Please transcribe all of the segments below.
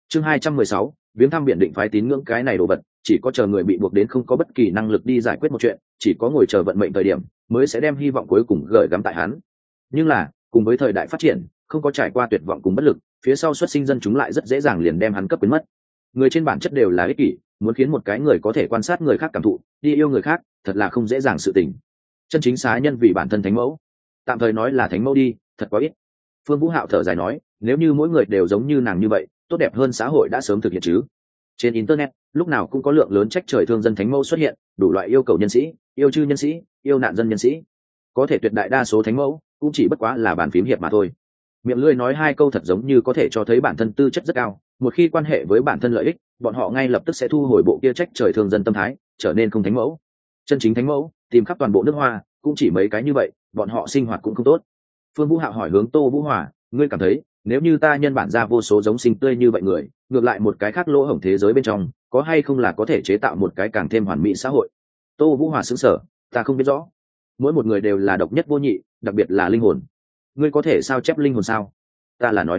Chương 216, viếng thăm Biển Định phái tín ngưỡng cái này đồ vật, chỉ có chờ người bị buộc đến không có bất kỳ năng lực đi giải quyết một chuyện, chỉ có ngồi chờ vận mệnh thời điểm mới sẽ đem hy vọng cuối cùng gửi gắm tại hắn. Nhưng là, cùng với thời đại phát triển, không có trải qua tuyệt vọng cùng bất lực, phía sau xuất sinh dân chúng lại rất dễ dàng liền đem hắn cấp biến mất. Người trên bản chất đều là ích kỷ, muốn khiến một cái người có thể quan sát người khác cảm thụ, đi yêu người khác, thật là không dễ dàng sự tình. Chân chính xá nhân vì bản thân thánh mẫu, tạm thời nói là thánh mẫu đi, thật quá ít. Phương Vũ Hạo thở dài nói, nếu như mỗi người đều giống như nàng như vậy, tốt đẹp hơn xã hội đã sớm thực hiện chứ. Trên internet, lúc nào cũng có lượng lớn trách trời thương dân thánh mẫu xuất hiện, đủ loại yêu cầu nhân sĩ, yêu chư nhân sĩ, yêu nạn dân nhân sĩ. Có thể tuyệt đại đa số thánh mẫu cũng chỉ bất quá là bàn phím hiệp mà thôi. Miệng lưỡi nói hai câu thật giống như có thể cho thấy bản thân tư chất rất cao, một khi quan hệ với bản thân lợi ích, bọn họ ngay lập tức sẽ thu hồi bộ kia trách trời thương dân tâm thái, trở nên không thánh mẫu. Chân chính thánh mẫu, tìm khắp toàn bộ nước Hoa, cũng chỉ mấy cái như vậy, bọn họ sinh hoạt cũng không tốt. Phương Vũ Hạo hỏi hướng Tô Vũ Hòa, ngươi cảm thấy, nếu như ta nhân bản ra vô số giống sinh tươi như vậy người, ngược lại một cái khác lỗ hổng thế giới bên trong, có hay không là có thể chế tạo một cái càng thêm hoàn mỹ xã hội? Tô Vũ Hòa sững sờ, ta không biết rõ. Mỗi một người đều là độc nhất vô nhị, đặc biệt là linh hồn. Ngươi có thể sao chép linh hồn sao? Ta là nói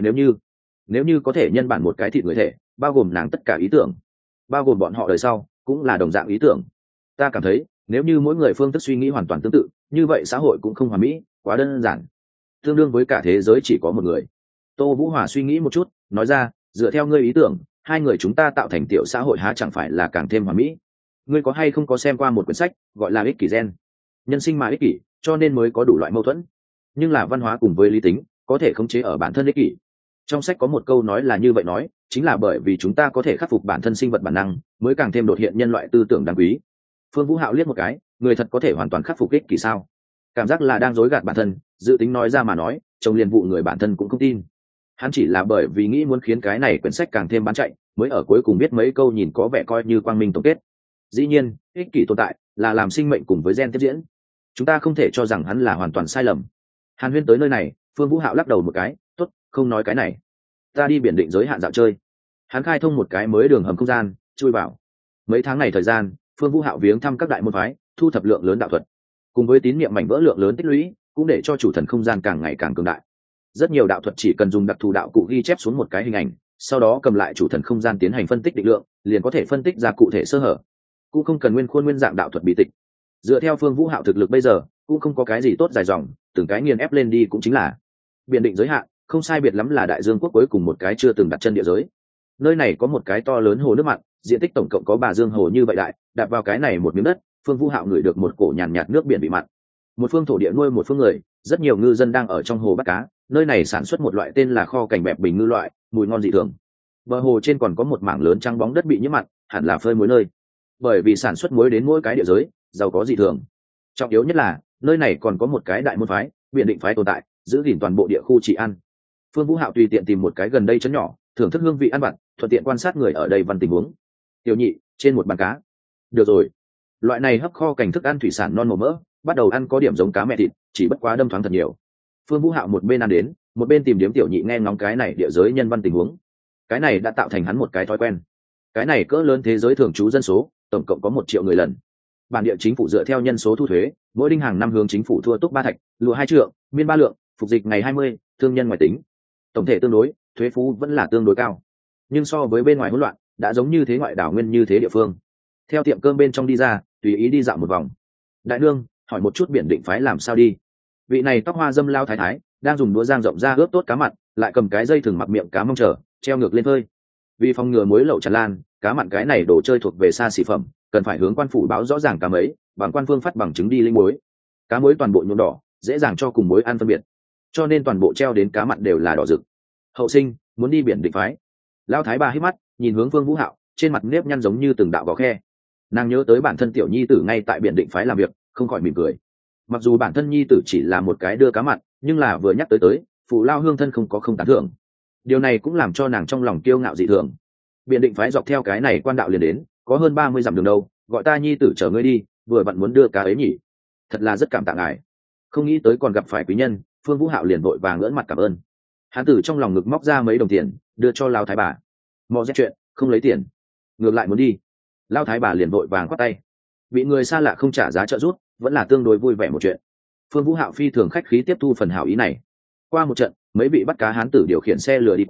nếu như có thể nhân bản một cái thịt người thể, bao gồm nàng tất cả ý tưởng, bao gồm bọn họ đời sau, cũng là đồng dạng ý tưởng. Ta cảm thấy, nếu như mỗi người phương thức suy nghĩ hoàn toàn tương tự, như vậy xã hội cũng không hoàn mỹ, quá đơn giản. Tương đương với cả thế giới chỉ có một người. Tô Vũ Hòa suy nghĩ một chút, nói ra, dựa theo ngươi ý tưởng, hai người chúng ta tạo thành tiểu xã hội há chẳng phải là càng thêm hoàn mỹ? Ngươi có hay không có xem qua một quyển sách gọi là ích kỷ gen? Nhân sinh mà ích kỷ, cho nên mới có đủ loại mâu thuẫn. Nhưng là văn hóa cùng với lý tính, có thể khống chế ở bản thân ích kỷ. Trong sách có một câu nói là như vậy nói, chính là bởi vì chúng ta có thể khắc phục bản thân sinh vật bản năng, mới càng thêm đột hiện nhân loại tư tưởng đáng quý. Phương Vũ Hạo liếc một cái, người thật có thể hoàn toàn khắc phục ích kỷ sao? Cảm giác là đang dối gạt bản thân, dự tính nói ra mà nói, chồng liền vụ người bản thân cũng không tin. Hắn chỉ là bởi vì nghĩ muốn khiến cái này quyển sách càng thêm bán chạy, mới ở cuối cùng biết mấy câu nhìn có vẻ coi như quang minh tổng kết. Dĩ nhiên, ích kỷ tồn tại là làm sinh mệnh cùng với gen tiếp diễn. Chúng ta không thể cho rằng hắn là hoàn toàn sai lầm. Hàn Huyên tới nơi này, Phương Vũ Hạo lắc đầu một cái, tốt, không nói cái này. Ta đi Biển Định giới hạn dạo chơi. Hắn khai thông một cái mới đường hầm không gian, chui vào. Mấy tháng này thời gian, Phương Vũ Hạo viếng thăm các đại môn phái, thu thập lượng lớn đạo thuật, cùng với tín niệm mảnh vỡ lượng lớn tích lũy, cũng để cho chủ thần không gian càng ngày càng cường đại. Rất nhiều đạo thuật chỉ cần dùng đặc thù đạo cụ ghi chép xuống một cái hình ảnh, sau đó cầm lại chủ thần không gian tiến hành phân tích định lượng, liền có thể phân tích ra cụ thể sơ hở, cũng không cần nguyên khuôn nguyên dạng đạo thuật bí tịch. Dựa theo Phương Vũ Hạo thực lực bây giờ, cũng không có cái gì tốt dài dòng, từng cái nghiền ép lên đi cũng chính là. Biển Định giới hạn, không sai biệt lắm là đại dương quốc cuối cùng một cái chưa từng đặt chân địa giới. Nơi này có một cái to lớn hồ nước mặn, diện tích tổng cộng có bà dương hồ như vậy đại, đạp vào cái này một miếng đất, Phương Vũ Hạo ngửi được một cổ nhàn nhạt nước biển bị mặn. Một phương thổ địa nuôi một phương người, rất nhiều ngư dân đang ở trong hồ bắt cá, nơi này sản xuất một loại tên là kho cảnh bẹp bình ngư loại, mùi ngon dị thường. Bờ hồ trên còn có một mảng lớn trắng bóng đất bị nhiễm mặn, hẳn là phơi muối nơi. Bởi vì sản xuất muối đến mỗi cái địa giới, giàu có dị thường. Trọng yếu nhất là, nơi này còn có một cái đại môn phái, Biển Định phái tồn tại, giữ gìn toàn bộ địa khu trị an. Phương Vũ Hạo tùy tiện tìm một cái gần đây trấn nhỏ, thưởng thức hương vị ăn vặt, thuận tiện quan sát người ở đây văn tình huống. Tiểu nhị, trên một bàn cá. Được rồi. Loại này hấp kho cảnh thức ăn thủy sản non màu mỡ, bắt đầu ăn có điểm giống cá mẹ thịt, chỉ bất quá đâm thoáng thật nhiều. Phương Vũ Hạo một bên ăn đến, một bên tìm điếm tiểu nhị nghe ngóng cái này địa giới nhân văn tình huống. Cái này đã tạo thành hắn một cái thói quen. Cái này cỡ lớn thế giới thường trú dân số, tổng cộng có 1 triệu người lần. Bản địa chính phủ dựa theo nhân số thu thuế, mỗi đinh hàng năm hướng chính phủ thua túc 3 thạch, lúa 2 trượng, miên 3 lượng, phục dịch ngày 20, thương nhân ngoài tính. Tổng thể tương đối, thuế phú vẫn là tương đối cao. Nhưng so với bên ngoài hỗn loạn, đã giống như thế ngoại đảo nguyên như thế địa phương. Theo tiệm cơm bên trong đi ra, tùy ý đi dạo một vòng. Đại nương, hỏi một chút Biển Định phái làm sao đi? Vị này tóc hoa dâm lao thái thái, đang dùng đũa giang rộng ra ướp tốt cá mặn, lại cầm cái dây thừng mặc miệng cá mong chờ, treo ngược lên phơi. Vì phòng ngừa muối lậu tràn lan, cá mặn cái này đồ chơi thuộc về xa xỉ phẩm, cần phải hướng quan phủ báo rõ ràng cá mấy, bằng quan phương phát bằng chứng đi linh muối. Cá muối toàn bộ nhuộm đỏ, dễ dàng cho cùng muối ăn phân biệt, cho nên toàn bộ treo đến cá mặn đều là đỏ rực. Hậu sinh muốn đi Biển Định phái. Lao thái bà hít mắt, nhìn hướng Phương Vũ Hạo, trên mặt nếp nhăn giống như từng đạo gò khe. Nàng nhớ tới bản thân tiểu nhi tử ngay tại Biển Định phái làm việc, không khỏi mỉm cười. Mặc dù bản thân nhi tử chỉ là một cái đưa cá mặn, nhưng là vừa nhắc tới phụ lao hương thân không có không tán thưởng. Điều này cũng làm cho nàng trong lòng kiêu ngạo dị thường. Biển Định phái dọc theo cái này quan đạo liền đến, có hơn 30 dặm đường đâu, gọi ta nhi tử chở ngươi đi, vừa vặn muốn đưa cá ấy nhỉ. Thật là rất cảm tạ ngài. Không nghĩ tới còn gặp phải quý nhân, Phương Vũ Hạo liền vội vàng ngỡ mặt cảm ơn. Hắn từ trong lòng ngực móc ra mấy đồng tiền, đưa cho lao thái bà. Mò rét chuyện, không lấy tiền, ngược lại muốn đi. Lao thái bà liền vội vàng khoát tay. Bị người xa lạ không trả giá trợ giúp, vẫn là tương đối vui vẻ một chuyện. Phương Vũ Hạo phi thường khách khí tiếp thu phần hảo ý này. Qua một trận, mấy vị bắt cá hán tử điều khiển xe lửa đi qua,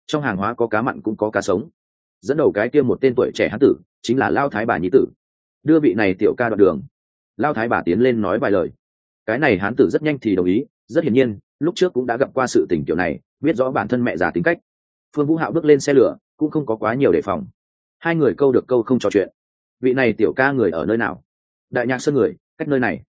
trong hàng hóa có cá mặn cũng có cá sống. Dẫn đầu cái kia một tên tuổi trẻ hán tử chính là Lao Thái bà nhi tử. Đưa vị này tiểu ca đoạn đường. Lao Thái bà tiến lên nói vài lời. Cái này hán tử rất nhanh thì đồng ý, rất hiển nhiên lúc trước cũng đã gặp qua sự tình kiểu này, biết rõ bản thân mẹ già tính cách. Phương Vũ Hạo bước lên xe lửa cũng không có quá nhiều đề phòng, hai người câu được câu không trò chuyện. Vị này tiểu ca người ở nơi nào? Đại Nhạc Sơn người, cách nơi này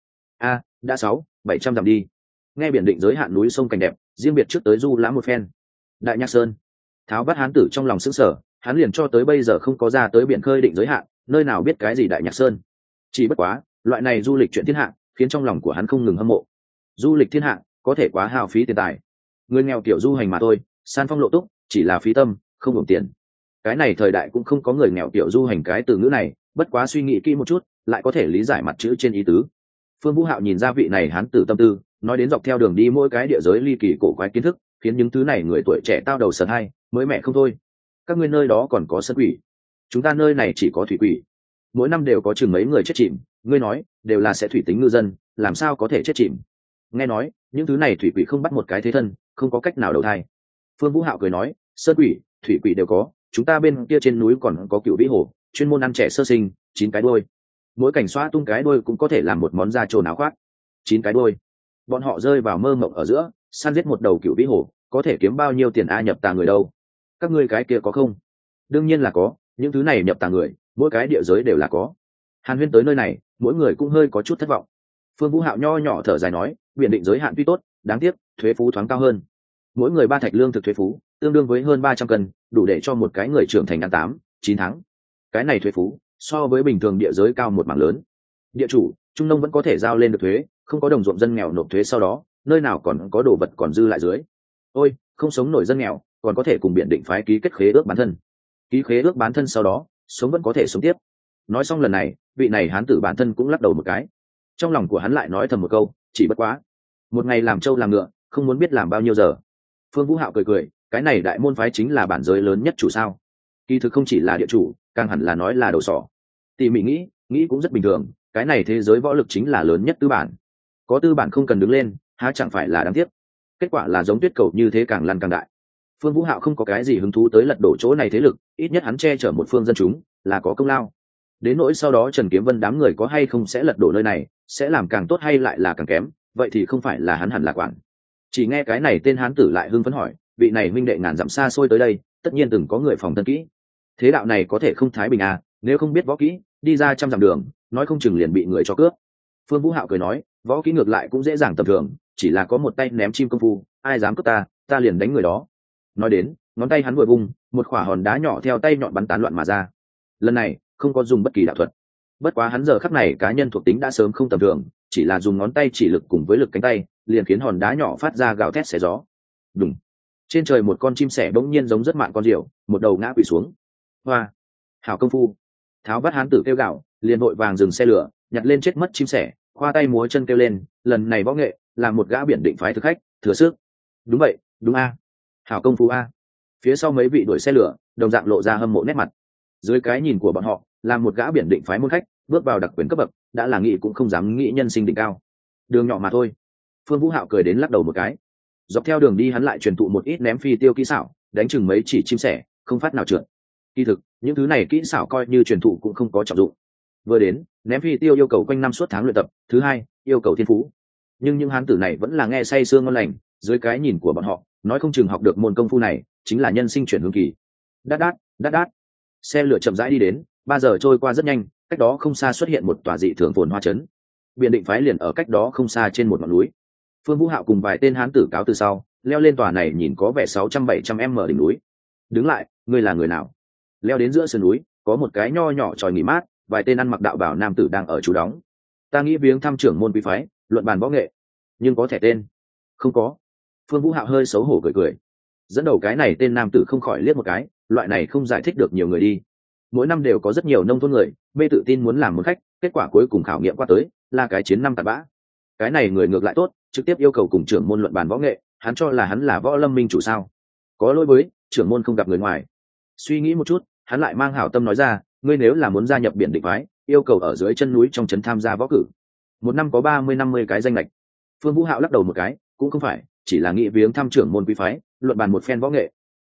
đã 600-700 dặm đi. Nghe biển định giới hạn núi sông cảnh đẹp, riêng biệt trước tới du lãm một phen. Đại Nhạc Sơn. Tháo bắt hán tử trong lòng sững sờ, hắn liền cho tới bây giờ không có ra tới biển khơi định giới hạn, nơi nào biết cái gì Đại Nhạc Sơn. Chỉ bất quá loại này du lịch chuyện thiên hạ khiến trong lòng của hắn không ngừng hâm mộ. Du lịch thiên hạ có thể quá hao phí tiền tài, người nghèo kiểu du hành mà thôi, san phong lộ túc chỉ là phí tâm không hưởng tiền. Cái này thời đại cũng không có người nghèo kiểu du hành cái từ ngữ này, bất quá suy nghĩ kỹ một chút lại có thể lý giải mặt chữ trên ý tứ. Phương Vũ Hạo nhìn ra vị này hán tử tâm tư, nói đến dọc theo đường đi mỗi cái địa giới ly kỳ cổ quái kiến thức, khiến những thứ này người tuổi trẻ tao đầu sợt hay mới mẹ không thôi. Các ngươi nơi đó còn có sơn quỷ, chúng ta nơi này chỉ có thủy quỷ, mỗi năm đều có chừng mấy người chết chìm, ngươi nói đều là sẽ thủy tính ngư dân, làm sao có thể chết chìm? Nghe nói những thứ này thủy quỷ không bắt một cái thế thân, không có cách nào đầu thai. Phương Vũ Hạo cười nói, sơn quỷ thủy quỷ đều có, chúng ta bên kia trên núi còn có Cửu Vĩ Hồ, chuyên môn ăn trẻ sơ sinh, 9 cái đuôi, mỗi cảnh xóa tung cái đuôi cũng có thể làm một món da trồn áo khoác. 9 cái đuôi, bọn họ rơi vào mơ mộng ở giữa, săn giết một đầu Cửu Vĩ Hồ có thể kiếm bao nhiêu tiền nhập tà người đâu? Các ngươi cái kia có không? Đương nhiên là có, những thứ này nhập tà người mỗi cái địa giới đều là có. Hàn Huyên tới nơi này mỗi người cũng hơi có chút thất vọng. Phương Vũ Hạo nho nhỏ thở dài nói, biển định giới hạn tuy tốt, đáng tiếc thuế phú thoáng cao hơn. Mỗi người 3 thạch lương thực thuế phú tương đương với hơn 300 cân, đủ để cho một cái người trưởng thành ăn 8-9 tháng. Cái này thuế phú so với bình thường địa giới cao một mảng lớn. Địa chủ trung nông vẫn có thể giao lên được thuế, không có đồng ruộng dân nghèo nộp thuế, sau đó nơi nào còn có đồ vật còn dư lại dưới. Ôi, không sống nổi dân nghèo còn có thể cùng biển định phái ký kết khế ước bán thân. Ký khế ước bán thân sau đó sống vẫn có thể sống tiếp. Nói xong lần này, vị này hán tử bản thân cũng lắc đầu một cái. Trong lòng của hắn lại nói thầm một câu, chỉ bất quá một ngày làm trâu làm ngựa, không muốn biết làm bao nhiêu giờ. Phương Vũ Hạo cười cười, cái này đại môn phái chính là bản giới lớn nhất chủ sao? Kỳ thực không chỉ là địa chủ, càng hẳn là nói là đầu sỏ. Tỉ mỉ nghĩ cũng rất bình thường, cái này thế giới võ lực chính là lớn nhất tư bản. Có tư bản không cần đứng lên, há chẳng phải là đáng tiếc. Kết quả là giống tuyết cầu như thế càng lăn càng đại. Phương Vũ Hạo không có cái gì hứng thú tới lật đổ chỗ này thế lực, ít nhất hắn che chở một phương dân chúng là có công lao. Đến nỗi sau đó Trần Kiếm Vân đám người có hay không sẽ lật đổ nơi này, sẽ làm càng tốt hay lại là càng kém, vậy thì không phải là hắn hẳn là quản. Chỉ nghe cái này tên hán tử lại hưng phấn hỏi, vị này minh đệ ngàn dặm xa xôi tới đây, tất nhiên từng có người phòng thân kỹ. Thế đạo này có thể không thái bình à, nếu không biết võ kỹ, đi ra 100 dặm đường, nói không chừng liền bị người cho cướp. Phương Vũ Hạo cười nói, võ kỹ ngược lại cũng dễ dàng tầm thường, chỉ là có một tay ném chim công phu, ai dám cướp ta liền đánh người đó. Nói đến, ngón tay hắn vừa vung, một quả hòn đá nhỏ theo tay nhọn bắn tán loạn mà ra. Lần này không có dùng bất kỳ đạo thuật, bất quá hắn giờ khắc này cá nhân thuộc tính đã sớm không tầm thường, chỉ là dùng ngón tay chỉ lực cùng với lực cánh tay liền khiến hòn đá nhỏ phát ra gào thét xé gió. Đùng! Trên trời một con chim sẻ bỗng nhiên giống rất mạn con diều, một đầu ngã quỵ xuống. Hoa! Hảo công phu! Tháo bắt hán tử kêu gào, liền vội vàng dừng xe lửa, nhặt lên chết mất chim sẻ, khoa tay múa chân kêu lên, lần này võ nghệ là một gã biển định phái thực khách, thừa sức. Đúng vậy, đúng a. Hảo công phu a. Phía sau mấy vị đuổi xe lửa đồng dạng lộ ra hâm mộ nét mặt. Dưới cái nhìn của bọn họ, là một gã biển định phái môn khách bước vào đặc quyền cấp bậc, đã là nghĩ cũng không dám nghĩ nhân sinh đỉnh cao. Đường nhỏ mà thôi. Phương Vũ Hạo cười đến lắc đầu một cái. Dọc theo đường đi hắn lại truyền thụ một ít ném phi tiêu kỹ xảo, đánh chừng mấy chỉ chim sẻ không phát nào trượt. Kỳ thực những thứ này kỹ xảo coi như truyền thụ cũng không có trọng dụng. Vừa đến, ném phi tiêu yêu cầu quanh năm suốt tháng luyện tập, thứ hai yêu cầu thiên phú. Nhưng những hán tử này vẫn là nghe say sương ngon lành, dưới cái nhìn của bọn họ, nói không chừng học được môn công phu này chính là nhân sinh chuyển hướng kỳ. Đát đát. Xe lửa chậm rãi đi đến, 3 giờ trôi qua rất nhanh, cách đó không xa xuất hiện một tòa dị thường phồn hoa trấn. Biển định phái liền ở cách đó không xa trên một ngọn núi. Phương Vũ Hạo cùng vài tên hán tử cáo từ sau, leo lên tòa này nhìn có vẻ 600-700 m đỉnh núi. Đứng lại, ngươi là người nào? Leo đến giữa sườn núi, có một cái nho nhỏ tròi nghỉ mát, vài tên ăn mặc đạo bào nam tử đang ở trú đóng. Ta nghĩ viếng thăm trưởng môn quý phái, luận bàn võ nghệ, nhưng có thẻ tên? Không có. Phương Vũ Hạo hơi xấu hổ cười. Dẫn đầu cái này tên nam tử không khỏi liếc một cái, loại này không giải thích được nhiều người đi. Mỗi năm đều có rất nhiều nông thôn người mê tự tin muốn làm một khách, kết quả cuối cùng khảo nghiệm qua tới là cái chiến năm tạt bã. Cái này người ngược lại tốt, trực tiếp yêu cầu cùng trưởng môn luận bàn võ nghệ, hắn cho là hắn là võ lâm minh chủ sao? Có lỗi với trưởng môn không gặp người ngoài. Suy nghĩ một chút, hắn lại mang hảo tâm nói ra, ngươi nếu là muốn gia nhập biển định phái, yêu cầu ở dưới chân núi trong trấn tham gia võ cử, một năm có 30-50 cái danh lệch. Phương Vũ Hạo lắc đầu một cái, cũng không phải, chỉ là nghĩ viếng thăm trưởng môn quý phái, luận bàn một phen võ nghệ.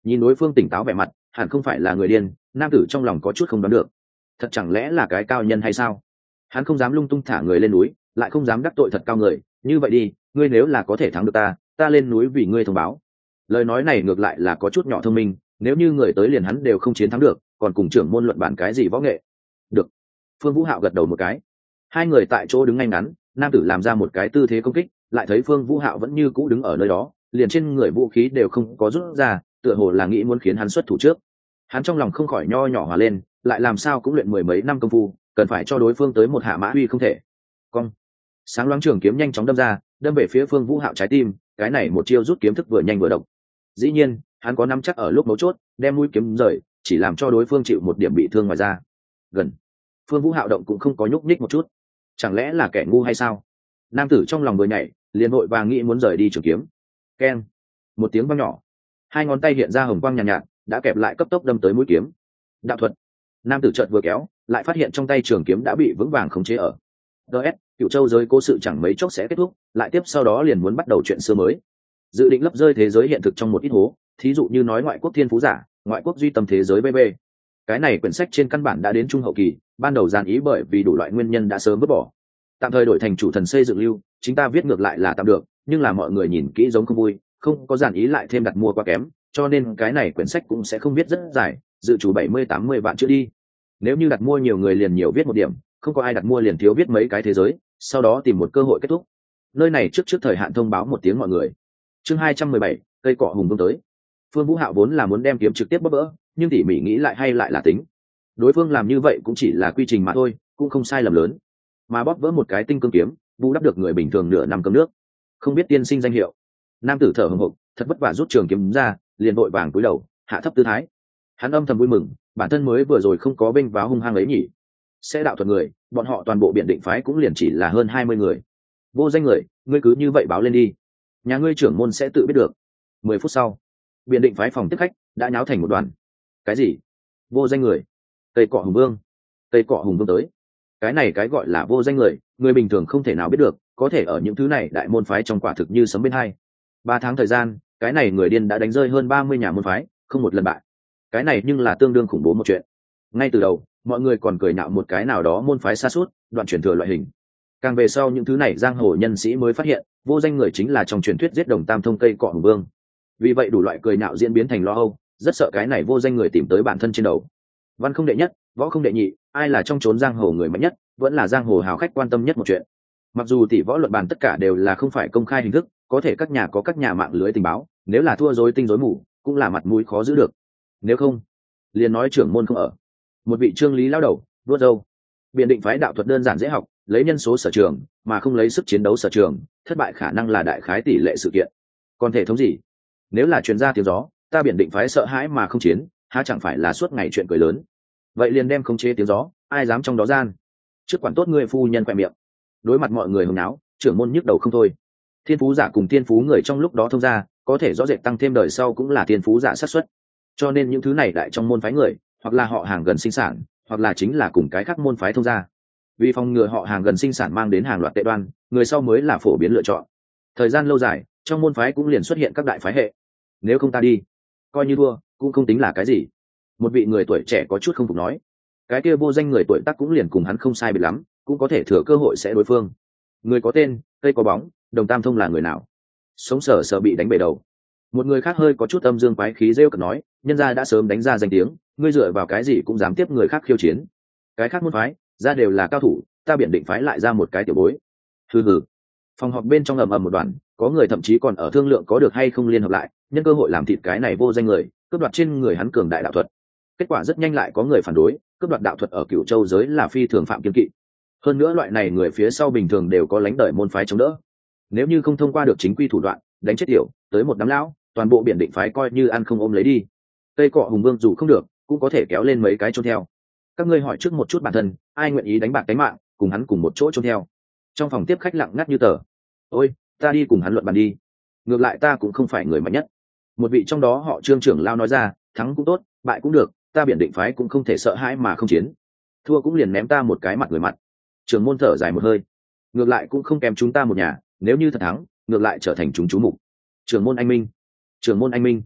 Nhìn đối phương tỉnh táo vẻ mặt, hẳn không phải là người điên, nam tử trong lòng có chút không đoán được. Thật chẳng lẽ là cái cao nhân hay sao? Hắn không dám lung tung thả người lên núi, lại không dám đắc tội thật cao người. Như vậy đi, ngươi nếu là có thể thắng được ta lên núi vì ngươi thông báo. Lời nói này ngược lại là có chút nhỏ thông minh, nếu như người tới liền hắn đều không chiến thắng được, còn cùng trưởng môn luận bản cái gì võ nghệ. Được. Phương Vũ Hạo gật đầu một cái. Hai người tại chỗ đứng ngay ngắn, nam tử làm ra một cái tư thế công kích, lại thấy Phương Vũ Hạo vẫn như cũ đứng ở nơi đó, liền trên người vũ khí đều không có rút ra, tựa hồ là nghĩ muốn khiến hắn xuất thủ trước. Hắn trong lòng không khỏi nho nhỏ hòa lên, lại làm sao cũng luyện mười mấy năm công phu, cần phải cho đối phương tới một hạ mã uy không thể. Cong. Sáng loáng trường kiếm nhanh chóng đâm ra, đâm về phía Phương Vũ Hạo trái tim, cái này một chiêu rút kiếm thức vừa nhanh vừa độc. Dĩ nhiên, hắn có nắm chắc ở lúc mấu chốt, đem mũi kiếm rời, chỉ làm cho đối phương chịu một điểm bị thương ngoài ra. Gần. Phương Vũ Hạo động cũng không có nhúc nhích một chút. Chẳng lẽ là kẻ ngu hay sao? Nam tử trong lòng vừa nhảy, liền vội vàng nghĩ muốn rời đi trường kiếm. Keng. Một tiếng vang nhỏ, hai ngón tay hiện ra hồng quang nhàn nhạt, đã kẹp lại cấp tốc đâm tới mũi kiếm. Đạo thuật. Nam tử chợt vừa kéo, lại phát hiện trong tay trường kiếm đã bị vững vàng khống chế ở. DS, Cựu Châu giới cố sự chẳng mấy chốc sẽ kết thúc, lại tiếp sau đó liền muốn bắt đầu chuyện xưa mới. Dự định lấp rơi thế giới hiện thực trong một ít hố, thí dụ như nói ngoại quốc thiên phú giả, ngoại quốc duy tâm thế giới BB. Cái này quyển sách trên căn bản đã đến trung hậu kỳ, ban đầu dàn ý bởi vì đủ loại nguyên nhân đã sớm vứt bỏ. Tạm thời đổi thành chủ thần xây dựng lưu, chính ta viết ngược lại là tạm được, nhưng là mọi người nhìn kỹ giống không vui, không có dàn ý lại thêm đặt mua quá kém, cho nên cái này quyển sách cũng sẽ không viết rất dài, dự chủ 70-80 vạn chữ đi. Nếu như đặt mua nhiều người liền nhiều viết một điểm, không có ai đặt mua liền thiếu viết mấy cái thế giới, sau đó tìm một cơ hội kết thúc. Nơi này trước thời hạn thông báo một tiếng mọi người. Chương 217, cây cọ hùng vương tới. Phương Vũ Hạo vốn là muốn đem kiếm trực tiếp bóp vỡ, nhưng tỉ mỉ nghĩ lại hay lại là tính. Đối phương làm như vậy cũng chỉ là quy trình mà thôi, cũng không sai lầm lớn. Mà bóp vỡ một cái tinh cương kiếm, bù đắp được người bình thường nửa năm cơm nước. Không biết tiên sinh danh hiệu. Nam tử thở hổn hộc, thật vất vả rút trường kiếm ra, liền vội vàng cúi đầu, hạ thấp tư thái. Hắn âm thầm vui mừng, bản thân mới vừa rồi không có bênh váo hung hăng ấy nhỉ. Sẽ đạo thuật người, bọn họ toàn bộ Biện Định phái cũng liền chỉ là hơn 20 người. Vô danh người, ngươi cứ như vậy báo lên đi. Nhà ngươi trưởng môn sẽ tự biết được. 10 phút sau, Biện Định phái phòng tiếp khách đã nháo thành một đoàn. Cái gì? Vô danh người? Tây Cọ Hùng Vương? Tây Cọ Hùng Vương tới? Cái này cái gọi là vô danh người, người bình thường không thể nào biết được, có thể ở những thứ này đại môn phái trong quả thực như sấm bên hai. 3 tháng thời gian, cái này người điên đã đánh rơi hơn 30 nhà môn phái, không một lần bại. Cái này nhưng là tương đương khủng bố một chuyện. Ngay từ đầu, mọi người còn cười nhạo một cái nào đó môn phái sa sút, đoạn truyền thừa loại hình. Càng về sau những thứ này giang hồ nhân sĩ mới phát hiện, vô danh người chính là trong truyền thuyết giết đồng tam thông Cây Cọ Hùng Vương. Vì vậy đủ loại cười nhạo diễn biến thành lo âu, rất sợ cái này vô danh người tìm tới bản thân trên đầu. Văn không đệ nhất, võ không đệ nhị, ai là trong chốn giang hồ người mạnh nhất, vẫn là giang hồ hào khách quan tâm nhất một chuyện. Mặc dù tỷ võ luận bàn tất cả đều là không phải công khai hình thức, có thể các nhà có các nhà mạng lưới tình báo, nếu là thua rối tinh rối mù, cũng là mặt mũi khó giữ được. Nếu không, liền nói trưởng môn không ở. Một vị trương lý lao đầu, vuốt râu. Biện Định phái đạo thuật đơn giản dễ học, lấy nhân số sở trường, mà không lấy sức chiến đấu sở trường, thất bại khả năng là đại khái tỷ lệ sự kiện. Còn thể thống gì? Nếu là truyền ra tiếng gió, ta Biện Định phái sợ hãi mà không chiến, há chẳng phải là suốt ngày chuyện cười lớn. Vậy liền đem khống chế tiếng gió, ai dám trong đó gian. Trước quản tốt người phu nhân quẹ miệng. Đối mặt mọi người hùng náo, trưởng môn nhức đầu không thôi. Thiên phú giả cùng thiên phú người trong lúc đó thông ra, có thể rõ rệt tăng thêm đời sau cũng là thiên phú giả xác suất. Cho nên những thứ này đại trong môn phái người, hoặc là họ hàng gần sinh sản, hoặc là chính là cùng cái khác môn phái thông ra. Vì phòng ngừa họ hàng gần sinh sản mang đến hàng loạt tệ đoan, người sau mới là phổ biến lựa chọn. Thời gian lâu dài, trong môn phái cũng liền xuất hiện các đại phái hệ. Nếu không ta đi, coi như thua, cũng không tính là cái gì. Một vị người tuổi trẻ có chút không phục nói. Cái kia vô danh người tuổi tác cũng liền cùng hắn không sai biệt lắm, cũng có thể thừa cơ hội sẽ đối phương. Người có tên, cây có bóng, đồng tam thông là người nào? Sống sờ sờ bị đánh bể đầu. Một người khác hơi có chút âm dương quái khí rêu cợt nói, nhân gia đã sớm đánh ra danh tiếng, ngươi dựa vào cái gì cũng dám tiếp người khác khiêu chiến? Cái khác môn phái, ra đều là cao thủ, ta Biện Định phái lại ra một cái tiểu bối. Hừ hừ. Phòng họp bên trong ầm ầm một đoàn, có người thậm chí còn ở thương lượng có được hay không liên hợp lại, nhân cơ hội làm thịt cái này vô danh người, cướp đoạt trên người hắn cường đại đạo thuật. Kết quả rất nhanh lại có người phản đối, cướp đoạt đạo thuật ở Cửu Châu giới là phi thường phạm kiên kỵ. Hơn nữa loại này người phía sau bình thường đều có lãnh đời môn phái chống đỡ. Nếu như không thông qua được chính quy thủ đoạn, đánh chết tiểu, tới một đám lão, toàn bộ Biện Định phái coi như ăn không ôm lấy đi. Cây Cọ Hùng Vương dù không được, cũng có thể kéo lên mấy cái chôn theo. Các ngươi hỏi trước một chút bản thân, ai nguyện ý đánh bạc đánh mạng, cùng hắn cùng một chỗ chôn theo. Trong phòng tiếp khách lặng ngắt như tờ. Ôi, ta đi cùng hắn luận bàn đi. Ngược lại ta cũng không phải người mạnh nhất. Một vị trong đó họ Trương trưởng lao nói ra, thắng cũng tốt, bại cũng được, ta Biện Định phái cũng không thể sợ hãi mà không chiến. Thua cũng liền ném ta một cái mặt người mặt. Trưởng môn thở dài một hơi. Ngược lại cũng không kém chúng ta một nhà, nếu như thật thắng, ngược lại trở thành chúng chú mục. Trưởng môn anh minh. Trưởng môn anh minh.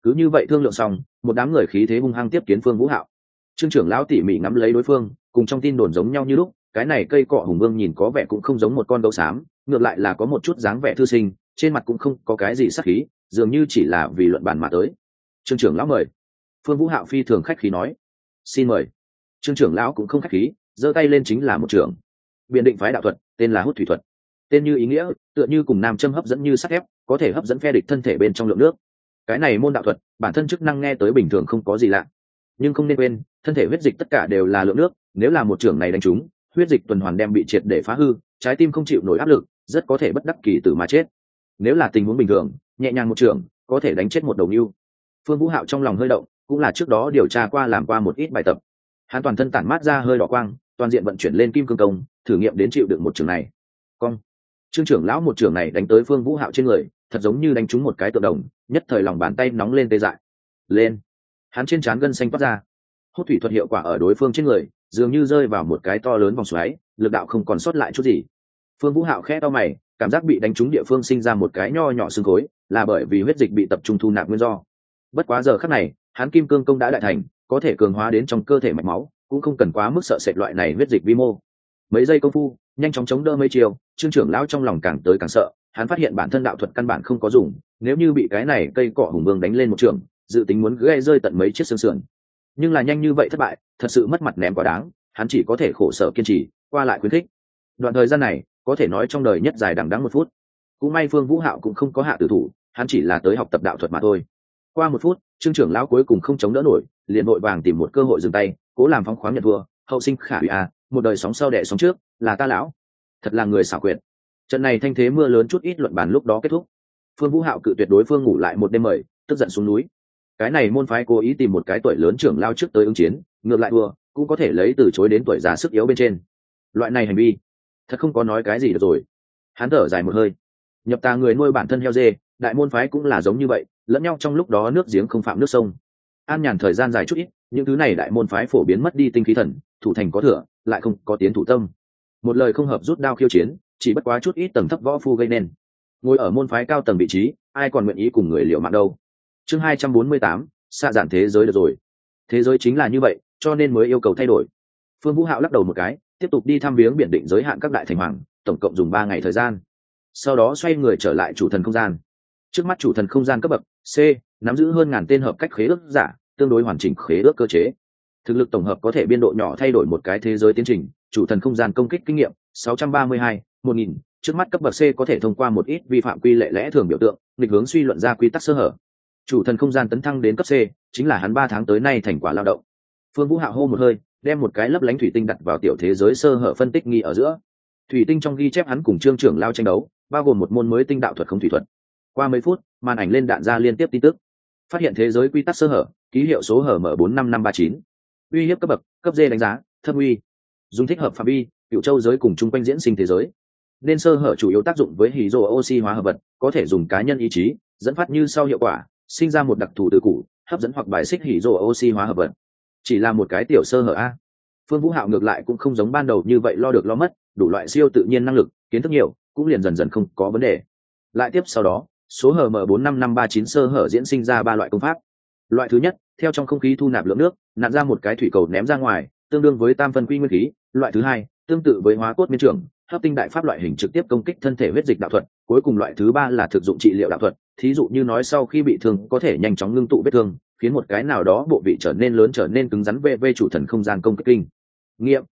cứ như vậy thương lượng xong, một đám người khí thế hung hăng tiếp kiến Phương Vũ Hạo. Trương trưởng lão tỉ mỉ ngắm lấy đối phương, cùng trong tin đồn giống nhau như lúc, cái này cây cọ hùng vương nhìn có vẻ cũng không giống một con gấu xám, ngược lại là có một chút dáng vẻ thư sinh, trên mặt cũng không có cái gì sắc khí, dường như chỉ là vì luận bàn mà tới. Trương trưởng lão mời. Phương Vũ Hạo phi thường khách khí nói. Xin mời. Trương trưởng lão cũng không khách khí, giơ tay lên chính là một trưởng. Biện định phái đạo thuật, tên là hút thủy thuật. Tên như ý nghĩa, tựa như cùng nam châm hấp dẫn như sắt thép, có thể hấp dẫn phe địch thân thể bên trong lượng nước. Cái này môn đạo thuật, bản thân chức năng nghe tới bình thường không có gì lạ, nhưng không nên quên, thân thể huyết dịch tất cả đều là lượng nước, nếu là một trưởng này đánh trúng, huyết dịch tuần hoàn đem bị triệt để phá hư, trái tim không chịu nổi áp lực, rất có thể bất đắc kỳ tử mà chết. Nếu là tình huống bình thường, nhẹ nhàng một trưởng, có thể đánh chết một đầu nưu. Phương Vũ Hạo trong lòng hơi động, cũng là trước đó điều tra qua làm qua một ít bài tập. Hắn toàn thân tản mát ra hơi đỏ quang, toàn diện vận chuyển lên kim cương công, thử nghiệm đến chịu đựng một trường này. Cong. Trương trưởng lão một trường này đánh tới Phương Vũ Hạo trên người, thật giống như đánh trúng một cái tượng đồng, nhất thời lòng bàn tay nóng lên tê dại. Lên. Hắn trên trán gân xanh toát ra. Hút thủy thuật hiệu quả ở đối phương trên người, dường như rơi vào một cái to lớn vòng xoáy, lực đạo không còn sót lại chút gì. Phương Vũ Hạo khẽ cau mày, cảm giác bị đánh trúng địa phương sinh ra một cái nho nhỏ xương khối, là bởi vì huyết dịch bị tập trung thu nạp nguyên do. Bất quá giờ khắc này, hắn kim cương công đã đại thành, có thể cường hóa đến trong cơ thể mạch máu, cũng không cần quá mức sợ sệt loại này huyết dịch vi mô. Mấy giây công phu, nhanh chóng chống đỡ mấy chiều, Trương trưởng lão trong lòng càng tới càng sợ, hắn phát hiện bản thân đạo thuật căn bản không có dùng, nếu như bị cái này cây cọ hùng vương đánh lên một trường, dự tính muốn gây rơi tận mấy chiếc xương sườn. Nhưng là nhanh như vậy thất bại, thật sự mất mặt ném quá đáng, hắn chỉ có thể khổ sở kiên trì, qua lại khuyến khích. Đoạn thời gian này, có thể nói trong đời nhất dài đằng đẵng 1 phút. Cũng may Phương Vũ Hạo cũng không có hạ tử thủ, hắn chỉ là tới học tập đạo thuật mà thôi. Qua 1 phút, Trương trưởng lão cuối cùng không chống đỡ nổi, liền vội vàng tìm một cơ hội dừng tay, cố làm phóng khoáng nhận thua. Hậu sinh khả hủy à, một đời sóng sau đẻ sóng trước, là ta lão. Thật là người xảo quyệt. Trận này thanh thế mưa lớn chút ít luận bàn lúc đó kết thúc. Phương Vũ Hạo cự tuyệt đối phương ngủ lại một đêm mời, tức giận xuống núi. Cái này môn phái cố ý tìm một cái tuổi lớn trưởng lao trước tới ứng chiến, ngược lại thua, cũng có thể lấy từ chối đến tuổi già sức yếu bên trên. Loại này hành vi, thật không có nói cái gì được rồi. Hắn thở dài một hơi. Nhập tà người nuôi bản thân heo dê, đại môn phái cũng là giống như vậy, lẫn nhau trong lúc đó nước giếng không phạm nước sông. An nhàn thời gian dài chút ít, những thứ này đại môn phái phổ biến mất đi tinh khí thần, thủ thành có thừa, lại không có tiến thủ tâm. Một lời không hợp rút đao khiêu chiến, chỉ bất quá chút ít tầng thấp võ phu gây nên. Ngồi ở môn phái cao tầng vị trí, ai còn nguyện ý cùng người liều mạng đâu. Chương 248, xa giản thế giới được rồi. Thế giới chính là như vậy, cho nên mới yêu cầu thay đổi. Phương Vũ Hạo lắc đầu một cái, tiếp tục đi thăm viếng biển định giới hạn các đại thành hoàng, tổng cộng dùng 3 ngày thời gian. Sau đó xoay người trở lại chủ thần không gian. Trước mắt chủ thần không gian cấp bậc C, nắm giữ hơn 1000 tên hợp cách khế ước giả, tương đối hoàn chỉnh khế ước cơ chế. Thực lực tổng hợp có thể biên độ nhỏ thay đổi một cái thế giới tiến trình. Chủ thần không gian công kích kinh nghiệm 632, 1000. Trước mắt cấp bậc C có thể thông qua một ít vi phạm quy lệ lẽ thường biểu tượng, nghịch hướng suy luận ra quy tắc sơ hở. Chủ thần không gian tấn thăng đến cấp C, chính là hắn 3 tháng tới nay thành quả lao động. Phương Vũ Hạo hô một hơi, đem một cái lấp lánh thủy tinh đặt vào tiểu thế giới sơ hở phân tích nghi ở giữa. Thủy tinh trong ghi chép hắn cùng Trương trưởng lao tranh đấu, bao gồm một môn mới tinh đạo thuật không thủy thuật. Qua mấy phút, màn ảnh lên đạn ra liên tiếp tin tức. Phát hiện thế giới quy tắc sơ hở, ký hiệu số hở M45539. Uy hiếp cấp bậc, cấp D đánh giá, thâm uy. Dùng thích hợp phạm vi, Cựu Châu giới cùng chung quanh diễn sinh thế giới. Nên sơ hở chủ yếu tác dụng với hydro oxy hóa hợp vật, có thể dùng cá nhân ý chí, dẫn phát như sau hiệu quả, sinh ra một đặc thù từ cũ, hấp dẫn hoặc bài xích hydro oxy hóa hợp vật. Chỉ là một cái tiểu sơ hở a. Phương Vũ Hạo ngược lại cũng không giống ban đầu như vậy lo được lo mất, đủ loại siêu tự nhiên năng lực, kiến thức nhiều, cũng liền dần dần không có vấn đề. Lại tiếp sau đó, số hở M45539 sơ hở diễn sinh ra 3 loại công pháp. Loại thứ nhất, theo trong không khí thu nạp lượng nước, nặn ra một cái thủy cầu ném ra ngoài, tương đương với tam phân quy nguyên khí. Loại thứ hai, tương tự với hóa cốt miên trưởng, hấp tinh đại pháp loại hình trực tiếp công kích thân thể huyết dịch đạo thuật. Cuối cùng loại thứ ba là thực dụng trị liệu đạo thuật, thí dụ như nói sau khi bị thương có thể nhanh chóng ngưng tụ vết thương, khiến một cái nào đó bộ vị trở nên lớn trở nên cứng rắn. VV chủ thần không gian công kích kinh nghiệm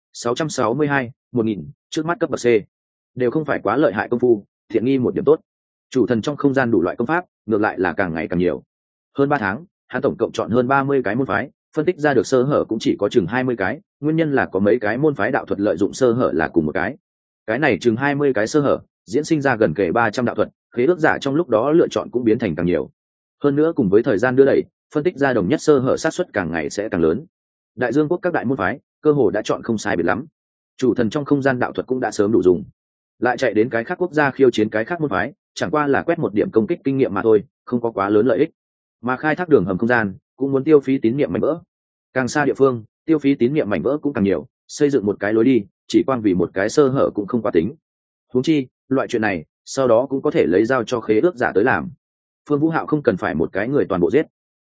662, 1000, trước mắt cấp bậc C, đều không phải quá lợi hại công phu, thiện nghi một điểm tốt. Chủ thần trong không gian đủ loại công pháp, ngược lại là càng ngày càng nhiều. Hơn 3 tháng, hắn tổng cộng chọn hơn 30 cái môn phái, phân tích ra được sơ hở cũng chỉ có chừng 20 cái, nguyên nhân là có mấy cái môn phái đạo thuật lợi dụng sơ hở là cùng một cái này chừng 20 cái sơ hở, diễn sinh ra gần kề 300 đạo thuật, khế ước giả trong lúc đó lựa chọn cũng biến thành càng nhiều. Hơn nữa cùng với thời gian đưa đẩy, phân tích ra đồng nhất sơ hở xác suất càng ngày sẽ càng lớn. Đại Dương quốc các đại môn phái, cơ hồ đã chọn không sai biệt lắm. Chủ thần trong không gian đạo thuật cũng đã sớm đủ dùng. Lại chạy đến cái khác quốc gia khiêu chiến cái khác môn phái, chẳng qua là quét một điểm công kích kinh nghiệm mà thôi, không có quá lớn lợi ích. Mà khai thác đường hầm không gian, cũng muốn tiêu phí tín niệm mảnh vỡ. Càng xa địa phương, tiêu phí tín niệm mảnh vỡ cũng càng nhiều, xây dựng một cái lối đi, chỉ quan vì một cái sơ hở cũng không quá tính. Huống chi, loại chuyện này, sau đó cũng có thể lấy giao cho khế ước giả tới làm. Phương Vũ Hạo không cần phải một cái người toàn bộ giết.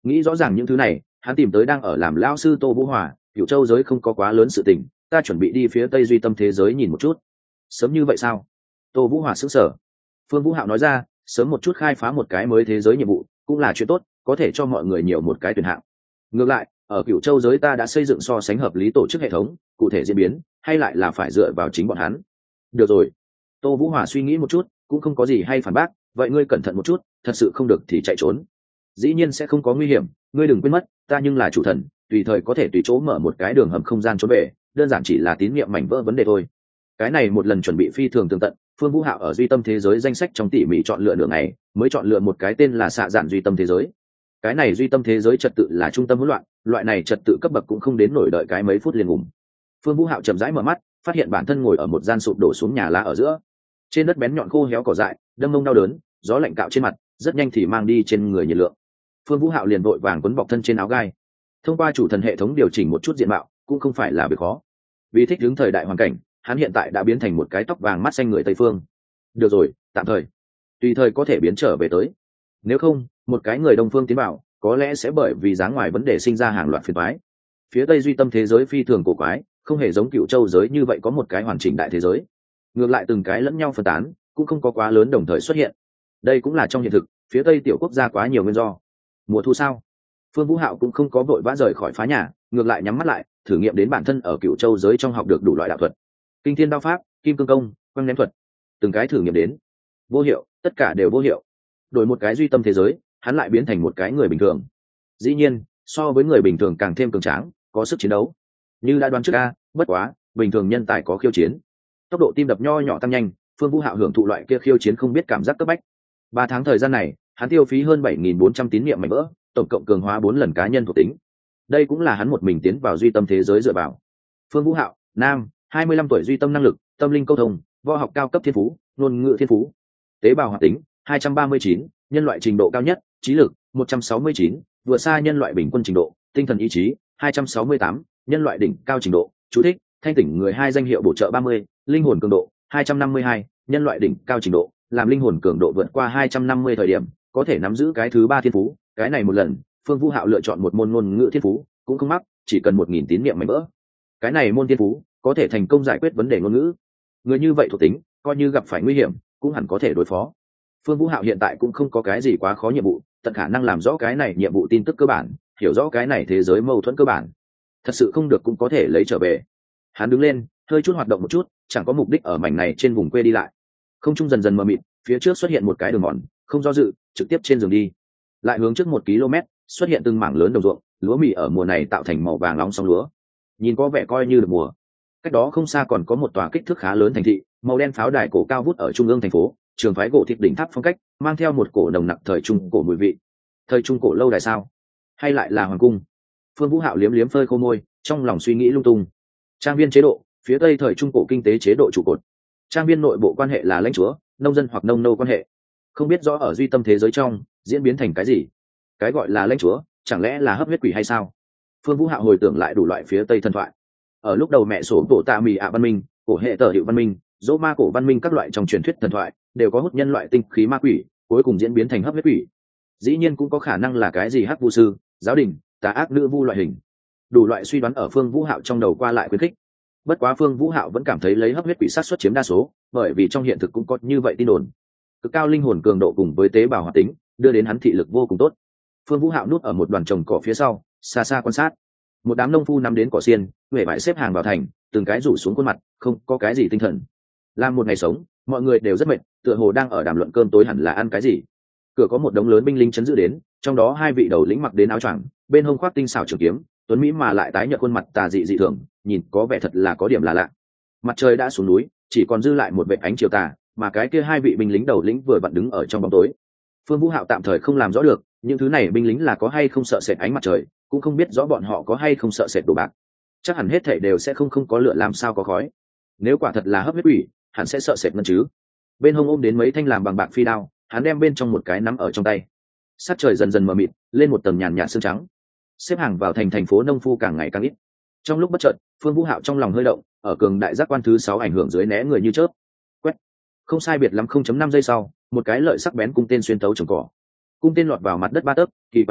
Nghĩ rõ ràng những thứ này, hắn tìm tới đang ở làm lão sư Tô Vũ Hòa. Cửu Châu giới không có quá lớn sự tình, ta chuẩn bị đi phía Tây Duy Tâm thế giới nhìn một chút. Sớm như vậy sao? Tô Vũ Hòa sững sờ. Phương Vũ Hạo nói ra, sớm một chút khai phá một cái mới thế giới nhiệm vụ cũng là chuyện tốt, có thể cho mọi người nhiều một cái tuyển hạng. Ngược lại, ở Cửu Châu giới ta đã xây dựng so sánh hợp lý tổ chức hệ thống, cụ thể diễn biến hay lại là phải dựa vào chính bọn hắn. Được rồi. Tô Vũ Hòa suy nghĩ một chút, cũng không có gì hay phản bác, vậy ngươi cẩn thận một chút, thật sự không được thì chạy trốn. Dĩ nhiên sẽ không có nguy hiểm, ngươi đừng quên mất, ta nhưng là chủ thần, tùy thời có thể tùy chỗ mở một cái đường hầm không gian trốn về, đơn giản chỉ là tín niệm mảnh vỡ vấn đề thôi. Cái này một lần chuẩn bị phi thường tường tận, Phương Vũ Hạo ở Duy Tâm thế giới danh sách trong tỉ mỉ chọn lựa nửa ngày, mới chọn lựa một cái tên là Xạ Dạn Duy Tâm thế giới. Cái này Duy Tâm thế giới trật tự là trung tâm hỗn loạn, loại này trật tự cấp bậc cũng không đến nổi đợi cái mấy phút liền ngủm. Phương Vũ Hạo chậm rãi mở mắt, phát hiện bản thân ngồi ở một gian sụp đổ xuống nhà lá ở giữa. Trên đất bén nhọn khô héo cỏ dại, đâm mông đau đớn, gió lạnh cạo trên mặt, rất nhanh thì mang đi trên người nhiệt lượng. Phương Vũ Hạo liền vội vàng quấn bọc thân trên áo gai. Thông qua chủ thần hệ thống điều chỉnh một chút diện mạo, cũng không phải là việc khó. Vì thích ứng thời đại hoàn cảnh, hắn hiện tại đã biến thành một cái tóc vàng mắt xanh người Tây phương. Được rồi, tạm thời, tùy thời có thể biến trở về tới. Nếu không, một cái người Đông phương tiến vào, có lẽ sẽ bởi vì dáng ngoài vấn đề sinh ra hàng loạt phiền toái. Phía Tây Duy Tâm thế giới phi thường cổ quái, không hề giống Cựu Châu giới như vậy có một cái hoàn chỉnh đại thế giới. Ngược lại từng cái lẫn nhau phân tán, cũng không có quá lớn đồng thời xuất hiện. Đây cũng là trong hiện thực, phía Tây tiểu quốc gia quá nhiều nguyên do. Mùa thu sao? Phương Vũ Hạo cũng không có vội vã rời khỏi phá nhà, ngược lại nhắm mắt lại, thử nghiệm đến bản thân ở Cựu Châu giới trong học được đủ loại đạo thuật. Kinh thiên đao pháp, kim cương công, quăng ném thuật, từng cái thử nghiệm đến, vô hiệu, tất cả đều vô hiệu. Đổi một cái Duy Tâm thế giới, hắn lại biến thành một cái người bình thường. Dĩ nhiên, so với người bình thường càng thêm cường tráng, có sức chiến đấu. Như đã đoán trước a, bất quá, bình thường nhân tài có khiêu chiến. Tốc độ tim đập nho nhỏ tăng nhanh, Phương Vũ Hạo hưởng thụ loại kia khiêu chiến không biết cảm giác cấp bách. 3 tháng thời gian này, hắn tiêu phí hơn 7.400 tín niệm mảnh vỡ, tổng cộng cường hóa 4 lần cá nhân thuộc tính. Đây cũng là hắn một mình tiến vào Duy Tâm thế giới dựa vào. Phương Vũ Hạo, nam, 25 tuổi, Duy Tâm năng lực, tâm linh câu thông, võ học cao cấp thiên phú, ngôn ngữ thiên phú. Tế bào hoạt tính, 239, nhân loại trình độ cao nhất, trí lực, 169, vượt xa nhân loại bình quân trình độ, tinh thần ý chí, 268, nhân loại đỉnh cao trình độ. Chú thích: thanh tỉnh người 2 danh hiệu bổ trợ 30, linh hồn cường độ, 252, nhân loại đỉnh cao trình độ, làm linh hồn cường độ vượt qua 250 thời điểm, có thể nắm giữ cái thứ 3 thiên phú. Cái này một lần, Phương Vũ Hạo lựa chọn một môn ngôn ngữ thiên phú, cũng không mắc, chỉ cần 1.000 tín niệm mảnh vỡ. Cái này môn thiên phú có thể thành công giải quyết vấn đề ngôn ngữ. Người như vậy thuộc tính, coi như gặp phải nguy hiểm, cũng hẳn có thể đối phó. Phương Vũ Hạo hiện tại cũng không có cái gì quá khó nhiệm vụ, tận khả năng làm rõ cái này nhiệm vụ tin tức cơ bản, hiểu rõ cái này thế giới mâu thuẫn cơ bản. Thật sự không được cũng có thể lấy trở về. Hắn đứng lên, hơi chút hoạt động một chút, chẳng có mục đích ở mảnh này trên vùng quê đi lại. Không trung dần dần mờ mịt, phía trước xuất hiện một cái đường mòn, không do dự, trực tiếp trên đường đi. Lại hướng trước 1 km, xuất hiện từng mảng lớn đồng ruộng, lúa mì ở mùa này tạo thành màu vàng nóng sóng lúa. Nhìn có vẻ coi như được mùa. Cách đó không xa còn có một tòa kích thước khá lớn thành thị, màu đen pháo đài cổ cao vút ở trung ương thành phố, trường phái gỗ thịt đỉnh tháp phong cách, mang theo một cổ nồng nặc thời trung cổ mùi vị. Thời trung cổ lâu đài sao? Hay lại là hoàng cung? Phương Vũ Hạo liếm liếm phơi khô môi, trong lòng suy nghĩ lung tung. Trang viên chế độ, phía Tây thời trung cổ kinh tế chế độ trụ cột. Trang viên nội bộ quan hệ là lãnh chúa, nông dân hoặc nông nô quan hệ. Không biết rõ ở Duy Tâm thế giới trong diễn biến thành cái gì? Cái gọi là lãnh chúa, chẳng lẽ là hấp huyết quỷ hay sao? Phương Vũ Hạo hồi tưởng lại đủ loại phía Tây thần thoại. Ở lúc đầu mẹ sổ tổ tạ mì ạ văn minh, cổ hệ tờ hiệu văn minh, dỗ ma cổ văn minh, các loại trong truyền thuyết thần thoại đều có hút nhân loại tinh khí ma quỷ, cuối cùng diễn biến thành hấp huyết quỷ. Dĩ nhiên cũng có khả năng là cái gì hắc vu sư, giáo đình, tà ác nữ vu loại hình. Đủ loại suy đoán ở Phương Vũ Hạo trong đầu qua lại khuyến khích. Bất quá Phương Vũ Hạo vẫn cảm thấy lấy hấp huyết quỷ sát suất chiếm đa số, bởi vì trong hiện thực cũng có như vậy tin đồn. Cực cao linh hồn cường độ cùng với tế bào hoạt tính, đưa đến hắn thị lực vô cùng tốt. Phương Vũ Hạo núp ở một đoàn trồng cỏ phía sau, xa xa quan sát. Một đám nông phu nắm đến cỏ xiên, huệ vải xếp hàng vào thành, từng cái rủ xuống khuôn mặt, không có cái gì tinh thần. Làm một ngày sống, mọi người đều rất mệt, tựa hồ đang ở đàm luận cơm tối hẳn là ăn cái gì. Cửa có một đống lớn binh lính chấn giữ đến, trong đó 2 vị đầu lĩnh mặc đến áo choàng, bên hông khoác tinh xảo trường kiếm, tuấn mỹ mà lại tái nhợt khuôn mặt tà dị dị thường, nhìn có vẻ thật là có điểm là lạ. Mặt trời đã xuống núi, chỉ còn dư lại một vệt ánh chiều tà, mà cái kia 2 vị binh lính đầu lĩnh vừa vặn đứng ở trong bóng tối. Phương Vũ Hạo tạm thời không làm rõ được, những thứ này binh lính là có hay không sợ sệt ánh mặt trời, cũng không biết rõ bọn họ có hay không sợ sệt đồ bạc. Chắc hẳn hết thảy đều sẽ không có lửa làm sao có khói. Nếu quả thật là hấp huyết quỷ, hắn sẽ sợ sệt ngân chứ. Bên hông ôm đến mấy thanh làm bằng bạc phi đao, hắn đem bên trong một cái nắm ở trong tay. Sát trời dần dần mờ mịt, lên một tầng nhàn nhạt sương trắng. Xếp hàng vào thành phố nông phu càng ngày càng ít. Trong lúc bất chợt, Phương Vũ Hạo trong lòng hơi động, ở cường đại giác quan thứ 6 ảnh hưởng dưới né người như chớp. Quét. Không sai biệt lắm 0.5 giây sau, một cái lợi sắc bén cung tên xuyên tấu trồng cỏ. Cung tên lọt vào mặt đất 3 tấc, kỳ quái là,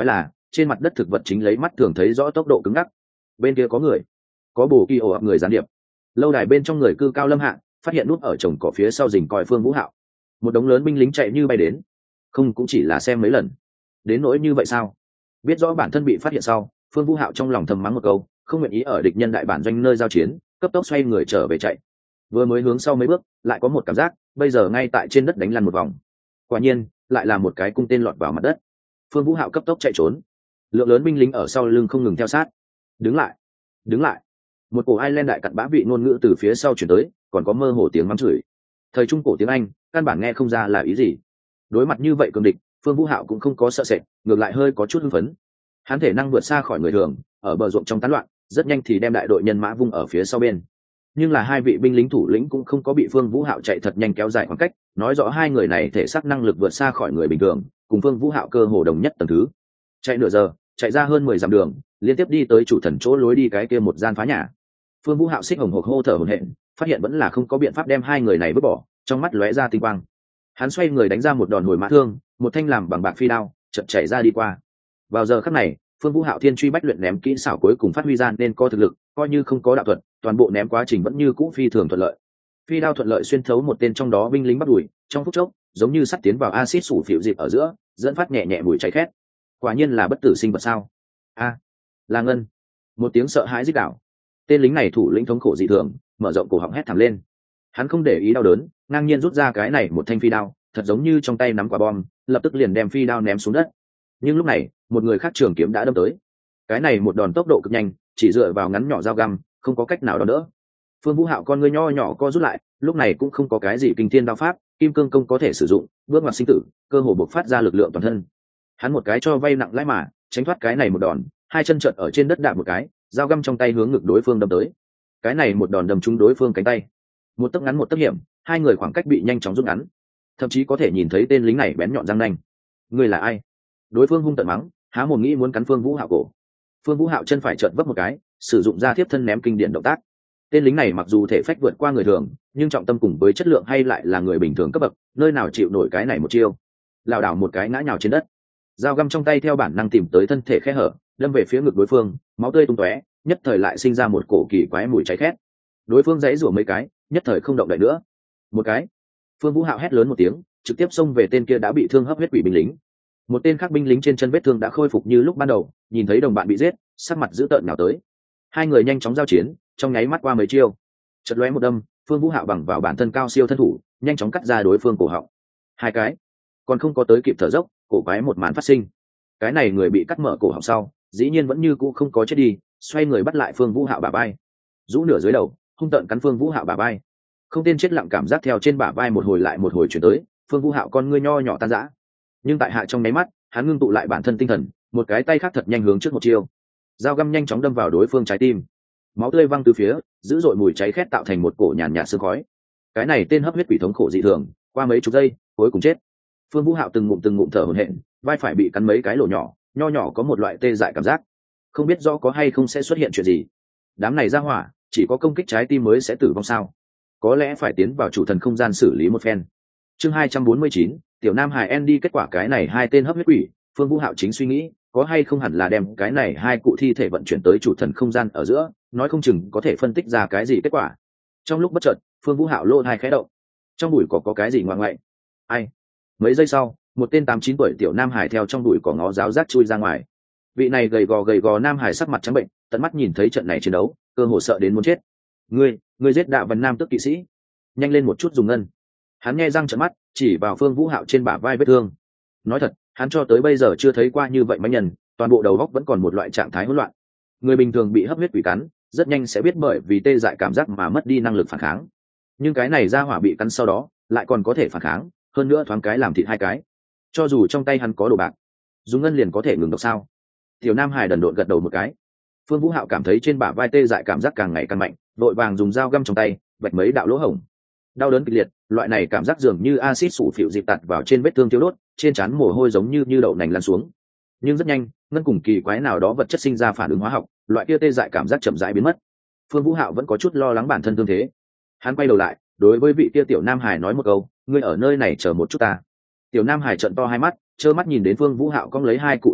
trên mặt đất thực vật chính lấy mắt thường thấy rõ tốc độ cứng ngắc. Bên kia có người, có bồ kỳ ổ ập người gián điệp. Lâu đài bên trong người cư cao lâm hạ phát hiện núp ở chồng cỏ phía sau rình coi Phương Vũ Hạo. Một đống lớn binh lính chạy như bay đến, không cũng chỉ là xem mấy lần, đến nỗi như vậy sao? Biết rõ bản thân bị phát hiện sau, Phương Vũ Hạo trong lòng thầm mắng một câu, không nguyện ý ở địch nhân đại bản doanh nơi giao chiến, cấp tốc xoay người trở về chạy. Vừa mới hướng sau mấy bước, lại có một cảm giác, bây giờ ngay tại trên đất đánh lăn một vòng. Quả nhiên, lại là một cái cung tên lọt vào mặt đất. Phương Vũ Hạo cấp tốc chạy trốn. Lượng lớn binh lính ở sau lưng không ngừng theo sát. Đứng lại, đứng lại. Một cổ Ireland đại cặn bã vị ngôn ngữ từ phía sau chuyển tới, còn có mơ hồ tiếng mắng chửi. Thời trung cổ tiếng Anh, căn bản nghe không ra là ý gì. Đối mặt như vậy cường địch, Phương Vũ Hạo cũng không có sợ sệt, ngược lại hơi có chút hưng phấn. Hắn thể năng vượt xa khỏi người thường, ở bờ ruộng trong tán loạn, rất nhanh thì đem đại đội nhân mã vung ở phía sau bên. Nhưng là hai vị binh lính thủ lĩnh cũng không có bị Phương Vũ Hạo chạy thật nhanh kéo dài khoảng cách, nói rõ hai người này thể xác năng lực vượt xa khỏi người bình thường, cùng Phương Vũ Hạo cơ hồ đồng nhất tầng thứ. Chạy nửa giờ, chạy ra hơn 10 dặm đường, liên tiếp đi tới chủ thần chỗ lối đi cái kia một gian phá nhà. Phương Vũ Hạo xích hồng hộc hô thở hổn hển, phát hiện vẫn là không có biện pháp đem hai người này vứt bỏ, trong mắt lóe ra tinh quang. Hắn xoay người đánh ra một đòn hồi mã thương, một thanh làm bằng bạc phi đao, chợt chạy ra đi qua. Vào giờ khắc này, Phương Vũ Hạo thiên truy bách luyện ném kỹ xảo cuối cùng phát huy ra nên có thực lực, coi như không có đạo thuật, toàn bộ ném quá trình vẫn như cũ phi thường thuận lợi. Phi đao thuận lợi xuyên thấu một tên trong đó binh lính bắt đuổi, trong phút chốc, giống như sắt tiến vào axit sủ phịu dịp ở giữa, dẫn phát nhẹ nhẹ mùi cháy khét. Quả nhiên là bất tử sinh vật sao? A, là Ngân. Một tiếng sợ hãi rít đảo. Tên lính này thủ lĩnh thống khổ dị thường, mở rộng cổ họng hét thảm lên. Hắn không để ý đau đớn, ngang nhiên rút ra cái này một thanh phi đao, thật giống như trong tay nắm quả bom, lập tức liền đem phi đao ném xuống đất. Nhưng lúc này, một người khác trường kiếm đã đâm tới. Cái này một đòn tốc độ cực nhanh, chỉ dựa vào ngắn nhỏ dao găm, không có cách nào đón đỡ. Phương Vũ Hạo con ngươi nho nhỏ co rút lại, lúc này cũng không có cái gì kinh thiên đao pháp, kim cương công có thể sử dụng, bước ngoặt sinh tử, cơ hồ bộc phát ra lực lượng toàn thân. Hắn một cái cho vay nặng lãi mà, tránh thoát cái này một đòn, hai chân trợn ở trên đất đạp một cái, dao găm trong tay hướng ngực đối phương đâm tới. Cái này một đòn đâm trúng đối phương cánh tay. Một tấc ngắn một tấc hiểm, hai người khoảng cách bị nhanh chóng rút ngắn. Thậm chí có thể nhìn thấy tên lính này bén nhọn răng nanh. Ngươi là ai? Đối phương hung tợn mắng, há mồm nghĩ muốn cắn Phương Vũ Hạo cổ. Phương Vũ Hạo chân phải trợn vấp một cái, sử dụng ra tiếp thân ném kinh điển động tác. Tên lính này mặc dù thể phách vượt qua người thường, nhưng trọng tâm cùng với chất lượng hay lại là người bình thường cấp bậc, nơi nào chịu nổi cái này một chiêu. Lảo đảo một cái ngã nhào trên đất. Dao găm trong tay theo bản năng tìm tới thân thể khe hở, đâm về phía ngực đối phương, máu tươi tung tóe, nhất thời lại sinh ra một cổ kỳ quái mùi cháy khét. Đối phương giãy giụa mấy cái, nhất thời không động đậy nữa. Một cái. Phương Vũ Hạo hét lớn một tiếng, trực tiếp xông về tên kia đã bị thương hấp huyết quỷ binh lính. Một tên khác binh lính trên chân vết thương đã khôi phục như lúc ban đầu, nhìn thấy đồng bạn bị giết, sắc mặt dữ tợn nhào tới. Hai người nhanh chóng giao chiến, trong nháy mắt qua mấy chiêu. Chợt lóe một đâm, Phương Vũ Hạo bằng vào bản thân cao siêu thân thủ, nhanh chóng cắt ra đối phương cổ họng. Hai cái, còn không có tới kịp thở dốc, cổ quái một màn phát sinh. Cái này người bị cắt mở cổ họng sau, dĩ nhiên vẫn như cũ không có chết đi, xoay người bắt lại Phương Vũ Hạo bả vai, rũ nửa dưới đầu, hung tợn cắn Phương Vũ Hạo bả vai. Không tên chết lặng cảm giác theo trên bả vai một hồi lại một hồi chuyển tới, Phương Vũ Hạo con ngươi nho nhỏ tan rã. Nhưng tại hạ trong nháy mắt, hắn ngưng tụ lại bản thân tinh thần, một cái tay khác thật nhanh hướng trước một chiêu, dao găm nhanh chóng đâm vào đối phương trái tim, máu tươi văng từ phía, dữ dội mùi cháy khét tạo thành một cổ nhàn nhạt sương khói. Cái này tên hấp huyết quỷ thống khổ dị thường, qua mấy chục giây, cuối cùng chết. Phương Vũ Hạo từng ngụm thở hổn hển, vai phải bị cắn mấy cái lỗ nhỏ, nho nhỏ có một loại tê dại cảm giác, không biết rõ có hay không sẽ xuất hiện chuyện gì. Đám này ra hỏa, chỉ có công kích trái tim mới sẽ tử vong sao? Có lẽ phải tiến vào chủ thần không gian xử lý một phen. Chương 249, Tiểu Nam Hải Andy kết quả cái này hai tên hấp huyết quỷ, Phương Vũ Hạo chính suy nghĩ, có hay không hẳn là đem cái này hai cụ thi thể vận chuyển tới chủ thần không gian ở giữa, nói không chừng có thể phân tích ra cái gì kết quả. Trong lúc bất chợt, Phương Vũ Hạo lô hai khẽ động. Trong bụi cỏ có cái gì ngoại ngoại? Ai? Mấy giây sau, một tên 8-9 tuổi tiểu nam hải theo trong bụi cỏ ngó giáo giác chui ra ngoài. Vị này gầy gò nam hải sắc mặt trắng bệnh, tận mắt nhìn thấy trận này chiến đấu, cơ hồ sợ đến muốn chết. Ngươi giết Đạo Vân Nam tức kỵ sĩ, nhanh lên một chút dùng ngân. Hắn nghe răng trợn mắt, chỉ vào Phương Vũ Hạo trên bả vai vết thương. Nói thật, hắn cho tới bây giờ chưa thấy qua như vậy mấy nhân, toàn bộ đầu óc vẫn còn một loại trạng thái hỗn loạn. Người bình thường bị hấp huyết quỷ cắn, rất nhanh sẽ biết bởi vì tê dại cảm giác mà mất đi năng lực phản kháng. Nhưng cái này ra hỏa bị cắn sau đó, lại còn có thể phản kháng, hơn nữa thoáng cái làm thịt hai cái. Cho dù trong tay hắn có đồ bạc, dùng ngân liền có thể ngừng độc sao? Tiểu Nam Hải đần độn gật đầu một cái. Phương Vũ Hạo cảm thấy trên bả vai tê dại cảm giác càng ngày càng mạnh, vội vàng dùng dao găm trong tay vạch mấy đạo lỗ hổng. Đau đớn kịch liệt, loại này cảm giác dường như axit sủ phịu dịp tạt vào trên vết thương thiêu đốt, trên trán mồ hôi giống như đậu nành lăn xuống. Nhưng rất nhanh, ngân cùng kỳ quái nào đó vật chất sinh ra phản ứng hóa học, loại kia tê dại cảm giác chậm rãi biến mất. Phương Vũ Hạo vẫn có chút lo lắng bản thân thương thế. Hắn quay đầu lại, đối với vị kia tiểu Nam Hải nói một câu, ngươi ở nơi này chờ một chút ta. Tiểu Nam Hải trợn to hai mắt, trơ mắt nhìn đến Phương Vũ Hạo cong lấy hai cụ thi thể,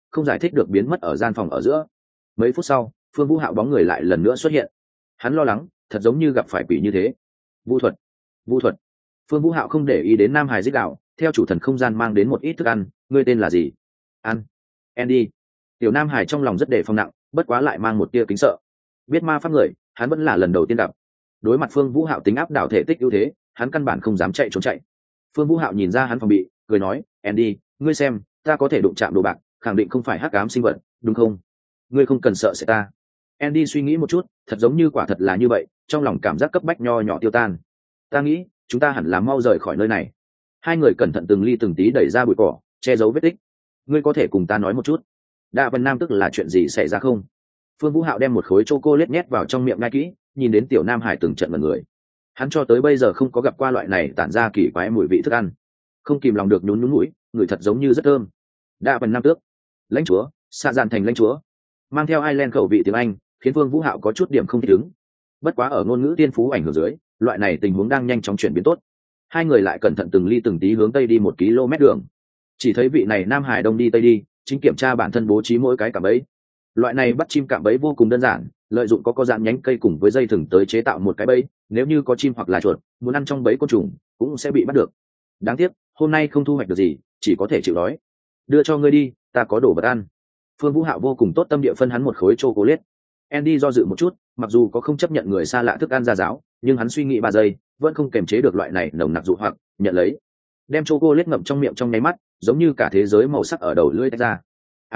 không giải thích được biến mất ở gian phòng ở giữa. Mấy phút sau, Phương Vũ Hạo bóng người lại lần nữa xuất hiện. Hắn lo lắng, thật giống như gặp phải quỷ như thế. Vu thuật, vu thuật. Phương Vũ Hạo không để ý đến Nam Hải dích đạo, theo chủ thần không gian mang đến một ít thức ăn. Ngươi tên là gì? Ăn. Andy. Tiểu Nam Hải trong lòng rất đề phòng nặng, bất quá lại mang một tia kính sợ. Biết ma pháp người, hắn vẫn là lần đầu tiên gặp. Đối mặt Phương Vũ Hạo tính áp đảo thể tích ưu thế, hắn căn bản không dám chạy trốn chạy. Phương Vũ Hạo nhìn ra hắn phòng bị, cười nói, Andy, ngươi xem, ta có thể đụng chạm đồ bạc, khẳng định không phải hắc ám sinh vật, đúng không? Ngươi không cần sợ sẽ ta. Andy suy nghĩ một chút, thật giống như quả thật là như vậy, trong lòng cảm giác cấp bách nho nhỏ tiêu tan. Ta nghĩ, chúng ta hẳn là mau rời khỏi nơi này. Hai người cẩn thận từng ly từng tí đẩy ra bụi cỏ, che giấu vết tích. Ngươi có thể cùng ta nói một chút, Đạ Vân Nam tức là chuyện gì xảy ra không? Phương Vũ Hạo đem một khối chocolate nhét vào trong miệng ngay kỹ, nhìn đến Tiểu Nam Hải từng trận mật người. Hắn cho tới bây giờ không có gặp qua loại này tản ra kỳ quái mùi vị thức ăn, không kìm lòng được nhún nhún mũi, người thật giống như rất thơm. Đạ Vân Nam tước, lãnh chúa, xạ dạn thành lãnh chúa, mang theo Ireland khẩu vị tiếng Anh, khiến Phương Vũ Hạo có chút điểm không thích ứng. Bất quá ở ngôn ngữ tiên phú ảnh hưởng dưới, loại này tình huống đang nhanh chóng chuyển biến tốt. Hai người lại cẩn thận từng ly từng tí hướng tây đi 1 km đường. Chỉ thấy vị này Nam Hải Đông đi tây đi, chính kiểm tra bản thân bố trí mỗi cái cạm bẫy. Loại này bắt chim cạm bẫy vô cùng đơn giản, lợi dụng có dạng nhánh cây cùng với dây thừng tới chế tạo một cái bẫy, nếu như có chim hoặc là chuột muốn ăn trong bẫy côn trùng cũng sẽ bị bắt được. Đáng tiếc, hôm nay không thu hoạch được gì, chỉ có thể chịu đói. Đưa cho ngươi đi, ta có đồ vật ăn. Phương Vũ Hạo vô cùng tốt tâm địa phân hắn một khối chocolate. Andy do dự một chút, mặc dù có không chấp nhận người xa lạ thức ăn ra giáo, nhưng hắn suy nghĩ 3 giây, vẫn không kềm chế được loại này nồng nặc dụ hoặc, nhận lấy. Đem chocolate ngậm trong miệng trong nháy mắt, giống như cả thế giới màu sắc ở đầu lưỡi tách ra.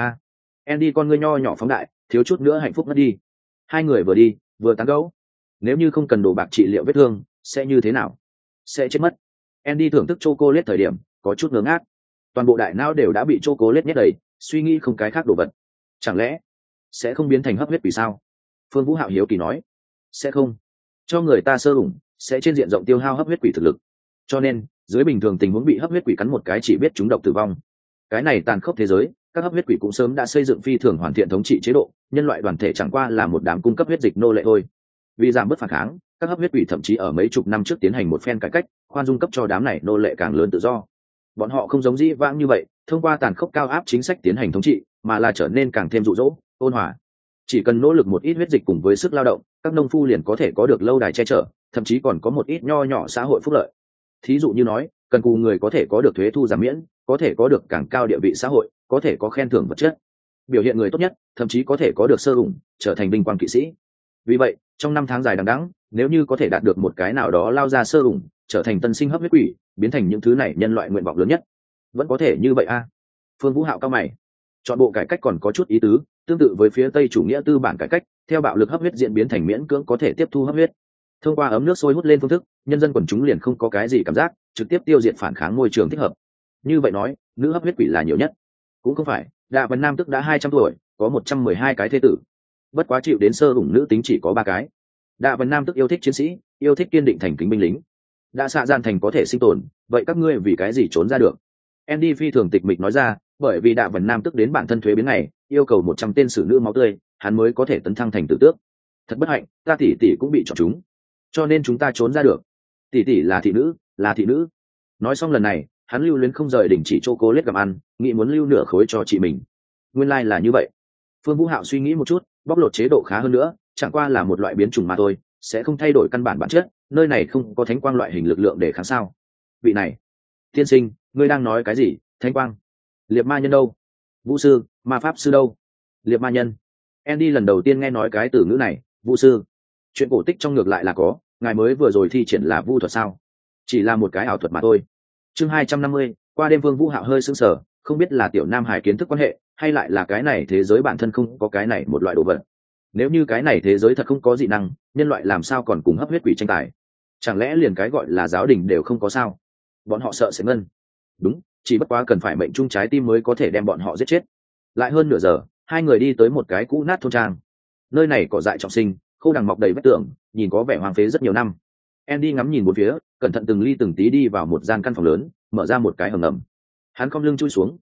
Andy con ngươi nho nhỏ phóng đại, thiếu chút nữa hạnh phúc mất đi. Hai người vừa đi, vừa tán gẫu. Nếu như không cần đồ bạc trị liệu vết thương, sẽ như thế nào? Sẽ chết mất. Andy thưởng thức chocolate thời điểm, có chút ngớ ngác. Toàn bộ đại não đều đã bị chocolate nhét đầy, suy nghĩ không cái khác đồ vật. Chẳng lẽ sẽ không biến thành hấp huyết quỷ sao? Phương Vũ Hạo hiếu kỳ nói. Sẽ không. Cho người ta sơ ủng, sẽ trên diện rộng tiêu hao hấp huyết quỷ thực lực. Cho nên, dưới bình thường tình huống bị hấp huyết quỷ cắn một cái chỉ biết chúng độc tử vong. Cái này tàn khốc thế giới, các hấp huyết quỷ cũng sớm đã xây dựng phi thường hoàn thiện thống trị chế độ, nhân loại đoàn thể chẳng qua là một đám cung cấp huyết dịch nô lệ thôi. Vì giảm bớt phản kháng, các hấp huyết quỷ thậm chí ở mấy chục năm trước tiến hành một phen cải cách, khoan dung cấp cho đám này nô lệ càng lớn tự do. Bọn họ không giống dĩ vãng như vậy, thông qua tàn khốc cao áp chính sách tiến hành thống trị, mà là trở nên càng thêm dụ dỗ, ôn hòa. Chỉ cần nỗ lực một ít huyết dịch cùng với sức lao động, các nông phu liền có thể có được lâu đài che chở, thậm chí còn có một ít nho nhỏ xã hội phúc lợi. Thí dụ như nói, cần cù người có thể có được thuế thu giảm miễn, có thể có được càng cao địa vị xã hội, có thể có khen thưởng vật chất. Biểu hiện người tốt nhất, thậm chí có thể có được sơ ủng, trở thành vinh quang kỵ sĩ. Vì vậy, trong 5 tháng dài đằng đẵng, nếu như có thể đạt được một cái nào đó lao ra sơ ủng, trở thành tân sinh hấp huyết quỷ, biến thành những thứ này nhân loại nguyện vọng lớn nhất. Vẫn có thể như vậy a? Phương Vũ Hạo cao mày. Chọn bộ cải cách còn có chút ý tứ, tương tự với phía Tây chủ nghĩa tư bản cải cách, theo bạo lực hấp huyết diễn biến thành miễn cưỡng có thể tiếp thu hấp huyết. Thông qua ấm nước sôi hút lên phương thức, nhân dân quần chúng liền không có cái gì cảm giác, trực tiếp tiêu diệt phản kháng môi trường thích hợp. Như vậy nói, nữ hấp huyết quỷ là nhiều nhất. Cũng không phải, Đạ Vân Nam tức đã 200 tuổi, có 112 cái thế tử. Bất quá chịu đến sơ ủng nữ tính chỉ có 3 cái. Đạ Vân Nam tức yêu thích chiến sĩ, yêu thích kiên định thành kính binh lính. Đã xạ gian thành có thể sinh tồn, vậy các ngươi vì cái gì trốn ra được? Andy phi thường tịch mịch nói ra, bởi vì Đạ Vân Nam tức đến bản thân thuế biến này, yêu cầu 100 tên sử nữ máu tươi, hắn mới có thể tấn thăng thành tử tước. Thật bất hạnh, ta tỷ tỷ cũng bị chọn chúng, cho nên chúng ta trốn ra được. Tỷ tỷ là thị nữ, là thị nữ. Nói xong lần này, hắn lưu luyến không rời đỉnh chỉ chocolate gặm ăn, nghĩ muốn lưu nửa khối cho chị mình. Nguyên lai là như vậy. Phương Vũ Hạo suy nghĩ một chút, bóc lột chế độ khá hơn nữa, chẳng qua là một loại biến chủng mà thôi, sẽ không thay đổi căn bản bản chất. Nơi này không có thánh quang loại hình lực lượng để kháng sao? Vị này, tiên sinh, ngươi đang nói cái gì? Thánh quang? Liệp ma nhân đâu? Vũ sư, ma pháp sư đâu? Liệp ma nhân. Andy lần đầu tiên nghe nói cái từ ngữ này, vũ sư. Chuyện cổ tích trong ngược lại là có, ngài mới vừa rồi thi triển là vu thuật sao? Chỉ là một cái ảo thuật mà thôi. Chương 250, qua đêm Vương Vũ Hạo hơi sững sờ, không biết là tiểu Nam Hải kiến thức quan hệ, hay lại là cái này thế giới bản thân không có cái này một loại đồ vật. Nếu như cái này thế giới thật không có dị năng, nhân loại làm sao còn cùng hấp huyết quỷ tranh tài? Chẳng lẽ liền cái gọi là giáo đình đều không có sao? Bọn họ sợ sẽ ngân. Đúng, chỉ bất quá cần phải mệnh trung trái tim mới có thể đem bọn họ giết chết. Lại hơn nửa giờ, hai người đi tới một cái cũ nát thôn trang. Nơi này cỏ dại trọng sinh, khô đằng mọc đầy vách tường, nhìn có vẻ hoang phế rất nhiều năm. Andy ngắm nhìn bốn phía, cẩn thận từng ly từng tí đi vào một gian căn phòng lớn, mở ra một cái hầm ngầm. Hắn khom lưng chui xuống,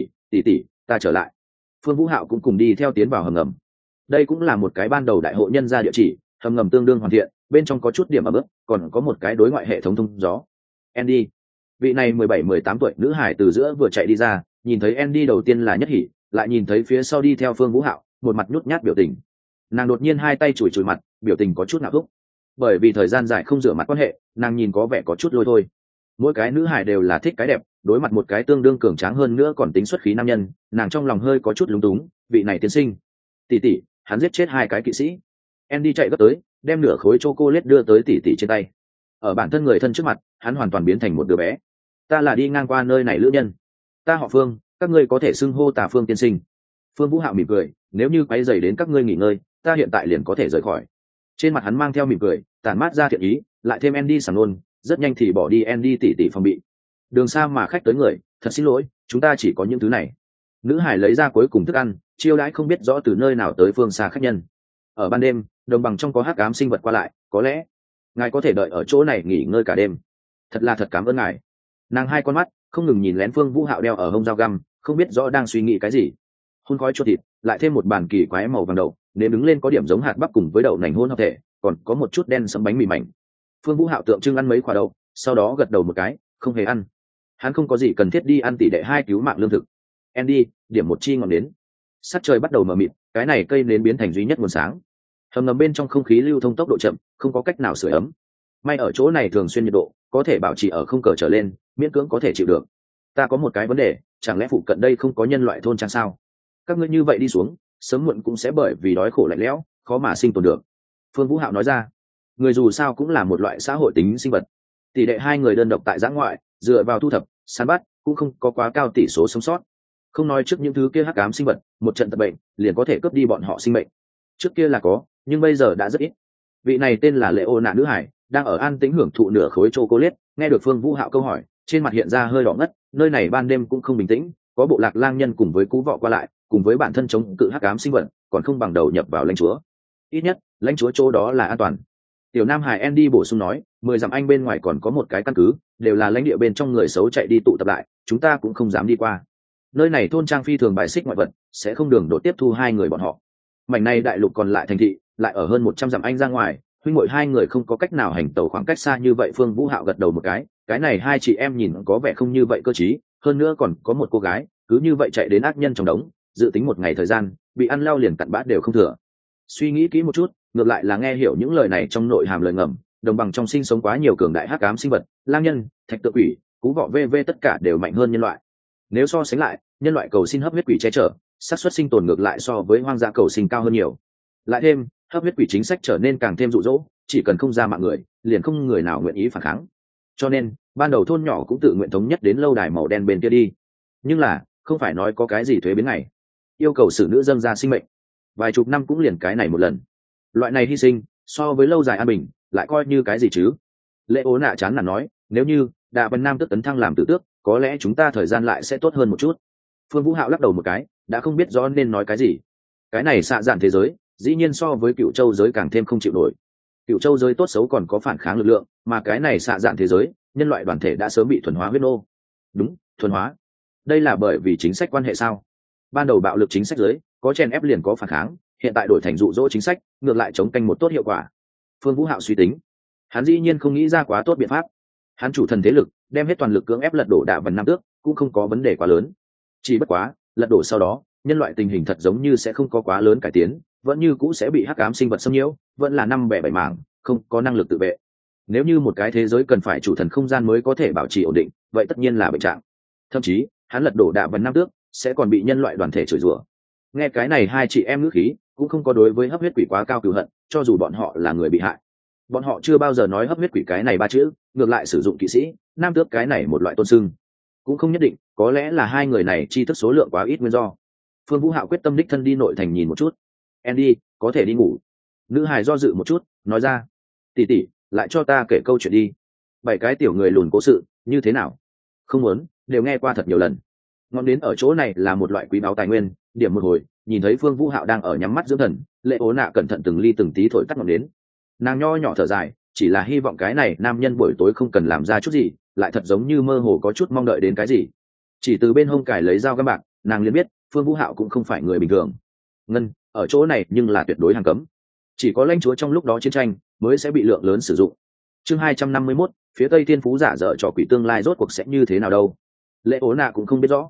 tỷ, ta trở lại. Phương Vũ Hạo cũng cùng đi theo tiến vào hầm ngầm. Đây cũng là một cái ban đầu đại hộ nhân ra địa chỉ, hầm ngầm tương đương hoàn thiện, bên trong có chút điểm ẩm ướt, còn có một cái đối ngoại hệ thống thông gió. Andy, vị này 17-18 tuổi nữ hải từ giữa vừa chạy đi ra, nhìn thấy Andy đầu tiên là nhất hỉ, lại nhìn thấy phía sau đi theo Phương Vũ Hạo, một mặt nhút nhát biểu tình. Nàng đột nhiên hai tay chùi chùi mặt, biểu tình có chút ngạo thúc. Bởi vì thời gian dài không rửa mặt quan hệ, nàng nhìn có vẻ có chút lôi thôi. Mỗi cái nữ hài đều là thích cái đẹp, đối mặt một cái tương đương cường tráng hơn nữa còn tính xuất khí nam nhân, nàng trong lòng hơi có chút lúng túng. Vị này tiên sinh, tỷ tỷ, hắn giết chết hai cái kỵ sĩ. Andy chạy gấp tới, đem nửa khối chocolate đưa tới tỷ tỷ trên tay. Ở bản thân người thân trước mặt, hắn hoàn toàn biến thành một đứa bé. Ta là đi ngang qua nơi này lữ nhân, ta họ Phương, các ngươi có thể xưng hô ta Phương tiên sinh. Phương Vũ Hạo mỉm cười, nếu như quấy rầy đến các ngươi nghỉ ngơi, ta hiện tại liền có thể rời khỏi. Trên mặt hắn mang theo mỉm cười, tản mát ra thiện ý, lại thêm Andy sảng luôn, rất nhanh thì bỏ đi Andy tỉ tỉ phòng bị. Đường xa mà khách tới người, thật xin lỗi, chúng ta chỉ có những thứ này. Nữ hải lấy ra cuối cùng thức ăn, chiêu đãi không biết rõ từ nơi nào tới phương xa khách nhân. Ở ban đêm, đồng bằng trong có hắc ám sinh vật qua lại, có lẽ ngài có thể đợi ở chỗ này nghỉ ngơi cả đêm. Thật cảm ơn ngài. Nàng hai con mắt không ngừng nhìn lén Phương Vũ Hạo đeo ở hông dao găm, không biết rõ đang suy nghĩ cái gì. Hun khói chuột thịt, lại thêm một bàn kỳ quái màu vàng đậu, nếu đứng lên có điểm giống hạt bắp cùng với đậu nành hôn hợp thể, còn có một chút đen sẫm bánh mì mảnh. Phương Vũ Hạo tượng trưng ăn mấy quả đậu, sau đó gật đầu một cái, không hề ăn. Hắn không có gì cần thiết đi ăn tỷ đệ hai cứu mạng lương thực. Andy, điểm một chi ngọn nến. Sát trời bắt đầu mờ mịt, cái này cây nến biến thành duy nhất nguồn sáng. Hầm ngầm bên trong không khí lưu thông tốc độ chậm, không có cách nào sưởi ấm. May ở chỗ này thường xuyên nhiệt độ có thể bảo trì ở không cờ trở lên, miễn cưỡng có thể chịu được. Ta có một cái vấn đề, chẳng lẽ phụ cận đây không có nhân loại thôn trang sao? Các ngươi như vậy đi xuống, sớm muộn cũng sẽ bởi vì đói khổ lạnh lẽo, khó mà sinh tồn được. Phương Vũ Hạo nói ra, người dù sao cũng là một loại xã hội tính sinh vật. Tỷ lệ hai người đơn độc tại giã ngoại, dựa vào thu thập, săn bắt, cũng không có quá cao tỷ số sống sót. Không nói trước những thứ kia hắc ám sinh vật, một trận tật bệnh liền có thể cướp đi bọn họ sinh mệnh. Trước kia là có, nhưng bây giờ đã rất ít. Vị này tên là Lệ Ô Nạ nữ hải, đang ở an tĩnh hưởng thụ nửa khối chocolate, nghe được Phương Vũ Hạo câu hỏi, trên mặt hiện ra hơi đỏ ngất. Nơi này ban đêm cũng không bình tĩnh, có bộ lạc lang nhân cùng với cú vọ qua lại, cùng với bản thân chống cự hắc ám sinh vật, còn không bằng đầu nhập vào lãnh chúa. Ít nhất, lãnh chúa chỗ đó là an toàn. Tiểu Nam Hải Andy bổ sung nói, 10 dặm anh bên ngoài còn có một cái căn cứ, đều là lãnh địa bên trong người xấu chạy đi tụ tập lại, chúng ta cũng không dám đi qua. Nơi này thôn trang phi thường bài xích ngoại vật, sẽ không đường đột tiếp thu hai người bọn họ. Mảnh này đại lục còn lại thành thị, lại ở hơn 100 dặm anh ra ngoài, huynh muội hai người không có cách nào hành tẩu khoảng cách xa như vậy. Phương Vũ Hạo gật đầu một cái này hai chị em nhìn có vẻ không như vậy cơ trí, hơn nữa còn có một cô gái, cứ như vậy chạy đến ác nhân trong đống, dự tính một ngày thời gian, bị ăn lao liền cặn bã đều không thừa. Suy nghĩ kỹ một chút, ngược lại là nghe hiểu những lời này trong nội hàm lời ngầm, đồng bằng trong sinh sống quá nhiều cường đại hắc ám sinh vật, lang nhân, thạch tự quỷ, cú vọ vv tất cả đều mạnh hơn nhân loại. Nếu so sánh lại, nhân loại cầu xin hấp huyết quỷ che chở, xác suất sinh tồn ngược lại so với hoang dã cầu sinh cao hơn nhiều. Lại thêm, hấp huyết quỷ chính sách trở nên càng thêm dụ dỗ, chỉ cần không ra mạng người, liền không người nào nguyện ý phản kháng. Cho nên, ban đầu thôn nhỏ cũng tự nguyện thống nhất đến lâu đài màu đen bên kia đi. Nhưng là, không phải nói có cái gì thuế biến này, yêu cầu xử nữ dâng ra sinh mệnh, vài chục năm cũng liền cái này một lần. Loại này hy sinh, so với lâu dài an bình, lại coi như cái gì chứ? Lệ Ố Nạ chán nản nói, nếu như Đạ Vân Nam tức tấn thăng làm tử tước, có lẽ chúng ta thời gian lại sẽ tốt hơn một chút. Phương Vũ Hạo lắc đầu một cái, đã không biết rõ nên nói cái gì. Cái này xạ dạn thế giới, dĩ nhiên so với Cựu Châu giới càng thêm không chịu nổi. Cựu Châu giới tốt xấu còn có phản kháng lực lượng, mà cái này xạ dạn thế giới, nhân loại đoàn thể đã sớm bị thuần hóa huyết nô. Đúng, thuần hóa. Đây là bởi vì chính sách quan hệ sao? Ban đầu bạo lực chính sách giới, có chen ép liền có phản kháng, hiện tại đổi thành dụ dỗ chính sách, ngược lại chống canh một tốt hiệu quả. Phương Vũ Hạo suy tính, hắn dĩ nhiên không nghĩ ra quá tốt biện pháp. Hắn chủ thần thế lực, đem hết toàn lực cưỡng ép lật đổ Đạ Vân Nam tước, cũng không có vấn đề quá lớn. Chỉ bất quá, lật đổ sau đó, nhân loại tình hình thật giống như sẽ không có quá lớn cải tiến, vẫn như cũ sẽ bị hắc ám sinh vật xâm nhiễu, vẫn là năm bẻ bảy mảng, không có năng lực tự vệ. Nếu như một cái thế giới cần phải chủ thần không gian mới có thể bảo trì ổn định, vậy tất nhiên là bệnh trạng. Thậm chí, hắn lật đổ Đạ Vân Nam tước, sẽ còn bị nhân loại đoàn thể chửi rủa. Nghe cái này hai chị em ngữ khí, cũng không có đối với hấp huyết quỷ quá cao cừu hận, cho dù bọn họ là người bị hại. Bọn họ chưa bao giờ nói hấp huyết quỷ cái này ba chữ, ngược lại sử dụng kỵ sĩ, nam tước cái này một loại tôn xưng. Cũng không nhất định, có lẽ là hai người này tri thức số lượng quá ít nguyên do. Phương Vũ Hạo quyết tâm đích thân đi nội thành nhìn một chút. Andy, có thể đi ngủ. Nữ hài do dự một chút, nói ra. Tỷ tỷ, lại cho ta kể câu chuyện đi. 7 cái tiểu người lùn cố sự, như thế nào? Không muốn, đều nghe qua thật nhiều lần. Ngọn đến ở chỗ này là một loại quý báu tài nguyên, điểm một hồi, nhìn thấy Phương Vũ Hạo đang ở nhắm mắt dưỡng thần, Lệ Ố Nạ cẩn thận từng ly từng tí thổi tắt ngọn đến. Nàng nho nhỏ thở dài, chỉ là hy vọng cái này nam nhân buổi tối không cần làm ra chút gì, lại thật giống như mơ hồ có chút mong đợi đến cái gì. Chỉ từ bên hông cải lấy dao găm bạc, nàng liền biết Phương Vũ Hạo cũng không phải người bình thường. Ngân ở chỗ này nhưng là tuyệt đối hàng cấm, chỉ có lãnh chúa trong lúc đó chiến tranh mới sẽ bị lượng lớn sử dụng. Chương 251, phía Tây Thiên Phú giả dở trò quỷ tương lai rốt cuộc sẽ như thế nào đâu. Lệ Ố Nạ cũng không biết rõ.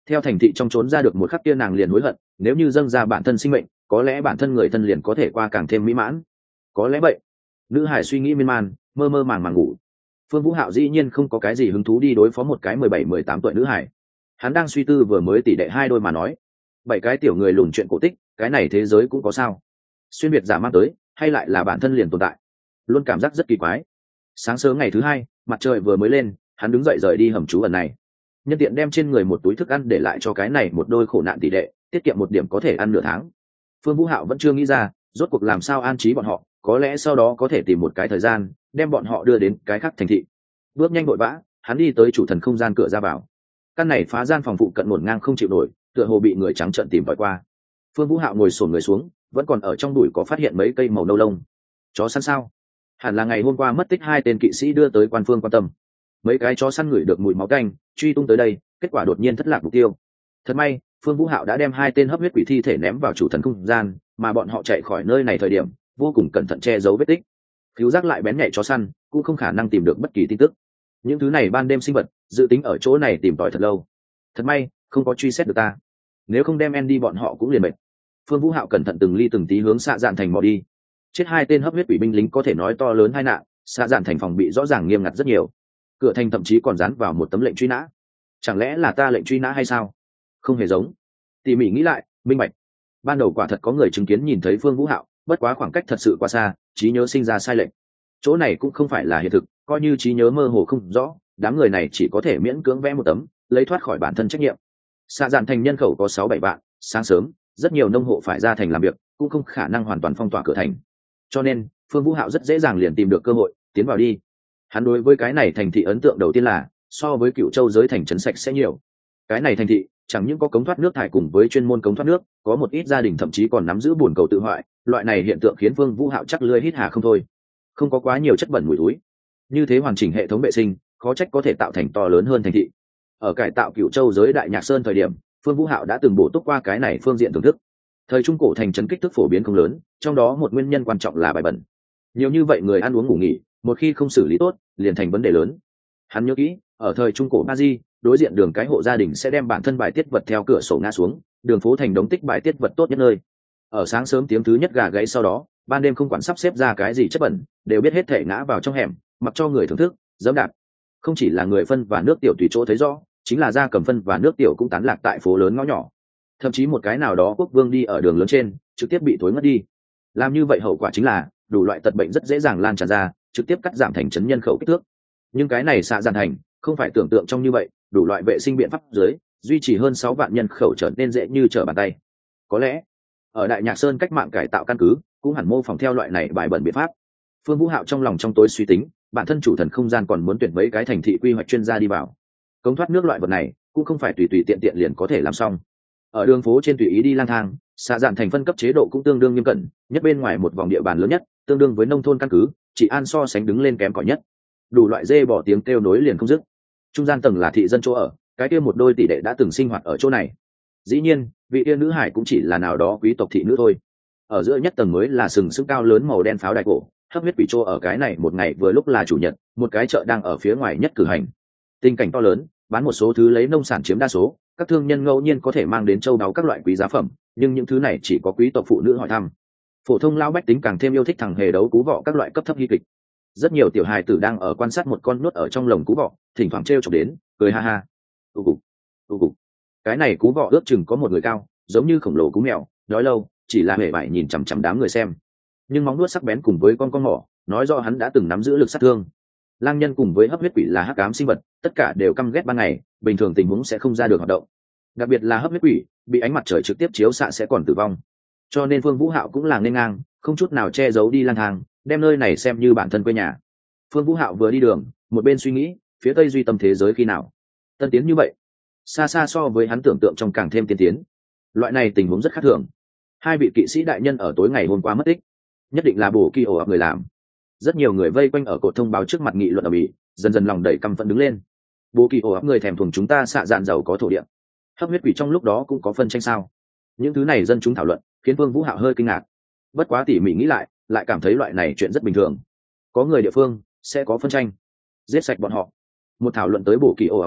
theo thành thị trong trốn ra được một khắc kia nàng liền hối hận, nếu như dâng ra bản thân sinh mệnh, có lẽ bản thân người thân liền có thể qua càng thêm mỹ mãn. Có lẽ vậy. Nữ hải suy nghĩ miên man, mơ mơ màng màng ngủ. Phương Vũ Hạo dĩ nhiên không có cái gì hứng thú đi đối phó một cái 17-18 tuổi nữ hải. Hắn đang suy tư vừa mới tỷ đệ hai đôi mà nói, 7 cái tiểu người lùn chuyện cổ tích, cái này thế giới cũng có sao? Xuyên biệt giả mang tới, hay lại là bản thân liền tồn tại? Luôn cảm giác rất kỳ quái. Sáng sớm ngày thứ hai, mặt trời vừa mới lên, hắn đứng dậy rời đi hầm trú ẩn này. Nhân tiện đem trên người một túi thức ăn để lại cho cái này một đôi khổ nạn tỷ đệ, tiết kiệm một điểm có thể ăn nửa tháng. Phương Vũ Hạo vẫn chưa nghĩ ra, rốt cuộc làm sao an trí bọn họ, có lẽ sau đó có thể tìm một cái thời gian, đem bọn họ đưa đến cái khác thành thị. Bước nhanh vội vã, hắn đi tới chủ thần không gian cửa ra vào. Căn này phá gian phòng phụ cận ngổn ngang không chịu nổi, tựa hồ bị người trắng trợn tìm tòi qua. Phương Vũ Hạo ngồi xổm người xuống, vẫn còn ở trong đùi có phát hiện mấy cây màu nâu lông. Chó săn sao? Hẳn là ngày hôm qua mất tích 2 tên kỵ sĩ đưa tới quan phương quan tâm. Mấy cái chó săn ngửi được mùi máu tanh, truy tung tới đây, kết quả đột nhiên thất lạc mục tiêu. Thật may, Phương Vũ Hạo đã đem 2 tên hấp huyết quỷ thi thể ném vào chủ thần không gian, mà bọn họ chạy khỏi nơi này thời điểm, vô cùng cẩn thận che giấu vết tích. Cứu giác lại bén nhạy chó săn, cũng không khả năng tìm được bất kỳ tin tức. Những thứ này ban đêm sinh vật, dự tính ở chỗ này tìm tòi thật lâu. Thật may, không có truy xét được ta. Nếu không đem Andy bọn họ cũng liền mệt. Phương Vũ Hạo cẩn thận từng ly từng tí hướng xạ dạn thành mò đi. Chết 2 tên hấp huyết quỷ binh lính có thể nói to lớn hai nạn, xạ dạn thành phòng bị rõ ràng nghiêm ngặt rất nhiều. Cửa thành thậm chí còn dán vào một tấm lệnh truy nã. Chẳng lẽ là ta lệnh truy nã hay sao? Không hề giống. Tỉ mỉ nghĩ lại, minh bạch. Ban đầu quả thật có người chứng kiến nhìn thấy Phương Vũ Hạo, bất quá khoảng cách thật sự quá xa, trí nhớ sinh ra sai lệch. Chỗ này cũng không phải là hiện thực, coi như trí nhớ mơ hồ không rõ, đám người này chỉ có thể miễn cưỡng vẽ một tấm, lấy thoát khỏi bản thân trách nhiệm. Xạ dạn thành nhân khẩu có 6-7 vạn, sáng sớm, rất nhiều nông hộ phải ra thành làm việc, cũng không khả năng hoàn toàn phong tỏa cửa thành. Cho nên, Phương Vũ Hạo rất dễ dàng liền tìm được cơ hội, tiến vào đi. Hắn đối với cái này thành thị ấn tượng đầu tiên là, so với Cựu Châu giới thành trấn sạch sẽ nhiều. Cái này thành thị, chẳng những có cống thoát nước thải cùng với chuyên môn cống thoát nước, có một ít gia đình thậm chí còn nắm giữ bồn cầu tự hoại, loại này hiện tượng khiến Phương Vũ Hạo chắc lưỡi hít hà không thôi. Không có quá nhiều chất bẩn mùi túi. Như thế hoàn chỉnh hệ thống vệ sinh, khó trách có thể tạo thành to lớn hơn thành thị. Ở cải tạo Cựu Châu giới Đại Nhạc Sơn thời điểm, Phương Vũ Hạo đã từng bổ túc qua cái này phương diện thưởng thức. Thời trung cổ thành trấn kích thước phổ biến không lớn, trong đó một nguyên nhân quan trọng là bài bẩn. Nhiều như vậy người ăn uống ngủ nghỉ, một khi không xử lý tốt, liền thành vấn đề lớn. Hắn nhớ kỹ, ở thời trung cổ Paris, đối diện đường cái hộ gia đình sẽ đem bản thân bài tiết vật theo cửa sổ ngã xuống, đường phố thành đống tích bài tiết vật tốt nhất nơi. Ở sáng sớm tiếng thứ nhất gà gáy sau đó, ban đêm không quản sắp xếp ra cái gì chất bẩn, đều biết hết thể ngã vào trong hẻm, mặc cho người thưởng thức, dẫm đạp. Không chỉ là người phân và nước tiểu tùy chỗ thấy rõ, chính là da cầm phân và nước tiểu cũng tán lạc tại phố lớn ngõ nhỏ. Thậm chí một cái nào đó quốc vương đi ở đường lớn trên, trực tiếp bị thối ngất đi. Làm như vậy hậu quả chính là đủ loại tật bệnh rất dễ dàng lan tràn ra, trực tiếp cắt giảm thành trấn nhân khẩu kích thước. Nhưng cái này xạ dạn thành, không phải tưởng tượng trong như vậy, đủ loại vệ sinh biện pháp dưới, duy trì hơn 6 vạn nhân khẩu trở nên dễ như trở bàn tay. Có lẽ, ở Đại Nhạc Sơn cách mạng cải tạo căn cứ, cũng hẳn mô phỏng theo loại này bài bẩn biện pháp. Phương Vũ Hạo trong lòng trong tối suy tính, bản thân chủ thần không gian còn muốn tuyển mấy cái thành thị quy hoạch chuyên gia đi vào. Cống thoát nước loại vật này, cũng không phải tùy tùy tiện tiện liền có thể làm xong. Ở đường phố trên tùy ý đi lang thang, xạ dạn thành phân cấp chế độ cũng tương đương nghiêm cẩn, nhất bên ngoài một vòng địa bàn lớn nhất, tương đương với nông thôn căn cứ, chỉ an so sánh đứng lên kém cỏi nhất. Đủ loại dê bỏ tiếng kêu nối liền không dứt. Trung gian tầng là thị dân chỗ ở, cái kia một đôi tỷ đệ đã từng sinh hoạt ở chỗ này. Dĩ nhiên, vị yêu nữ hải cũng chỉ là nào đó quý tộc thị nữ thôi. Ở giữa nhất tầng mới là sừng sững cao lớn màu đen pháo đài cổ, hấp huyết quỷ chỗ ở cái này một ngày vừa lúc là chủ nhật, một cái chợ đang ở phía ngoài nhất cử hành. Tình cảnh to lớn, bán một số thứ lấy nông sản chiếm đa số, các thương nhân ngẫu nhiên có thể mang đến châu báu các loại quý giá phẩm, nhưng những thứ này chỉ có quý tộc phụ nữ hỏi thăm. Phổ thông lao bách tính càng thêm yêu thích thằng hề đấu cú vọ các loại cấp thấp hy kịch. Rất nhiều tiểu hài tử đang ở quan sát một con nhốt ở trong lồng cú vọ, thỉnh thoảng trêu chọc đến, cười ha ha. Cục. Cái này cú vọ ước chừng có một người cao, giống như khổng lồ cú mèo, đói lâu, chỉ là hề bại nhìn chằm chằm đám người xem. Nhưng móng vuốt sắc bén cùng với con mỏ, nói rõ hắn đã từng nắm giữ lực sát thương. Lang nhân cùng với hấp huyết quỷ là hắc ám sinh vật, tất cả đều căm ghét ban ngày, bình thường tình huống sẽ không ra được hoạt động. Đặc biệt là hấp huyết quỷ, bị ánh mặt trời trực tiếp chiếu xạ sẽ còn tử vong. Cho nên Phương Vũ Hạo cũng là nên ngang, không chút nào che giấu đi lang thang, đem nơi này xem như bản thân quê nhà. Phương Vũ Hạo vừa đi đường, một bên suy nghĩ, phía tây duy tâm thế giới khi nào tân tiến như vậy, xa xa so với hắn tưởng tượng trong càng thêm tiên tiến. Loại này tình huống rất khác thường. 2 vị kỵ sĩ đại nhân ở tối ngày hôm qua mất tích, nhất định là bổ kỳ ổ ập người làm. Rất nhiều người vây quanh ở cột thông báo trước mặt nghị luận ở bỉ, dần dần lòng đầy căm phẫn đứng lên. Bố kỳ ổ ập người thèm thuồng chúng ta xạ dạn giàu có thổ địa, hấp huyết quỷ trong lúc đó cũng có phân tranh sao? Những thứ này dân chúng thảo luận, khiến Vương Vũ Hạo hơi kinh ngạc. Bất quá tỉ mỉ nghĩ lại cảm thấy loại này chuyện rất bình thường. Có người địa phương sẽ có phân tranh, giết sạch bọn họ. Một thảo luận tới bổ kỳ ổ ập người,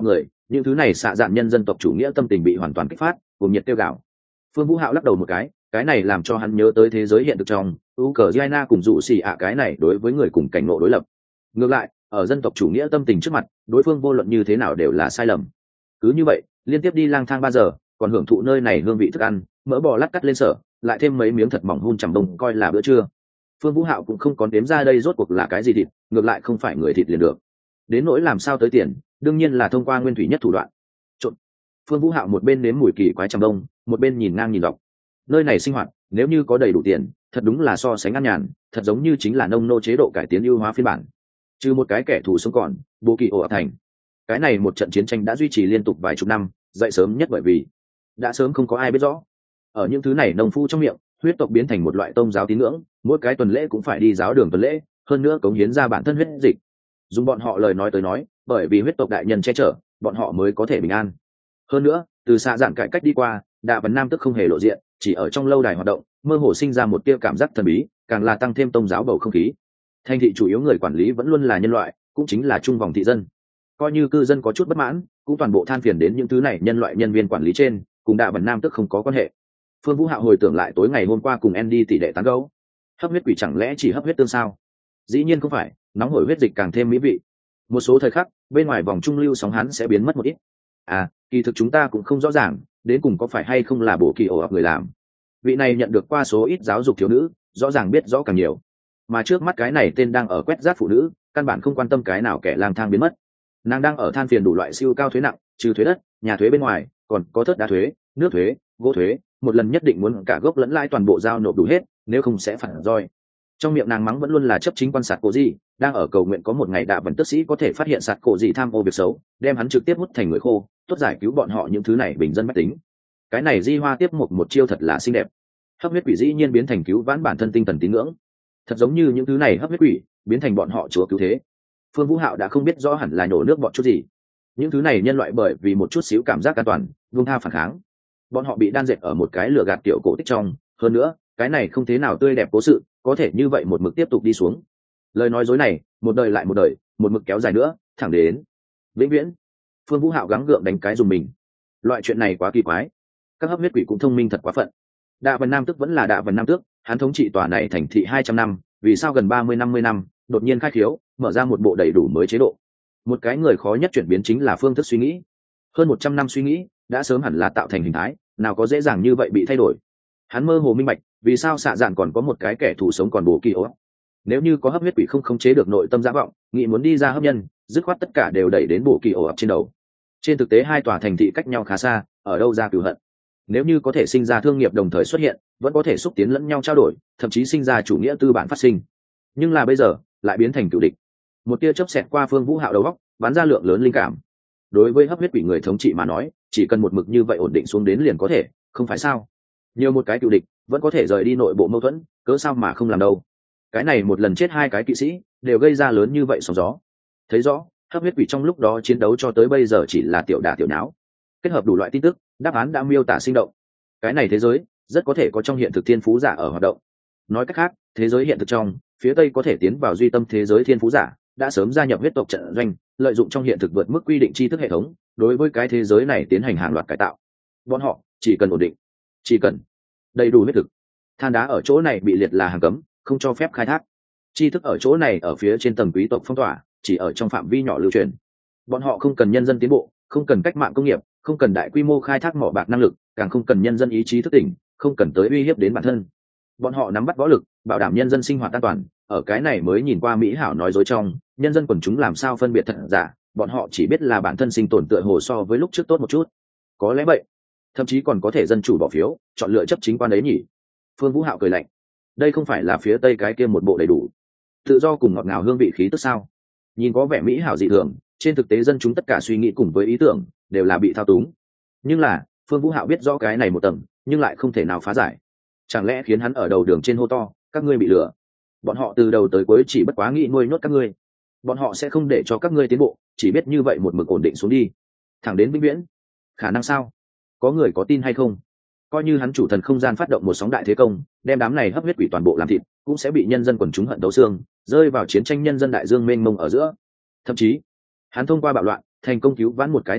những thứ này xạ dạn nhân dân tộc chủ nghĩa tâm tình bị hoàn toàn kích phát, cùng nhiệt tiêu gạo. Phương Vũ Hạo lắc đầu một cái này làm cho hắn nhớ tới thế giới hiện thực trong Ukraine cùng dụ xì ạ cái này đối với người cùng cảnh ngộ đối lập. Ngược lại, ở dân tộc chủ nghĩa tâm tình trước mặt, đối phương vô luận như thế nào đều là sai lầm. Cứ như vậy, liên tiếp đi lang thang 3 giờ, còn hưởng thụ nơi này hương vị thức ăn, mỡ bò lát cắt lên sở, lại thêm mấy miếng thật mỏng hun chằm đông coi là bữa trưa. Phương Vũ Hạo cũng không còn đếm ra đây rốt cuộc là cái gì thịt, ngược lại không phải người thịt liền được. Đến nỗi làm sao tới tiền, đương nhiên là thông qua nguyên thủy nhất thủ đoạn. Trộn. Phương Vũ Hạo một bên nếm mùi kỳ quái chằm đông, một bên nhìn ngang nhìn dọc. Nơi này sinh hoạt, nếu như có đầy đủ tiền, thật đúng là so sánh ăn nhàn, thật giống như chính là nông nô chế độ cải tiến ưu hóa phiên bản. Trừ một cái kẻ thù sống còn, Bồ Kỳ ổ ập thành. Cái này một trận chiến tranh đã duy trì liên tục vài chục năm, dậy sớm nhất bởi vì đã sớm không có ai biết rõ. Ở những thứ này nông phu trong miệng, huyết tộc biến thành một loại tôn giáo tín ngưỡng, mỗi cái tuần lễ cũng phải đi giáo đường tuần lễ, hơn nữa cống hiến ra bản thân huyết dịch. Dùng bọn họ lời nói tới nói, bởi vì huyết tộc đại nhân che chở, bọn họ mới có thể bình an. Hơn nữa, từ xạ dạn cải cách đi qua, Đạ Vân Nam tức không hề lộ diện, chỉ ở trong lâu đài hoạt động, mơ hồ sinh ra một tia cảm giác thần bí, càng là tăng thêm tôn giáo bầu không khí. Thành thị chủ yếu người quản lý vẫn luôn là nhân loại, cũng chính là trung vòng thị dân. Coi như cư dân có chút bất mãn, cũng toàn bộ than phiền đến những thứ này nhân loại nhân viên quản lý trên, cùng Đạ Vân Nam tức không có quan hệ. Phương Vũ Hạo hồi tưởng lại tối ngày hôm qua cùng Andy tỷ đệ tán gẫu, hấp huyết quỷ chẳng lẽ chỉ hấp huyết tương sao? Dĩ nhiên không phải, nóng hổi huyết dịch càng thêm mỹ vị. Một số thời khắc, bên ngoài vòng trung lưu sóng hắn sẽ biến mất một ít. À, kỳ thực chúng ta cũng không rõ ràng, đến cùng có phải hay không là Bồ Kỳ ổ ập người làm. Vị này nhận được qua số ít giáo dục thiếu nữ, rõ ràng biết rõ càng nhiều. Mà trước mắt cái này tên đang ở quét rác phụ nữ, căn bản không quan tâm cái nào kẻ lang thang biến mất. Nàng đang ở than phiền đủ loại siêu cao thuế nặng, trừ thuế đất, nhà thuế bên ngoài, còn có thớt đá thuế, nước thuế, gỗ thuế, một lần nhất định muốn cả gốc lẫn lãi toàn bộ giao nộp đủ hết, nếu không sẽ phản roi. Trong miệng nàng mắng vẫn luôn là chấp chính quan sát cổ gì, đang ở cầu nguyện có một ngày Đạ Vân tức sĩ có thể phát hiện sạt cổ gì tham ô việc xấu, đem hắn trực tiếp hút thành người khô, tốt giải cứu bọn họ những thứ này bình dân bách tính. Cái này Di Hoa tiếp một chiêu thật là xinh đẹp. Hấp huyết quỷ dĩ nhiên biến thành cứu vãn bản thân tinh thần tín ngưỡng, thật giống như những thứ này hấp huyết quỷ biến thành bọn họ chúa cứu thế. Phương Vũ Hạo đã không biết rõ hẳn là nhổ nước bọn chút gì. Những thứ này nhân loại bởi vì một chút xíu cảm giác an toàn, buông tha phản kháng. Bọn họ bị đan dệt ở một cái lửa gạt tiểu cổ tích trong, hơn nữa, cái này không thế nào tươi đẹp cố sự, có thể như vậy một mực tiếp tục đi xuống. Lời nói dối này, một đời lại một đời, một mực kéo dài nữa, thẳng đến vĩnh viễn. Phương Vũ Hạo gắng gượng đánh cái dùng mình. Loại chuyện này quá kỳ quái. Các hấp huyết quỷ cũng thông minh thật quá phận. Đạ Vân Nam Tước vẫn là Đạ Vân Nam Tước, hắn thống trị tòa này thành thị 200 năm, vì sao gần 30-50 năm, đột nhiên khai khiếu, mở ra một bộ đầy đủ mới chế độ. Một cái người khó nhất chuyển biến chính là phương thức suy nghĩ. Hơn 100 năm suy nghĩ, đã sớm hẳn là tạo thành hình thái, nào có dễ dàng như vậy bị thay đổi. Hắn mơ hồ minh bạch, vì sao xạ dạn còn có một cái kẻ thù sống còn Bồ Kỳ ổ. Nếu như có hấp huyết quỷ không khống chế được nội tâm dã vọng, nghĩ muốn đi ra hấp nhân, dứt khoát tất cả đều đẩy đến Bồ Kỳ ổ ập trên đầu. Trên thực tế hai tòa thành thị cách nhau khá xa, ở đâu ra cửu hận. Nếu như có thể sinh ra thương nghiệp đồng thời xuất hiện, vẫn có thể xúc tiến lẫn nhau trao đổi, thậm chí sinh ra chủ nghĩa tư bản phát sinh. Nhưng là bây giờ, lại biến thành cửu địch. Một tia chớp xẹt qua Phương Vũ Hạo đầu óc, bắn ra lượng lớn linh cảm. Đối với hấp huyết quỷ người thống trị mà nói, chỉ cần một mực như vậy ổn định xuống đến liền có thể, không phải sao? Nhiều một cái cựu địch, vẫn có thể rời đi nội bộ mâu thuẫn, cớ sao mà không làm đâu? Cái này một lần chết hai cái kỵ sĩ, đều gây ra lớn như vậy sóng gió. Thấy rõ, hấp huyết quỷ trong lúc đó chiến đấu cho tới bây giờ chỉ là tiểu đả tiểu nháo. Kết hợp đủ loại tin tức, đáp án đã miêu tả sinh động. Cái này thế giới, rất có thể có trong hiện thực thiên phú giả ở hoạt động. Nói cách khác, thế giới hiện thực trong, phía Tây có thể tiến vào duy tâm thế giới thiên phú giả, đã sớm gia nhập huyết tộc trận doanh, lợi dụng trong hiện thực vượt mức quy định tri thức hệ thống, đối với cái thế giới này tiến hành hàng loạt cải tạo. Bọn họ chỉ cần ổn định, chỉ cần đầy đủ huyết thực. Than đá ở chỗ này bị liệt là hàng cấm, không cho phép khai thác. Tri thức ở chỗ này ở phía trên tầng quý tộc phong tỏa, chỉ ở trong phạm vi nhỏ lưu truyền. Bọn họ không cần nhân dân tiến bộ, không cần cách mạng công nghiệp, không cần đại quy mô khai thác mỏ bạc năng lực, càng không cần nhân dân ý chí thức tỉnh, không cần tới uy hiếp đến bản thân. Bọn họ nắm bắt võ lực, bảo đảm nhân dân sinh hoạt an toàn. Ở cái này mới nhìn qua mỹ hảo nói dối trong, nhân dân quần chúng làm sao phân biệt thật giả, bọn họ chỉ biết là bản thân sinh tồn tựa hồ so với lúc trước tốt một chút. Có lẽ vậy, thậm chí còn có thể dân chủ bỏ phiếu, chọn lựa chấp chính quan đấy nhỉ? Phương Vũ Hạo cười lạnh. Đây không phải là phía Tây cái kia một bộ đầy đủ tự do cùng ngọt ngào hương vị khí tức sao? Nhìn có vẻ mỹ hảo dị thường, trên thực tế dân chúng tất cả suy nghĩ cùng với ý tưởng đều là bị thao túng. Nhưng là Phương Vũ Hạo biết rõ cái này một tầng, nhưng lại không thể nào phá giải. Chẳng lẽ khiến hắn ở đầu đường trên hô to, các ngươi bị lừa? Bọn họ từ đầu tới cuối chỉ bất quá nghĩ nuôi nhốt các ngươi. Bọn họ sẽ không để cho các ngươi tiến bộ, chỉ biết như vậy một mực ổn định xuống đi, thẳng đến vĩnh viễn. Khả năng sao? Có người có tin hay không? Coi như hắn chủ thần không gian phát động một sóng đại thế công, đem đám này hấp huyết quỷ toàn bộ làm thịt, cũng sẽ bị nhân dân quần chúng hận thấu xương, rơi vào chiến tranh nhân dân đại dương mênh mông ở giữa. Thậm chí, hắn thông qua bạo loạn, thành công cứu vãn một cái thành thị,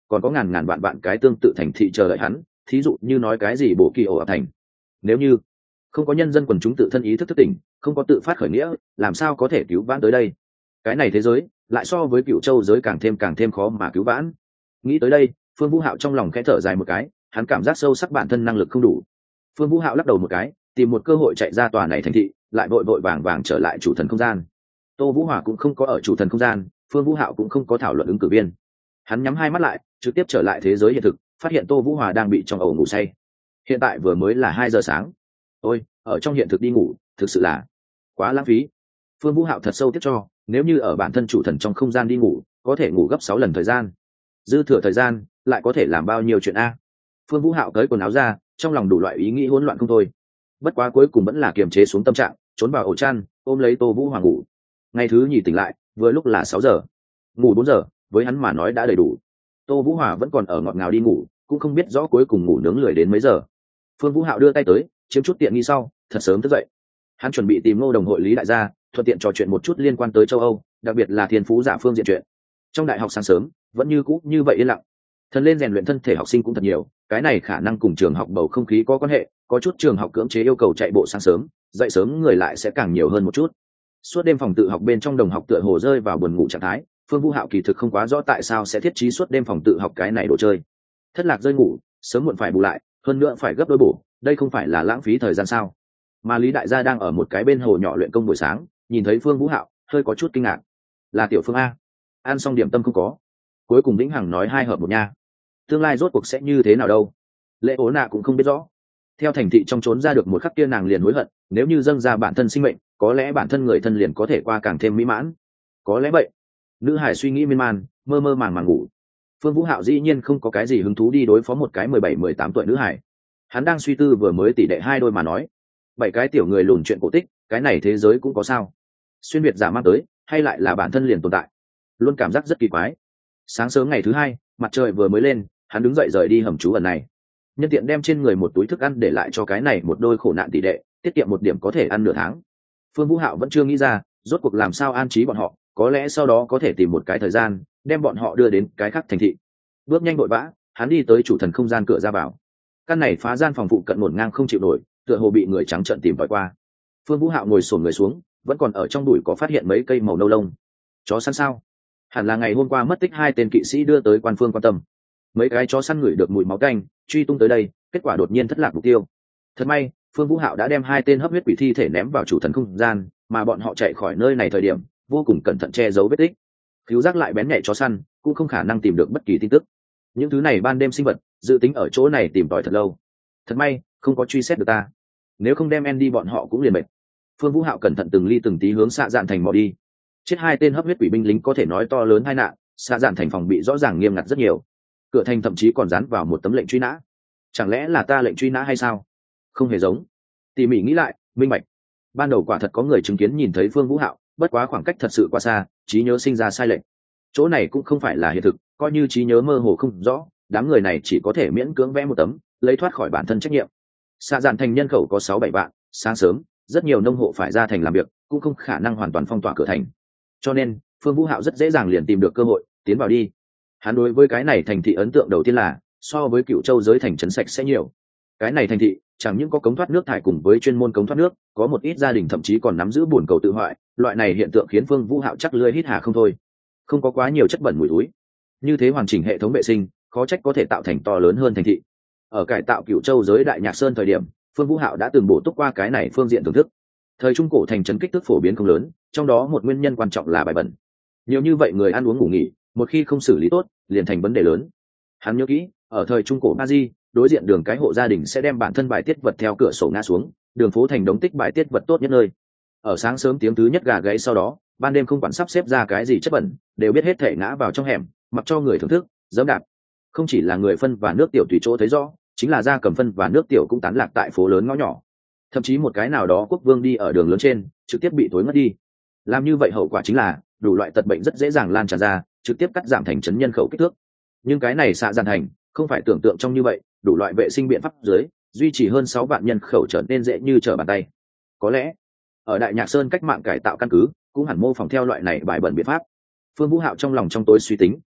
còn có ngàn ngàn vạn vạn cái tương tự thành thị chờ đợi hắn, thí dụ như nói cái gì bộ kỳ ổ ạt thành. Nếu như không có nhân dân quần chúng tự thân ý thức thức tỉnh, không có tự phát khởi nghĩa, làm sao có thể cứu vãn tới đây? Cái này thế giới lại so với Cựu Châu giới càng thêm khó mà cứu vãn. Nghĩ tới đây, Phương Vũ Hạo trong lòng khẽ thở dài một cái, hắn cảm giác sâu sắc bản thân năng lực không đủ. Phương Vũ Hạo lắc đầu một cái, tìm một cơ hội chạy ra tòa này thành thị, lại vội vội vàng vàng trở lại chủ thần không gian. Tô Vũ Hòa cũng không có ở chủ thần không gian, Phương Vũ Hạo cũng không có thảo luận ứng cử viên. Hắn nhắm hai mắt lại, trực tiếp trở lại thế giới hiện thực, phát hiện Tô Vũ Hòa đang bị trong ổ ngủ say. Hiện tại vừa mới là 2 giờ sáng. Ôi, ở trong hiện thực đi ngủ, thực sự là quá lãng phí. Phương Vũ Hạo thật sâu tiếc cho, nếu như ở bản thân chủ thần trong không gian đi ngủ, có thể ngủ gấp 6 lần thời gian. Dư thừa thời gian, lại có thể làm bao nhiêu chuyện a. Phương Vũ Hạo cởi quần áo ra, trong lòng đủ loại ý nghĩ hỗn loạn không thôi. Bất quá cuối cùng vẫn là kiềm chế xuống tâm trạng, trốn vào ổ chăn, ôm lấy Tô Vũ Hòa ngủ. Ngày thứ nhì tỉnh lại, vừa lúc là 6 giờ. Ngủ 4 giờ, với hắn mà nói đã đầy đủ. Tô Vũ Hòa vẫn còn ở ngọt ngào đi ngủ, cũng không biết rõ cuối cùng ngủ nướng lười đến mấy giờ. Phương Vũ Hạo đưa tay tới, chiếm chút tiện nghi sau, thật sớm thức dậy. Hắn chuẩn bị tìm Ngô Đồng hội Lý đại gia, thuận tiện trò chuyện một chút liên quan tới châu Âu, đặc biệt là thiên phú giả phương diện chuyện. Trong đại học sáng sớm, vẫn như cũ như vậy yên lặng. Thần lên rèn luyện thân thể học sinh cũng thật nhiều, cái này khả năng cùng trường học bầu không khí có quan hệ, có chút trường học cưỡng chế yêu cầu chạy bộ sáng sớm, dậy sớm người lại sẽ càng nhiều hơn một chút. Suốt đêm phòng tự học bên trong đồng học tựa hồ rơi vào buồn ngủ trạng thái, Phương Vũ Hạo kỳ thực không quá rõ tại sao sẽ thiết trí suốt đêm phòng tự học cái này đồ chơi. Thất lạc rơi ngủ, sớm muộn phải bù lại, hơn nữa phải gấp đôi bổ, đây không phải là lãng phí thời gian sao? Mà Lý đại gia đang ở một cái bên hồ nhỏ luyện công buổi sáng, nhìn thấy Phương Vũ Hạo, hơi có chút kinh ngạc. Là Tiểu Phương a? Ăn xong điểm tâm không có. Cuối cùng Vĩnh Hằng nói 2 hợp 1 nha. Tương lai rốt cuộc sẽ như thế nào đâu? Lệ Ố Nạ cũng không biết rõ. Theo thành thị trong trốn ra được một khắc kia nàng liền hối hận, nếu như dâng ra bản thân sinh mệnh, có lẽ bản thân người thân liền có thể qua càng thêm mỹ mãn. Có lẽ vậy. Nữ hải suy nghĩ miên man, mơ mơ màng màng ngủ. Phương Vũ Hạo dĩ nhiên không có cái gì hứng thú đi đối phó một cái 17-18 tuổi nữ hải. Hắn đang suy tư vừa mới tỷ đệ 2 đôi mà nói, 7 cái tiểu người lùn chuyện cổ tích, cái này thế giới cũng có sao? Xuyên việt giả mang tới, hay lại là bản thân liền tồn tại? Luôn cảm giác rất kỳ quái. Sáng sớm ngày thứ 2, mặt trời vừa mới lên, hắn đứng dậy rời đi hầm trú ẩn này. Nhân tiện đem trên người một túi thức ăn để lại cho cái này một đôi khổ nạn tỷ đệ, tiết kiệm một điểm có thể ăn nửa tháng. Phương Vũ Hạo vẫn chưa nghĩ ra, rốt cuộc làm sao an trí bọn họ, có lẽ sau đó có thể tìm một cái thời gian, đem bọn họ đưa đến cái khác thành thị. Bước nhanh vội vã, hắn đi tới chủ thần không gian cửa ra vào. Căn này phá gian phòng phụ cận ngổn ngang không chịu nổi, tựa hồ bị người trắng trợn tìm tòi qua. Phương Vũ Hạo ngồi xổm người xuống, vẫn còn ở trong bụi có phát hiện mấy cây màu nâu lông. Chó săn sao? Hẳn là ngày hôm qua mất tích 2 tên kỵ sĩ đưa tới quan phương quan tâm. Mấy cái chó săn ngửi được mùi máu tanh, truy tung tới đây, kết quả đột nhiên thất lạc mục tiêu. Thật may, Phương Vũ Hạo đã đem 2 tên hấp huyết quỷ thi thể ném vào chủ thần không gian, mà bọn họ chạy khỏi nơi này thời điểm, vô cùng cẩn thận che giấu vết tích. Cứu giác lại bén nhạy chó săn, cũng không khả năng tìm được bất kỳ tin tức. Những thứ này ban đêm sinh vật, dự tính ở chỗ này tìm tòi thật lâu. Thật may, không có truy xét được ta. Nếu không đem Andy bọn họ cũng liền mệt. Phương Vũ Hạo cẩn thận từng ly từng tí hướng xạ dạn thành bỏ đi. Chết 2 tên hấp huyết quỷ binh lính có thể nói to lớn hai nạn, xạ dạn thành phòng bị rõ ràng nghiêm ngặt rất nhiều. Cửa thành thậm chí còn dán vào một tấm lệnh truy nã. Chẳng lẽ là ta lệnh truy nã hay sao? Không hề giống. Tỉ mỉ nghĩ lại, minh bạch. Ban đầu quả thật có người chứng kiến nhìn thấy Phương Vũ Hạo, bất quá khoảng cách thật sự quá xa, trí nhớ sinh ra sai lệch. Chỗ này cũng không phải là hiện thực, coi như trí nhớ mơ hồ không rõ, đám người này chỉ có thể miễn cưỡng vẽ một tấm, lấy thoát khỏi bản thân trách nhiệm. Xạ dạn thành nhân khẩu có 6-7 vạn, sáng sớm, rất nhiều nông hộ phải ra thành làm việc, cũng không khả năng hoàn toàn phong tỏa cửa thành. Cho nên, Phương Vũ Hạo rất dễ dàng liền tìm được cơ hội, tiến vào đi. Hắn đối với cái này thành thị ấn tượng đầu tiên là, so với Cựu Châu giới thành trấn sạch sẽ nhiều. Cái này thành thị, chẳng những có cống thoát nước thải cùng với chuyên môn cống thoát nước, có một ít gia đình thậm chí còn nắm giữ bồn cầu tự hoại, loại này hiện tượng khiến Phương Vũ Hạo chắc lưỡi hít hà không thôi. Không có quá nhiều chất bẩn mùi túi. Như thế hoàn chỉnh hệ thống vệ sinh, khó trách có thể tạo thành to lớn hơn thành thị. Ở cải tạo Cựu Châu giới Đại Nhạc Sơn thời điểm, Phương Vũ Hạo đã từng bổ túc qua cái này phương diện thưởng thức. Thời trung cổ thành trấn kích thước phổ biến không lớn, trong đó một nguyên nhân quan trọng là bài bẩn. Nhiều như vậy người ăn uống ngủ nghỉ, một khi không xử lý tốt, liền thành vấn đề lớn. Hắn nhớ kỹ, ở thời trung cổ Ba-di, đối diện đường cái hộ gia đình sẽ đem bản thân bài tiết vật theo cửa sổ ngã xuống, đường phố thành đống tích bài tiết vật tốt nhất nơi. Ở sáng sớm tiếng thứ nhất gà gáy sau đó, ban đêm không quản sắp xếp ra cái gì chất bẩn, đều biết hết thể ngã vào trong hẻm, mặc cho người thưởng thức, dẫm đạp. Không chỉ là người phân và nước tiểu tùy chỗ thấy rõ, chính là gia cầm phân và nước tiểu cũng tán lạc tại phố lớn ngõ nhỏ. Thậm chí một cái nào đó quốc vương đi ở đường lớn trên, trực tiếp bị thối ngất đi. Làm như vậy hậu quả chính là đủ loại tật bệnh rất dễ dàng lan tràn ra, trực tiếp cắt giảm thành trấn nhân khẩu kích thước. Nhưng cái này xạ dạn thành không phải tưởng tượng trong như vậy, đủ loại vệ sinh biện pháp dưới, duy trì hơn 6 vạn nhân khẩu trở nên dễ như trở bàn tay. Có lẽ ở Đại Nhạc Sơn cách mạng cải tạo căn cứ cũng hẳn mô phỏng theo loại này bài bẩn biện pháp. Phương Vũ Hạo trong lòng trong tối suy tính,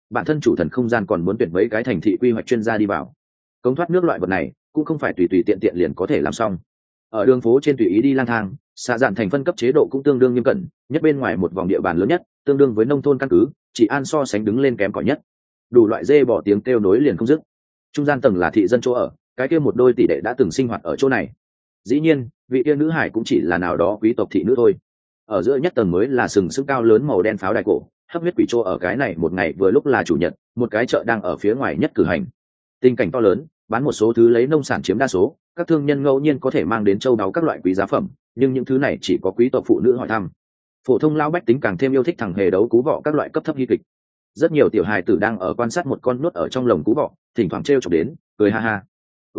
bản thân chủ thần không gian còn muốn tuyển mấy cái thành thị quy hoạch chuyên gia đi vào. Cống thoát nước loại vật này cũng không phải tùy tùy tiện tiện liền có thể làm xong. Ở đường phố trên tùy ý đi lang thang, xạ dạn thành phân cấp chế độ cũng tương đương nghiêm cẩn, nhất bên ngoài một vòng địa bàn lớn nhất tương đương với nông thôn căn cứ, chỉ an so sánh đứng lên kém cỏi nhất. Đủ loại dê bỏ tiếng kêu nối liền không dứt. Trung gian tầng là thị dân chỗ ở, cái kia một đôi tỷ đệ đã từng sinh hoạt ở chỗ này. Dĩ nhiên vị kia nữ hải cũng chỉ là nào đó quý tộc thị nữ thôi. Ở giữa nhất tầng mới là sừng sững cao lớn màu đen pháo đài cổ, hấp huyết quỷ chỗ ở cái này một ngày vừa lúc là chủ nhật, một cái chợ đang ở phía ngoài nhất cử hành. Tình cảnh to lớn, bán một số thứ lấy nông sản chiếm đa số, các thương nhân ngẫu nhiên có thể mang đến châu báu các loại quý giá phẩm, nhưng những thứ này chỉ có quý tộc phụ nữ hỏi thăm. Phổ thông lão bách tính càng thêm yêu thích thằng hề đấu cú vọ các loại cấp thấp hy kịch. Rất nhiều tiểu hài tử đang ở quan sát một con nuốt ở trong lồng cú vọ, thỉnh thoảng trêu chọc đến, cười ha ha.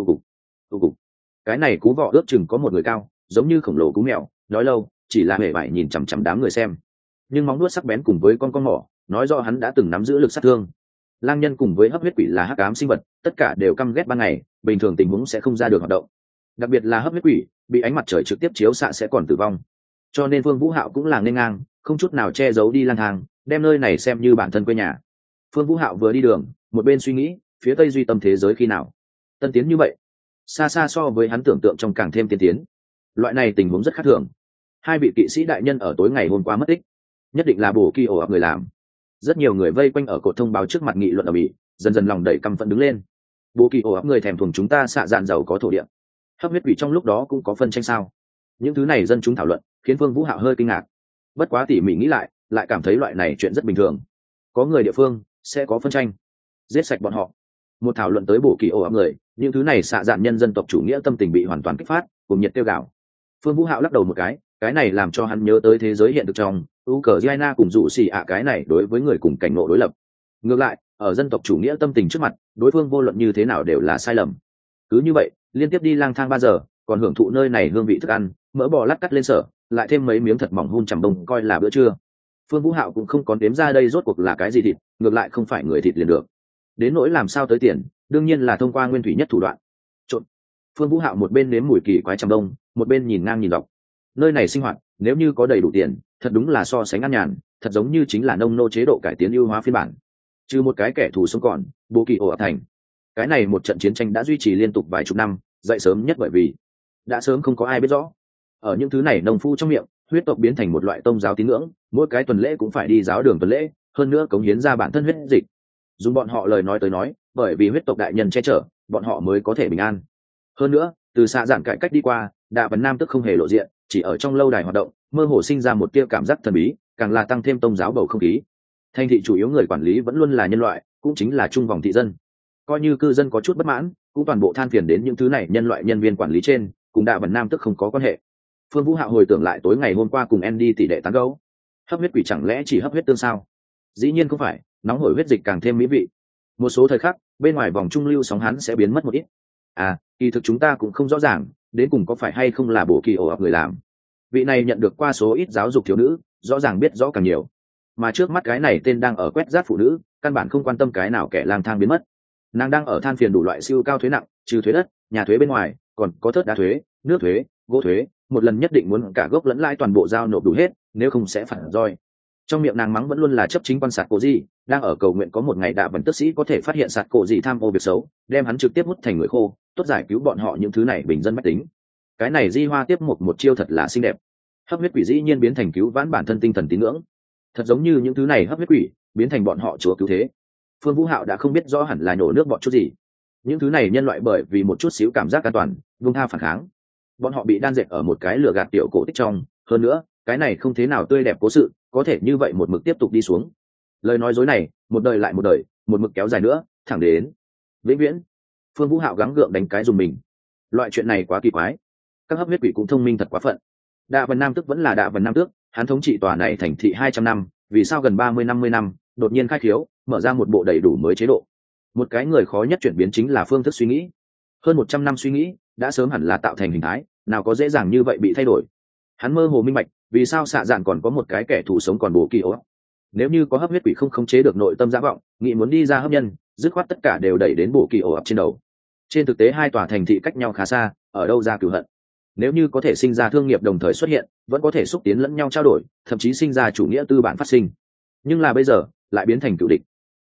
Tu cục. Cái này cú vọ ước chừng có một người cao, giống như khổng lồ cú mèo, nói lâu, chỉ là hề vải nhìn chằm chằm đám người xem. Nhưng móng nuốt sắc bén cùng với con mỏ, nói rõ hắn đã từng nắm giữ lực sát thương. Lang nhân cùng với hấp huyết quỷ là hắc ám sinh vật, tất cả đều căm ghét ban ngày, bình thường tình huống sẽ không ra được hoạt động. Đặc biệt là hấp huyết quỷ, bị ánh mặt trời trực tiếp chiếu xạ sẽ còn tử vong. Cho nên Phương Vũ Hạo cũng là nên ngang, không chút nào che giấu đi lang thang, đem nơi này xem như bản thân quê nhà. Phương Vũ Hạo vừa đi đường, một bên suy nghĩ, phía Tây duy tâm thế giới khi nào tân tiến như vậy, xa xa so với hắn tưởng tượng trong càng thêm tiên tiến. Loại này tình huống rất khác thường. Hai vị kỵ sĩ đại nhân ở tối ngày hôm qua mất tích, nhất định là bổ kỳ ổ ập người làm. Rất nhiều người vây quanh ở cột thông báo trước mặt nghị luận ở mỹ, dần dần lòng đầy căm phẫn đứng lên. Bố kỳ ổ ấp người thèm thuồng chúng ta xạ dạn giàu có thổ địa, hấp huyết quỷ trong lúc đó cũng có phân tranh sao? Những thứ này dân chúng thảo luận khiến Phương Vũ Hạo hơi kinh ngạc. Bất quá tỉ mỉ nghĩ lại cảm thấy loại này chuyện rất bình thường. Có người địa phương sẽ có phân tranh, giết sạch bọn họ. Một thảo luận tới bổ kỳ ổ ấp người, những thứ này xạ dạn nhân dân tộc chủ nghĩa tâm tình bị hoàn toàn kích phát, cùng nhiệt tiêu gạo. Phương Vũ Hạo lắc đầu một cái này làm cho hắn nhớ tới thế giới hiện thực trong Ukraine cùng dụ xì ạ cái này đối với người cùng cảnh ngộ đối lập. Ngược lại, ở dân tộc chủ nghĩa tâm tình trước mặt, đối phương vô luận như thế nào đều là sai lầm. Cứ như vậy, liên tiếp đi lang thang 3 giờ, còn hưởng thụ nơi này hương vị thức ăn, mỡ bò lát cắt lên sở, lại thêm mấy miếng thật mỏng hun chằm bông coi là bữa trưa. Phương Vũ Hạo cũng không còn đếm ra đây rốt cuộc là cái gì thịt, ngược lại không phải người thịt liền được. Đến nỗi làm sao tới tiền, đương nhiên là thông qua nguyên thủy nhất thủ đoạn. Trộn. Phương Vũ Hạo một bên nếm mùi kỳ quái chằm bông, một bên nhìn ngang nhìn dọc. Nơi này sinh hoạt, nếu như có đầy đủ tiền, thật đúng là so sánh ăn nhàn, thật giống như chính là nông nô chế độ cải tiến ưu hóa phiên bản. Trừ một cái kẻ thù sống còn, Bố Kỳ ổ ập thành. Cái này một trận chiến tranh đã duy trì liên tục vài chục năm, dậy sớm nhất bởi vì đã sớm không có ai biết rõ. Ở những thứ này nông phu trong miệng, huyết tộc biến thành một loại tôn giáo tín ngưỡng, mỗi cái tuần lễ cũng phải đi giáo đường tuần lễ, hơn nữa cống hiến ra bản thân huyết dịch. Dùng bọn họ lời nói tới nói, bởi vì huyết tộc đại nhân che chở, bọn họ mới có thể bình an. Hơn nữa, từ xạ dạn cải cách đi qua, Đạ Vấn Nam tức không hề lộ diện, chỉ ở trong lâu đài hoạt động, mơ hồ sinh ra một tia cảm giác thần bí, càng là tăng thêm tôn giáo bầu không khí. Thành thị chủ yếu người quản lý vẫn luôn là nhân loại, cũng chính là trung vòng thị dân. Coi như cư dân có chút bất mãn, cũng toàn bộ than phiền đến những thứ này nhân loại nhân viên quản lý trên, cùng Đạ Vấn Nam tức không có quan hệ. Phương Vũ Hạo hồi tưởng lại tối ngày hôm qua cùng Andy tỷ đệ tán gẫu, hấp huyết quỷ chẳng lẽ chỉ hấp huyết tương sao? Dĩ nhiên không phải, nóng hổi huyết dịch càng thêm mỹ vị. Một số thời khắc, bên ngoài vòng trung lưu sóng hắn sẽ biến mất một ít. À, kỳ thực chúng ta cũng không rõ ràng, đến cùng có phải hay không là Bổ Kỳ ổ ập người làm. Vị này nhận được qua số ít giáo dục thiếu nữ, rõ ràng biết rõ càng nhiều. Mà trước mắt cái này tên đang ở quét rác phụ nữ, căn bản không quan tâm cái nào kẻ lang thang biến mất. Nàng đang ở than phiền đủ loại siêu cao thuế nặng, trừ thuế đất, nhà thuế bên ngoài, còn có thớt đá thuế, nước thuế, gỗ thuế, một lần nhất định muốn cả gốc lẫn lãi toàn bộ giao nộp đủ hết, nếu không sẽ phản roi. Trong miệng nàng mắng vẫn luôn là chấp chính quan sạt cổ gì, đang ở cầu nguyện có một ngày Đạ Vấn tức sĩ có thể phát hiện sạt cổ gì tham ô việc xấu, đem hắn trực tiếp hút thành người khô, tốt giải cứu bọn họ những thứ này bình dân bách tính. Cái này Di Hoa tiếp một chiêu thật là xinh đẹp. Hấp huyết quỷ dĩ nhiên biến thành cứu vãn bản thân tinh thần tín ngưỡng, thật giống như những thứ này hấp huyết quỷ biến thành bọn họ chúa cứu thế. Phương Vũ Hạo đã không biết rõ hẳn là nhổ nước bọn chút gì. Những thứ này nhân loại bởi vì một chút xíu cảm giác an toàn, vung tha phản kháng. Bọn họ bị đan dệt ở một cái lửa gạt tiểu cổ tích trong, hơn nữa, cái này không thế nào tươi đẹp cố sự, có thể như vậy một mực tiếp tục đi xuống. Lời nói dối này, một đời lại một đời, một mực kéo dài nữa, thẳng đến vĩnh viễn. Phương Vũ Hạo gắng gượng đánh cái dùng mình. Loại chuyện này quá kỳ quái. Các hấp huyết quỷ cũng thông minh thật quá phận. Đạ Vấn Nam tức vẫn là Đạ Vấn Nam tước, hắn thống trị tòa này thành thị 200 năm, vì sao gần 50 năm, đột nhiên khai khiếu, mở ra một bộ đầy đủ mới chế độ. Một cái người khó nhất chuyển biến chính là phương thức suy nghĩ. Hơn 100 năm suy nghĩ, đã sớm hẳn là tạo thành hình thái, nào có dễ dàng như vậy bị thay đổi. Hắn mơ hồ minh bạch, vì sao xạ dạn còn có một cái kẻ thù sống còn Bổ Kỳ ổ. Nếu như có hấp huyết quỷ không khống chế được nội tâm dã vọng, nghĩ muốn đi ra hấp nhân, dứt khoát tất cả đều đẩy đến Bổ Kỳ ổ ập trên đầu. Trên thực tế hai tòa thành thị cách nhau khá xa, ở đâu ra cửu hận. Nếu như có thể sinh ra thương nghiệp đồng thời xuất hiện, vẫn có thể xúc tiến lẫn nhau trao đổi, thậm chí sinh ra chủ nghĩa tư bản phát sinh. Nhưng là bây giờ, lại biến thành cựu địch.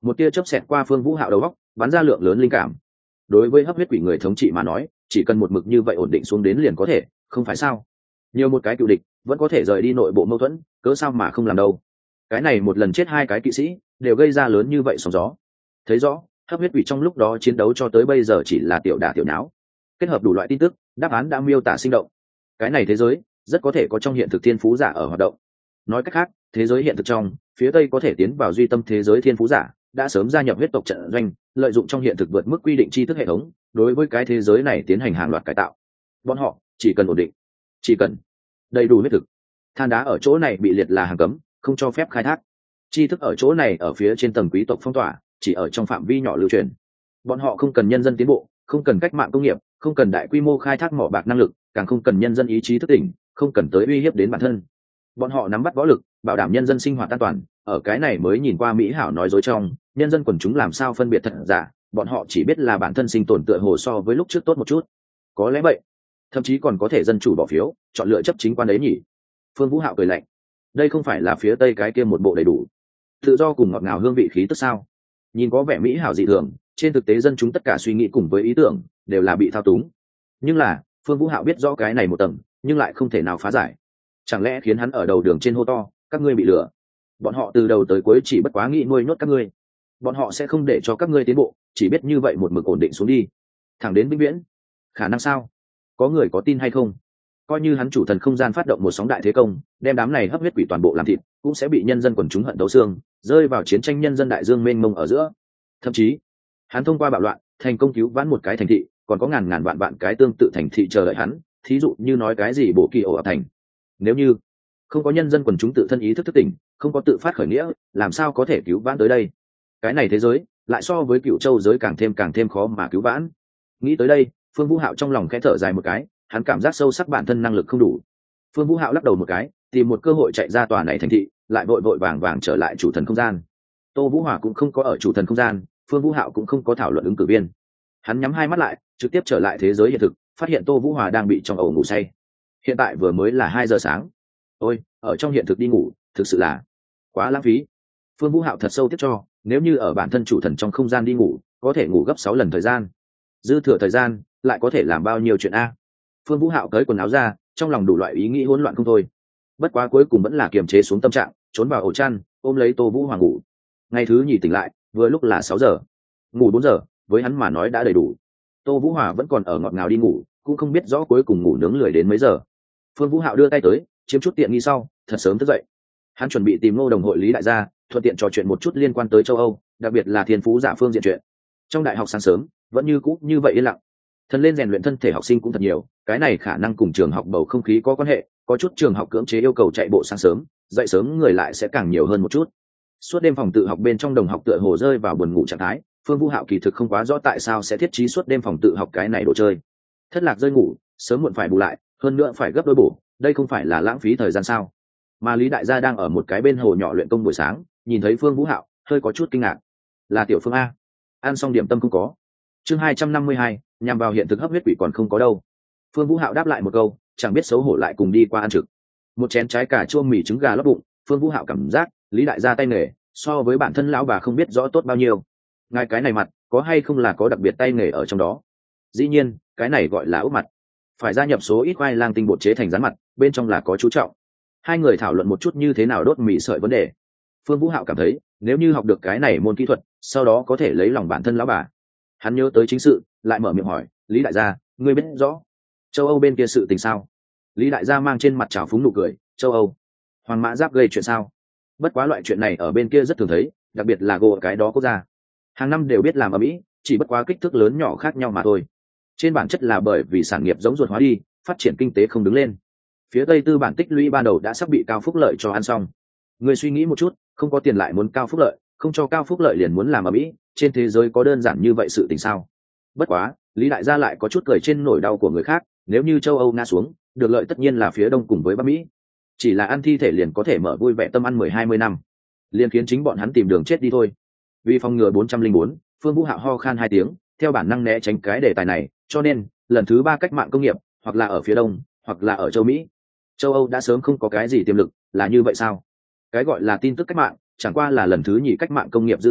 một tia chớp xẹt qua Phương Vũ Hạo đầu óc, bắn ra lượng lớn linh cảm. Đối với hấp huyết quỷ người thống trị mà nói, chỉ cần một mực như vậy ổn định xuống đến liền có thể, không phải sao? Nhiều một cái cựu địch, vẫn có thể rời đi nội bộ mâu thuẫn, cớ sao mà không làm đâu? Cái này một lần chết hai cái kỵ sĩ, đều gây ra lớn như vậy sóng gió. Thấy rõ, hấp huyết quỷ trong lúc đó chiến đấu cho tới bây giờ chỉ là tiểu đả tiểu nháo. Kết hợp đủ loại tin tức, đáp án đã miêu tả sinh động. Cái này thế giới, rất có thể có trong hiện thực thiên phú giả ở hoạt động. Nói cách khác, thế giới hiện thực trong, phía Tây có thể tiến vào duy tâm thế giới thiên phú giả, đã sớm gia nhập huyết tộc trận doanh, lợi dụng trong hiện thực vượt mức quy định tri thức hệ thống, đối với cái thế giới này tiến hành hàng loạt cải tạo. Bọn họ chỉ cần ổn định, chỉ cần đầy đủ huyết thực. Than đá ở chỗ này bị liệt là hàng cấm, không cho phép khai thác. Tri thức ở chỗ này ở phía trên tầng quý tộc phong tỏa, chỉ ở trong phạm vi nhỏ lưu truyền. Bọn họ không cần nhân dân tiến bộ, không cần cách mạng công nghiệp, không cần đại quy mô khai thác mỏ bạc năng lực, càng không cần nhân dân ý chí thức tỉnh, không cần tới uy hiếp đến bản thân. Bọn họ nắm bắt võ lực, bảo đảm nhân dân sinh hoạt an toàn. Ở cái này mới nhìn qua mỹ hảo nói dối trong, nhân dân quần chúng làm sao phân biệt thật giả, bọn họ chỉ biết là bản thân sinh tồn tựa hồ so với lúc trước tốt một chút. Có lẽ vậy, thậm chí còn có thể dân chủ bỏ phiếu, chọn lựa chấp chính quan ấy nhỉ? Phương Vũ Hạo cười lạnh, đây không phải là phía Tây cái kia một bộ đầy đủ tự do cùng ngọt ngào hương vị khí tức sao? Nhìn có vẻ mỹ hảo dị thường, trên thực tế dân chúng tất cả suy nghĩ cùng với ý tưởng đều là bị thao túng. Nhưng là Phương Vũ Hạo biết rõ cái này một tầng, nhưng lại không thể nào phá giải. Chẳng lẽ khiến hắn ở đầu đường trên hô to, các ngươi bị lừa? Bọn họ từ đầu tới cuối chỉ bất quá nghĩ nuôi nhốt các ngươi. Bọn họ sẽ không để cho các ngươi tiến bộ, chỉ biết như vậy một mực ổn định xuống đi, thẳng đến vĩnh viễn. Khả năng sao? Có người có tin hay không? Coi như hắn chủ thần không gian phát động một sóng đại thế công, đem đám này hấp huyết quỷ toàn bộ làm thịt, cũng sẽ bị nhân dân quần chúng hận thấu xương, rơi vào chiến tranh nhân dân đại dương mênh mông ở giữa. Thậm chí, hắn thông qua bạo loạn, thành công cứu vãn một cái thành thị, còn có ngàn ngàn vạn vạn cái tương tự thành thị chờ đợi hắn. Thí dụ như nói cái gì bổ kỳ ổ ập thành. Nếu như không có nhân dân quần chúng tự thân ý thức thức tỉnh, không có tự phát khởi nghĩa, làm sao có thể cứu vãn tới đây? Cái này thế giới lại so với Cựu Châu giới càng thêm khó mà cứu vãn. Nghĩ tới đây, Phương Vũ Hạo trong lòng khẽ thở dài một cái, hắn cảm giác sâu sắc bản thân năng lực không đủ. Phương Vũ Hạo lắc đầu một cái, tìm một cơ hội chạy ra tòa này thành thị, lại vội vội vàng vàng trở lại chủ thần không gian. Tô Vũ Hòa cũng không có ở chủ thần không gian, Phương Vũ Hạo cũng không có thảo luận ứng cử viên. Hắn nhắm hai mắt lại, trực tiếp trở lại thế giới hiện thực, phát hiện Tô Vũ Hòa đang bị trong ổ ngủ say. Hiện tại vừa mới là 2 giờ sáng. Ôi, ở trong hiện thực đi ngủ, thực sự là quá lãng phí. Phương Vũ Hạo thật sâu tiếc cho, nếu như ở bản thân chủ thần trong không gian đi ngủ, có thể ngủ gấp 6 lần thời gian. Dư thừa thời gian, lại có thể làm bao nhiêu chuyện a? Phương Vũ Hạo cởi quần áo ra, trong lòng đủ loại ý nghĩ hỗn loạn không thôi. Bất quá cuối cùng vẫn là kiềm chế xuống tâm trạng, trốn vào ổ chăn, ôm lấy Tô Vũ Hoàng ngủ. Ngày thứ nhì tỉnh lại, vừa lúc là 6 giờ. Ngủ 4 giờ, với hắn mà nói đã đầy đủ. Tô Vũ Hòa vẫn còn ở ngọt ngào đi ngủ, cũng không biết rõ cuối cùng ngủ nướng lười đến mấy giờ. Phương Vũ Hạo đưa tay tới, chiếm chút tiện nghi sau, thật sớm thức dậy. Hắn chuẩn bị tìm Ngô Đồng hội Lý đại gia, thuận tiện trò chuyện một chút liên quan tới châu Âu, đặc biệt là thiên phú giả phương diện chuyện. Trong đại học sáng sớm, vẫn như cũ như vậy yên lặng. Thần lên rèn luyện thân thể học sinh cũng thật nhiều, cái này khả năng cùng trường học bầu không khí có quan hệ, có chút trường học cưỡng chế yêu cầu chạy bộ sáng sớm, dậy sớm người lại sẽ càng nhiều hơn một chút. Suốt đêm phòng tự học bên trong đồng học tựa hồ rơi vào buồn ngủ trạng thái, Phương Vũ Hạo kỳ thực không quá rõ tại sao sẽ thiết trí suốt đêm phòng tự học cái này đồ chơi. Thất lạc rơi ngủ, sớm muộn phải bù lại, hơn nữa phải gấp đôi bổ, đây không phải là lãng phí thời gian sao? Mà Lý đại gia đang ở một cái bên hồ nhỏ luyện công buổi sáng, nhìn thấy Phương Vũ Hạo, hơi có chút kinh ngạc. Là tiểu Phương a? Ăn xong điểm tâm không có. Chương 252, nhằm vào hiện thực hấp huyết quỷ còn không có đâu. Phương Vũ Hạo đáp lại một câu, chẳng biết xấu hổ lại cùng đi qua ăn trực. Một chén trái cà chua mì trứng gà lót bụng, Phương Vũ Hạo cảm giác, Lý đại gia tay nghề, so với bản thân lão bà không biết rõ tốt bao nhiêu. Ngài cái này mặt, có hay không là có đặc biệt tay nghề ở trong đó? Dĩ nhiên, cái này gọi là úp mặt. Phải gia nhập số ít khoai lang tinh bột chế thành rán mặt, bên trong là có chú trọng. Hai người thảo luận một chút như thế nào đốt mì sợi vấn đề. Phương Vũ Hạo cảm thấy, nếu như học được cái này môn kỹ thuật, sau đó có thể lấy lòng bản thân lão bà. Hắn nhớ tới chính sự, lại mở miệng hỏi, Lý đại gia, ngươi biết rõ châu Âu bên kia sự tình sao? Lý đại gia mang trên mặt trào phúng nụ cười, châu Âu, Hoàng Mã Giáp gây chuyện sao? Bất quá loại chuyện này ở bên kia rất thường thấy, đặc biệt là gồ cái đó quốc gia. Hàng năm đều biết làm ở Mỹ, chỉ bất quá kích thước lớn nhỏ khác nhau mà thôi. Trên bản chất là bởi vì sản nghiệp giống ruột hóa đi, phát triển kinh tế không đứng lên. Phía Tây tư bản tích lũy ban đầu đã sắp bị cao phúc lợi cho ăn xong. Người suy nghĩ một chút, không có tiền lại muốn cao phúc lợi, không cho cao phúc lợi liền muốn làm ở Mỹ, trên thế giới có đơn giản như vậy sự tình sao? Bất quá, Lý đại gia lại có chút cười trên nỗi đau của người khác, nếu như châu Âu ngã xuống, được lợi tất nhiên là phía Đông cùng với Bắc Mỹ. Chỉ là ăn thi thể liền có thể mở vui vẻ tâm ăn 10-20 năm, liền khiến chính bọn hắn tìm đường chết đi thôi. Vì phòng ngừa 404, Phương Vũ Hạo ho khan 2 tiếng, theo bản năng né tránh cái đề tài này, cho nên lần thứ 3 cách mạng công nghiệp, hoặc là ở phía Đông, hoặc là ở châu Mỹ. Châu Âu đã sớm không có cái gì tiềm lực, là như vậy sao? Cái gọi là tin tức cách mạng, chẳng qua là lần thứ nhì cách mạng công nghiệp dư âm,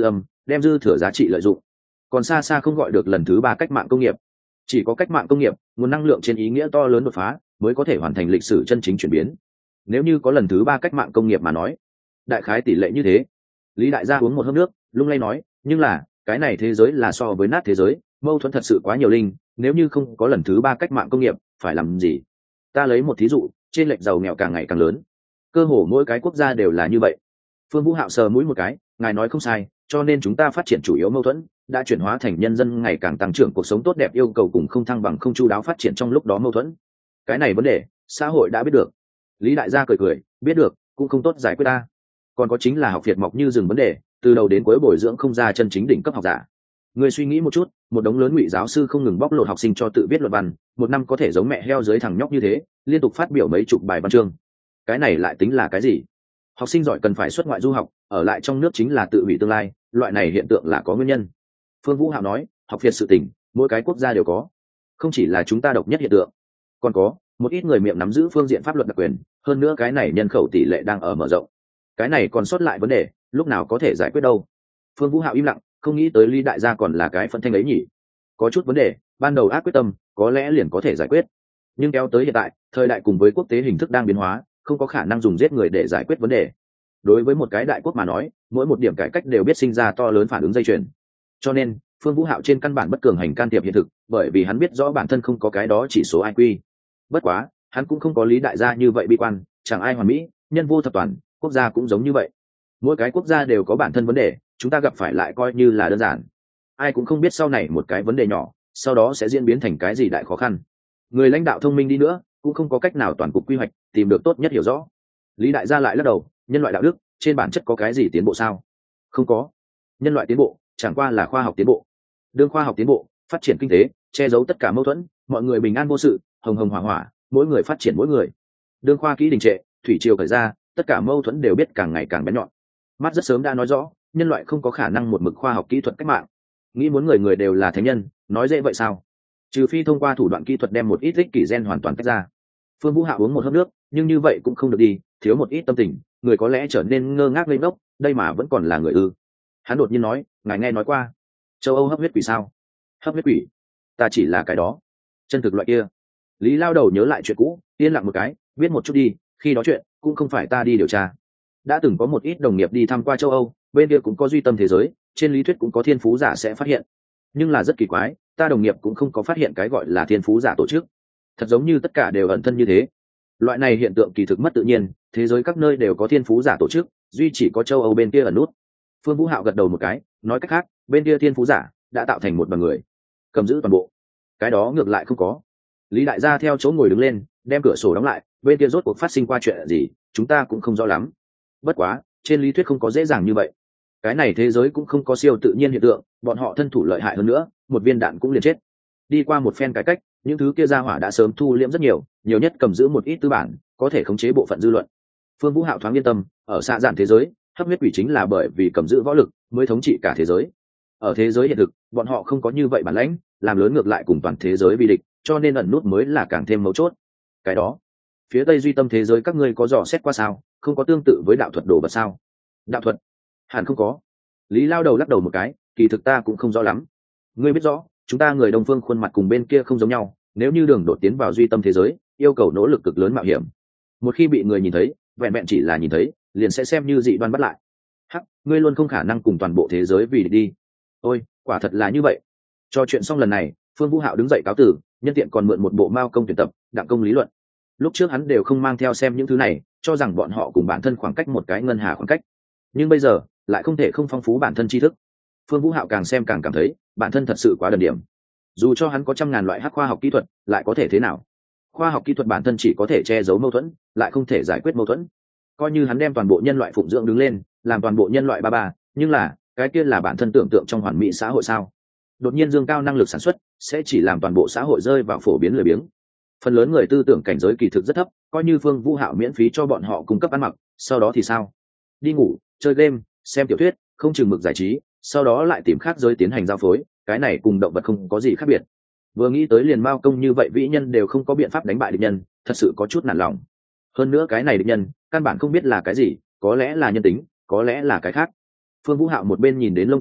đem dư thừa giá trị lợi dụng, còn xa xa không gọi được lần thứ ba cách mạng công nghiệp. Chỉ có cách mạng công nghiệp, nguồn năng lượng trên ý nghĩa to lớn đột phá mới có thể hoàn thành lịch sử chân chính chuyển biến. Nếu như có lần thứ ba cách mạng công nghiệp mà nói, đại khái tỷ lệ như thế. Lý đại gia uống một hớp nước, lung lay nói, nhưng là cái này thế giới là so với nát thế giới, mâu thuẫn thật sự quá nhiều linh, nếu như không có lần thứ ba cách mạng công nghiệp phải làm gì? Ta lấy một thí dụ, trên lệch giàu nghèo càng ngày càng lớn, cơ hồ mỗi cái quốc gia đều là như vậy. Phương Vũ Hạo sờ mũi một cái, ngài nói không sai, cho nên chúng ta phát triển chủ yếu mâu thuẫn đã chuyển hóa thành nhân dân ngày càng tăng trưởng cuộc sống tốt đẹp yêu cầu cùng không thăng bằng không chu đáo phát triển trong lúc đó mâu thuẫn. Cái này vấn đề xã hội đã biết được. Lý đại gia cười cười, biết được cũng không tốt giải quyết ta. Còn có chính là học việt mọc như rừng vấn đề, từ đầu đến cuối bồi dưỡng không ra chân chính đỉnh cấp học giả. Người suy nghĩ một chút, một đống lớn ngụy giáo sư không ngừng bóc lột học sinh cho tự viết luận văn, một năm có thể giống mẹ heo dưới thằng nhóc như thế, liên tục phát biểu mấy chục bài văn chương. Cái này lại tính là cái gì? Học sinh giỏi cần phải xuất ngoại du học, ở lại trong nước chính là tự hủy tương lai, loại này hiện tượng là có nguyên nhân. Phương Vũ Hạo nói, học việt sự tình, mỗi cái quốc gia đều có, không chỉ là chúng ta độc nhất hiện tượng, còn có một ít người miệng nắm giữ phương diện pháp luật đặc quyền, hơn nữa cái này nhân khẩu tỷ lệ đang ở mở rộng. Cái này còn sót lại vấn đề, lúc nào có thể giải quyết đâu? Phương Vũ Hạo im lặng, không nghĩ tới Lý đại gia còn là cái phân thanh ấy nhỉ. Có chút vấn đề, ban đầu ác quyết tâm, có lẽ liền có thể giải quyết. Nhưng kéo tới hiện tại, thời đại cùng với quốc tế hình thức đang biến hóa, không có khả năng dùng giết người để giải quyết vấn đề. Đối với một cái đại quốc mà nói, mỗi một điểm cải cách đều biết sinh ra to lớn phản ứng dây chuyền. Cho nên, Phương Vũ Hạo trên căn bản bất cường hành can thiệp hiện thực, bởi vì hắn biết rõ bản thân không có cái đó chỉ số IQ. Bất quá, hắn cũng không có Lý đại gia như vậy bi quan, chẳng ai hoàn mỹ, nhân vô thập toàn, quốc gia cũng giống như vậy. Mỗi cái quốc gia đều có bản thân vấn đề, chúng ta gặp phải lại coi như là đơn giản. Ai cũng không biết sau này một cái vấn đề nhỏ, sau đó sẽ diễn biến thành cái gì đại khó khăn. Người lãnh đạo thông minh đi nữa, cũng không có cách nào toàn cục quy hoạch, tìm được tốt nhất hiểu rõ. Lý đại gia lại lắc đầu, nhân loại đạo đức, trên bản chất có cái gì tiến bộ sao? Không có. Nhân loại tiến bộ, chẳng qua là khoa học tiến bộ. Đương khoa học tiến bộ, phát triển kinh tế, che giấu tất cả mâu thuẫn, mọi người bình an vô sự, hồng hồng hỏa hỏa, mỗi người phát triển mỗi người. Đương khoa kỹ đình trệ, thủy triều khởi ra, tất cả mâu thuẫn đều biết càng ngày càng bén nhọn. Mắt rất sớm đã nói rõ, nhân loại không có khả năng một mực khoa học kỹ thuật cách mạng. Nghĩ muốn người người đều là thánh nhân, nói dễ vậy sao? Trừ phi thông qua thủ đoạn kỹ thuật đem một ít ích kỷ gen hoàn toàn tách ra. Phương Vũ Hạo uống một hớp nước, nhưng như vậy cũng không được đi, thiếu một ít tâm tình, người có lẽ trở nên ngơ ngác lên ngốc, đây mà vẫn còn là người ư? Hắn đột nhiên nói, ngài nghe nói qua châu Âu hấp huyết quỷ sao? Hấp huyết quỷ? Ta chỉ là cái đó, chân thực loại kia. Lý lao đầu nhớ lại chuyện cũ, yên lặng một cái, biết một chút đi, khi đó chuyện cũng không phải ta đi điều tra. Đã từng có một ít đồng nghiệp đi tham qua châu Âu, bên kia cũng có duy tâm thế giới, trên lý thuyết cũng có thiên phú giả sẽ phát hiện. Nhưng là rất kỳ quái, ta đồng nghiệp cũng không có phát hiện cái gọi là thiên phú giả tổ chức. Thật giống như tất cả đều ẩn thân như thế. Loại này hiện tượng kỳ thực mất tự nhiên, thế giới các nơi đều có thiên phú giả tổ chức, duy chỉ có châu Âu bên kia ẩn nút. Phương Vũ Hạo gật đầu một cái, nói cách khác, bên kia thiên phú giả đã tạo thành một bằng người, cầm giữ toàn bộ. Cái đó ngược lại không có. Lý đại gia theo chỗ ngồi đứng lên, đem cửa sổ đóng lại, bên kia rốt cuộc phát sinh qua chuyện gì, chúng ta cũng không rõ lắm. Bất quá, trên lý thuyết không có dễ dàng như vậy. Cái này thế giới cũng không có siêu tự nhiên hiện tượng, bọn họ thân thủ lợi hại hơn nữa, một viên đạn cũng liền chết. Đi qua một phen cải cách, những thứ kia ra hỏa đã sớm thu liễm rất nhiều, nhiều nhất cầm giữ một ít tư bản, có thể khống chế bộ phận dư luận. Phương Vũ Hạo thoáng yên tâm, ở xa dạn thế giới, hấp huyết quỷ chính là bởi vì cầm giữ võ lực mới thống trị cả thế giới. Ở thế giới hiện thực, bọn họ không có như vậy bản lãnh, làm lớn ngược lại cùng toàn thế giới vi địch, cho nên ẩn nút mới là càng thêm mấu chốt. Cái đó, phía Tây duy tâm thế giới các ngươi có dò xét qua sao? Không có tương tự với đạo thuật đồ vật sao? Đạo thuật? Hẳn không có. Lý lao đầu lắc đầu một cái, kỳ thực ta cũng không rõ lắm. Ngươi biết rõ, chúng ta người Đông phương khuôn mặt cùng bên kia không giống nhau, nếu như đường đột tiến vào duy tâm thế giới, yêu cầu nỗ lực cực lớn mạo hiểm. Một khi bị người nhìn thấy, vẹn vẹn chỉ là nhìn thấy, liền sẽ xem như dị đoan bắt lại. Hắc, ngươi luôn không khả năng cùng toàn bộ thế giới vì đi. Ôi, quả thật là như vậy. Cho chuyện xong lần này, Phương Vũ Hạo đứng dậy cáo tử, nhân tiện còn mượn một bộ mao công tuyển tập, đặng công lý luận. Lúc trước hắn đều không mang theo xem những thứ này, cho rằng bọn họ cùng bản thân khoảng cách một cái ngân hà khoảng cách. Nhưng bây giờ, lại không thể không phong phú bản thân tri thức. Phương Vũ Hạo càng xem càng cảm thấy, bản thân thật sự quá đần điểm. Dù cho hắn có trăm ngàn loại hắc khoa học kỹ thuật, lại có thể thế nào? Khoa học kỹ thuật bản thân chỉ có thể che giấu mâu thuẫn, lại không thể giải quyết mâu thuẫn. Coi như hắn đem toàn bộ nhân loại phụng dưỡng đứng lên, làm toàn bộ nhân loại ba ba, nhưng là, cái kia là bản thân tưởng tượng trong hoàn mỹ xã hội sao? Đột nhiên dương cao năng lực sản xuất, sẽ chỉ làm toàn bộ xã hội rơi vào phổ biến lười biếng. Phần lớn người tư tưởng cảnh giới kỳ thực rất thấp, coi như Phương Vũ Hạo miễn phí cho bọn họ cung cấp ăn mặc, sau đó thì sao? Đi ngủ, chơi game, xem tiểu thuyết, không chừng mực giải trí, sau đó lại tìm khác giới tiến hành giao phối, cái này cùng động vật không có gì khác biệt. Vừa nghĩ tới liền mao công như vậy vĩ nhân đều không có biện pháp đánh bại địch nhân, thật sự có chút nản lòng. Hơn nữa cái này địch nhân, căn bản không biết là cái gì, có lẽ là nhân tính, có lẽ là cái khác. Phương Vũ Hạo một bên nhìn đến lông trọn,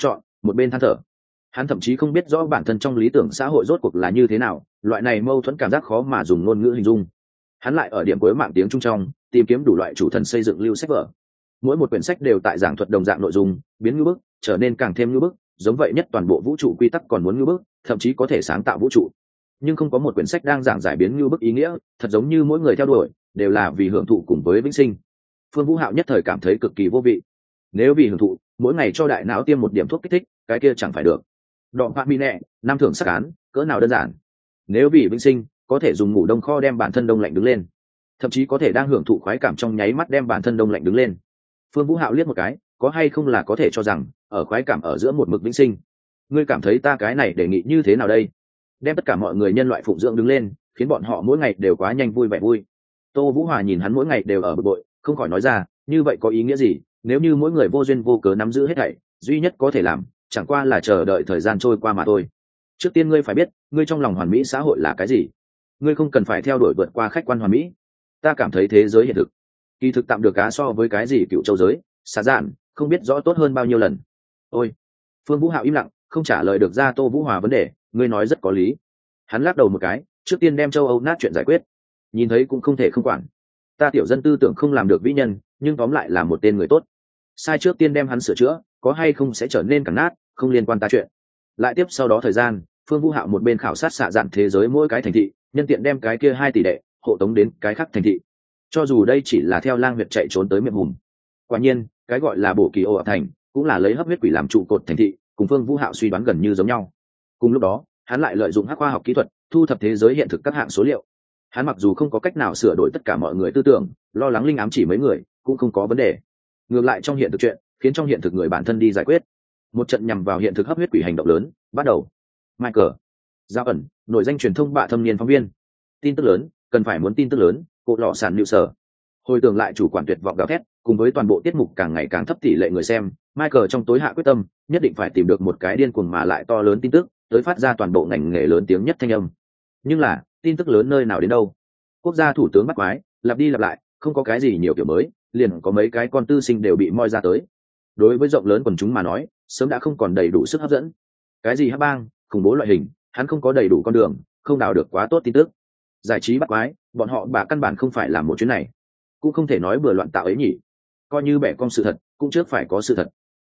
một bên than thở. Hắn thậm chí không biết rõ bản thân trong lý tưởng xã hội rốt cuộc là như thế nào, loại này mâu thuẫn cảm giác khó mà dùng ngôn ngữ hình dung. Hắn lại ở điểm cuối mạng tiếng Trung trong tìm kiếm đủ loại chủ thần xây dựng lưu sách vở. Mỗi một quyển sách đều tại giảng thuật đồng dạng nội dung, biến ngữ bức trở nên càng thêm ngữ bức, giống vậy nhất toàn bộ vũ trụ quy tắc còn muốn ngữ bức, thậm chí có thể sáng tạo vũ trụ. Nhưng không có một quyển sách đang giảng giải biến ngữ bức ý nghĩa, thật giống như mỗi người theo đuổi đều là vì hưởng thụ cùng với vĩnh sinh. Phương Vũ Hạo nhất thời cảm thấy cực kỳ vô vị. Nếu vì hưởng thụ, mỗi ngày cho đại não tiêm một điểm thuốc kích thích, cái kia chẳng phải được. Đọ phạm mi nẹ, năm thưởng sắc án, cỡ nào đơn giản. Nếu vì vĩnh sinh, có thể dùng ngủ đông kho đem bản thân đông lạnh đứng lên, thậm chí có thể đang hưởng thụ khoái cảm trong nháy mắt đem bản thân đông lạnh đứng lên. Phương Vũ Hạo liếc một cái, có hay không là có thể cho rằng ở khoái cảm ở giữa một mực vĩnh sinh. Ngươi cảm thấy ta cái này đề nghị như thế nào đây? Đem tất cả mọi người nhân loại phụng dưỡng đứng lên, khiến bọn họ mỗi ngày đều quá nhanh vui vẻ vui. Tô Vũ Hòa nhìn hắn mỗi ngày đều ở bực bội, không khỏi nói ra, như vậy có ý nghĩa gì? Nếu như mỗi người vô duyên vô cớ nắm giữ hết thảy, duy nhất có thể làm chẳng qua là chờ đợi thời gian trôi qua mà thôi. Trước tiên ngươi phải biết, ngươi trong lòng hoàn mỹ xã hội là cái gì. Ngươi không cần phải theo đuổi vượt qua khách quan hoàn mỹ. Ta cảm thấy thế giới hiện thực kỳ thực tạm được cá so với cái gì cựu châu giới xà dạn không biết rõ tốt hơn bao nhiêu lần. Ôi, Phương Vũ Hạo im lặng, không trả lời được ra Tô Vũ Hòa vấn đề. Ngươi nói rất có lý. Hắn lắc đầu một cái, trước tiên đem châu Âu nát chuyện giải quyết, nhìn thấy cũng không thể không quản. Ta tiểu dân tư tưởng không làm được vĩ nhân, nhưng tóm lại là một tên người tốt. Sai trước tiên đem hắn sửa chữa, có hay không sẽ trở nên càng nát, không liên quan ta chuyện. Lại tiếp sau đó thời gian, Phương Vũ Hạo một bên khảo sát xạ dạn thế giới mỗi cái thành thị, nhân tiện đem cái kia 2 tỷ đệ hộ tống đến cái khác thành thị. Cho dù đây chỉ là theo lang huyệt chạy trốn tới miệng hùm. Quả nhiên, cái gọi là bổ kỳ ô thành, cũng là lấy hấp huyết quỷ làm trụ cột thành thị, cùng Phương Vũ Hạo suy đoán gần như giống nhau. Cùng lúc đó, hắn lại lợi dụng hắc khoa học kỹ thuật, thu thập thế giới hiện thực các hạng số liệu. Hắn mặc dù không có cách nào sửa đổi tất cả mọi người tư tưởng, lo lắng linh ám chỉ mấy người, cũng không có vấn đề. Ngược lại trong hiện thực chuyện, khiến trong hiện thực người bản thân đi giải quyết. Một trận nhằm vào hiện thực hấp huyết quỷ hành động lớn bắt đầu. Michael, Giao ẩn, nổi danh truyền thông bạ thâm niên phóng viên. Tin tức lớn, cần phải muốn tin tức lớn, cột lọ sản liệu sở. Hồi tưởng lại chủ quản tuyệt vọng gào thét, cùng với toàn bộ tiết mục càng ngày càng thấp tỷ lệ người xem, Michael trong tối hạ quyết tâm, nhất định phải tìm được một cái điên cuồng mà lại to lớn tin tức, tới phát ra toàn bộ ngành nghề lớn tiếng nhất thanh âm. Nhưng là, tin tức lớn nơi nào đến đâu? Quốc gia thủ tướng bắt quái, lặp đi lặp lại, không có cái gì nhiều kiểu mới, liền có mấy cái con tư sinh đều bị moi ra tới. Đối với rộng lớn quần chúng mà nói, sớm đã không còn đầy đủ sức hấp dẫn. Cái gì hắc bang, khủng bố loại hình, hắn không có đầy đủ con đường, không đào được quá tốt tin tức. Giải trí bắt quái, bọn họ bà căn bản không phải làm một chuyến này, cũng không thể nói bừa loạn tạo ấy nhỉ. Coi như bẻ cong sự thật, cũng trước phải có sự thật.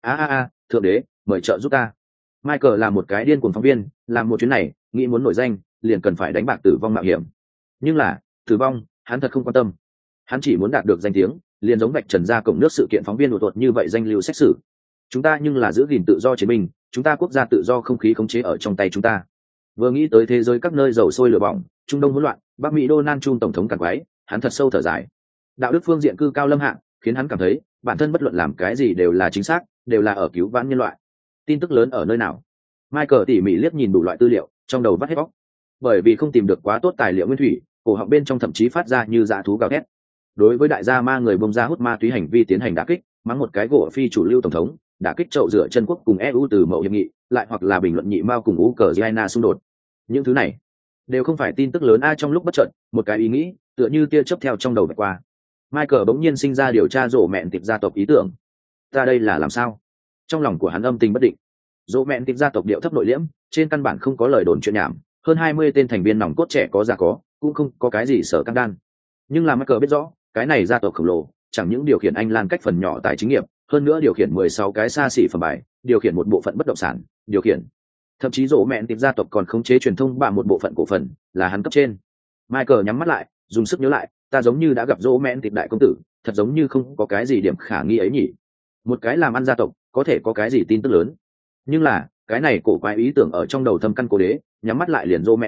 Thượng đế, mời trợ giúp ta. Michael là một cái điên cuồng phóng viên, làm một chuyến này, nghĩ muốn nổi danh, liền cần phải đánh bạc tử vong mạo hiểm. Nhưng là, tử vong, hắn thật không quan tâm. Hắn chỉ muốn đạt được danh tiếng, liền giống vạch trần ra cổng nước sự kiện phóng viên đột tuột như vậy danh lưu xét xử. Chúng ta nhưng là giữ gìn tự do chiến binh, chúng ta quốc gia tự do không khí khống chế ở trong tay chúng ta. Vừa nghĩ tới thế giới các nơi dầu sôi lửa bỏng, Trung Đông hỗn loạn, Bắc Mỹ Donald Trump tổng thống càn quái, hắn thật sâu thở dài. Đạo đức phương diện cư cao lâm hạ, khiến hắn cảm thấy bản thân bất luận làm cái gì đều là chính xác, đều là ở cứu vãn nhân loại. Tin tức lớn ở nơi nào? Michael tỉ mỉ liếc nhìn đủ loại tư liệu, trong đầu vắt hết bóc. Bởi vì không tìm được quá tốt tài liệu nguyên thủy, cổ họng bên trong thậm chí phát ra như dã thú gào thét. Đối với đại gia ma người bông ra hút ma túy hành vi tiến hành đả kích, mắng một cái gỗ phi chủ lưu tổng thống, đả kích chậu rửa chân quốc cùng EU từ mậu hiệp nghị, lại hoặc là bình luận nhị mao cùng Ukraine xung đột. Những thứ này đều không phải tin tức lớn trong lúc bất chợt, một cái ý nghĩ tựa như tia chớp theo trong đầu vạch qua. Michael bỗng nhiên sinh ra điều tra rộ mẹn tiệp gia tộc ý tưởng. Ta đây là làm sao? Trong lòng của hắn âm tình bất định. Rộ mẹn tiệp gia tộc điệu thấp nội liễm, trên căn bản không có lời đồn chuyện nhảm, hơn 20 tên thành viên nòng cốt trẻ có già có, cũng không có cái gì sở căng đan. Nhưng là Michael biết rõ, cái này gia tộc khổng lồ, chẳng những điều khiển Anh Lan cách phần nhỏ tài chính nghiệp, hơn nữa điều khiển 16 cái xa xỉ phẩm bài, điều khiển một bộ phận bất động sản, điều khiển thậm chí rộ mẹn tiệp gia tộc còn khống chế truyền thông bạ một bộ phận cổ phần, là hắn cấp trên. Michael nhắm mắt lại, dùng sức nhớ lại, ta giống như đã gặp rộ mẹn tiệp đại công tử, thật giống như không có cái gì điểm khả nghi ấy nhỉ. Một cái làm ăn gia tộc, có thể có cái gì tin tức lớn. Nhưng là, cái này cổ quái ý tưởng ở trong đầu thâm căn cố đế, nhắm mắt lại liền rộ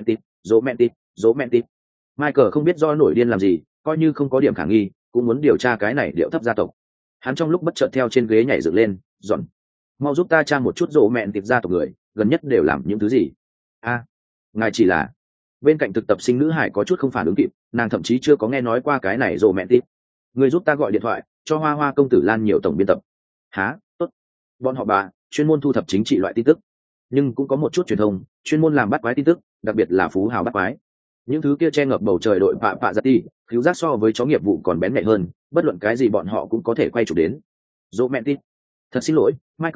mẹn tiệp. Michael không biết do nổi điên làm gì, coi như không có điểm khả nghi, cũng muốn điều tra cái này điệu thấp gia tộc. Hắn trong lúc bất chợt theo trên ghế nhảy dựng lên, dọn, mau giúp ta tra một chút rộ mẹn tiệp gia tộc người, gần nhất đều làm những thứ gì. Ngài chỉ là. Bên cạnh thực tập sinh nữ hải có chút không phản ứng kịp, nàng thậm chí chưa có nghe nói qua cái này rộ mẹn tiệp. Người giúp ta gọi điện thoại cho Hoa Hoa công tử Lan nhiều tổng biên tập. Tốt. Bọn họ bà chuyên môn thu thập chính trị loại tin tức, nhưng cũng có một chút truyền thông chuyên môn làm bắt quái tin tức, đặc biệt là phú hào bắt quái. Những thứ kia che ngập bầu trời đội pạ giặt ti, cứu giác so với chó nghiệp vụ còn bén nhạy hơn, bất luận cái gì bọn họ cũng có thể quay chụp đến. Rộ mẹn tiệp. Thật xin lỗi, Michael,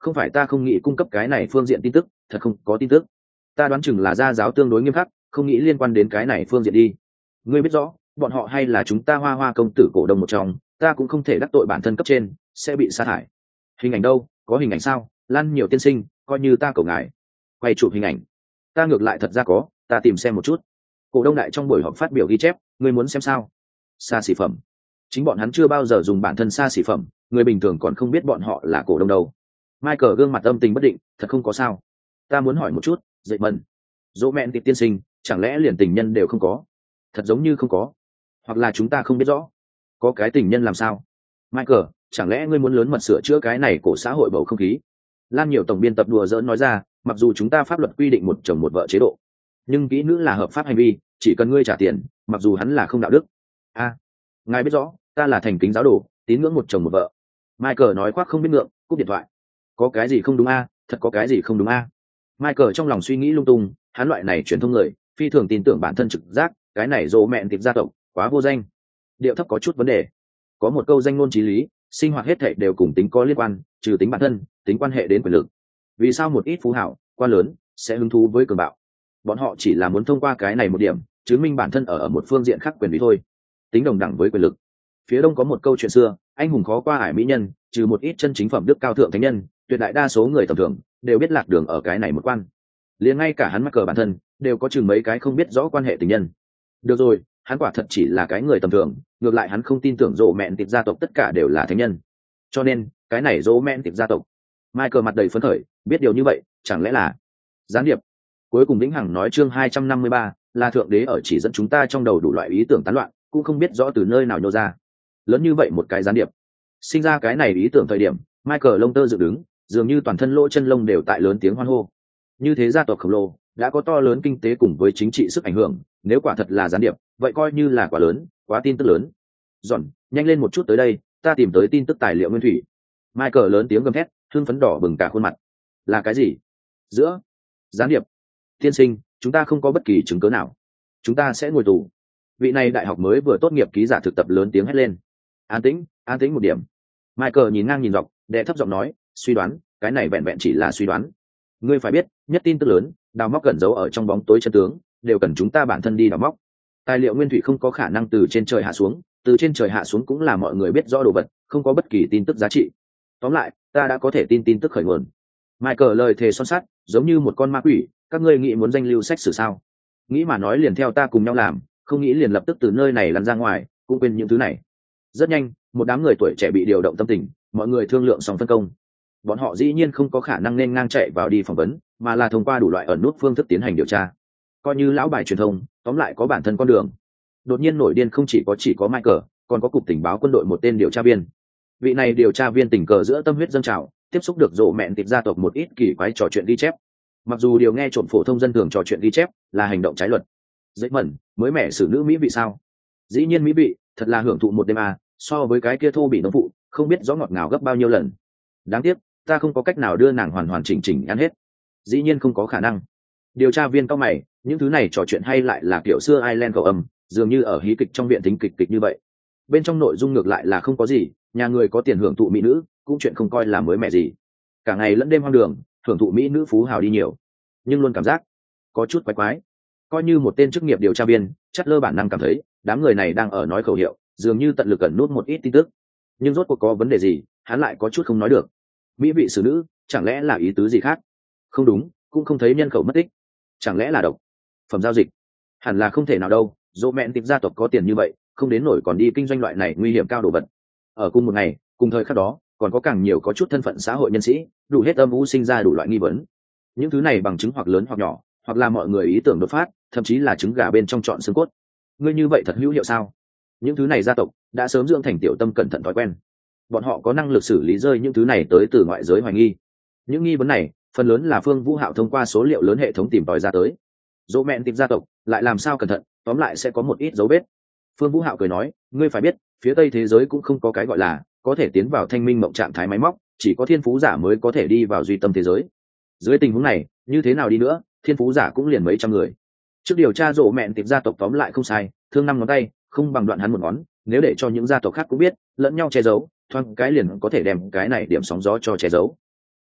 không phải ta không nghĩ cung cấp cái này phương diện tin tức, thật không có tin tức. Ta đoán chừng là gia giáo tương đối nghiêm khắc, không nghĩ liên quan đến cái này phương diện đi. Ngươi biết rõ bọn họ hay là chúng ta Hoa Hoa công tử cổ đông một trong, ta cũng không thể đắc tội bản thân cấp trên, sẽ bị sa thải. Hình ảnh đâu, có hình ảnh sao? Lan nhiều tiên sinh, coi như ta cầu ngài quay chụp hình ảnh. Ta ngược lại thật ra có, ta tìm xem một chút. Cổ đông đại trong buổi họp phát biểu ghi chép, ngươi muốn xem sao? Xa xỉ phẩm. Chính bọn hắn chưa bao giờ dùng bản thân xa xỉ phẩm, người bình thường còn không biết bọn họ là cổ đông đâu. Michael gương mặt âm tình bất định, thật không có sao. Ta muốn hỏi một chút, dậy mần. Dỗ mẹn tiệp tiên sinh, chẳng lẽ liền tình nhân đều không có? Thật giống như không có. Hoặc là chúng ta không biết rõ. Có cái tình nhân làm sao? Michael, chẳng lẽ ngươi muốn lớn mật sửa chữa cái này của xã hội bầu không khí? Lan nhiều tổng biên tập đùa giỡn nói ra, mặc dù chúng ta pháp luật quy định một chồng một vợ chế độ, nhưng kỹ nữ là hợp pháp hành vi, chỉ cần ngươi trả tiền, mặc dù hắn là không đạo đức. Ngài biết rõ, ta là thành kính giáo đồ, tín ngưỡng một chồng một vợ. Michael nói khoác không biết ngượng, cúp điện thoại. Có cái gì không đúng thật có cái gì không đúng Michael trong lòng suy nghĩ lung tung, hắn loại này truyền thông người, phi thường tin tưởng bản thân trực giác, cái này dỗ mẹn tiệp gia tộc, quá vô danh. Điệu thấp có chút vấn đề. Có một câu danh ngôn chí lý, sinh hoạt hết thảy đều cùng tính có liên quan, trừ tính bản thân, tính quan hệ đến quyền lực. Vì sao một ít phú hảo, quan lớn sẽ hứng thú với cường bạo? Bọn họ chỉ là muốn thông qua cái này một điểm, chứng minh bản thân ở một phương diện khác quyền uy thôi. Tính đồng đẳng với quyền lực. Phía đông có một câu chuyện xưa, anh hùng khó qua ải mỹ nhân, trừ một ít chân chính phẩm đức cao thượng thánh nhân, tuyệt đại đa số người tầm thường đều biết lạc đường ở cái này một quan. Liền ngay cả hắn mắc cờ bản thân đều có chừng mấy cái không biết rõ quan hệ tình nhân. Được rồi, hắn quả thật chỉ là cái người tầm thường, ngược lại hắn không tin tưởng rộ mẹn tiệp gia tộc tất cả đều là thánh nhân. Cho nên cái này rộ mẹn tiệp gia tộc, Michael mặt đầy phấn khởi, biết điều như vậy chẳng lẽ là gián điệp. Cuối cùng Vĩnh Hằng nói chương 253, là thượng đế ở chỉ dẫn chúng ta trong đầu đủ loại ý tưởng tán loạn, cũng không biết rõ từ nơi nào nhô ra lớn như vậy một cái gián điệp. Sinh ra cái này ý tưởng thời điểm, Michael lông tơ dựng đứng, dường như toàn thân lỗ chân lông đều tại lớn tiếng hoan hô. Như thế gia tộc khổng lồ đã có to lớn kinh tế cùng với chính trị sức ảnh hưởng, nếu quả thật là gián điệp, vậy coi như là quá lớn, quá tin tức lớn. Dọn, nhanh lên một chút tới đây, ta tìm tới tin tức tài liệu nguyên thủy. Michael lớn tiếng gầm thét, hưng phấn đỏ bừng cả khuôn mặt. Là cái gì? Giữa gián điệp? Tiên sinh, chúng ta không có bất kỳ chứng cứ nào, chúng ta sẽ ngồi tù. Vị này đại học mới vừa tốt nghiệp ký giả thực tập lớn tiếng hét lên. An tĩnh một điểm. Michael nhìn ngang nhìn dọc, đệ thấp giọng nói, suy đoán, cái này vẹn vẹn chỉ là suy đoán. Ngươi phải biết, nhất tin tức lớn, đào móc gần giấu ở trong bóng tối chân tướng, đều cần chúng ta bản thân đi đào móc. Tài liệu nguyên thủy không có khả năng từ trên trời hạ xuống, từ trên trời hạ xuống cũng là mọi người biết rõ đồ vật, không có bất kỳ tin tức giá trị. Tóm lại, ta đã có thể tin tức khởi nguồn. Michael lời thề son sắt, giống như một con ma quỷ, các ngươi nghĩ muốn danh lưu sách sử sao? Nghĩ mà nói liền theo ta cùng nhau làm, không nghĩ liền lập tức từ nơi này lăn ra ngoài, cũng quên những thứ này. Rất nhanh, một đám người tuổi trẻ bị điều động tâm tình, mọi người thương lượng xong phân công. Bọn họ dĩ nhiên không có khả năng nên ngang chạy vào đi phỏng vấn, mà là thông qua đủ loại ẩn nút phương thức tiến hành điều tra. Coi như lão bài truyền thông, tóm lại có bản thân con đường. Đột nhiên nổi điên không chỉ có Michael, còn có cục tình báo quân đội một tên điều tra viên. Vị này điều tra viên tình cờ giữa tâm huyết dâng trào, tiếp xúc được rộ mẹn tiệp gia tộc một ít kỳ quái trò chuyện ghi chép. Mặc dù điều nghe trộm phổ thông dân thường trò chuyện ghi chép là hành động trái luật. Dễ mẩn, mới mẻ xử nữ mỹ vị sao? Dĩ nhiên mỹ vị, thật là hưởng thụ một đêm so với cái kia thô bị nông phụ, không biết rõ ngọt ngào gấp bao nhiêu lần. Đáng tiếc, ta không có cách nào đưa nàng hoàn hoàn chỉnh ăn hết. Dĩ nhiên không có khả năng. Điều tra viên cao mày, những thứ này trò chuyện hay lại là kiểu xưa Ireland cầu âm, dường như ở hí kịch trong viện tính kịch như vậy. Bên trong nội dung ngược lại là không có gì, nhà người có tiền hưởng thụ mỹ nữ, cũng chuyện không coi là mới mẻ gì. Cả ngày lẫn đêm hoang đường, hưởng thụ mỹ nữ phú hào đi nhiều, nhưng luôn cảm giác có chút quái quái. Coi như một tên chức nghiệp điều tra viên, chắc lơ bản năng cảm thấy đám người này đang ở nói khẩu hiệu, dường như tận lực ẩn nút một ít tin tức, nhưng rốt cuộc có vấn đề gì, hắn lại có chút không nói được. Mỹ vị xử nữ, chẳng lẽ là ý tứ gì khác? Không đúng, cũng không thấy nhân khẩu mất tích, chẳng lẽ là độc phẩm giao dịch? Hẳn là không thể nào đâu, dỗ mẹn tiệp gia tộc có tiền như vậy, không đến nổi còn đi kinh doanh loại này nguy hiểm cao đồ vật. Ở cùng một ngày, cùng thời khắc đó, còn có càng nhiều có chút thân phận xã hội nhân sĩ, đủ hết âm u sinh ra đủ loại nghi vấn. Những thứ này bằng chứng hoặc lớn hoặc nhỏ, hoặc là mọi người ý tưởng đột phát, thậm chí là trứng gà bên trong trọn xương cốt. Ngươi như vậy thật hữu hiệu sao? Những thứ này gia tộc đã sớm dưỡng thành tiểu tâm cẩn thận thói quen. Bọn họ có năng lực xử lý rơi những thứ này tới từ ngoại giới hoài nghi. Những nghi vấn này, phần lớn là Phương Vũ Hạo thông qua số liệu lớn hệ thống tìm tòi ra tới. Dỗ mẹn tiệp gia tộc lại làm sao cẩn thận, tóm lại sẽ có một ít dấu vết. Phương Vũ Hạo cười nói, ngươi phải biết, phía Tây thế giới cũng không có cái gọi là có thể tiến vào thanh minh mộng trạng thái máy móc, chỉ có thiên phú giả mới có thể đi vào duy tâm thế giới. Dưới tình huống này, như thế nào đi nữa, thiên phú giả cũng liền mấy trăm người. Trước điều tra rộ mẹn tiệp gia tộc tóm lại không sai, thương 5 ngón tay không bằng đoạn hắn một ngón, nếu để cho những gia tộc khác cũng biết, lẫn nhau che giấu, thoáng cái liền có thể đem cái này điểm sóng gió cho che giấu.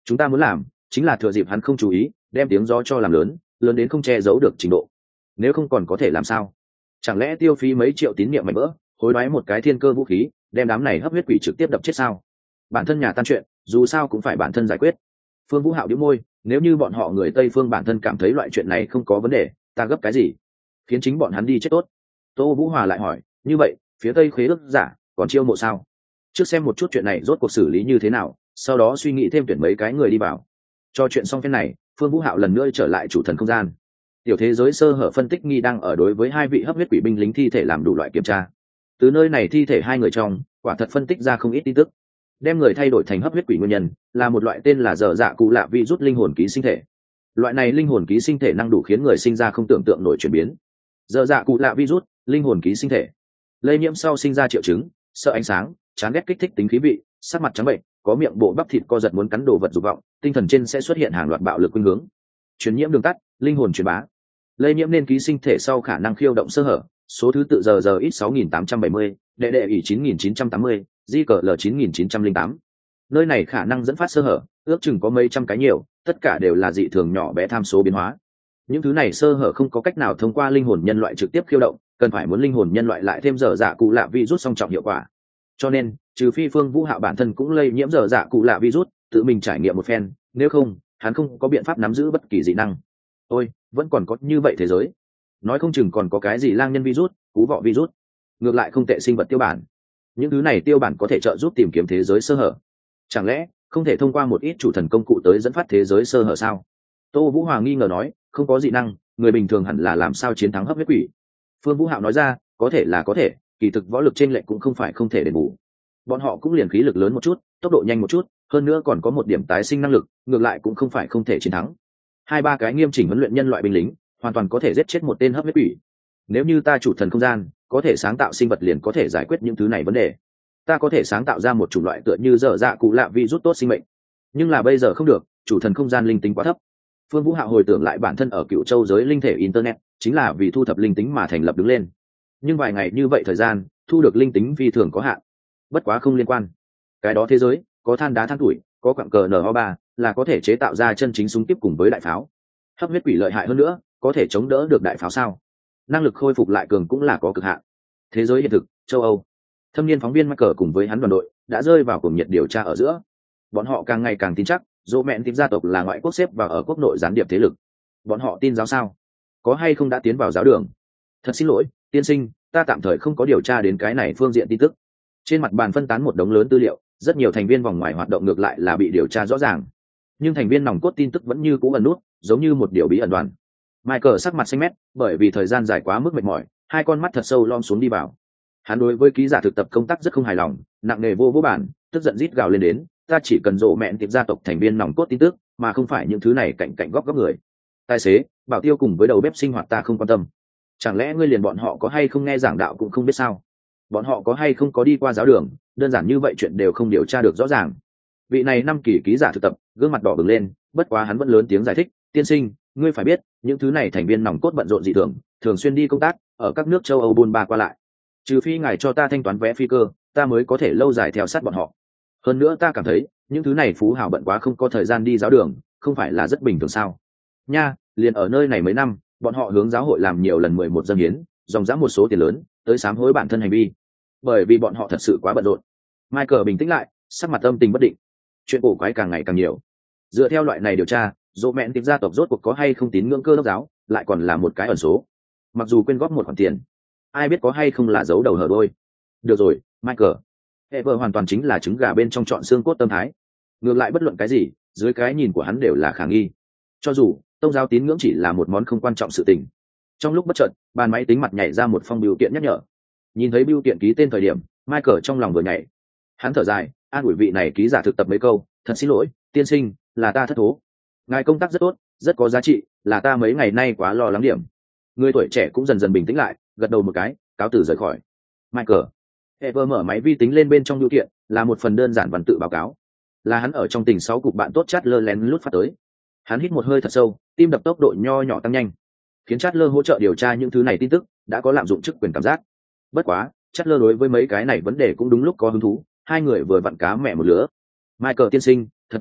Chúng ta muốn làm chính là thừa dịp hắn không chú ý, đem tiếng gió cho làm lớn, lớn đến không che giấu được trình độ. Nếu không còn có thể làm sao? Chẳng lẽ tiêu phí mấy triệu tín niệm mạnh vỡ, hối đoái một cái thiên cơ vũ khí, đem đám này hấp huyết quỷ trực tiếp đập chết sao? Bản thân nhà tan chuyện, dù sao cũng phải bản thân giải quyết. Phương Vũ Hạo đĩu môi, nếu như bọn họ người Tây phương bản thân cảm thấy loại chuyện này không có vấn đề, ta gấp cái gì? Khiến chính bọn hắn đi chết tốt. Tô Vũ Hòa lại hỏi, như vậy, phía Tây khế ước giả còn chiêu mộ sao? Trước xem một chút chuyện này rốt cuộc xử lý như thế nào, sau đó suy nghĩ thêm tuyển mấy cái người đi vào. Cho chuyện xong phen này, Phương Vũ Hạo lần nữa trở lại chủ thần không gian. Tiểu thế giới sơ hở phân tích nghi đang ở đối với hai vị hấp huyết quỷ binh lính thi thể làm đủ loại kiểm tra. Từ nơi này thi thể hai người trong, quả thật phân tích ra không ít tin tức. Đem người thay đổi thành hấp huyết quỷ nguyên nhân là một loại tên là dở dạ cụ lạ virus linh hồn ký sinh thể. Loại này linh hồn ký sinh thể năng đủ khiến người sinh ra không tưởng tượng nổi chuyển biến. Dở dạ cụ lạ virus linh hồn ký sinh thể lây nhiễm sau sinh ra triệu chứng sợ ánh sáng, chán ghét kích thích tính khí vị, sắc mặt trắng bệnh, có miệng bộ bắp thịt co giật muốn cắn đồ vật dục vọng, tinh thần trên sẽ xuất hiện hàng loạt bạo lực khuynh hướng. Truyền nhiễm đường tắt, linh hồn truyền bá. Lây nhiễm nên ký sinh thể sau khả năng khiêu động sơ hở, số thứ tự giờ ít 6870, đệ đệ ỷ 9980, di cờ l 9908. Nơi này khả năng dẫn phát sơ hở, ước chừng có mấy trăm cái nhiều, tất cả đều là dị thường nhỏ bé tham số biến hóa. Những thứ này sơ hở không có cách nào thông qua linh hồn nhân loại trực tiếp khiêu động, cần phải muốn linh hồn nhân loại lại thêm dở dạ cụ lạ virus song trọng hiệu quả. Cho nên, trừ phi Phương Vũ Hạo bản thân cũng lây nhiễm dở dạ cụ lạ virus, tự mình trải nghiệm một phen, nếu không, hắn không có biện pháp nắm giữ bất kỳ dị năng. Ôi, vẫn còn có như vậy thế giới. Nói không chừng còn có cái gì lang nhân virus, cú vọ virus. Ngược lại không tệ sinh vật tiêu bản. Những thứ này tiêu bản có thể trợ giúp tìm kiếm thế giới sơ hở. Chẳng lẽ không thể thông qua một ít chủ thần công cụ tới dẫn phát thế giới sơ hở sao? Tô Vũ Hòa nghi ngờ nói, không có dị năng, người bình thường hẳn là làm sao chiến thắng hấp huyết quỷ. Phương Vũ Hạo nói ra, có thể là có thể, kỳ thực võ lực trên lệnh cũng không phải không thể đền bù. Bọn họ cũng liền khí lực lớn một chút, tốc độ nhanh một chút, hơn nữa còn có một điểm tái sinh năng lực, ngược lại cũng không phải không thể chiến thắng. Hai ba cái nghiêm chỉnh huấn luyện nhân loại binh lính, hoàn toàn có thể giết chết một tên hấp huyết quỷ. Nếu như ta chủ thần không gian có thể sáng tạo sinh vật liền có thể giải quyết những thứ này vấn đề. Ta có thể sáng tạo ra một chủng loại tựa như dở dạ cụ lạ virus tốt sinh mệnh. Nhưng là bây giờ không được, chủ thần không gian linh tính quá thấp. Phương Vũ Hạo hồi tưởng lại bản thân ở Cựu Châu giới linh thể internet, chính là vì thu thập linh tính mà thành lập đứng lên. Nhưng vài ngày như vậy thời gian, thu được linh tính phi thường có hạn. Bất quá không liên quan. Cái đó thế giới, có than đá than tuổi, có quặng cờ NO3, là có thể chế tạo ra chân chính súng kíp cùng với đại pháo. Hấp huyết quỷ lợi hại hơn nữa, có thể chống đỡ được đại pháo sao? Năng lực khôi phục lại cường cũng là có cực hạn. Thế giới hiện thực, châu Âu. Thâm niên phóng viên Michael cùng với hắn đoàn đội đã rơi vào cuồng nhiệt điều tra ở giữa. Bọn họ càng ngày càng tin chắc, dỗ mẹn tìm gia tộc là ngoại quốc xếp vào ở quốc nội gián điệp thế lực. Bọn họ tin giáo sao? Có hay không đã tiến vào giáo đường? Thật xin lỗi, tiên sinh, ta tạm thời không có điều tra đến cái này phương diện tin tức. Trên mặt bàn phân tán một đống lớn tư liệu, rất nhiều thành viên vòng ngoài hoạt động ngược lại là bị điều tra rõ ràng. Nhưng thành viên nòng cốt tin tức vẫn như cũ ẩn nút, giống như một điều bí ẩn đoàn. Michael sắc mặt xanh mét, bởi vì thời gian dài quá mức mệt mỏi, hai con mắt thật sâu lom xuống đi vào. Hắn đối với ký giả thực tập công tác rất không hài lòng, nặng nề vô bản, tức giận rít gào lên đến, ta chỉ cần rộ mẹn tiệp gia tộc thành viên nòng cốt tin tức, mà không phải những thứ này cạnh cạnh góc người. Tài xế, bảo tiêu cùng với đầu bếp sinh hoạt ta không quan tâm. Chẳng lẽ ngươi liền bọn họ có hay không nghe giảng đạo cũng không biết sao? Bọn họ có hay không có đi qua giáo đường, đơn giản như vậy chuyện đều không điều tra được rõ ràng. Vị này năm kỳ ký giả thực tập, gương mặt đỏ bừng lên, bất quá hắn vẫn lớn tiếng giải thích, tiên sinh, ngươi phải biết, những thứ này thành viên nòng cốt bận rộn dị thường, thường xuyên đi công tác ở các nước châu Âu buôn ba qua lại. Trừ phi ngài cho ta thanh toán vé phi cơ, ta mới có thể lâu dài theo sát bọn họ. Hơn nữa ta cảm thấy, những thứ này phú hào bận quá không có thời gian đi giáo đường, không phải là rất bình thường sao? Nha, liền ở nơi này mấy năm, bọn họ hướng giáo hội làm nhiều lần 11 dâng hiến, dòng dã một số tiền lớn, tới sám hối bản thân hành vi. Bởi vì bọn họ thật sự quá bận rộn. Michael bình tĩnh lại, sắc mặt âm tình bất định. Chuyện cổ quái càng ngày càng nhiều. Dựa theo loại này điều tra, dỗ mẹn tìm gia tộc rốt cuộc có hay không tín ngưỡng Cơ đốc giáo, lại còn là một cái ẩn số. Mặc dù quyên góp một khoản tiền, ai biết có hay không là giấu đầu hở đôi. Được rồi, Michael. Ever hoàn toàn chính là trứng gà bên trong trọn xương cốt tâm thái. Ngược lại bất luận cái gì, dưới cái nhìn của hắn đều là khả nghi. Cho dù tôn giáo tín ngưỡng chỉ là một món không quan trọng sự tình. Trong lúc bất chợt, bàn máy tính mặt nhảy ra một phong bưu kiện nhắc nhở. Nhìn thấy bưu kiện ký tên thời điểm, Michael trong lòng vừa nhảy. Hắn thở dài, an ủi vị này ký giả thực tập mấy câu, thật xin lỗi, tiên sinh, là ta thất thố. Ngài công tác rất tốt, rất có giá trị, là ta mấy ngày nay quá lo lắng điểm. Người tuổi trẻ cũng dần dần bình tĩnh lại, gật đầu một cái, cáo từ rời khỏi. Michael. Ever mở máy vi tính lên bên trong bưu kiện, là một phần đơn giản văn tự báo cáo. Là hắn ở trong tình 6 cục bạn tốt chat lơ lén lút phát tới. Hắn hít một hơi thật sâu, tim đập tốc độ nho nhỏ tăng nhanh. Khiến chat lơ hỗ trợ điều tra những thứ này tin tức, đã có lạm dụng chức quyền cảm giác. Bất quá, chat lơ đối với mấy cái này vấn đề cũng đúng lúc có hứng thú, hai người vừa vặn cá mẹ một lứa. Michael tiên sinh, thật đáng tiếc,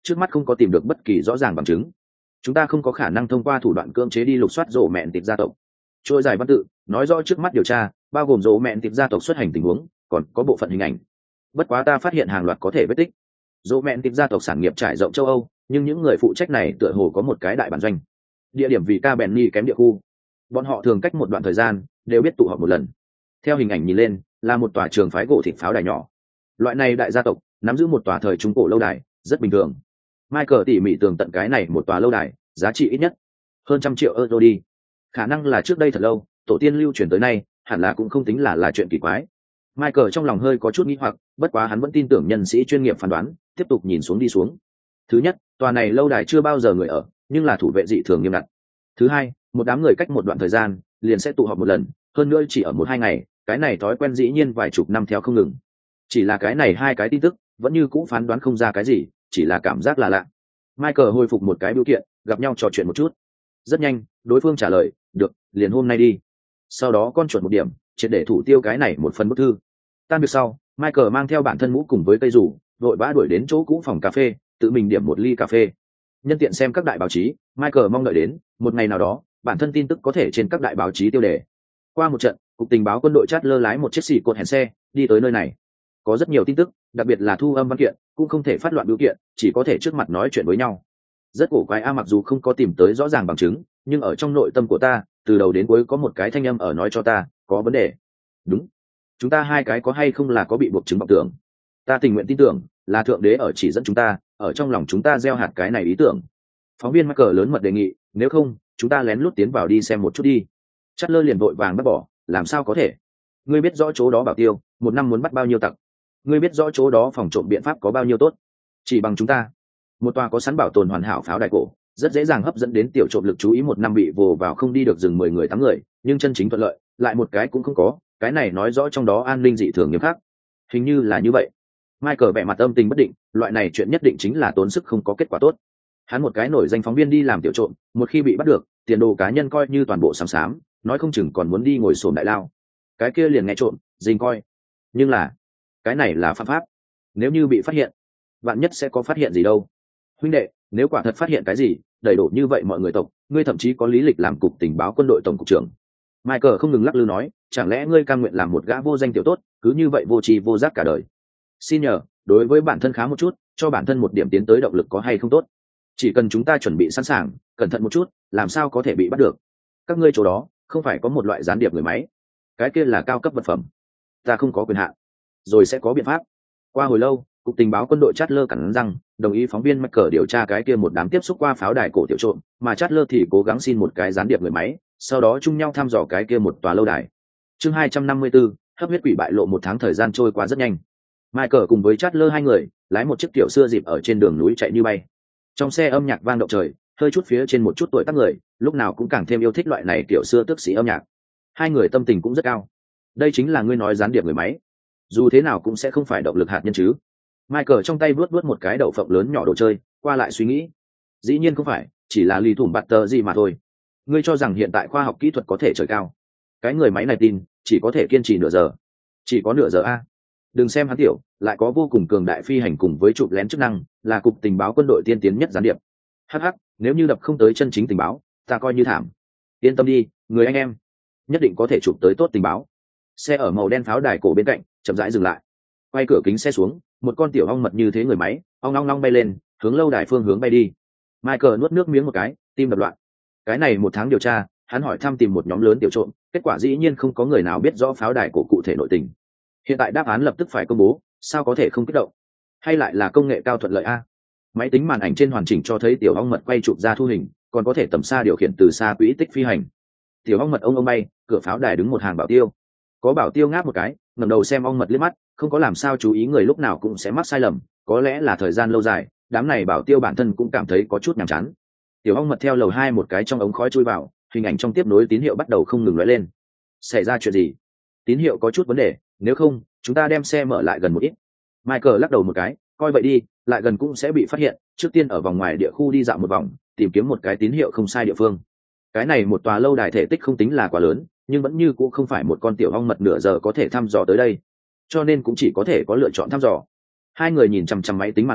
trước mắt không có tìm được bất kỳ rõ ràng bằng chứng. Chúng ta không có khả năng thông qua thủ đoạn cưỡng chế đi lục soát rộ mẹn tịp gia tộc. Trôi dài văn tự nói rõ trước mắt điều tra bao gồm rộ mẹn tịp gia tộc xuất hành tình huống, còn có bộ phận hình ảnh. Bất quá ta phát hiện hàng loạt có thể vết tích. Rộ mẹn tịp gia tộc sản nghiệp trải rộng châu Âu, nhưng những người phụ trách này tựa hồ có một cái đại bản doanh. Địa điểm vì ca bèn ni kém địa khu, bọn họ thường cách một đoạn thời gian đều biết tụ họp một lần. Theo hình ảnh nhìn lên là một tòa trường phái gỗ thịt pháo đài nhỏ. Loại này đại gia tộc nắm giữ một tòa thời trung cổ lâu đài rất bình thường. Michael tỉ mỉ tường tận cái này một tòa lâu đài giá trị ít nhất hơn 100 triệu euro đi. Khả năng là trước đây thật lâu tổ tiên lưu truyền tới nay, hẳn là cũng không tính là chuyện kỳ quái. Michael trong lòng hơi có chút nghi hoặc, bất quá hắn vẫn tin tưởng nhân sĩ chuyên nghiệp phán đoán, tiếp tục nhìn xuống đi xuống. Thứ nhất, tòa này lâu đài chưa bao giờ người ở, nhưng là thủ vệ dị thường nghiêm ngặt. Thứ hai, một đám người cách một đoạn thời gian liền sẽ tụ họp một lần, hơn nữa chỉ ở 1-2 ngày, cái này thói quen dĩ nhiên vài chục năm theo không ngừng. Chỉ là cái này hai cái tin tức vẫn như cũ phán đoán không ra cái gì, chỉ là cảm giác là lạ. Michael hồi phục một cái biểu kiện, gặp nhau trò chuyện một chút. Rất nhanh đối phương trả lời, được, liền hôm nay đi. Sau đó con chuột một điểm triệt để thủ tiêu cái này một phần bức thư. Tan việc sau, Michael mang theo bản thân mũ cùng với cây rủ vội vã đuổi đến chỗ cũ phòng cà phê, tự mình điểm một ly cà phê. Nhân tiện xem các đại báo chí, Michael mong đợi đến một ngày nào đó bản thân tin tức có thể trên các đại báo chí tiêu đề. Qua một trận, cục tình báo quân đội Chatler lái một chiếc xì cột hèn xe đi tới nơi này. Có rất nhiều tin tức, đặc biệt là thu âm văn kiện cũng không thể phát loạn biểu kiện, chỉ có thể trước mặt nói chuyện với nhau. Rất cổ quái a, mặc dù không có tìm tới rõ ràng bằng chứng, nhưng ở trong nội tâm của ta từ đầu đến cuối có một cái thanh âm ở nói cho ta có vấn đề. Đúng, chúng ta hai cái có hay không là có bị buộc chứng vọng tưởng. Ta tình nguyện tin tưởng là thượng đế ở chỉ dẫn chúng ta, ở trong lòng chúng ta gieo hạt cái này ý tưởng. Phóng viên Michael lớn mật đề nghị, nếu không chúng ta lén lút tiến vào đi xem một chút đi. Chatler liền vội vàng bắt bỏ, làm sao có thể? Ngươi biết rõ chỗ đó bảo tiêu một năm muốn bắt bao nhiêu tặc? Ngươi biết rõ chỗ đó phòng trộm biện pháp có bao nhiêu tốt? Chỉ bằng chúng ta một tòa có sẵn bảo tồn hoàn hảo pháo đài cổ, rất dễ dàng hấp dẫn đến tiểu trộm lực chú ý, một năm bị vồ vào không đi được rừng 10 người 8 người, nhưng chân chính thuận lợi lại một cái cũng không có. Cái này nói rõ trong đó an ninh dị thường nghiêm khắc. Hình như là như vậy. Michael vẻ mặt âm tình bất định, loại này chuyện nhất định chính là tốn sức không có kết quả tốt. Hắn một cái nổi danh phóng viên đi làm tiểu trộm, một khi bị bắt được, tiền đồ cá nhân coi như toàn bộ xám xám, nói không chừng còn muốn đi ngồi xổm đại lao. Cái kia liền nghe trộm, dình coi. Nhưng là, cái này là phạm pháp. Nếu như bị phát hiện, vạn nhất sẽ có phát hiện gì đâu. Huynh đệ, nếu quả thật phát hiện cái gì đầy đủ như vậy mọi người tộc, ngươi thậm chí có lý lịch làm cục tình báo quân đội tổng cục trưởng. Michael không ngừng lắc lư nói, chẳng lẽ ngươi cam nguyện làm một gã vô danh tiểu tốt, cứ như vậy vô tri vô giác cả đời? Xin nhờ, đối với bản thân khá một chút, cho bản thân một điểm tiến tới động lực có hay không tốt? Chỉ cần chúng ta chuẩn bị sẵn sàng, cẩn thận một chút, làm sao có thể bị bắt được? Các ngươi chỗ đó không phải có một loại gián điệp người máy? Cái kia là cao cấp vật phẩm, ta không có quyền hạn. Rồi sẽ có biện pháp. Qua hồi lâu, cục tình báo quân đội Chatler cắn răng đồng ý phóng viên Michael điều tra cái kia một đám tiếp xúc qua pháo đài cổ tiểu trộm, mà Chatler thì cố gắng xin một cái gián điệp người máy, sau đó chung nhau thăm dò cái kia một tòa lâu đài. Chương 254, hấp huyết quỷ bại lộ. một tháng thời gian trôi qua rất nhanh. Michael cùng với Chatler hai người lái một chiếc tiểu xưa dịp ở trên đường núi chạy như bay. Trong xe âm nhạc vang động trời, hơi chút phía trên một chút tuổi tác người, lúc nào cũng càng thêm yêu thích loại này tiểu xưa tước sĩ âm nhạc. Hai người tâm tình cũng rất cao. Đây chính là ngươi nói gián điệp người máy, dù thế nào cũng sẽ không phải động lực hạt nhân chứ? Michael trong tay vuốt một cái đậu phộng lớn nhỏ đồ chơi, qua lại suy nghĩ. Dĩ nhiên không phải, chỉ là lì thủng bạt tờ gì mà thôi. Ngươi cho rằng hiện tại khoa học kỹ thuật có thể trời cao? Cái người máy này tin chỉ có thể kiên trì nửa giờ. Chỉ có nửa giờ a? Đừng xem hắn tiểu, lại có vô cùng cường đại phi hành cùng với chụp lén chức năng, là cục tình báo quân đội tiên tiến nhất gián điệp. Hắc, nếu như đập không tới chân chính tình báo, ta coi như thảm. Yên tâm đi, người anh em, nhất định có thể chụp tới tốt tình báo. Xe ở màu đen pháo đài cổ bên cạnh chậm rãi dừng lại, quay cửa kính xe xuống, một con tiểu ong mật như thế người máy ong long long bay lên, hướng lâu đài phương hướng bay đi. Michael nuốt nước miếng một cái, tim đập loạn. Cái này một tháng điều tra, hắn hỏi thăm tìm một nhóm lớn tiểu trộm, kết quả dĩ nhiên không có người nào biết rõ pháo đài cổ cụ thể nội tình. Hiện tại đáp án lập tức phải công bố, sao có thể không kích động? Hay lại là công nghệ cao thuận lợi a? Máy tính màn ảnh trên hoàn chỉnh cho thấy tiểu ong mật quay chụp ra thu hình, còn có thể tầm xa điều khiển từ xa quỹ tích phi hành. Tiểu ong mật ông bay, cửa pháo đài đứng một hàng bảo tiêu. Có bảo tiêu ngáp một cái, ngẩng đầu xem ong mật liếc mắt, không có làm sao chú ý người lúc nào cũng sẽ mắc sai lầm, có lẽ là thời gian lâu dài, đám này bảo tiêu bản thân cũng cảm thấy có chút nhàm chán. Tiểu ong mật theo lầu 2 một cái trong ống khói chui vào, hình ảnh trong tiếp nối tín hiệu bắt đầu không ngừng lóe lên. Xảy ra chuyện gì? Tín hiệu có chút vấn đề, nếu không chúng ta đem xe mở lại gần một ít. Michael lắc đầu một cái, coi vậy đi, lại gần cũng sẽ bị phát hiện, trước tiên ở vòng ngoài địa khu đi dạo một vòng, tìm kiếm một cái tín hiệu không sai địa phương. Cái này một tòa lâu đài thể tích không tính là quá lớn, nhưng vẫn như cũng không phải một con tiểu ong mật nửa giờ có thể thăm dò tới đây, cho nên cũng chỉ có thể có lựa chọn thăm dò. Hai người nhìn chằm chằm máy tính màn ảnh,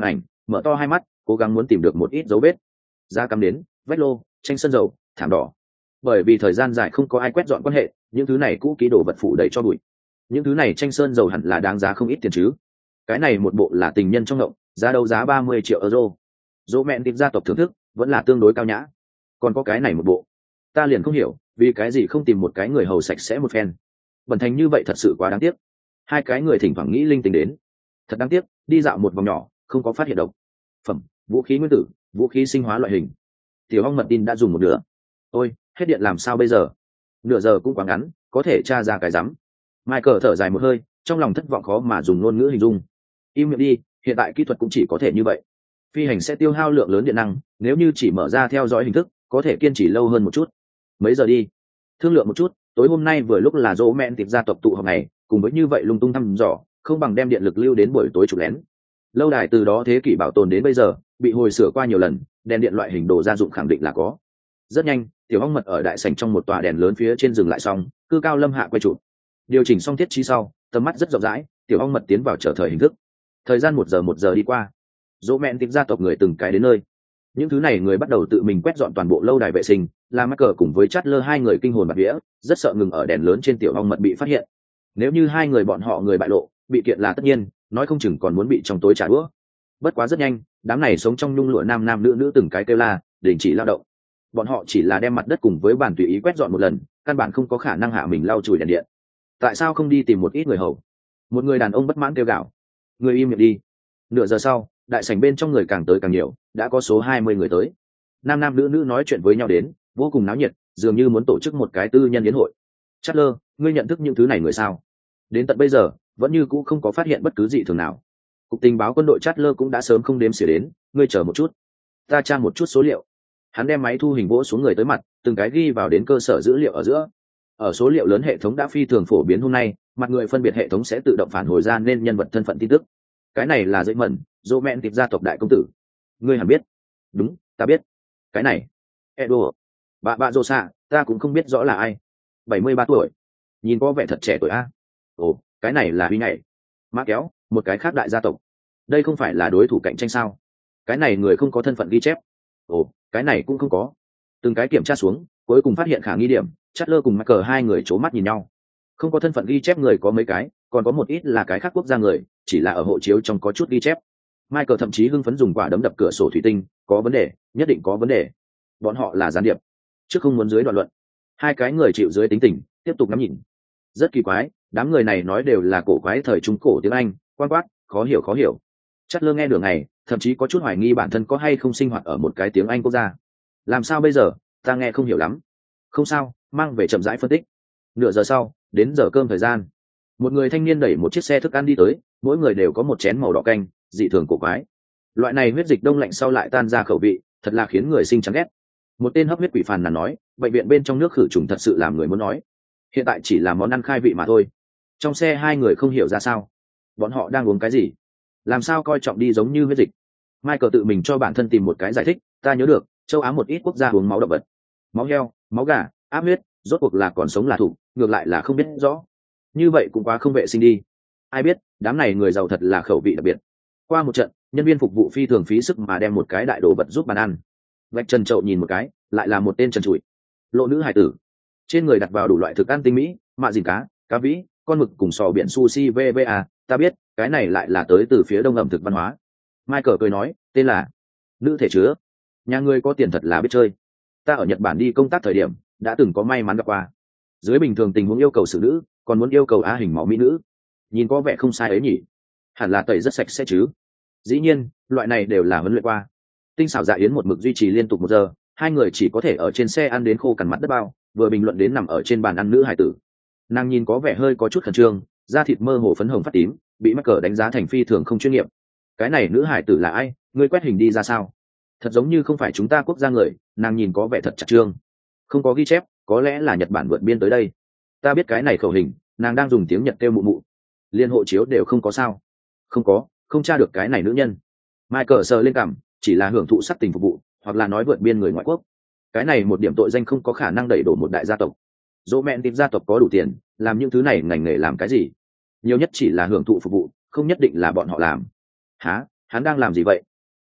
mở to hai mắt cố gắng muốn tìm được một ít dấu vết. Da cắm đến vách lô, tranh sơn dầu, thảm đỏ. Bởi vì thời gian dài không có ai quét dọn quan hệ, những thứ này cũ kỹ đồ vật phủ đầy cho bụi. Những thứ này tranh sơn dầu hẳn là đáng giá không ít tiền chứ. Cái này một bộ là tình nhân trong ngộng, giá đấu giá 30 triệu euro. Dỗ mẹn tìm gia tộc thưởng thức vẫn là tương đối cao nhã. Còn có cái này một bộ, ta liền không hiểu vì cái gì không tìm một cái người hầu sạch sẽ một phen. Bẩn thành như vậy thật sự quá đáng tiếc. Hai cái người thỉnh thoảng nghĩ linh tính đến, thật đáng tiếc, đi dạo một vòng nhỏ không có phát hiện độc phẩm, vũ khí nguyên tử, vũ khí sinh hóa loại hình. Tiểu ong mật tin đã dùng một nửa. Ôi, hết điện làm sao bây giờ? Nửa giờ cũng quá ngắn, có thể tra ra cái rắm. Michael thở dài một hơi, trong lòng thất vọng khó mà dùng ngôn ngữ hình dung. Im miệng đi, hiện tại kỹ thuật cũng chỉ có thể như vậy. Phi hành sẽ tiêu hao lượng lớn điện năng, nếu như chỉ mở ra theo dõi hình thức, có thể kiên trì lâu hơn một chút. Mấy giờ đi? Thương lượng một chút, tối hôm nay vừa lúc là dỗ mẹn tiệp gia tộc tụ họp này, cùng với như vậy lung tung thăm dò, không bằng đem điện lực lưu đến buổi tối chụp lén. Lâu đài từ đó thế kỷ bảo tồn đến bây giờ, bị hồi sửa qua nhiều lần, đèn điện loại hình đồ gia dụng khẳng định là có. Rất nhanh, tiểu ong mật ở đại sảnh trong một tòa đèn lớn phía trên dừng lại xong, cư cao lâm hạ quay chụp. Điều chỉnh xong thiết trí sau, tầm mắt rất rộng rãi, tiểu ong mật tiến vào trở thời hình thức. Thời gian một giờ đi qua, dỗ mẹn tiệp gia tộc người từng cái đến nơi. Những thứ này người bắt đầu tự mình quét dọn toàn bộ lâu đài vệ sinh, làm mắc cờ cùng với Chatler hai người kinh hồn bạt vía, rất sợ ngừng ở đèn lớn trên tiểu ong mật bị phát hiện. Nếu như hai người bọn họ người bại lộ, bị kiện là tất nhiên, nói không chừng còn muốn bị trong tối trả đũa. Bất quá rất nhanh, đám này sống trong nhung lụa nam nam nữ nữ từng cái kêu la, đình chỉ lao động. Bọn họ chỉ là đem mặt đất cùng với bàn tùy ý quét dọn một lần, căn bản không có khả năng hạ mình lau chùi đèn điện. Tại sao không đi tìm một ít người hầu? Một người đàn ông bất mãn kêu gào. Người im miệng đi. Nửa giờ sau, đại sảnh bên trong người càng tới càng nhiều, đã có số 20 người tới. Nam nam nữ nữ nói chuyện với nhau đến, vô cùng náo nhiệt, dường như muốn tổ chức một cái tư nhân yến hội. Chatler, ngươi nhận thức những thứ này người sao? Đến tận bây giờ, vẫn như cũ không có phát hiện bất cứ gì thường nào. Cục tình báo quân đội Chatler cũng đã sớm không đếm xỉa đến, ngươi chờ một chút. Ta tra một chút số liệu. Hắn đem máy thu hình vỗ xuống người tới mặt, từng cái ghi vào đến cơ sở dữ liệu ở giữa. Ở số liệu lớn hệ thống đã phi thường phổ biến hôm nay, mặt người phân biệt hệ thống sẽ tự động phản hồi ra nên nhân vật thân phận tin tức. Cái này là dễ mẩn, dỗ mẹn tiệp gia tộc đại công tử. Ngươi hẳn biết. Đúng, ta biết. Cái này, Edo, bà dô xạ, ta cũng không biết rõ là ai. 73 tuổi, nhìn có vẻ thật trẻ tuổi a. Ồ, cái này là Huy Nhảy, Mã Kéo, một cái khác đại gia tộc. Đây không phải là đối thủ cạnh tranh sao? Cái này người không có thân phận ghi chép. Ồ, cái này cũng không có. Từng cái kiểm tra xuống, cuối cùng phát hiện khả nghi điểm. Chatler cùng Michael hai người c mắt nhìn nhau. Không có thân phận ghi chép người có mấy cái, còn có một ít là cái khác quốc gia người, chỉ là ở hộ chiếu trong có chút ghi chép. Michael thậm chí hưng phấn dùng quả đấm đập cửa sổ thủy tinh, có vấn đề, nhất định có vấn đề. Bọn họ là gián điệp. Trước không muốn dưới đoạn luận. Hai cái người chịu dưới tính tình, tiếp tục ngắm nhìn. Rất kỳ quái, đám người này nói đều là cổ quái thời trung cổ tiếng Anh, quan quát, khó hiểu. Chatler nghe nửa ngày, thậm chí có chút hoài nghi bản thân có hay không sinh hoạt ở một cái tiếng Anh quốc gia. Làm sao bây giờ, ta nghe không hiểu lắm. Không sao, mang về chậm rãi phân tích. Nửa giờ sau, đến giờ cơm thời gian. Một người thanh niên đẩy một chiếc xe thức ăn đi tới, mỗi người đều có một chén màu đỏ canh, dị thường cổ quái. Loại này huyết dịch đông lạnh sau lại tan ra khẩu vị, thật là khiến người sinh chán ghét. Một tên hấp huyết quỷ phàn nàn nói, bệnh viện bên trong nước khử trùng thật sự làm người muốn nói. Hiện tại chỉ là món ăn khai vị mà thôi. Trong xe hai người không hiểu ra sao, bọn họ đang uống cái gì, làm sao coi trọng đi giống như huyết dịch. Michael tự mình cho bản thân tìm một cái giải thích, ta nhớ được châu Á một ít quốc gia uống máu động vật, máu heo, máu gà, áp huyết, rốt cuộc là còn sống là thủ, ngược lại là không biết rõ. Như vậy cũng quá không vệ sinh đi. Ai biết, đám này người giàu thật là khẩu vị đặc biệt. Qua một trận, nhân viên phục vụ phi thường phí sức mà đem một cái đại đồ vật giúp bàn ăn. Vạch trần trậu nhìn một cái, lại là một tên trần trụi lộ nữ hải tử, trên người đặt vào đủ loại thực ăn tinh mỹ, mạ dìn cá, cá vĩ, con mực cùng sò biển sushi vva. Ta biết, cái này lại là tới từ phía đông ẩm thực văn hóa. Michael cười nói, tên là nữ thể chứa. Nhà ngươi có tiền thật là biết chơi. Ta ở Nhật Bản đi công tác thời điểm đã từng có may mắn gặp qua. Dưới bình thường tình huống yêu cầu xử nữ, còn muốn yêu cầu á hình máu mỹ nữ, nhìn có vẻ không sai ấy nhỉ. Hẳn là tẩy rất sạch sẽ chứ. Dĩ nhiên, loại này đều là huấn luyện qua. Tinh xảo dạ yến một mực duy trì liên tục 1 giờ, hai người chỉ có thể ở trên xe ăn đến khô cằn mặt đất bao, vừa bình luận đến nằm ở trên bàn ăn nữ hải tử. Nàng nhìn có vẻ hơi có chút khẩn trương, da thịt mơ hồ phấn hồng phát tím, bị mắc cờ đánh giá thành phi thường không chuyên nghiệp. Cái này nữ hải tử là ai, ngươi quét hình đi ra sao? Thật giống như không phải chúng ta quốc gia người, nàng nhìn có vẻ thật chặt trương. Không có ghi chép, có lẽ là Nhật Bản vượt biên tới đây. Ta biết cái này khẩu hình, nàng đang dùng tiếng Nhật kêu mụ mụ. Liên hộ chiếu đều không có sao? Không có, không tra được cái này nữ nhân. Michael sờ lên cằm, chỉ là hưởng thụ sắc tình phục vụ, hoặc là nói vượt biên người ngoại quốc. Cái này một điểm tội danh không có khả năng đẩy đổ một đại gia tộc. Dỗ mẹn tìm gia tộc có đủ tiền, làm những thứ này ngành nghề làm cái gì? Nhiều nhất chỉ là hưởng thụ phục vụ, không nhất định là bọn họ làm. Hả? Hắn đang làm gì vậy?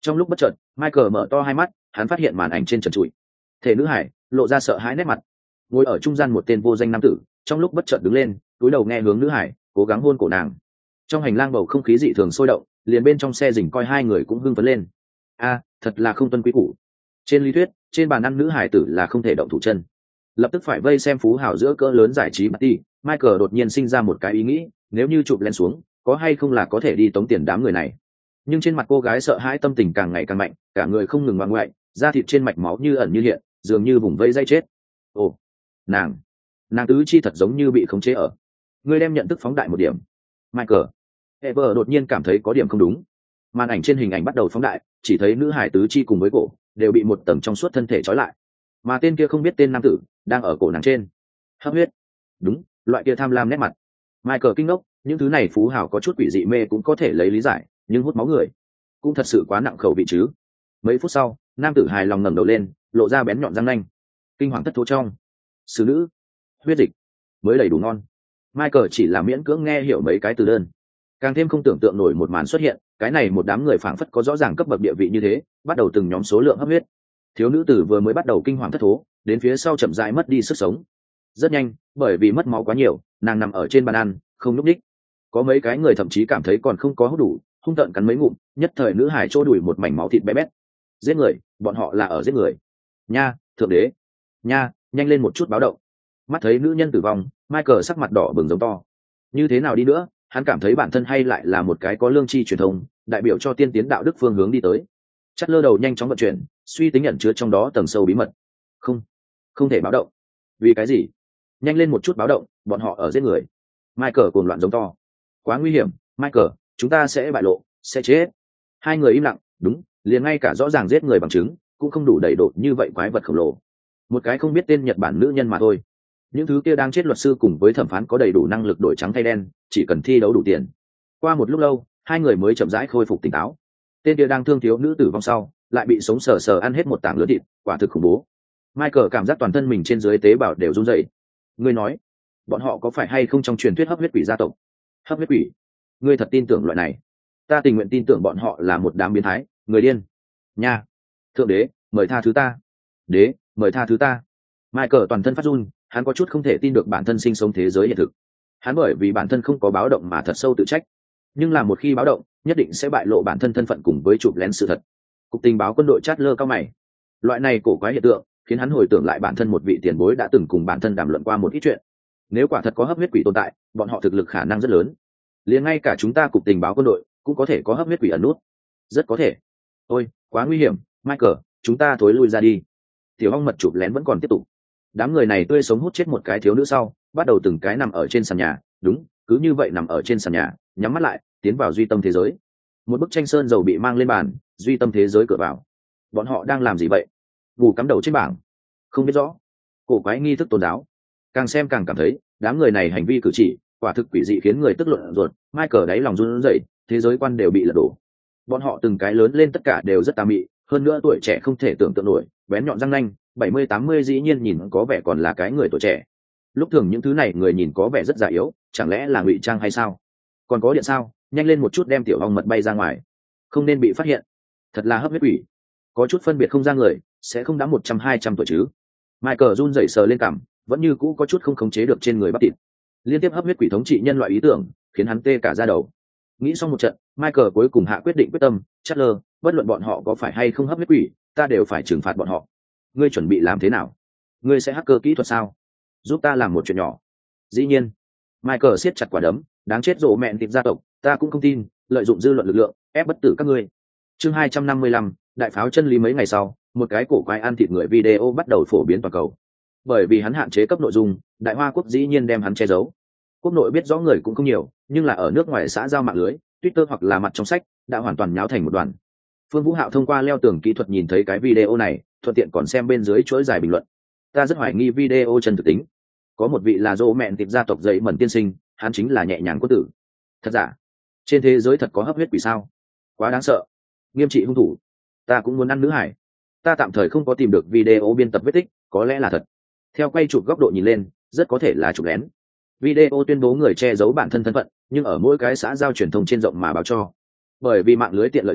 Trong lúc bất chợt, Michael mở to hai mắt, hắn phát hiện màn ảnh trên trần trụi thể nữ hải lộ ra sợ hãi nét mặt. Ngồi ở trung gian một tên vô danh nam tử trong lúc bất chợt đứng lên, cúi đầu nghe hướng nữ hải, cố gắng hôn cổ nàng. Trong hành lang bầu không khí dị thường sôi động, liền bên trong xe dình coi hai người cũng hưng phấn lên. Thật là không tuân quý củ. Trên lý thuyết, trên bàn ăn nữ hải tử là không thể động thủ chân, lập tức phải vây xem phú hào giữa cỡ lớn giải trí party. Michael đột nhiên sinh ra một cái ý nghĩ, nếu như chụp lên xuống, có hay không là có thể đi tống tiền đám người này. Nhưng trên mặt cô gái sợ hãi tâm tình càng ngày càng mạnh, cả người không ngừng ngoan ngoại, da thịt trên mạch máu như ẩn như hiện, dường như vùng vây dây chết. Ồ, nàng tứ chi thật giống như bị khống chế ở. Ngươi đem nhận thức phóng đại một điểm. Michael, Ever đột nhiên cảm thấy có điểm không đúng. Màn ảnh trên hình ảnh bắt đầu phóng đại, chỉ thấy nữ hải tứ chi cùng với cổ đều bị một tầng trong suốt thân thể trói lại, mà tên kia không biết tên nam tử đang ở cổ nàng trên hấp huyết. Đúng, loại kia tham lam nét mặt. Michael kinh ngốc, những thứ này phú hào có chút quỷ dị mê cũng có thể lấy lý giải, nhưng hút máu người cũng thật sự quá nặng khẩu vị chứ. Mấy phút sau, nam tử hài lòng ngẩng đầu lên, lộ ra bén nhọn răng nanh. Kinh hoàng thất thố trong xử nữ huyết dịch mới đầy đủ ngon. Michael chỉ là miễn cưỡng nghe hiểu mấy cái từ đơn, càng thêm không tưởng tượng nổi một màn xuất hiện. Cái này một đám người phảng phất có rõ ràng cấp bậc địa vị như thế, bắt đầu từng nhóm số lượng hấp huyết. Thiếu nữ tử vừa mới bắt đầu kinh hoàng thất thố, đến phía sau chậm rãi mất đi sức sống. Rất nhanh, bởi vì mất máu quá nhiều, nàng nằm ở trên bàn ăn không nhúc nhích. Có mấy cái người thậm chí cảm thấy còn không có hút đủ, hung tợn cắn mấy ngụm, nhất thời nữ hải trô đùi một mảnh máu thịt bé bét. Giết người, bọn họ là ở giết người. Nha, thượng đế. Nha, nhanh lên một chút báo động. Mắt thấy nữ nhân tử vong, Michael sắc mặt đỏ bừng giống to. Như thế nào đi nữa, hắn cảm thấy bản thân hay lại là một cái có lương tri truyền thông, đại biểu cho tiên tiến đạo đức phương hướng đi tới. Chắt lơ đầu nhanh chóng vận chuyển, suy tính ẩn chứa trong đó tầng sâu bí mật. Không thể báo động. Vì cái gì? Nhanh lên một chút báo động, bọn họ ở giết người. Michael cuồng loạn giống to. Quá nguy hiểm, Michael, chúng ta sẽ bại lộ, sẽ chết. Hai người im lặng. Đúng, liền ngay cả rõ ràng giết người bằng chứng cũng không đủ đầy độ như vậy quái vật khổng lồ. Một cái không biết tên Nhật Bản nữ nhân mà thôi. Những thứ kia đang chết luật sư cùng với thẩm phán có đầy đủ năng lực đổi trắng thay đen, chỉ cần thi đấu đủ tiền. Qua một lúc lâu, hai người mới chậm rãi khôi phục tỉnh táo. Tên kia đang thương thiếu nữ tử vong sau, lại bị sống sờ sờ ăn hết một tảng lớn thịt, quả thực khủng bố. Michael cảm giác toàn thân mình trên dưới tế bào đều run rẩy. Ngươi nói, bọn họ có phải hay không trong truyền thuyết hấp huyết quỷ gia tộc? Hấp huyết quỷ? Ngươi thật tin tưởng loại này? Ta tình nguyện tin tưởng bọn họ là một đám biến thái, người điên. Nha, thượng đế, mời tha thứ ta. Đế, mời tha thứ ta. Michael toàn thân phát run, hắn có chút không thể tin được bản thân sinh sống thế giới hiện thực. Hắn bởi vì bản thân không có báo động mà thật sâu tự trách, nhưng là một khi báo động, nhất định sẽ bại lộ bản thân thân phận cùng với chụp lén sự thật. Cục tình báo quân đội chát lơ cao mày. Loại này cổ quái hiện tượng khiến hắn hồi tưởng lại bản thân một vị tiền bối đã từng cùng bản thân đàm luận qua một ít chuyện. Nếu quả thật có hấp huyết quỷ tồn tại, bọn họ thực lực khả năng rất lớn. Liền ngay cả chúng ta cục tình báo quân đội cũng có thể có hấp huyết quỷ ẩn nút. Rất có thể. Ôi, quá nguy hiểm, Michael, chúng ta thối lui ra đi. Tiểu ong mật chụp lén vẫn còn tiếp tục. Đám người này tươi sống hút chết một cái thiếu nữ sau, bắt đầu từng cái nằm ở trên sàn nhà. Đúng, cứ như vậy nằm ở trên sàn nhà, nhắm mắt lại, tiến vào duy tâm thế giới. Một bức tranh sơn dầu bị mang lên bàn, duy tâm thế giới cửa vào. Bọn họ đang làm gì vậy? Ngủ cắm đầu trên bảng, không biết rõ. Cổ quái nghi thức tôn giáo. Càng xem càng cảm thấy đám người này hành vi cử chỉ quả thực quỷ dị, khiến người tức luận ruột. Michael đáy lòng run rẩy, thế giới quan đều bị lật đổ. Bọn họ từng cái lớn lên tất cả đều rất tà mị, hơn nữa tuổi trẻ không thể tưởng tượng nổi, bén nhọn răng nanh, 70-80 dĩ nhiên nhìn có vẻ còn là cái người tuổi trẻ. Lúc thường những thứ này người nhìn có vẻ rất già yếu, chẳng lẽ là ngụy trang hay sao? Còn có điện sao? Nhanh lên một chút đem tiểu ong mật bay ra ngoài, không nên bị phát hiện. Thật là hấp huyết quỷ, có chút phân biệt không ra người, sẽ không đã 100-200 tuổi chứ? Michael run rẩy sờ lên cằm, vẫn như cũ có chút không khống chế được trên người bắp thịt. Liên tiếp hấp huyết quỷ thống trị nhân loại ý tưởng khiến hắn tê cả da đầu. Nghĩ xong một trận, Michael cuối cùng hạ quyết định quyết tâm. Chatler, bất luận bọn họ có phải hay không hấp huyết quỷ, ta đều phải trừng phạt bọn họ. Ngươi chuẩn bị làm thế nào? Ngươi sẽ hacker kỹ thuật sao? Giúp ta làm một chuyện nhỏ. Dĩ nhiên. Michael siết chặt quả đấm, đáng chết rộ mẹn thịt gia tộc, ta cũng không tin, lợi dụng dư luận lực lượng ép bất tử các ngươi. Chương 255, đại pháo chân lý. Mấy ngày sau, một cái cổ quái ăn thịt người video bắt đầu phổ biến toàn cầu. Bởi vì hắn hạn chế cấp nội dung, Đại Hoa quốc dĩ nhiên đem hắn che giấu. Quốc nội biết rõ người cũng không nhiều, nhưng là ở nước ngoài xã giao mạng lưới, Twitter hoặc là mặt trong sách đã hoàn toàn nháo thành một đoàn. Phương Vũ Hạo thông qua leo tường kỹ thuật nhìn thấy cái video này, thuận tiện còn xem bên dưới chuỗi dài bình luận. Ta rất hoài nghi video chân thực tính. Có một vị là dỗ mẹn thịt gia tộc dậy mẩn tiên sinh, hắn chính là nhẹ nhàng quân tử. Thật giả? Trên thế giới thật có hấp huyết quỷ sao? Quá đáng sợ. Nghiêm trị hung thủ. Ta cũng muốn ăn nữ hải. Ta tạm thời không có tìm được video biên tập vết tích, có lẽ là thật. Theo quay chụp góc độ nhìn lên, rất có thể là chụp lén. Video tuyên bố người che giấu bản thân thân phận, nhưng ở mỗi cái xã giao truyền thông trên rộng mà báo cho. Bởi vì mạng lưới tiện lợi tính,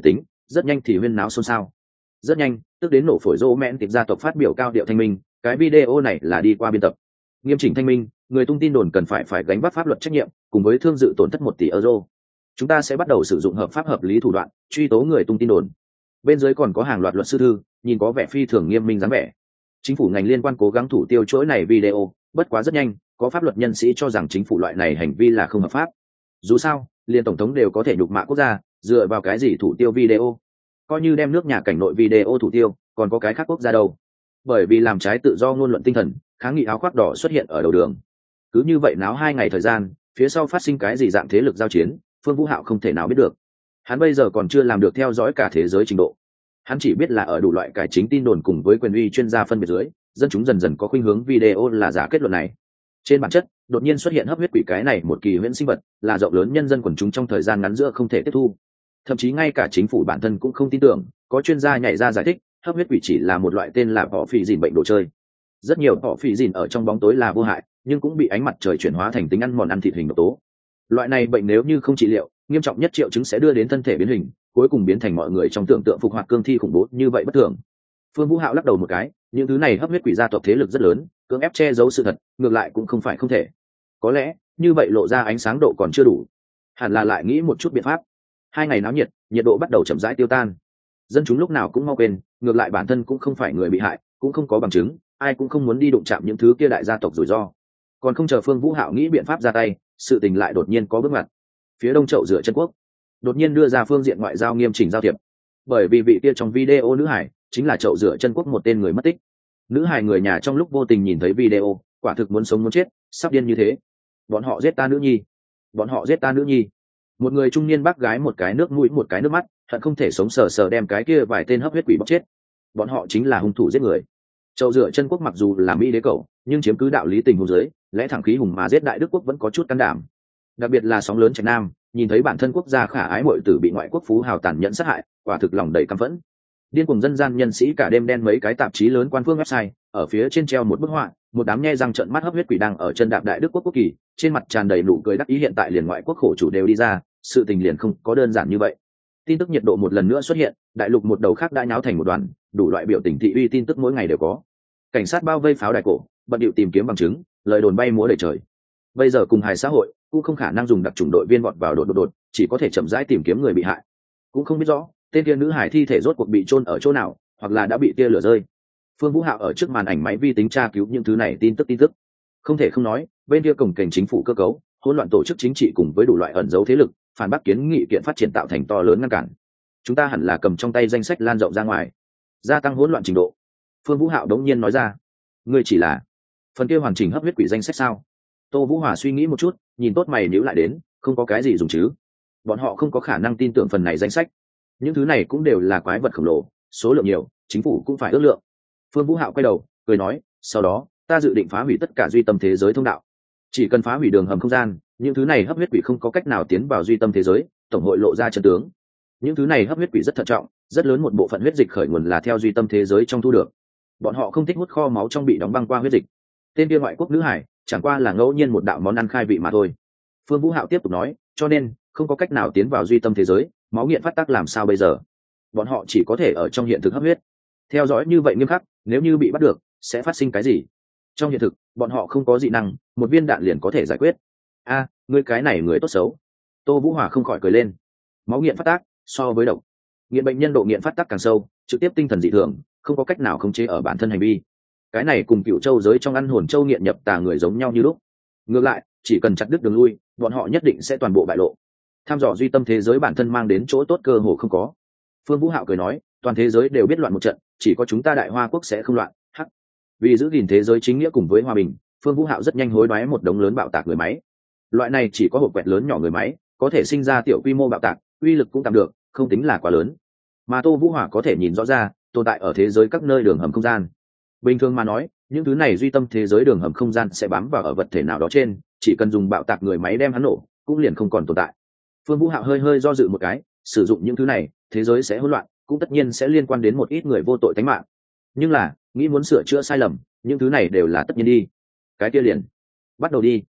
rất nhanh thì huyên náo xôn xao. Rất nhanh, tức đến nổ phổi rô mẹn tiệp gia tộc phát biểu cao điệu thanh minh, cái video này là đi qua biên tập. Nghiêm chỉnh thanh minh, người tung tin đồn cần phải gánh vác pháp luật trách nhiệm, cùng với thương dự tổn thất 1 tỷ euro. Chúng ta sẽ bắt đầu sử dụng hợp pháp hợp lý thủ đoạn, truy tố người tung tin đồn. Bên dưới còn có hàng loạt luật sư thư, nhìn có vẻ phi thường nghiêm minh dáng vẻ. Chính phủ ngành liên quan cố gắng thủ tiêu chuỗi này video, bất quá rất nhanh, có pháp luật nhân sĩ cho rằng chính phủ loại này hành vi là không hợp pháp. Dù sao, liên tổng thống đều có thể nhục mạ quốc gia, dựa vào cái gì thủ tiêu video? Coi như đem nước nhà cảnh nội video thủ tiêu, còn có cái khác quốc gia đâu? Bởi vì làm trái tự do ngôn luận tinh thần, kháng nghị áo khoác đỏ xuất hiện ở đầu đường. Cứ như vậy náo 2 ngày thời gian, phía sau phát sinh cái gì dạng thế lực giao chiến, Phương Vũ Hạo không thể nào biết được. Hắn bây giờ còn chưa làm được theo dõi cả thế giới trình độ. Hắn chỉ biết là ở đủ loại cải chính tin đồn cùng với quyền uy chuyên gia phân biệt dưới, dân chúng dần dần có khuynh hướng video là giả kết luận này. Trên bản chất, đột nhiên xuất hiện hấp huyết quỷ cái này một kỳ huyễn sinh vật, là rộng lớn nhân dân quần chúng trong thời gian ngắn giữa không thể tiếp thu. Thậm chí ngay cả chính phủ bản thân cũng không tin tưởng, có chuyên gia nhảy ra giải thích, hấp huyết quỷ chỉ là một loại tên là bỏ phì dìn bệnh đồ chơi. Rất nhiều bỏ phì dìn ở trong bóng tối là vô hại, nhưng cũng bị ánh mặt trời chuyển hóa thành tính ăn mòn ăn thịt hình độc tố. Loại này bệnh nếu như không trị liệu, nghiêm trọng nhất triệu chứng sẽ đưa đến thân thể biến hình, cuối cùng biến thành mọi người trong tưởng tượng phục hoạt cương thi khủng bố như vậy bất thường. Phương Vũ Hạo lắc đầu một cái, những thứ này hấp huyết quỷ gia tộc thế lực rất lớn, cưỡng ép che giấu sự thật, ngược lại cũng không phải không thể. Có lẽ như vậy lộ ra ánh sáng độ còn chưa đủ, hẳn là lại nghĩ một chút biện pháp. 2 ngày náo nhiệt, nhiệt độ bắt đầu chậm rãi tiêu tan. Dân chúng lúc nào cũng mau quên, ngược lại bản thân cũng không phải người bị hại, cũng không có bằng chứng, ai cũng không muốn đi đụng chạm những thứ kia đại gia tộc rủi ro. Còn không chờ Phương Vũ Hạo nghĩ biện pháp ra tay, sự tình lại đột nhiên có bước ngoặt. Phía đông chậu rửa chân quốc đột nhiên đưa ra phương diện ngoại giao nghiêm chỉnh giao thiệp, bởi vì vị kia trong video nữ hải chính là chậu rửa chân quốc một tên người mất tích. Nữ hải người nhà trong lúc vô tình nhìn thấy video, quả thực muốn sống muốn chết, sắp điên như thế. Bọn họ giết ta nữ nhi, bọn họ giết ta nữ nhi. Một người trung niên bác gái một cái nước mũi một cái nước mắt, hận không thể sống sờ sờ đem cái kia vài tên hấp huyết quỷ bóc chết. Bọn họ chính là hung thủ giết người. Chậu rửa chân quốc mặc dù là mỹ đế cầu, nhưng chiếm cứ đạo lý tình huống dưới, lẽ thẳng khí hùng mà giết đại đức quốc vẫn có chút can đảm. Đặc biệt là sóng lớn Trạch Nam, nhìn thấy bản thân quốc gia khả ái muội tử bị ngoại quốc phú hào tàn nhẫn sát hại, quả thực lòng đầy căm phẫn. Điên cuồng dân gian nhân sĩ cả đêm đen mấy cái tạp chí lớn quan phương website, ở phía trên treo một bức họa, một đám nhe răng trợn mắt hấp huyết quỷ đang ở chân đạp đại đức quốc quốc kỳ, trên mặt tràn đầy nụ cười đắc ý. Hiện tại liền ngoại quốc khổ chủ đều đi ra, sự tình liền không có đơn giản như vậy. Tin tức nhiệt độ một lần nữa xuất hiện, đại lục một đầu khác đã nháo thành một đoàn, đủ loại biểu tình thị uy tin tức mỗi ngày đều có. Cảnh sát bao vây pháo đài cổ, bận điệu tìm kiếm bằng chứng, lời đồn bay múa đầy trời. Bây giờ cùng hài xã hội cũng không khả năng dùng đặc chủng đội viên vọt vào đột, chỉ có thể chậm rãi tìm kiếm người bị hại. Cũng không biết rõ tên kia nữ hải thi thể rốt cuộc bị chôn ở chỗ nào, hoặc là đã bị tia lửa rơi. Phương Vũ Hạo ở trước màn ảnh máy vi tính tra cứu những thứ này tin tức. Không thể không nói, bên kia cổng kềnh chính phủ cơ cấu, hỗn loạn tổ chức chính trị cùng với đủ loại ẩn dấu thế lực, phản bác kiến nghị kiện phát triển tạo thành to lớn ngăn cản. Chúng ta hẳn là cầm trong tay danh sách lan rộng ra ngoài, gia tăng hỗn loạn trình độ. Phương Vũ Hạo đống nhiên nói ra. Ngươi chỉ là phần kia hoàn chỉnh hấp huyết quỷ danh sách sao? Tô Vũ Hòa suy nghĩ một chút, nhìn tốt mày nhíu lại đến, không có cái gì dùng chứ? Bọn họ không có khả năng tin tưởng phần này danh sách. Những thứ này cũng đều là quái vật khổng lồ, số lượng nhiều, chính phủ cũng phải ước lượng. Phương Vũ Hạo quay đầu, cười nói, sau đó, ta dự định phá hủy tất cả duy tâm thế giới thông đạo. Chỉ cần phá hủy đường hầm không gian, những thứ này hấp huyết quỷ không có cách nào tiến vào duy tâm thế giới, tổng hội lộ ra chân tướng. Những thứ này hấp huyết quỷ rất thận trọng, rất lớn một bộ phận huyết dịch khởi nguồn là theo duy tâm thế giới trong thu được. Bọn họ không thích hút kho máu trong bị đóng băng qua huyết dịch. Tên kia ngoại quốc nữ hải chẳng qua là ngẫu nhiên một đạo món ăn khai vị mà thôi. Phương Vũ Hạo tiếp tục nói, cho nên không có cách nào tiến vào duy tâm thế giới, máu nghiện phát tác làm sao bây giờ? Bọn họ chỉ có thể ở trong hiện thực hấp huyết. Theo dõi như vậy nghiêm khắc, nếu như bị bắt được, sẽ phát sinh cái gì? Trong hiện thực, bọn họ không có dị năng, một viên đạn liền có thể giải quyết. A, ngươi cái này người tốt xấu. Tô Vũ Hòa không khỏi cười lên. Máu nghiện phát tác, so với độc, nghiện bệnh nhân độ nghiện phát tác càng sâu, trực tiếp tinh thần dị thường, không có cách nào khống chế ở bản thân hành vi. Cái này cùng Cựu Châu giới trong ăn hồn châu nghiện nhập tà người giống nhau như lúc. Ngược lại, chỉ cần chặt đứt đường lui, bọn họ nhất định sẽ toàn bộ bại lộ. Tham dò duy tâm thế giới bản thân mang đến chỗ tốt cơ hồ không có. Phương Vũ Hạo cười nói, toàn thế giới đều biết loạn một trận, chỉ có chúng ta Đại Hoa quốc sẽ không loạn. Hắc. Vì giữ gìn thế giới chính nghĩa cùng với hòa bình, Phương Vũ Hạo rất nhanh hối đoái một đống lớn bạo tạc người máy. Loại này chỉ có hộp quẹt lớn nhỏ người máy, có thể sinh ra tiểu quy mô bạo tạc, uy lực cũng tạm được, không tính là quá lớn. Mà Tô Vũ Hỏa có thể nhìn rõ ra, tồn tại ở thế giới các nơi đường hầm không gian. Bình thường mà nói, những thứ này duy tâm thế giới đường hầm không gian sẽ bám vào ở vật thể nào đó trên, chỉ cần dùng bạo tạc người máy đem hắn nổ, cũng liền không còn tồn tại. Phương Vũ Hạo hơi do dự một cái, sử dụng những thứ này, thế giới sẽ hỗn loạn, cũng tất nhiên sẽ liên quan đến một ít người vô tội tính mạng. Nhưng là, nghĩ muốn sửa chữa sai lầm, những thứ này đều là tất nhiên đi. Cái kia liền, bắt đầu đi.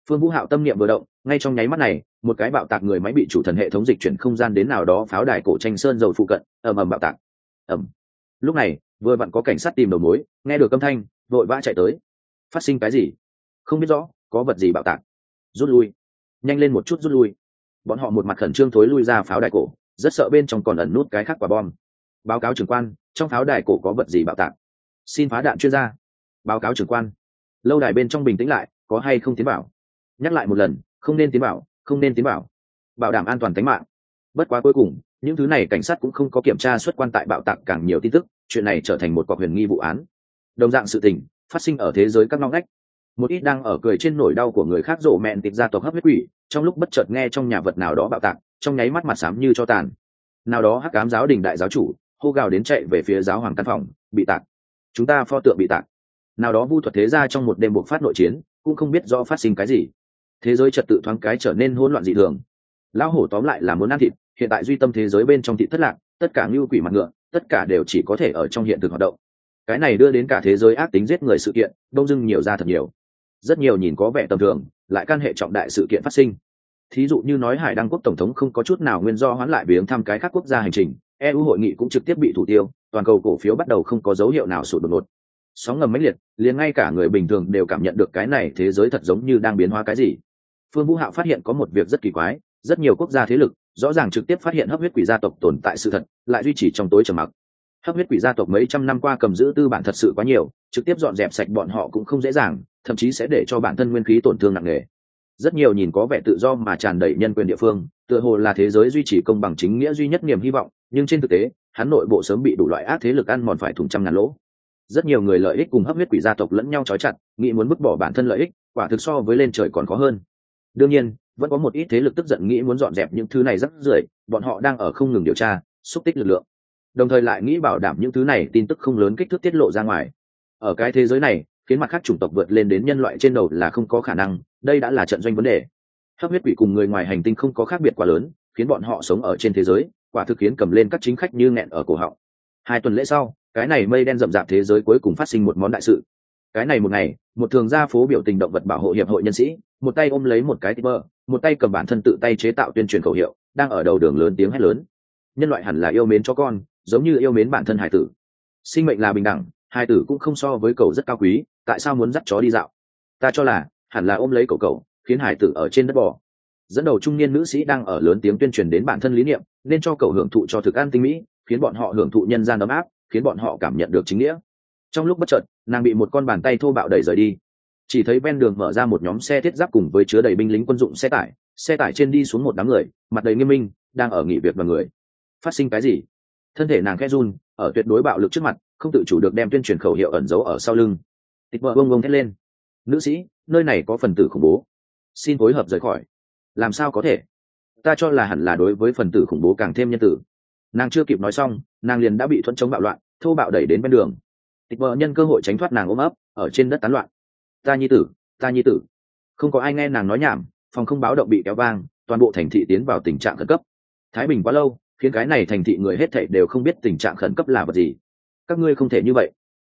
Phương Vũ Hạo tâm niệm vừa động, ngay trong nháy mắt này, một cái bạo tạc người máy bị chủ thần hệ thống dịch chuyển không gian đến nào đó pháo đài cổ tranh sơn dầu phụ cận, ầm ầm bạo tạc. Ầm. Lúc này, vừa vặn có cảnh sát tìm đầu mối, nghe được âm thanh, vội vã chạy tới. Phát sinh cái gì? Không biết rõ, có vật gì bạo tạc. Rút lui. Nhanh lên một chút rút lui. Bọn họ một mặt khẩn trương thối lui ra pháo đài cổ, rất sợ bên trong còn ẩn nút cái khác quả bom. Báo cáo trưởng quan, trong pháo đài cổ có vật gì bạo tạc. Xin phá đạn chuyên gia. Báo cáo trưởng quan. Lâu đài bên trong bình tĩnh lại, có hay không tiến vào. Nhắc lại một lần, không nên tiến vào, không nên tiến vào. Bảo đảm an toàn tính mạng. Bất quá cuối cùng, những thứ này cảnh sát cũng không có kiểm tra xuất quan tại bạo tạc càng nhiều tin tức, chuyện này trở thành một cuộc huyền nghi vụ án. Đồng dạng sự tình phát sinh ở thế giới các ngóc ngách. Một ít đang ở cười trên nỗi đau của người khác rộ mẹn tịt gia tộc hấp huyết quỷ, trong lúc bất chợt nghe trong nhà vật nào đó bạo tạc, trong nháy mắt mặt xám như cho tàn. Nào đó hắc ám giáo đình đại giáo chủ hô gào đến chạy về phía giáo hoàng căn phòng, bị tạc. Chúng ta pho tượng bị tạc. Nào đó vu thuật thế gia trong một đêm buộc phát nội chiến, cũng không biết rõ phát sinh cái gì. Thế giới trật tự thoáng cái trở nên hỗn loạn dị thường. Lão hổ tóm lại là muốn ăn thịt, hiện tại duy tâm thế giới bên trong thịt thất lạc, tất cả ngưu quỷ mặt ngựa, tất cả đều chỉ có thể ở trong hiện thực hoạt động. Cái này đưa đến cả thế giới ác tính giết người sự kiện đông dưng nhiều ra thật nhiều. Rất nhiều nhìn có vẻ tầm thường, lại can hệ trọng đại sự kiện phát sinh. Thí dụ như nói Hải Đăng quốc tổng thống không có chút nào nguyên do hoãn lại viếng thăm cái khác quốc gia hành trình, EU hội nghị cũng trực tiếp bị thủ tiêu, toàn cầu cổ phiếu bắt đầu không có dấu hiệu nào sụt đột ngột. Sóng ngầm mãnh liệt, liền ngay cả người bình thường đều cảm nhận được cái này thế giới thật giống như đang biến hóa cái gì. Phương Vũ Hạo phát hiện có một việc rất kỳ quái, rất nhiều quốc gia thế lực rõ ràng trực tiếp phát hiện hấp huyết quỷ gia tộc tồn tại sự thật, lại duy trì trong tối trầm mặc. Hấp huyết quỷ gia tộc mấy trăm năm qua cầm giữ tư bản thật sự quá nhiều, trực tiếp dọn dẹp sạch bọn họ cũng không dễ dàng, thậm chí sẽ để cho bản thân nguyên khí tổn thương nặng nề. Rất nhiều nhìn có vẻ tự do mà tràn đầy nhân quyền địa phương, tựa hồ là thế giới duy trì công bằng chính nghĩa duy nhất niềm hy vọng, nhưng trên thực tế, hắn nội bộ sớm bị đủ loại ác thế lực ăn mòn phải thủng trăm ngàn lỗ. Rất nhiều người lợi ích cùng hấp huyết quỷ gia tộc lẫn nhau trói chặt, nghĩ muốn bứt bỏ bản thân lợi ích, quả thực so với lên trời còn khó hơn. Đương nhiên, vẫn có một ít thế lực tức giận nghĩ muốn dọn dẹp những thứ này rất rưởi, bọn họ đang ở không ngừng điều tra, xúc tích lực lượng, đồng thời lại nghĩ bảo đảm những thứ này tin tức không lớn kích thước tiết lộ ra ngoài. Ở cái thế giới này, khiến mặt khác chủng tộc vượt lên đến nhân loại trên đầu là không có khả năng, đây đã là trận doanh vấn đề. Hấp huyết quỷ cùng người ngoài hành tinh không có khác biệt quá lớn, khiến bọn họ sống ở trên thế giới, quả thực khiến cầm lên các chính khách như nghẹn ở cổ họng. 2 tuần lễ sau, cái này mây đen rậm rạp thế giới cuối cùng phát sinh một món đại sự. Cái này một ngày, một thường gia phố biểu tình động vật bảo hộ hiệp hội nhân sĩ, một tay ôm lấy một cái tipper, một tay cầm bản thân tự tay chế tạo tuyên truyền khẩu hiệu, đang ở đầu đường lớn tiếng hét lớn. Nhân loại hẳn là yêu mến chó con, giống như yêu mến bản thân hải tử. Sinh mệnh là bình đẳng, hải tử cũng không so với cậu rất cao quý, tại sao muốn dắt chó đi dạo? Ta cho là hẳn là ôm lấy cậu, khiến hải tử ở trên đất bò. Dẫn đầu trung niên nữ sĩ đang ở lớn tiếng tuyên truyền đến bản thân lý niệm, nên cho cậu hưởng thụ cho thực ăn tinh mỹ, khiến bọn họ hưởng thụ nhân gian ấm áp, khiến bọn họ cảm nhận được chính nghĩa. Trong lúc bất chợt, nàng bị một con bàn tay thô bạo đẩy rời đi. Chỉ thấy ven đường mở ra một nhóm xe thiết giáp cùng với chứa đầy binh lính quân dụng xe tải trên đi xuống một đám người, mặt đầy nghiêm minh, đang ở nghỉ việc và người. Phát sinh cái gì? Thân thể nàng khẽ run, ở tuyệt đối bạo lực trước mặt, không tự chủ được đem tuyên truyền khẩu hiệu ẩn giấu ở sau lưng. Tịch vợ bông bông thét lên. Nữ sĩ, nơi này có phần tử khủng bố, xin phối hợp rời khỏi. Làm sao có thể? Ta cho là hẳn là đối với phần tử khủng bố càng thêm nhân tử. Nàng chưa kịp nói xong, nàng liền đã bị thuẫn chống bạo loạn thô bạo đẩy đến bên đường. Tịch vợ nhân cơ hội tránh thoát nàng ôm ấp, ở trên đất tán loạn. Ta nhi tử. Không có ai nghe nàng nói nhảm, phòng không báo động bị kéo vang, toàn bộ thành thị tiến vào tình trạng khẩn cấp. Thái bình quá lâu, khiến cái này thành thị người hết thảy đều không biết tình trạng khẩn cấp là vật gì. Các ngươi không thể như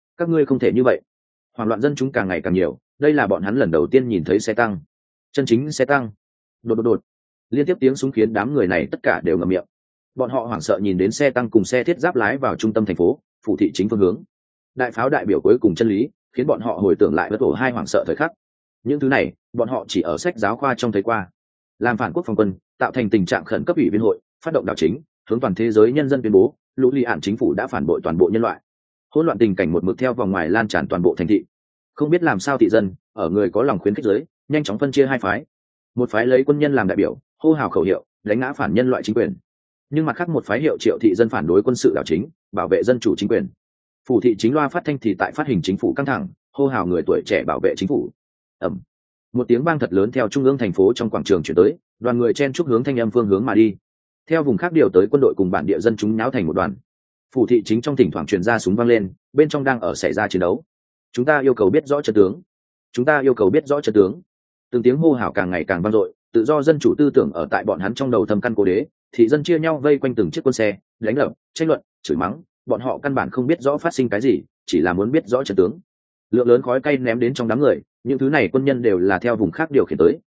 vậy. Hoảng loạn dân chúng càng ngày càng nhiều, đây là bọn hắn lần đầu tiên nhìn thấy xe tăng, chân chính xe tăng. Đột liên tiếp tiếng súng khiến đám người này tất cả đều ngậm miệng. Bọn họ hoảng sợ nhìn đến xe tăng cùng xe thiết giáp lái vào trung tâm thành phố, phủ thị chính phương hướng. Đại pháo đại biểu cuối cùng chân lý, khiến bọn họ hồi tưởng lại bất ổ hai hoảng sợ thời khắc. Những thứ này, bọn họ chỉ ở sách giáo khoa trong thấy qua. Làm phản quốc phòng quân, tạo thành tình trạng khẩn cấp ủy viên hội, phát động đảo chính, hướng toàn thế giới nhân dân tuyên bố, lũ lì ạn chính phủ đã phản bội toàn bộ nhân loại. Hỗn loạn tình cảnh một mực theo vòng ngoài lan tràn toàn bộ thành thị. Không biết làm sao thị dân, ở người có lòng khuyến khích giới, nhanh chóng phân chia hai phái. Một phái lấy quân nhân làm đại biểu, hô hào khẩu hiệu, đánh ngã phản nhân loại chính quyền. Nhưng mặt khác một phái hiệu triệu thị dân phản đối quân sự đảo chính, bảo vệ dân chủ chính quyền. Phủ thị chính loa phát thanh thì tại phát hình chính phủ căng thẳng, hô hào người tuổi trẻ bảo vệ chính phủ. Một tiếng vang thật lớn theo trung ương thành phố trong quảng trường chuyển tới, đoàn người chen chúc hướng thanh âm phương hướng mà đi. Theo vùng khác điều tới quân đội cùng bản địa dân chúng nháo thành một đoàn. Phủ thị chính trong thỉnh thoảng truyền ra súng vang lên, bên trong đang ở xảy ra chiến đấu. Chúng ta yêu cầu biết rõ trận tướng. Từng tiếng hô hào càng ngày càng vang dội, tự do dân chủ tư tưởng ở tại bọn hắn trong đầu thâm căn cố đế, thị dân chia nhau vây quanh từng chiếc quân xe, đánh lộn, tranh luận, chửi mắng, bọn họ căn bản không biết rõ phát sinh cái gì, chỉ là muốn biết rõ trận tướng. Lượng lớn khói cay ném đến trong đám người, những thứ này quân nhân đều là theo vùng khác điều khiển tới,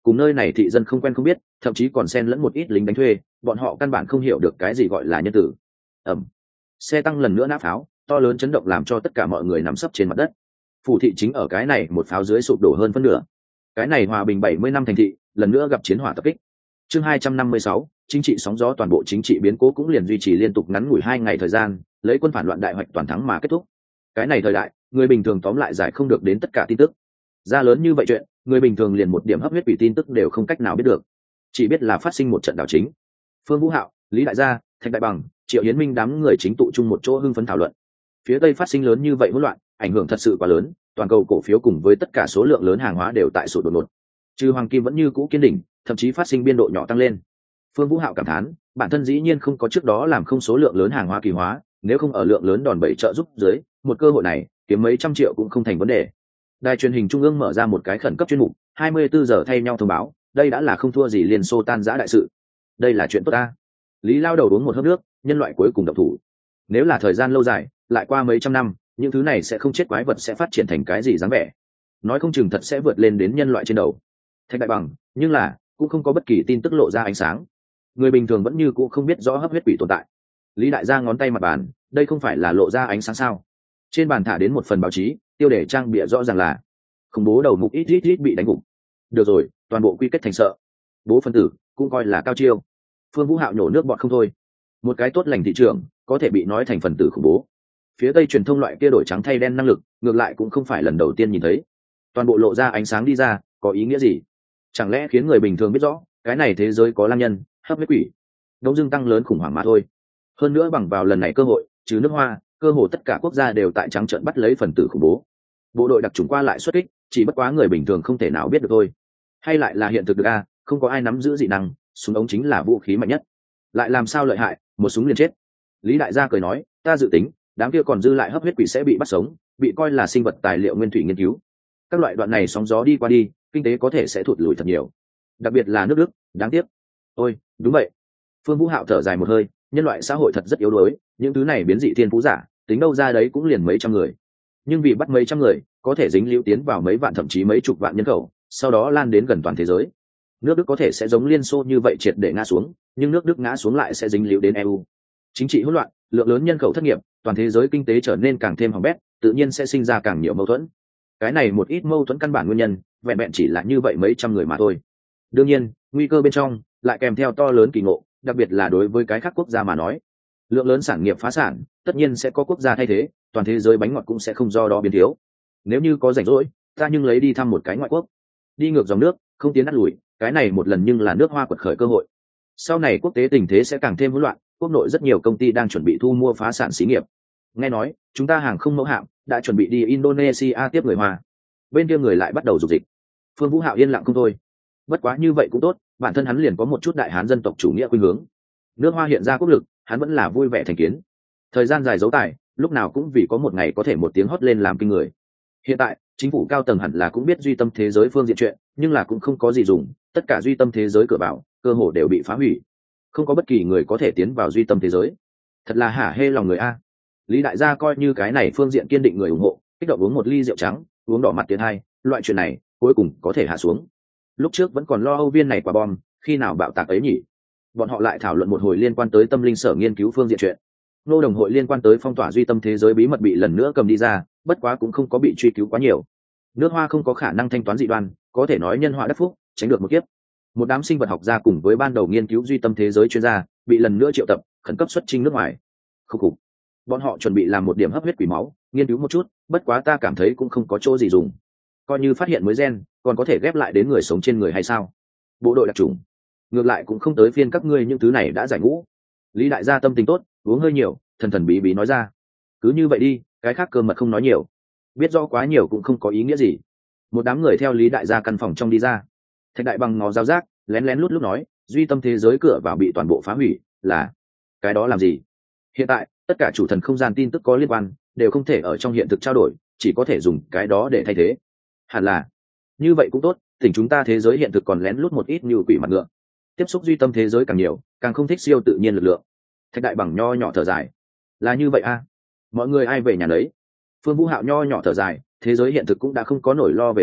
cùng nơi này thị dân không quen không biết, thậm chí còn xen lẫn một ít lính đánh thuê, bọn họ căn bản không hiểu được cái gì gọi là nhân tử. Ẩm. Xe tăng lần nữa nã pháo, to lớn chấn động làm cho tất cả mọi người nằm sấp trên mặt đất. Phủ thị chính ở cái này một pháo dưới sụp đổ hơn phân nửa. Cái này hòa bình 70 năm thành thị, lần nữa gặp chiến hỏa tập kích. Chương 256, chính trị sóng gió, toàn bộ chính trị biến cố cũng liền duy trì liên tục ngắn ngủi 2 ngày thời gian, lấy quân phản loạn đại hoạch toàn thắng mà kết thúc. Cái này thời đại, người bình thường tóm lại giải không được đến tất cả tin tức. Ra lớn như vậy chuyện, người bình thường liền một điểm hấp huyết quỷ tin tức đều không cách nào biết được, chỉ biết là phát sinh một trận đảo chính. Phương Vũ Hạo, Lý Đại Gia, Thạch Đại Bằng, Triệu Hiến Minh đám người chính tụ chung một chỗ hưng phấn thảo luận. Phía Tây phát sinh lớn như vậy hỗn loạn, ảnh hưởng thật sự quá lớn, toàn cầu cổ phiếu cùng với tất cả số lượng lớn hàng hóa đều tại sụt đột ngột. Trừ hoàng kim vẫn như cũ kiên đỉnh, thậm chí phát sinh biên độ nhỏ tăng lên. Phương Vũ Hạo cảm thán, bản thân dĩ nhiên không có trước đó làm không số lượng lớn hàng hóa kỳ hóa, nếu không ở lượng lớn đòn bẩy trợ giúp dưới, một cơ hội này, kiếm mấy trăm triệu cũng không thành vấn đề. Đài truyền hình trung ương mở ra một cái khẩn cấp chuyên mục, 24 giờ thay nhau thông báo, đây đã là không thua gì Liên Xô tan rã đại sự. Đây là chuyện tốt ta. Lý lao đầu uống một hớp nước, nhân loại cuối cùng động thủ. Nếu là thời gian lâu dài, lại qua mấy trăm năm, những thứ này sẽ không chết, quái vật sẽ phát triển thành cái gì dáng vẻ. Nói không chừng thật sẽ vượt lên đến nhân loại trên đầu. Thạch Đại Bằng, nhưng là cũng không có bất kỳ tin tức lộ ra ánh sáng. Người bình thường vẫn như cũ không biết rõ hấp huyết quỷ tồn tại. Lý Đại Gia ngón tay mặt bàn, đây không phải là lộ ra ánh sáng sao? Trên bàn thả đến một phần báo chí, tiêu đề trang bịa rõ ràng là khủng bố đầu mục ít bị đánh gục. Được rồi, toàn bộ quy kết thành sợ. Bố phân tử cũng coi là cao chiêu. Phương Vũ Hạo nhổ nước bọt không thôi. Một cái tốt lành thị trường có thể bị nói thành phần tử khủng bố. Phía Tây truyền thông loại kia đổi trắng thay đen năng lực, ngược lại cũng không phải lần đầu tiên nhìn thấy. Toàn bộ lộ ra ánh sáng đi ra, có ý nghĩa gì? Chẳng lẽ khiến người bình thường biết rõ, cái này thế giới có lang nhân, hấp huyết quỷ, đông dương tăng lớn khủng hoảng mà thôi. Hơn nữa bằng vào lần này cơ hội, trừ nước Hoa, cơ hồ tất cả quốc gia đều tại trắng trợn bắt lấy phần tử khủng bố. Bộ đội đặc chủng qua lại xuất kích, chỉ bất quá người bình thường không thể nào biết được thôi. Hay lại là hiện thực được a, không có ai nắm giữ dị năng, súng ống chính là vũ khí mạnh nhất. Lại làm sao lợi hại, một súng liền chết. Lý Đại Gia cười nói, ta dự tính, đám kia còn dư lại hấp huyết quỷ sẽ bị bắt sống, bị coi là sinh vật tài liệu nguyên thủy nghiên cứu. Các loại đoạn này sóng gió đi qua đi, kinh tế có thể sẽ thụt lùi thật nhiều. Đặc biệt là nước Đức, đáng tiếc. Ôi, đúng vậy. Phương Vũ Hạo thở dài một hơi, nhân loại xã hội thật rất yếu đuối, những thứ này biến dị thiên phú giả, tính đâu ra đấy cũng liền mấy trăm người. Nhưng vì bắt mấy trăm người, có thể dính liễu tiến vào mấy vạn thậm chí mấy chục vạn nhân khẩu, sau đó lan đến gần toàn thế giới. Nước Đức có thể sẽ giống Liên Xô như vậy triệt để ngã xuống, nhưng nước Đức ngã xuống lại sẽ dính liễu đến EU. Chính trị hỗn loạn, lượng lớn nhân khẩu thất nghiệp, toàn thế giới kinh tế trở nên càng thêm hỏng bét, tự nhiên sẽ sinh ra càng nhiều mâu thuẫn. Cái này một ít mâu thuẫn căn bản nguyên nhân, vẹn vẹn chỉ là như vậy mấy trăm người mà thôi. Đương nhiên, nguy cơ bên trong lại kèm theo to lớn kỳ ngộ, đặc biệt là đối với cái khác quốc gia mà nói. Lượng lớn sản nghiệp phá sản, tất nhiên sẽ có quốc gia thay thế, toàn thế giới bánh ngọt cũng sẽ không do đó biến thiếu. Nếu như có rảnh rỗi, ta nhưng lấy đi thăm một cái ngoại quốc, đi ngược dòng nước, không tiến nát lùi, cái này một lần nhưng là nước Hoa quật khởi cơ hội. Sau này quốc tế tình thế sẽ càng thêm hỗn loạn, quốc nội rất nhiều công ty đang chuẩn bị thu mua phá sản xí nghiệp. Nghe nói, chúng ta hàng không mẫu hạm đã chuẩn bị đi Indonesia tiếp người Hoa. Bên kia người lại bắt đầu dục dịch. Phương Vũ Hạo yên lặng không thôi. Bất quá như vậy cũng tốt, bản thân hắn liền có một chút đại hán dân tộc chủ nghĩa khuynh hướng. Nước Hoa hiện ra quốc lực, hắn vẫn là vui vẻ thành kiến. Thời gian dài giấu tài, lúc nào cũng vì có một ngày có thể một tiếng hót lên làm kinh người. Hiện tại, chính phủ cao tầng hẳn là cũng biết duy tâm thế giới phương diện chuyện, nhưng là cũng không có gì dùng, tất cả duy tâm thế giới cửa vào, cơ hồ đều bị phá hủy. Không có bất kỳ người có thể tiến vào duy tâm thế giới. Thật là hả hê lòng người a. Lý Đại Gia coi như cái này phương diện kiên định người ủng hộ, kích động uống một ly rượu trắng, uống đỏ mặt tiến hai, loại chuyện này cuối cùng có thể hạ xuống. Lúc trước vẫn còn lo Âu Viên này quả bom, khi nào bạo tạc ấy nhỉ? Bọn họ lại thảo luận một hồi liên quan tới tâm linh sở nghiên cứu phương diện chuyện. Nô đồng hội liên quan tới phong tỏa duy tâm thế giới bí mật bị lần nữa cầm đi ra, bất quá cũng không có bị truy cứu quá nhiều. Nước Hoa không có khả năng thanh toán dị đoan, có thể nói nhân họa đắc phúc, tránh được một kiếp. Một đám sinh vật học gia cùng với ban đầu nghiên cứu duy tâm thế giới chuyên gia bị lần nữa triệu tập, khẩn cấp xuất chinh nước ngoài. Khúc khục. Bọn họ chuẩn bị làm một điểm hấp huyết quỷ máu, nghiên cứu một chút, bất quá ta cảm thấy cũng không có chỗ gì dùng. Coi như phát hiện mới gen, còn có thể ghép lại đến người sống trên người hay sao? Bộ đội đặc chủng, ngược lại cũng không tới phiên các ngươi những thứ này đã giải ngũ. Lý Đại Gia tâm tình tốt, uống hơi nhiều, thần thần bí bí nói ra. Cứ như vậy đi, cái khác cơ mật không nói nhiều. Biết rõ quá nhiều cũng không có ý nghĩa gì. Một đám người theo Lý Đại Gia căn phòng trong đi ra. Thạch Đại Bằng ngó dao giác, lén lén lút lút nói, duy tâm thế giới cửa vào bị toàn bộ phá hủy, là cái đó làm gì? Hiện tại, tất cả chủ thần không gian tin tức có liên quan, đều không thể ở trong hiện thực trao đổi, chỉ có thể dùng cái đó để thay thế. Hẳn là, như vậy cũng tốt, tỉnh chúng ta thế giới hiện thực còn lén lút một ít như quỷ mặt ngựa. Tiếp xúc duy tâm thế giới càng nhiều, càng không thích siêu tự nhiên lực lượng. Thạch Đại Bằng nho nhỏ thở dài. Là như vậy a, mọi người ai về nhà đấy. Phương Vũ Hạo nho nhỏ thở dài, thế giới hiện thực cũng đã không có nỗi lo về sau,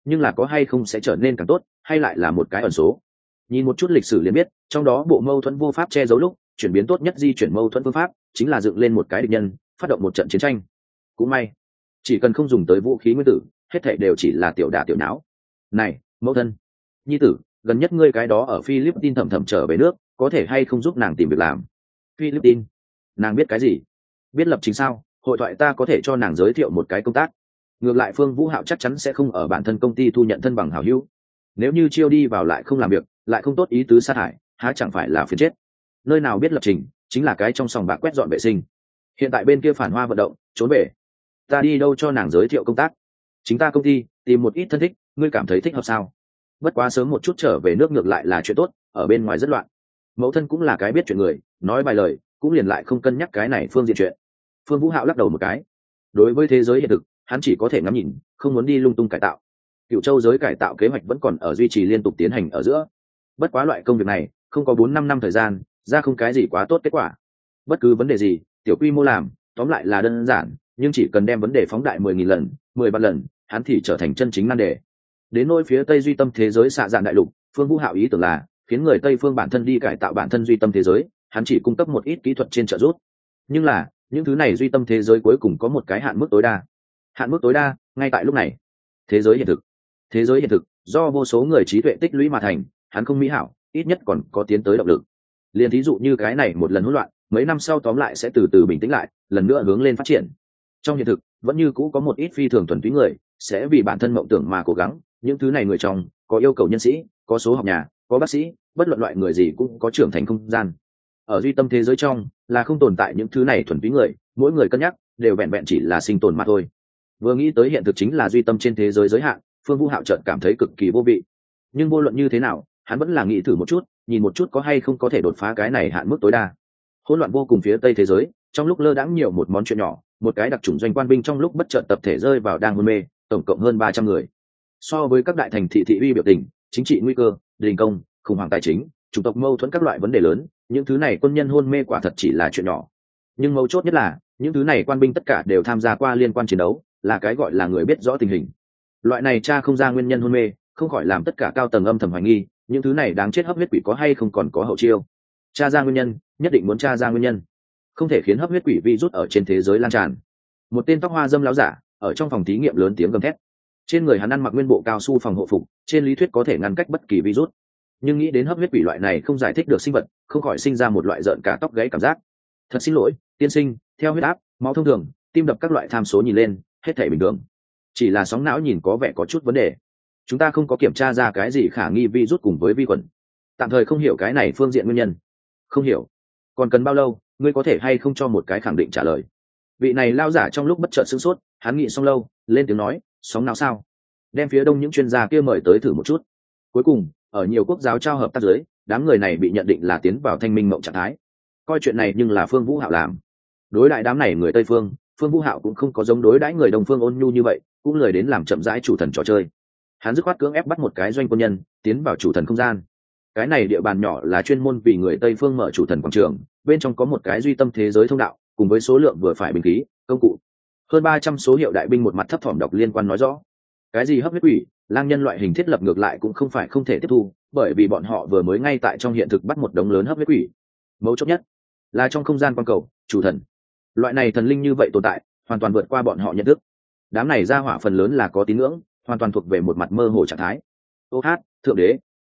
nhưng là có hay không sẽ trở nên càng tốt, hay lại là một cái ẩn số. Nhìn một chút lịch sử liền biết, trong đó bộ mâu thuẫn vô pháp che giấu lúc chuyển biến tốt nhất di chuyển mâu thuẫn phương pháp chính là dựng lên một cái địch nhân, phát động một trận chiến tranh. Cũng may, chỉ cần không dùng tới vũ khí nguyên tử, hết thảy đều chỉ là tiểu đả tiểu não. Này, mẫu thân, nhi tử, gần nhất ngươi cái đó ở Philippines thầm thầm trở về nước, có thể hay không giúp nàng tìm việc làm? Philippines? Nàng biết cái gì? Biết lập trình sao? Hội thoại ta có thể cho nàng giới thiệu một cái công tác. Ngược lại Phương Vũ Hạo chắc chắn sẽ không ở bản thân công ty thu nhận thân bằng hảo hữu. Nếu như chiêu đi vào lại không làm việc, lại không tốt ý tứ sát hại, há chẳng phải là phiền chết. Nơi nào biết lập trình, chính là cái trong sòng bạc quét dọn vệ sinh. Hiện tại bên kia phản hoa vận động, trốn về. Ta đi đâu cho nàng giới thiệu công tác? Chính ta công ty, tìm một ít thân thích, ngươi cảm thấy thích hợp sao? Bất quá sớm một chút trở về nước ngược lại là chuyện tốt, ở bên ngoài rất loạn. Mẫu thân cũng là cái biết chuyện người, nói vài lời, cũng liền lại không cân nhắc cái này phương diện chuyện. Phương Vũ Hạo lắc đầu một cái. Đối với thế giới hiện thực, hắn chỉ có thể ngắm nhìn, không muốn đi lung tung cải tạo. Cựu châu giới cải tạo kế hoạch vẫn còn ở duy trì liên tục tiến hành ở giữa. Bất quá loại công việc này, không có 4-5 năm thời gian, ra không cái gì quá tốt kết quả. Bất cứ vấn đề gì, tiểu quy mô làm, tóm lại là đơn giản, nhưng chỉ cần đem vấn đề phóng đại 10.000 lần, 10 vạn lần, hắn thì trở thành chân chính nan đề. Đến nỗi phía Tây duy tâm thế giới xạ dạn đại lục, Phương Vũ Hạo ý tưởng là khiến người Tây phương bản thân đi cải tạo bản thân duy tâm thế giới, hắn chỉ cung cấp một ít kỹ thuật trên trợ giúp. Nhưng là, những thứ này duy tâm thế giới cuối cùng có một cái hạn mức tối đa. Hạn mức tối đa, ngay tại lúc này. Thế giới hiện thực. Thế giới hiện thực, do vô số người trí tuệ tích lũy mà thành, hắn không mỹ hảo, ít nhất còn có tiến tới động lực. Liên thí dụ như cái này một lần hỗn loạn, mấy năm sau tóm lại sẽ từ từ bình tĩnh lại, lần nữa hướng lên phát triển. Trong hiện thực, vẫn như cũ có một ít phi thường thuần túy người, sẽ vì bản thân mộng tưởng mà cố gắng, những thứ này người trong, có yêu cầu nhân sĩ, có số học nhà, có bác sĩ, bất luận loại người gì cũng có trưởng thành không gian. Ở duy tâm thế giới trong, là không tồn tại những thứ này thuần túy người, mỗi người cân nhắc đều vẹn vẹn chỉ là sinh tồn mà thôi. Vừa nghĩ tới hiện thực chính là duy tâm trên thế giới giới hạn, Phương Vũ Hạo chợt cảm thấy cực kỳ vô vị. Nhưng vô luận như thế nào, hắn vẫn là nghĩ thử một chút, nhìn một chút có hay không có thể đột phá cái này hạn mức tối đa. Hỗn loạn vô cùng phía Tây thế giới, trong lúc lơ đãng nhiều một món chuyện nhỏ, một cái đặc chủng doanh quan binh trong lúc bất chợt tập thể rơi vào đang hôn mê, tổng cộng hơn 300 người. So với các đại thành thị thị uy biểu tình, chính trị nguy cơ, đình công, khủng hoảng tài chính, chủng tộc mâu thuẫn các loại vấn đề lớn, những thứ này quân nhân hôn mê quả thật chỉ là chuyện nhỏ. Nhưng mấu chốt nhất là, những thứ này quan binh tất cả đều tham gia qua liên quan chiến đấu, là cái gọi là người biết rõ tình hình. Loại này tra không ra nguyên nhân hôn mê, không khỏi làm tất cả cao tầng âm thầm hoài nghi, những thứ này đáng chết hấp huyết quỷ có hay không còn có hậu chiêu. Tra ra nguyên nhân, nhất định muốn tra ra nguyên nhân, không thể khiến hấp huyết quỷ virus ở trên thế giới lan tràn. Một tên tóc hoa dâm láo giả ở trong phòng thí nghiệm lớn tiếng gầm thét. Trên người hắn ăn mặc nguyên bộ cao su phòng hộ phục, trên lý thuyết có thể ngăn cách bất kỳ virus, nhưng nghĩ đến hấp huyết quỷ loại này không giải thích được sinh vật, không khỏi sinh ra một loại rợn cả tóc gáy cảm giác. Thật xin lỗi, tiên sinh, theo huyết áp, máu thông thường, tim đập các loại tham số nhìn lên, hết thảy bình thường. Chỉ là sóng não nhìn có vẻ có chút vấn đề. Chúng ta không có kiểm tra ra cái gì khả nghi virus cùng với vi khuẩn. Tạm thời không hiểu cái này phương diện nguyên nhân. Không hiểu. Còn cần bao lâu, ngươi có thể hay không cho một cái khẳng định trả lời. Vị này lao giả trong lúc bất chợt sửng sốt, hắn nghĩ xong lâu, lên tiếng nói, sóng não sao? Đem phía đông những chuyên gia kia mời tới thử một chút. Cuối cùng, ở nhiều quốc giáo trao hợp tác giới, đám người này bị nhận định là tiến vào thanh minh mộng trạng thái. Coi chuyện này nhưng là Phương Vũ Hạo làm. Đối đại đám này người Tây phương, Phương Vũ Hạo cũng không có giống đối đãi người Đông phương ôn nhu như vậy, cũng lời đến làm chậm rãi chủ thần trò chơi. Hắn dứt khoát cưỡng ép bắt một cái doanh quân nhân tiến vào chủ thần không gian. Cái này địa bàn nhỏ là chuyên môn vì người Tây phương mở chủ thần quảng trường, bên trong có một cái duy tâm thế giới thông đạo, cùng với số lượng vừa phải binh khí, công cụ. Hơn 300 số hiệu đại binh một mặt thấp thỏm đọc liên quan nói rõ. Cái gì hấp huyết quỷ, lang nhân loại hình thiết lập ngược lại cũng không phải không thể tiếp thu, bởi vì bọn họ vừa mới ngay tại trong hiện thực bắt một đống lớn hấp huyết quỷ. Mấu chốt nhất là trong không gian quan cầu, chủ thần. Loại này thần linh như vậy tồn tại, hoàn toàn vượt qua bọn họ nhận thức. Đám này ra hỏa phần lớn là có tín ngưỡng, hoàn toàn thuộc về một mặt mơ hồ trạng thái. Ô hát, thượng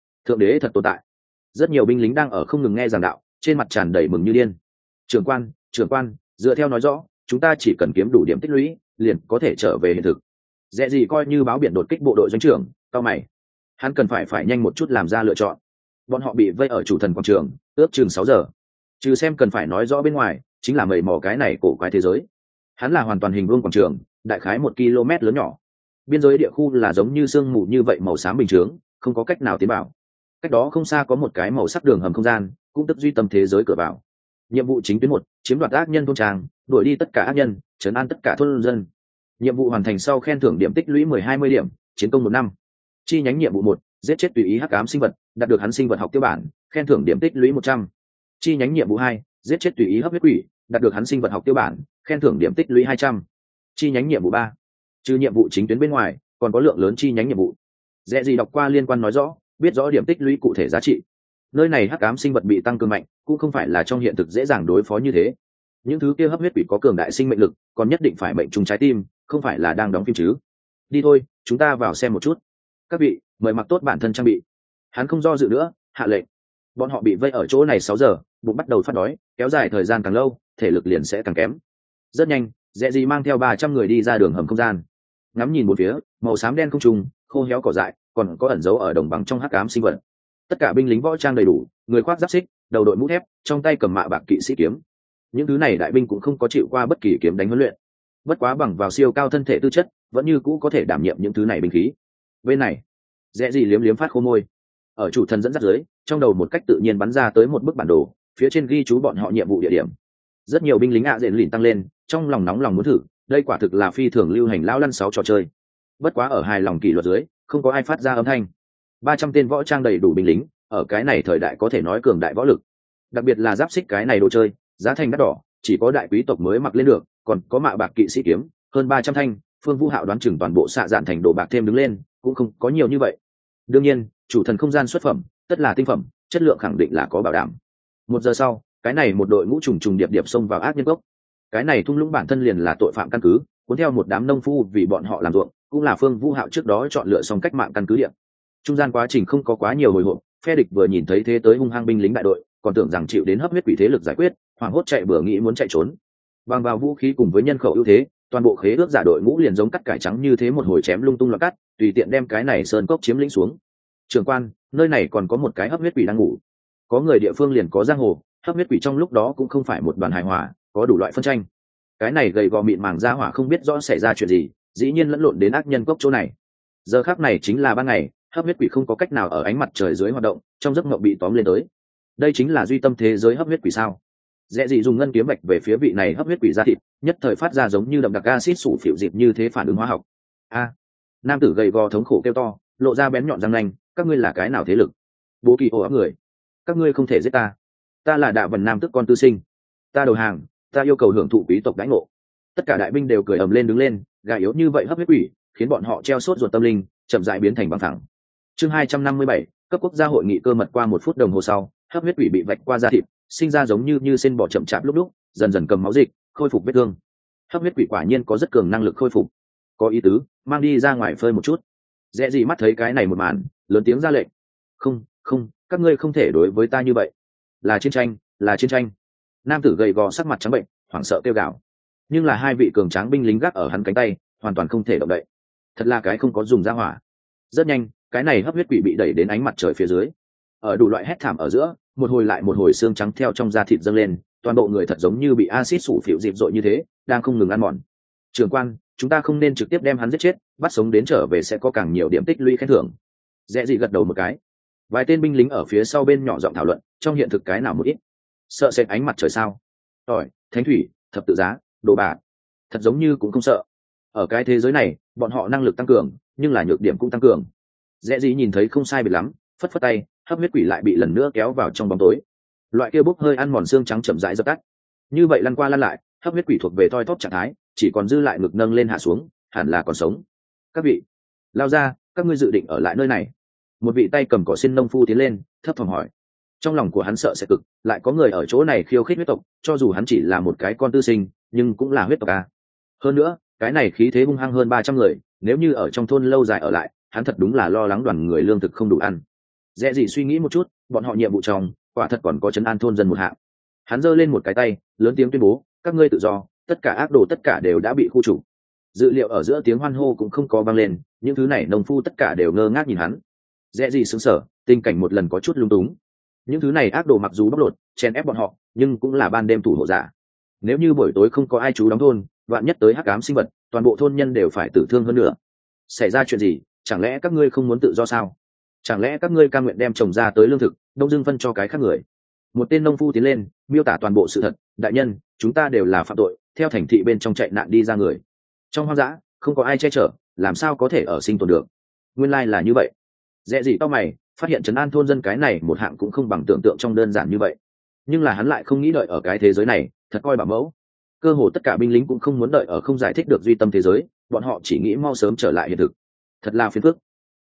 đế thật tồn tại. Rất nhiều binh lính đang ở không ngừng nghe giảng đạo, trên mặt tràn đầy mừng như điên. Trưởng quan, dựa theo nói rõ, chúng ta chỉ cần kiếm đủ điểm tích lũy, liền có thể trở về hiện thực. Dễ gì coi như báo biển đột kích bộ đội doanh trưởng, cao mày. Hắn cần phải nhanh một chút làm ra lựa chọn. Bọn họ bị vây ở chủ thần quảng trường, ước chừng 6 giờ. Trừ xem cần phải nói rõ bên ngoài, chính là mầy mò cái này cổ quái thế giới. Hắn là hoàn toàn hình vuông quảng trường, đại khái 1 km lớn nhỏ. Biên giới địa khu là giống như sương mù như vậy màu xám bình thường, không có cách nào tiến vào. Cách đó không xa có một cái màu sắc đường hầm không gian, cũng tức duy tâm thế giới cửa vào. Nhiệm vụ chính tuyến 1, chiếm đoạt ác nhân thôn trang, đuổi đi tất cả ác nhân, trấn an tất cả thôn dân. Nhiệm vụ hoàn thành sau khen thưởng điểm tích lũy 10-20 điểm, chiến công 1 năm. Chi nhánh nhiệm vụ 1, giết chết tùy ý hắc ám sinh vật, đạt được hắn sinh vật học tiêu bản, khen thưởng điểm tích lũy 100. Chi nhánh nhiệm vụ 2, giết chết tùy ý hấp huyết quỷ, đạt được hắn sinh vật học tiêu bản, khen thưởng điểm tích lũy 200. Chi nhánh nhiệm vụ 3, trừ nhiệm vụ chính tuyến bên ngoài, còn có lượng lớn chi nhánh nhiệm vụ. Dẹ gì đọc qua liên quan nói rõ, biết rõ điểm tích lũy cụ thể giá trị. Nơi này hắc ám sinh vật bị tăng cường mạnh, cũng không phải là trong hiện thực dễ dàng đối phó như thế. Những thứ kia hấp huyết quỷ có cường đại sinh mệnh lực, còn nhất định phải mệnh trùng trái tim, không phải là đang đóng phim chứ. Đi thôi, chúng ta vào xem một chút. Các vị, mời mặc tốt bản thân trang bị. Hắn không do dự nữa, hạ lệnh. Bọn họ bị vây ở chỗ này 6 giờ, bụng bắt đầu phát đói, kéo dài thời gian càng lâu, thể lực liền sẽ càng kém. Rất nhanh, Dẹ gì mang theo 300 người đi ra đường hầm không gian. Ngắm nhìn một phía, màu xám đen không trùng, khô héo cỏ dại, còn có ẩn dấu ở đồng bằng trong hắc ám sinh vật. Tất cả binh lính võ trang đầy đủ, người khoác giáp xích, đầu đội mũ thép, trong tay cầm mạ bạc kỵ sĩ kiếm. Những thứ này đại binh cũng không có chịu qua bất kỳ kiếm đánh huấn luyện, bất quá bằng vào siêu cao thân thể tư chất, vẫn như cũ có thể đảm nhiệm những thứ này binh khí. Bên này, Dẹ gì liếm liếm phát khô môi. Ở chủ thần dẫn dắt dưới, trong đầu một cách tự nhiên bắn ra tới một bức bản đồ, phía trên ghi chú bọn họ nhiệm vụ địa điểm. Rất nhiều binh lính dện lìn tăng lên, trong lòng nóng lòng muốn thử, đây quả thực là phi thường lưu hành lão lăn 6 trò chơi. Bất quá ở hài lòng kỷ luật dưới, không có ai phát ra âm thanh. 300 tên võ trang đầy đủ binh lính, ở cái này thời đại có thể nói cường đại võ lực. Đặc biệt là giáp xích cái này đồ chơi, giá thành đắt đỏ, chỉ có đại quý tộc mới mặc lên được, còn có mạ bạc kỵ sĩ kiếm, hơn 300 thanh, Phương Vũ Hạo đoán chừng toàn bộ xạ dạn thành đồ bạc thêm đứng lên, cũng không có nhiều như vậy. Đương nhiên, chủ thần không gian xuất phẩm, tất là tinh phẩm, chất lượng khẳng định là có bảo đảm. 1 giờ sau, cái này một đội ngũ trùng trùng điệp điệp xông vào ác nhân cốc. Cái này thung lũng bản thân liền là tội phạm căn cứ, cuốn theo một đám nông phu vì bọn họ làm ruộng, cũng là Phương Vũ Hạo trước đó chọn lựa xong cách mạng căn cứ địa. Trung gian quá trình không có quá nhiều hồi hộp, phe địch vừa nhìn thấy thế tới hung hăng binh lính đại đội, còn tưởng rằng chịu đến hấp huyết quỷ thế lực giải quyết, hoảng hốt chạy bừa nghĩ muốn chạy trốn. Bằng vào vũ khí cùng với nhân khẩu ưu thế, toàn bộ khế ước giả đội ngũ liền giống cắt cải trắng như thế một hồi chém lung tung loạn cắt, tùy tiện đem cái này sơn cốc chiếm lĩnh xuống. Trưởng quan, nơi này còn có một cái hấp huyết quỷ đang ngủ. Có người địa phương liền có giang hồ, hấp huyết quỷ trong lúc đó cũng không phải một đoàn hài hòa, có đủ loại phân tranh. Cái này gầy gò mịn màng ra hỏa không biết rõ xảy ra chuyện gì, dĩ nhiên lẫn lộn đến ác nhân cốc chỗ này. Giờ khắc này chính là ban ngày, hấp huyết quỷ không có cách nào ở ánh mặt trời dưới hoạt động, trong giấc mộng bị tóm lên tới. Đây chính là duy tâm thế giới hấp huyết quỷ sao? Dễ gì dùng ngân kiếm bạch về phía vị này hấp huyết quỷ ra thịt, nhất thời phát ra giống như đậm đặc acid sủ phịu dịp như thế phản ứng hóa học. A! Nam tử gầy gò thống khổ kêu to, lộ ra bén nhọn răng nanh, các ngươi là cái nào thế lực? Bố kỳ ồ áp người, các ngươi không thể giết ta. Ta là Đạ Vân Nam tức con tư sinh, ta đầu hàng, ta yêu cầu hưởng thụ quý tộc đãi ngộ. Tất cả đại binh đều cười ầm lên đứng lên, gà yếu như vậy hấp huyết quỷ, khiến bọn họ treo sốt ruột tâm linh, chậm rãi biến thành bằng thẳng. Chương 257, cấp quốc gia hội nghị cơ mật qua 1 phút đồng hồ sau, hấp huyết quỷ bị vạch qua da thịt, sinh ra giống như sên bò chậm chạp lúc lúc, dần dần cầm máu dịch, khôi phục vết thương. Hấp huyết quỷ quả nhiên có rất cường năng lực khôi phục. Có ý tứ, mang đi ra ngoài phơi một chút. Dễ gì mắt thấy cái này một màn, lớn tiếng ra lệnh. Không, không, các ngươi không thể đối với ta như vậy. Là chiến tranh, là chiến tranh. Nam tử gầy gò sắc mặt trắng bệnh, hoảng sợ kêu gào. Nhưng là 2 vị cường tráng binh lính gác ở hắn cánh tay, hoàn toàn không thể động đậy. Thật là cái không có dùng ra hỏa. Rất nhanh, cái này hấp huyết quỷ bị đẩy đến ánh mặt trời phía dưới. Ở đủ loại hét thảm ở giữa, một hồi lại một hồi xương trắng theo trong da thịt dâng lên, toàn bộ người thật giống như bị axit sủ phịu dịp dội như thế, đang không ngừng ăn mòn. Trưởng quan, chúng ta không nên trực tiếp đem hắn giết chết, bắt sống đến trở về sẽ có càng nhiều điểm tích lũy khen thưởng. Dễ gì gật đầu một cái. Vài tên binh lính ở phía sau bên nhỏ giọng thảo luận, trong hiện thực cái nào một ít. Sợ sệt ánh mặt trời sao? Tỏi, thánh thủy, thập tự giá, đồ bạc. Thật giống như cũng không sợ. Ở cái thế giới này, bọn họ năng lực tăng cường, nhưng là nhược điểm cũng tăng cường. Dễ gì nhìn thấy không sai biệt lắm, phất phất tay, hấp huyết quỷ lại bị lần nữa kéo vào trong bóng tối. Loại kia bốc hơi ăn mòn xương trắng chậm rãi dập tắt. Như vậy lăn qua lăn lại, hấp huyết quỷ thuộc về thoi thóp trạng thái, chỉ còn dư lại ngực nâng lên hạ xuống, hẳn là còn sống. Các vị, lao ra, các ngươi dự định ở lại nơi này? Một vị tay cầm cỏ xin nông phu tiến lên, thấp thỏm hỏi. Trong lòng của hắn sợ sẽ cực, lại có người ở chỗ này khiêu khích huyết tộc, cho dù hắn chỉ là một cái con tư sinh, nhưng cũng là huyết tộc à. Hơn nữa, cái này khí thế hung hăng hơn 300 người, nếu như ở trong thôn lâu dài ở lại, hắn thật đúng là lo lắng đoàn người lương thực không đủ ăn. Dễ gì suy nghĩ một chút, bọn họ nhiệm vụ trong, quả thật còn có trấn an thôn dân một hạng. Hắn giơ lên một cái tay, lớn tiếng tuyên bố, các ngươi tự do, tất cả ác đồ tất cả đều đã bị khu trục. Dự liệu ở giữa tiếng hoan hô cũng không có vang lên, những thứ này nông phu tất cả đều ngơ ngác nhìn hắn. Dễ gì sững sờ, tình cảnh một lần có chút lung túng. Những thứ này ác đồ mặc dù bóc lột, chèn ép bọn họ, nhưng cũng là ban đêm thủ hộ giả. Nếu như buổi tối không có ai trú đóng thôn, vạn nhất tới hắc ám sinh vật, toàn bộ thôn nhân đều phải tử thương hơn nữa. Xảy ra chuyện gì? Chẳng lẽ các ngươi không muốn tự do sao? Chẳng lẽ các ngươi cam nguyện đem trồng ra tới lương thực, đông dương phân cho cái khác người? Một tên nông phu tiến lên, miêu tả toàn bộ sự thật. Đại nhân, chúng ta đều là phạm tội, theo thành thị bên trong chạy nạn đi ra người. Trong hoang dã, không có ai che chở, làm sao có thể ở sinh tồn được? Nguyên lai là như vậy. Dễ gì tao mày, phát hiện trấn an thôn dân cái này một hạng cũng không bằng tưởng tượng trong đơn giản như vậy. Nhưng là hắn lại không nghĩ đợi ở cái thế giới này, thật coi bảo mẫu. Cơ hồ tất cả binh lính cũng không muốn đợi ở không giải thích được duy tâm thế giới, bọn họ chỉ nghĩ mau sớm trở lại hiện thực. Thật là phiền phức.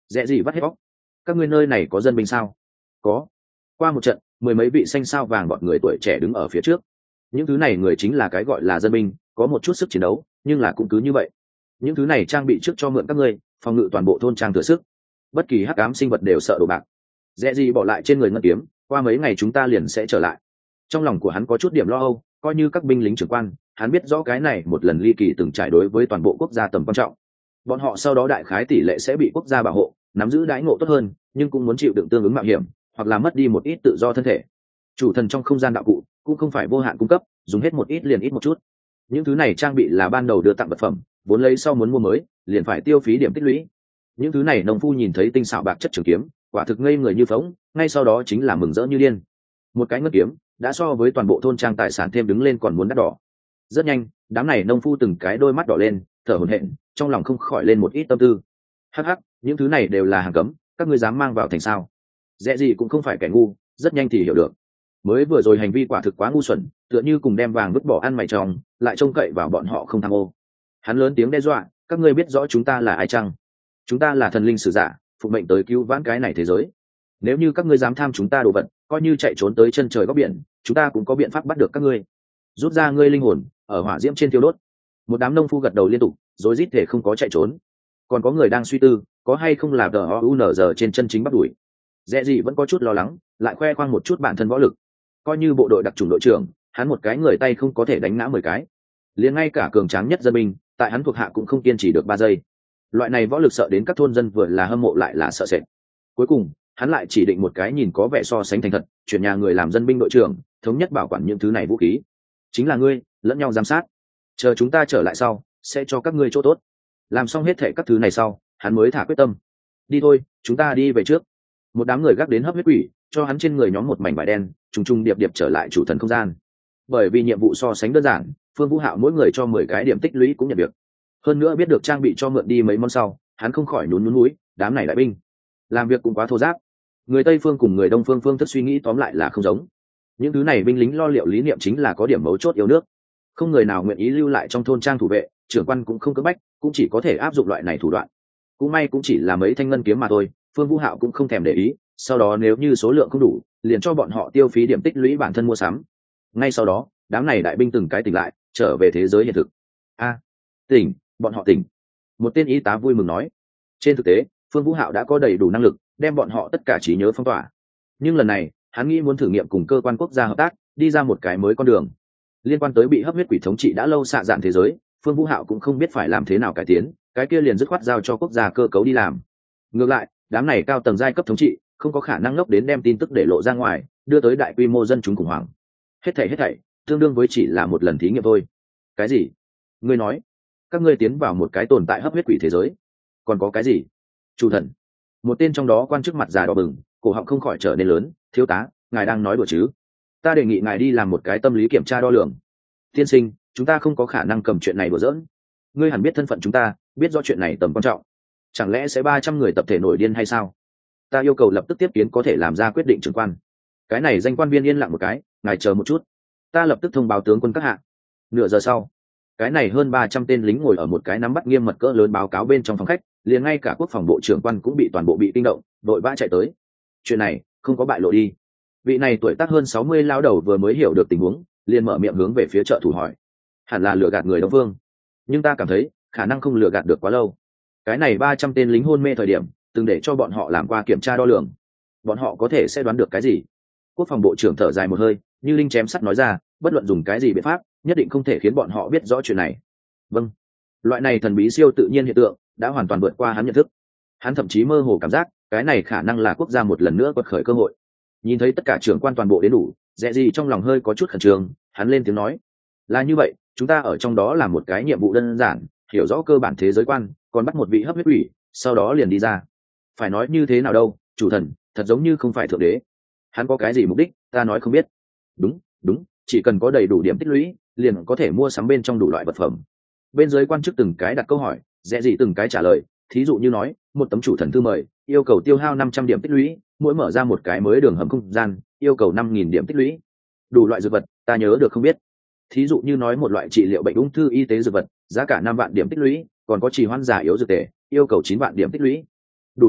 Dẹ gì vắt hết bóc. Các ngươi nơi này có dân binh sao? Có. Qua một trận, mười mấy vị xanh sao vàng bọn người tuổi trẻ đứng ở phía trước. Những thứ này người chính là cái gọi là dân binh, có một chút sức chiến đấu, nhưng là cũng cứ như vậy. Những thứ này trang bị trước cho mượn các ngươi, phòng ngự toàn bộ thôn trang thừa sức. Bất kỳ hắc ám sinh vật đều sợ đồ bạc. Dẹ gì bỏ lại trên người ngân kiếm, qua mấy ngày chúng ta liền sẽ trở lại. Trong lòng của hắn có chút điểm lo âu, coi như các binh lính trưởng quan, hắn biết rõ cái này một lần ly kỳ từng trải đối với toàn bộ quốc gia tầm quan trọng. Bọn họ sau đó đại khái tỷ lệ sẽ bị quốc gia bảo hộ, nắm giữ đãi ngộ tốt hơn, nhưng cũng muốn chịu đựng tương ứng mạo hiểm, hoặc là mất đi một ít tự do thân thể. Chủ thần trong không gian đạo cụ cũng không phải vô hạn cung cấp, dùng hết một ít liền ít một chút. Những thứ này trang bị là ban đầu đưa tặng vật phẩm, vốn lấy sau muốn mua mới, liền phải tiêu phí điểm tích lũy. Những thứ này nông phu nhìn thấy tinh xảo bạc chất trường kiếm, quả thực ngây người như phóng, ngay sau đó chính là mừng rỡ như điên. Một cái ngân kiếm đã so với toàn bộ thôn trang tài sản thêm đứng lên còn muốn đắt đỏ. Rất nhanh, đám này nông phu từng cái đôi mắt đỏ lên, thở hổn hển, trong lòng không khỏi lên một ít tâm tư. Hắc hắc, những thứ này đều là hàng cấm, các ngươi dám mang vào thành sao? Dễ gì cũng không phải kẻ ngu, rất nhanh thì hiểu được. Mới vừa rồi hành vi quả thực quá ngu xuẩn, tựa như cùng đem vàng vứt bỏ ăn mày tròng, lại trông cậy vào bọn họ không tham ô. Hắn lớn tiếng đe dọa, các ngươi biết rõ chúng ta là ai chăng? Chúng ta là thần linh sử giả, phụ mệnh tới cứu vãn cái này thế giới. Nếu như các ngươi dám tham chúng ta đồ vật, coi như chạy trốn tới chân trời góc biển, chúng ta cũng có biện pháp bắt được các ngươi. Rút ra ngươi linh hồn, ở hỏa diễm trên thiêu đốt. Một đám nông phu gật đầu liên tục, rối rít thể không có chạy trốn. Còn có người đang suy tư, có hay không là DOUNZ trên chân chính bắt đuổi. Dễ gì vẫn có chút lo lắng, lại khoe khoang một chút bản thân võ lực. Coi như bộ đội đặc chủng đội trưởng, hắn một cái người tay không có thể đánh ngã 10 cái. Liền ngay cả cường tráng nhất dân binh, tại hắn thuộc hạ cũng không kiên trì được 3 giây. Loại này võ lực sợ đến các thôn dân vừa là hâm mộ lại là sợ sệt. Cuối cùng, hắn lại chỉ định một cái nhìn có vẻ so sánh thành thật, chuyển nhà người làm dân binh đội trưởng, thống nhất bảo quản những thứ này vũ khí. Chính là ngươi, lẫn nhau giám sát. Chờ chúng ta trở lại sau, sẽ cho các ngươi chỗ tốt. Làm xong hết thệ các thứ này sau, hắn mới thả quyết tâm. Đi thôi, chúng ta đi về trước. Một đám người gác đến hấp huyết quỷ, cho hắn trên người nhóm một mảnh vải đen, trùng trùng điệp điệp trở lại chủ thần không gian. Bởi vì nhiệm vụ so sánh đơn giản, Phương Vũ Hạo mỗi người cho 10 cái điểm tích lũy cũng nhận được. Hơn nữa biết được trang bị cho mượn đi mấy món sau, hắn không khỏi nhún nhún mũi, đám này đại binh, làm việc cũng quá thô ráp. Người Tây phương cùng người Đông phương phương thức suy nghĩ tóm lại là không giống. Những thứ này binh lính lo liệu lý niệm chính là có điểm mấu chốt yêu nước. Không người nào nguyện ý lưu lại trong thôn trang thủ vệ, trưởng quan cũng không cưỡng bách, cũng chỉ có thể áp dụng loại này thủ đoạn. Cũng may cũng chỉ là mấy thanh ngân kiếm mà thôi, Phương Vũ Hạo cũng không thèm để ý, sau đó nếu như số lượng không đủ, liền cho bọn họ tiêu phí điểm tích lũy bản thân mua sắm. Ngay sau đó, đám này đại binh từng cái tỉnh lại, trở về thế giới hiện thực. Tỉnh, bọn họ tỉnh. Một tên y tá vui mừng nói. Trên thực tế, Phương Vũ Hạo đã có đầy đủ năng lực đem bọn họ tất cả trí nhớ phong tỏa. Nhưng lần này, hắn nghĩ muốn thử nghiệm cùng cơ quan quốc gia hợp tác, đi ra một cái mới con đường. Liên quan tới bị hấp huyết quỷ thống trị đã lâu xạ dạn thế giới, Phương Vũ Hạo cũng không biết phải làm thế nào cải tiến, cái kia liền dứt khoát giao cho quốc gia cơ cấu đi làm. Ngược lại, đám này cao tầng giai cấp thống trị, không có khả năng ngốc đến đem tin tức để lộ ra ngoài, đưa tới đại quy mô dân chúng khủng hoảng. Hết thảy, tương đương với chỉ là một lần thí nghiệm thôi. Cái gì? Ngươi nói, các ngươi tiến vào một cái tồn tại hấp huyết quỷ thế giới? Còn có cái gì? Chủ thần, một tên trong đó quan chức mặt già đỏ bừng, cổ họng không khỏi trở nên lớn. Thiếu tá, ngài đang nói đùa chứ? Ta đề nghị ngài đi làm một cái tâm lý kiểm tra đo lường. Tiên sinh, chúng ta không có khả năng cầm chuyện này đùa giỡn. Ngươi hẳn biết thân phận chúng ta, biết rõ chuyện này tầm quan trọng. Chẳng lẽ sẽ 300 người tập thể nổi điên hay sao? Ta yêu cầu lập tức tiếp kiến có thể làm ra quyết định trưởng quan. Cái này danh quan viên yên lặng một cái, ngài chờ một chút. Ta lập tức thông báo tướng quân các hạ. Nửa giờ sau, cái này hơn 300 tên lính ngồi ở một cái nắm bắt nghiêm mật cỡ lớn báo cáo bên trong phòng khách, liền ngay cả quốc phòng bộ trưởng quan cũng bị toàn bộ bị kinh động, vội vã chạy tới. Chuyện này không có bại lộ đi. Vị này tuổi tác hơn 60 lao đầu vừa mới hiểu được tình huống, liền mở miệng hướng về phía trợ thủ hỏi. Hẳn là lừa gạt người Đông Vương, nhưng ta cảm thấy khả năng không lừa gạt được quá lâu. Cái này 300 tên lính hôn mê thời điểm, từng để cho bọn họ làm qua kiểm tra đo lường. Bọn họ có thể sẽ đoán được cái gì? Quốc phòng bộ trưởng thở dài một hơi, như linh chém sắt nói ra, bất luận dùng cái gì biện pháp, nhất định không thể khiến bọn họ biết rõ chuyện này. Vâng. Loại này thần bí siêu tự nhiên hiện tượng đã hoàn toàn vượt qua hắn nhận thức. Hắn thậm chí mơ hồ cảm giác, cái này khả năng là quốc gia một lần nữa quật khởi cơ hội. Nhìn thấy tất cả trưởng quan toàn bộ đến đủ, dễ gì trong lòng hơi có chút khẩn trương, hắn lên tiếng nói, là như vậy, chúng ta ở trong đó làm một cái nhiệm vụ đơn giản, hiểu rõ cơ bản thế giới quan, còn bắt một vị hấp huyết quỷ, sau đó liền đi ra. Phải nói như thế nào đâu, chủ thần, thật giống như không phải thượng đế. Hắn có cái gì mục đích, ta nói không biết. Đúng, chỉ cần có đầy đủ điểm tích lũy, liền có thể mua sắm bên trong đủ loại vật phẩm. Bên dưới quan chức từng cái đặt câu hỏi, dễ gì từng cái trả lời. Thí dụ như nói, một tấm chủ thần thư mời, yêu cầu tiêu hao 500 điểm tích lũy, mỗi mở ra một cái mới đường hầm không gian, yêu cầu 5.000 điểm tích lũy. Đủ loại dược vật, ta nhớ được không biết. Thí dụ như nói một loại trị liệu bệnh ung thư y tế dược vật, giá cả 5 vạn điểm tích lũy, còn có trì hoãn giả yếu dược tề, yêu cầu 9 vạn điểm tích lũy. Đủ loại,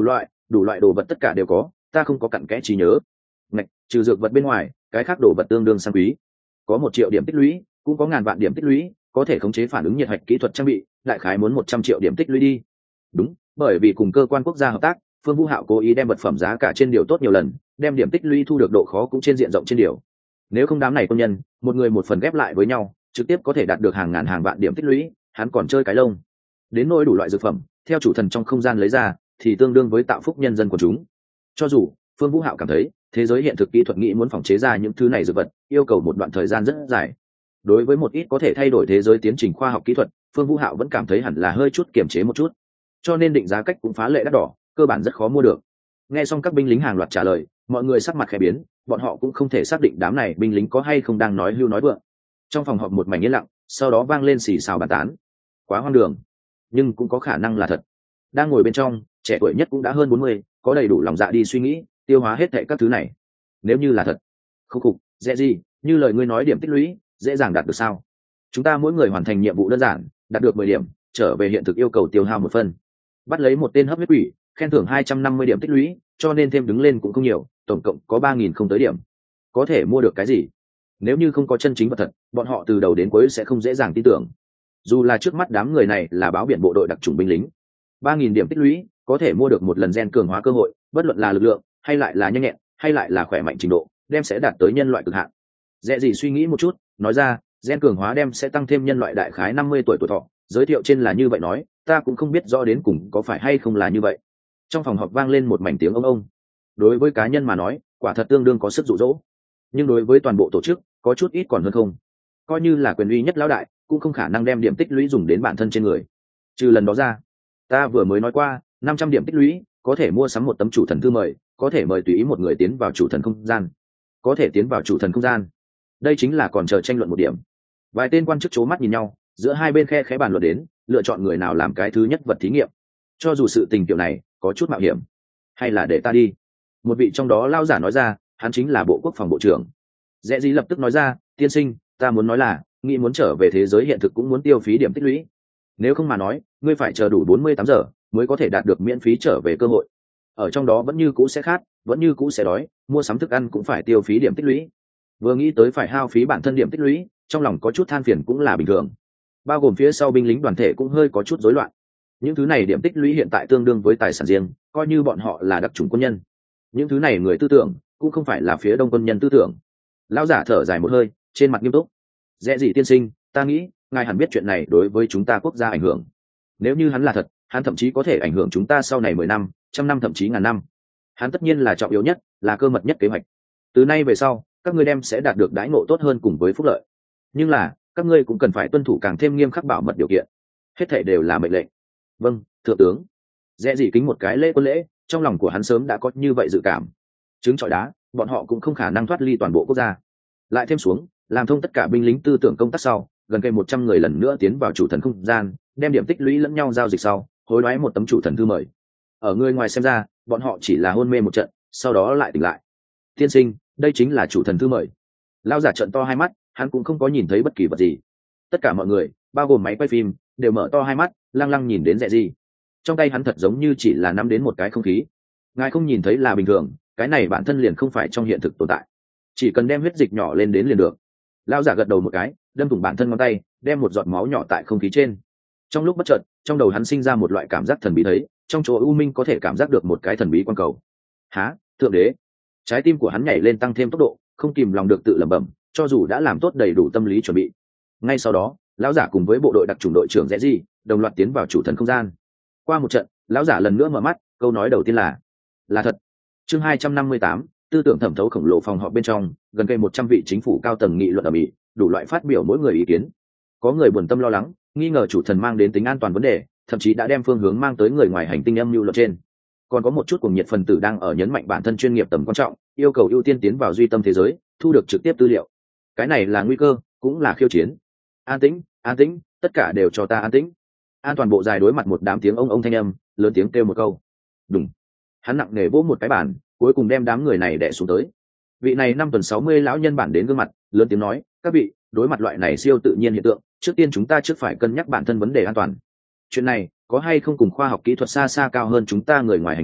đủ loại đồ vật tất cả đều có, ta không có cặn kẽ trí nhớ. Ngạch, trừ dược vật bên ngoài, cái khác đồ vật tương đương sang quý. Có 1 triệu điểm tích lũy, cũng có ngàn vạn điểm tích lũy, có thể khống chế phản ứng nhiệt hạch kỹ thuật trang bị, đại khái muốn 100 triệu điểm tích lũy đi. Đúng, bởi vì cùng cơ quan quốc gia hợp tác, Phương Vũ Hạo cố ý đem vật phẩm giá cả trên điều tốt nhiều lần, đem điểm tích lũy thu được độ khó cũng trên diện rộng trên điều. Nếu không đám này công nhân, một người một phần ghép lại với nhau, trực tiếp có thể đạt được hàng ngàn hàng vạn điểm tích lũy, hắn còn chơi cái lông. Đến nỗi đủ loại dược phẩm, theo chủ thần trong không gian lấy ra, thì tương đương với tạo phúc nhân dân của chúng. Cho dù Phương Vũ Hạo cảm thấy thế giới hiện thực kỹ thuật nghĩ muốn phòng chế ra những thứ này dược vật, yêu cầu một đoạn thời gian rất dài. Đối với một ít có thể thay đổi thế giới tiến trình khoa học kỹ thuật, Phương Vũ Hạo vẫn cảm thấy hẳn là hơi chút kiềm chế một chút, cho nên định giá cách cũng phá lệ đắt đỏ, cơ bản rất khó mua được. Nghe xong các binh lính hàng loạt trả lời, mọi người sắc mặt khẽ biến, bọn họ cũng không thể xác định đám này binh lính có hay không đang nói hưu nói vượng. Trong phòng họp một mảnh yên lặng, sau đó vang lên xì xào bàn tán. Quá hoang đường, nhưng cũng có khả năng là thật. Đang ngồi bên trong, trẻ tuổi nhất cũng đã hơn 40, có đầy đủ lòng dạ đi suy nghĩ, tiêu hóa hết thảy các thứ này. Nếu như là thật, khúc khục, dễ gì, như lời ngươi nói điểm tích lũy, dễ dàng đạt được sao? Chúng ta mỗi người hoàn thành nhiệm vụ đơn giản, đạt được 10 điểm, trở về hiện thực yêu cầu tiêu hao 1 phân. Bắt lấy một tên hấp huyết quỷ, khen thưởng 250 điểm tích lũy, cho nên thêm đứng lên cũng không nhiều, tổng cộng có 3000 không tới điểm. Có thể mua được cái gì? Nếu như không có chân chính vật thật, bọn họ từ đầu đến cuối sẽ không dễ dàng tin tưởng. Dù là trước mắt đám người này là báo biển bộ đội đặc chủng binh lính, 3000 điểm tích lũy có thể mua được một lần gen cường hóa cơ hội, bất luận là lực lượng hay lại là nhanh nhẹn hay lại là khỏe mạnh trình độ, đem sẽ đạt tới nhân loại cực hạn. Dễ gì suy nghĩ một chút, nói ra, gen cường hóa đem sẽ tăng thêm nhân loại đại khái 50 tuổi tuổi thọ, giới thiệu trên là như vậy nói, ta cũng không biết rõ đến cùng có phải hay không là như vậy. Trong phòng họp vang lên một mảnh tiếng ông. Đối với cá nhân mà nói, quả thật tương đương có sức dụ dỗ, nhưng đối với toàn bộ tổ chức, có chút ít còn hơn không. Coi như là quyền uy nhất lão đại, cũng không khả năng đem điểm tích lũy dùng đến bản thân trên người. Trừ lần đó ra, ta vừa mới nói qua, 500 điểm tích lũy có thể mua sắm một tấm chủ thần thư mời, có thể mời tùy ý một người tiến vào chủ thần không gian. Có thể tiến vào chủ thần không gian, đây chính là còn chờ tranh luận một điểm. Vài tên quan chức c mắt nhìn nhau, giữa hai bên khe khẽ bàn luận đến, lựa chọn người nào làm cái thứ nhất vật thí nghiệm. Cho dù sự tình kiểu này có chút mạo hiểm, hay là để ta đi. Một vị trong đó lao giả nói ra, hắn chính là bộ quốc phòng bộ trưởng. Dễ gì lập tức nói ra, tiên sinh, ta muốn nói là, nghĩ muốn trở về thế giới hiện thực cũng muốn tiêu phí điểm tích lũy. Nếu không mà nói, ngươi phải chờ đủ 48 giờ mới có thể đạt được miễn phí trở về cơ hội. Ở trong đó vẫn như cũ sẽ khát, vẫn như cũ sẽ đói, mua sắm thức ăn cũng phải tiêu phí điểm tích lũy. Vừa nghĩ tới phải hao phí bản thân điểm tích lũy, trong lòng có chút than phiền cũng là bình thường. Bao gồm phía sau binh lính đoàn thể cũng hơi có chút rối loạn. Những thứ này điểm tích lũy hiện tại tương đương với tài sản riêng, coi như bọn họ là đặc chủng quân nhân. Những thứ này người tư tưởng cũng không phải là phía đông quân nhân tư tưởng. Lão giả thở dài một hơi, trên mặt nghiêm túc. Dễ gì tiên sinh, ta nghĩ ngài hẳn biết chuyện này đối với chúng ta quốc gia ảnh hưởng. Nếu như hắn là thật, hắn thậm chí có thể ảnh hưởng chúng ta sau này 10 năm, 100 năm thậm chí ngàn năm. Hắn tất nhiên là trọng yếu nhất, là cơ mật nhất kế hoạch. Từ nay về sau, các ngươi đem sẽ đạt được đãi ngộ tốt hơn cùng với phúc lợi. Nhưng là, các ngươi cũng cần phải tuân thủ càng thêm nghiêm khắc bảo mật điều kiện. Hết thảy đều là mệnh lệnh. Vâng, thượng tướng. Dễ gì kính một cái lễ quân lễ, trong lòng của hắn sớm đã có như vậy dự cảm. Trứng trọi đá, bọn họ cũng không khả năng thoát ly toàn bộ quốc gia. Lại thêm xuống, làm thông tất cả binh lính tư tưởng công tác sau, gần cây 100 người lần nữa tiến vào chủ thần không gian, đem điểm tích lũy lẫn nhau giao dịch sau, hối đoái một tấm chủ thần thư mời. Ở người ngoài xem ra, bọn họ chỉ là hôn mê một trận, sau đó lại tỉnh lại. Tiên sinh, đây chính là chủ thần thư mời. Lao giả trận to hai mắt, hắn cũng không có nhìn thấy bất kỳ vật gì. Tất cả mọi người, bao gồm máy quay phim, đều mở to hai mắt, lăng lăng nhìn đến Dẹ gì. Trong tay hắn thật giống như chỉ là nắm đến một cái không khí. Ngài không nhìn thấy là bình thường, cái này bản thân liền không phải trong hiện thực tồn tại. Chỉ cần đem huyết dịch nhỏ lên đến liền được. Lao giả gật đầu một cái, đâm thủng bản thân ngón tay, đem một giọt máu nhỏ tại không khí trên. Trong lúc bất chợt, trong đầu hắn sinh ra một loại cảm giác thần bí, thấy trong chỗ u minh có thể cảm giác được một cái thần bí quan cầu. Há, thượng đế! Trái tim của hắn nhảy lên tăng thêm tốc độ, không kìm lòng được tự lẩm bẩm, cho dù đã làm tốt đầy đủ tâm lý chuẩn bị. Ngay sau đó, lão giả cùng với bộ đội đặc chủng đội trưởng Dẹ gì đồng loạt tiến vào chủ thần không gian. Qua một trận, lão giả lần nữa mở mắt, câu nói đầu tiên là thật. Chương 258, tư tưởng thẩm thấu khổng lồ. Phòng họp bên trong, gần cây 100 vị chính phủ cao tầng nghị luận ầm ĩ, đủ loại phát biểu mỗi người ý kiến. Có người buồn tâm lo lắng, nghi ngờ chủ thần mang đến tính an toàn vấn đề, thậm chí đã đem phương hướng mang tới người ngoài hành tinh âm mưu luật trên. Còn có một chút cuồng nhiệt phần tử đang ở nhấn mạnh bản thân chuyên nghiệp tầm quan trọng, yêu cầu ưu tiên tiến vào duy tâm thế giới, thu được trực tiếp tư liệu. Cái này là nguy cơ, cũng là khiêu chiến. An tĩnh, tất cả đều cho ta an tĩnh. An toàn bộ dài đối mặt một đám tiếng ông thanh âm, lớn tiếng kêu một câu. Đùng. Hắn nặng nề vỗ một cái bàn, cuối cùng đem đám người này đè xuống tới. Vị này 5 tuần 60 lão nhân bản đến gương mặt, lớn tiếng nói, các vị, đối mặt loại này siêu tự nhiên hiện tượng, trước tiên chúng ta trước phải cân nhắc bản thân vấn đề an toàn. Chuyện này có hay không cùng khoa học kỹ thuật xa xa cao hơn chúng ta người ngoài hành tinh,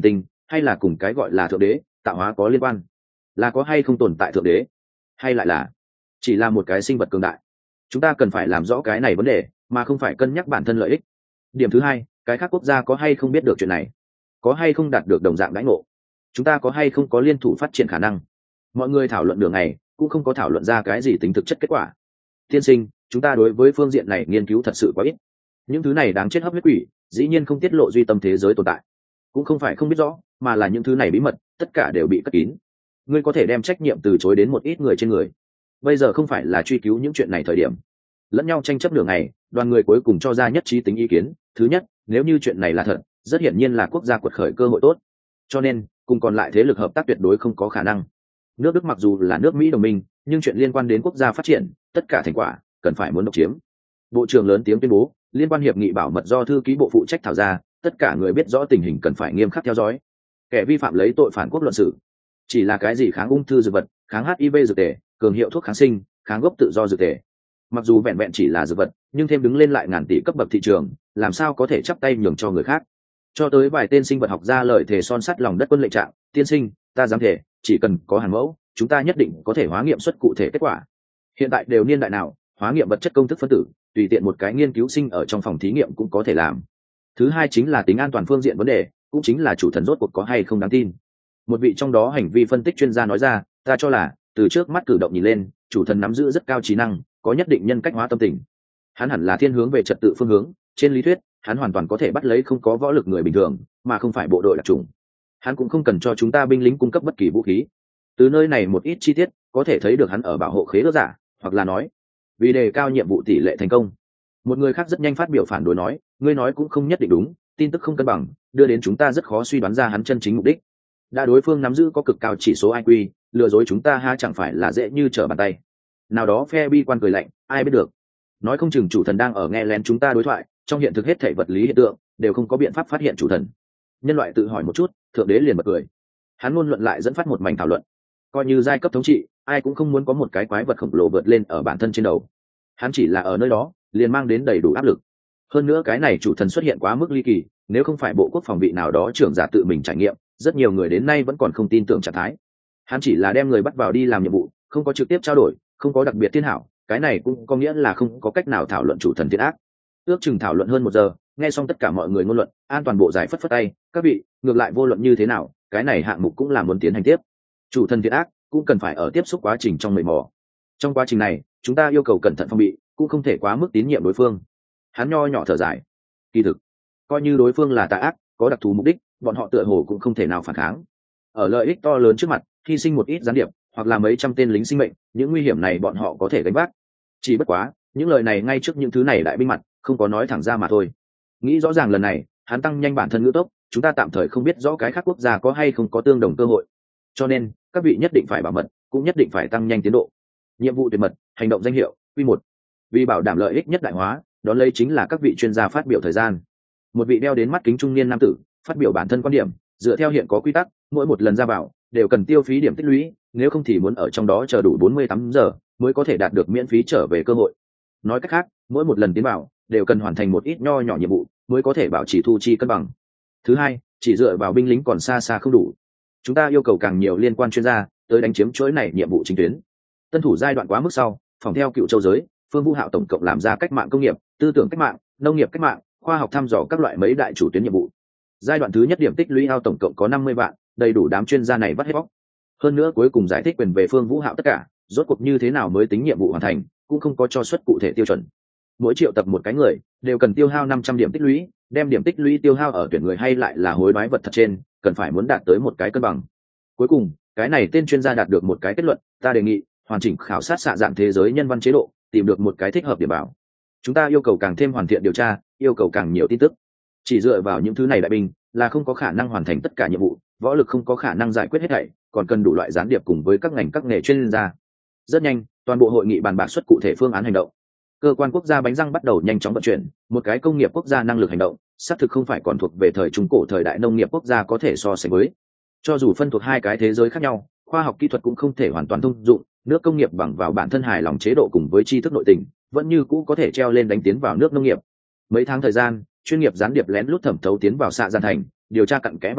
hay là cùng cái gọi là thượng đế tạo hóa có liên quan? Là có hay không tồn tại thượng đế, hay lại là chỉ là một cái sinh vật cường đại? Chúng ta cần phải làm rõ cái này vấn đề, mà không phải cân nhắc bản thân lợi ích. Điểm thứ hai, cái khác quốc gia có hay không biết được chuyện này, có hay không đạt được đồng dạng đãi ngộ, chúng ta có hay không có liên thủ phát triển khả năng. Mọi người thảo luận đường này cũng không có thảo luận ra cái gì tính thực chất kết quả. Tiên sinh, chúng ta đối với phương diện này nghiên cứu thật sự quá ít. Những thứ này đáng chết hấp huyết quỷ dĩ nhiên không tiết lộ duy tâm thế giới tồn tại, cũng không phải không biết rõ, mà là những thứ này bí mật tất cả đều bị cất kín. Ngươi có thể đem trách nhiệm từ chối đến một ít người trên người. Bây giờ không phải là truy cứu những chuyện này thời điểm. Lẫn nhau tranh chấp nửa ngày, đoàn người cuối cùng cho ra nhất trí tính ý kiến. Thứ nhất, nếu như chuyện này là thật, rất hiển nhiên là quốc gia quật khởi cơ hội tốt, cho nên cùng còn lại thế lực hợp tác tuyệt đối không có khả năng. Nước Đức mặc dù là nước Mỹ đồng minh, nhưng chuyện liên quan đến quốc gia phát triển, tất cả thành quả cần phải muốn độc chiếm. Bộ trưởng lớn tiếng tuyên bố, liên quan hiệp nghị bảo mật do thư ký bộ phụ trách thảo ra, tất cả người biết rõ tình hình cần phải nghiêm khắc theo dõi. Kẻ vi phạm lấy tội phản quốc luận xử. Chỉ là cái gì kháng ung thư dược vật, kháng HIV dược tề, cường hiệu thuốc kháng sinh, kháng gốc tự do dược tề. Mặc dù vẹn vẹn chỉ là dược vật, nhưng thêm đứng lên lại ngàn tỷ cấp bậc thị trường, làm sao có thể chắp tay nhường cho người khác. Cho tới vài tên sinh vật học gia lời thề son sắt lòng đất quân lệnh trạng, tiên sinh, ta dám thể, chỉ cần có hàn mẫu, chúng ta nhất định có thể hóa nghiệm xuất cụ thể kết quả. Hiện tại đều niên đại nào, hóa nghiệm vật chất công thức phân tử, tùy tiện một cái nghiên cứu sinh ở trong phòng thí nghiệm cũng có thể làm. Thứ hai chính là tính an toàn phương diện vấn đề, cũng chính là chủ thần rốt cuộc có hay không đáng tin. Một vị trong đó hành vi phân tích chuyên gia nói ra, ta cho là từ trước mắt cử động nhìn lên, chủ thần nắm giữ rất cao trí năng, có nhất định nhân cách hóa tâm tình. Hắn hẳn là thiên hướng về trật tự phương hướng, trên lý thuyết hắn hoàn toàn có thể bắt lấy không có võ lực người bình thường, mà không phải bộ đội đặc chủng. Hắn cũng không cần cho chúng ta binh lính cung cấp bất kỳ vũ khí. Từ nơi này một ít chi tiết có thể thấy được hắn ở bảo hộ khế ước giả, hoặc là nói vì đề cao nhiệm vụ tỷ lệ thành công. Một người khác rất nhanh phát biểu phản đối nói, ngươi nói cũng không nhất định đúng, tin tức không cân bằng, đưa đến chúng ta rất khó suy đoán ra hắn chân chính mục đích. Đã đối phương nắm giữ có cực cao chỉ số IQ, lừa dối chúng ta ha chẳng phải là dễ như trở bàn tay. Nào đó phe bi quan cười lạnh, ai biết được. Nói không chừng chủ thần đang ở nghe lén chúng ta đối thoại, trong hiện thực hết thảy vật lý hiện tượng đều không có biện pháp phát hiện chủ thần. Nhân loại tự hỏi một chút, thượng đế liền bật cười. Hắn luôn luận lại dẫn phát một mảnh thảo luận. Coi như giai cấp thống trị, ai cũng không muốn có một cái quái vật khổng lồ vượt lên ở bản thân trên đầu. Hắn chỉ là ở nơi đó, liền mang đến đầy đủ áp lực. Hơn nữa cái này chủ thần xuất hiện quá mức ly kỳ, nếu không phải bộ quốc phòng vị nào đó trưởng giả tự mình trải nghiệm, rất nhiều người đến nay vẫn còn không tin tưởng trạng thái. Hắn chỉ là đem người bắt vào đi làm nhiệm vụ, không có trực tiếp trao đổi, không có đặc biệt thiên hảo, cái này cũng có nghĩa là không có cách nào thảo luận chủ thần thiện ác. Ước chừng thảo luận hơn 1 giờ, nghe xong tất cả mọi người ngôn luận, an toàn bộ giải phất phất tay, các vị, ngược lại vô luận như thế nào, cái này hạng mục cũng là muốn tiến hành tiếp. Chủ thần thiện ác cũng cần phải ở tiếp xúc quá trình trong mầy mò. Trong quá trình này, chúng ta yêu cầu cẩn thận phòng bị, cũng không thể quá mức tín nhiệm đối phương. Hắn nho nhỏ thở dài. Kỳ thực, coi như đối phương là tà ác, có đặc thù mục đích, bọn họ tựa hồ cũng không thể nào phản kháng. Ở lợi ích to lớn trước mặt, hy sinh một ít gián điệp, hoặc là mấy trăm tên lính sinh mệnh, những nguy hiểm này bọn họ có thể gánh vác. Chỉ bất quá, những lời này ngay trước những thứ này đại binh mặt, không có nói thẳng ra mà thôi. Nghĩ rõ ràng lần này, hắn tăng nhanh bản thân ngữ tốc, chúng ta tạm thời không biết rõ cái khác quốc gia có hay không có tương đồng cơ hội. Cho nên, các vị nhất định phải bảo mật, cũng nhất định phải tăng nhanh tiến độ. Nhiệm vụ tuyệt mật, hành động danh hiệu, Q1. Vì bảo đảm lợi ích nhất đại hóa, đó lấy chính là các vị chuyên gia phát biểu thời gian. Một vị đeo đến mắt kính trung niên nam tử, phát biểu bản thân quan điểm, dựa theo hiện có quy tắc, mỗi một lần ra vào đều cần tiêu phí điểm tích lũy, nếu không thì muốn ở trong đó chờ đủ 48 giờ mới có thể đạt được miễn phí trở về cơ hội. Nói cách khác, mỗi một lần tiến vào đều cần hoàn thành một ít nho nhỏ nhiệm vụ mới có thể bảo trì thu chi cân bằng. Thứ hai, chỉ dựa vào binh lính còn xa xa không đủ. Chúng ta yêu cầu càng nhiều liên quan chuyên gia tới đánh chiếm chuỗi này nhiệm vụ chính tuyến. Tân thủ giai đoạn quá mức sau, phòng theo cựu châu giới, Phương Vũ Hạo tổng cộng làm ra cách mạng công nghiệp, tư tưởng cách mạng, nông nghiệp cách mạng, khoa học thăm dò các loại mấy đại chủ tuyến nhiệm vụ. Giai đoạn thứ nhất điểm tích lũy ao tổng cộng có 50 vạn, đầy đủ đám chuyên gia này vắt hết bóc. Hơn nữa cuối cùng giải thích quyền về Phương Vũ Hạo tất cả, rốt cuộc như thế nào mới tính nhiệm vụ hoàn thành, cũng không có cho suất cụ thể tiêu chuẩn. Mỗi triệu tập một cái người đều cần tiêu hao 500 điểm tích lũy, đem điểm tích lũy tiêu hao ở tuyển người hay lại là hối đoái vật thật trên, cần phải muốn đạt tới một cái cân bằng. Cuối cùng, cái này tên chuyên gia đạt được một cái kết luận, ta đề nghị hoàn chỉnh khảo sát xạ dạng thế giới nhân văn chế độ, tìm được một cái thích hợp điểm bảo. Chúng ta yêu cầu càng thêm hoàn thiện điều tra, yêu cầu càng nhiều tin tức. Chỉ dựa vào những thứ này đại binh là không có khả năng hoàn thành tất cả nhiệm vụ, võ lực không có khả năng giải quyết hết thảy, còn cần đủ loại gián điệp cùng với các ngành các nghề chuyên gia. Rất nhanh, toàn bộ hội nghị bàn bạc xuất cụ thể phương án hành động. Cơ quan quốc gia bánh răng bắt đầu nhanh chóng vận chuyển, một cái công nghiệp quốc gia năng lực hành động, xác thực không phải còn thuộc về thời trung cổ thời đại nông nghiệp quốc gia có thể so sánh với. Cho dù phân thuộc hai cái thế giới khác nhau, khoa học kỹ thuật cũng không thể hoàn toàn thông dụng, nước công nghiệp bằng vào bản thân hài lòng chế độ cùng với tri thức nội tình, vẫn như cũ có thể treo lên đánh tiến vào nước nông nghiệp. Mấy tháng thời gian, chuyên nghiệp gián điệp lén lút thẩm thấu tiến vào xạ gian thành, điều tra cặn kẽ văn hóa,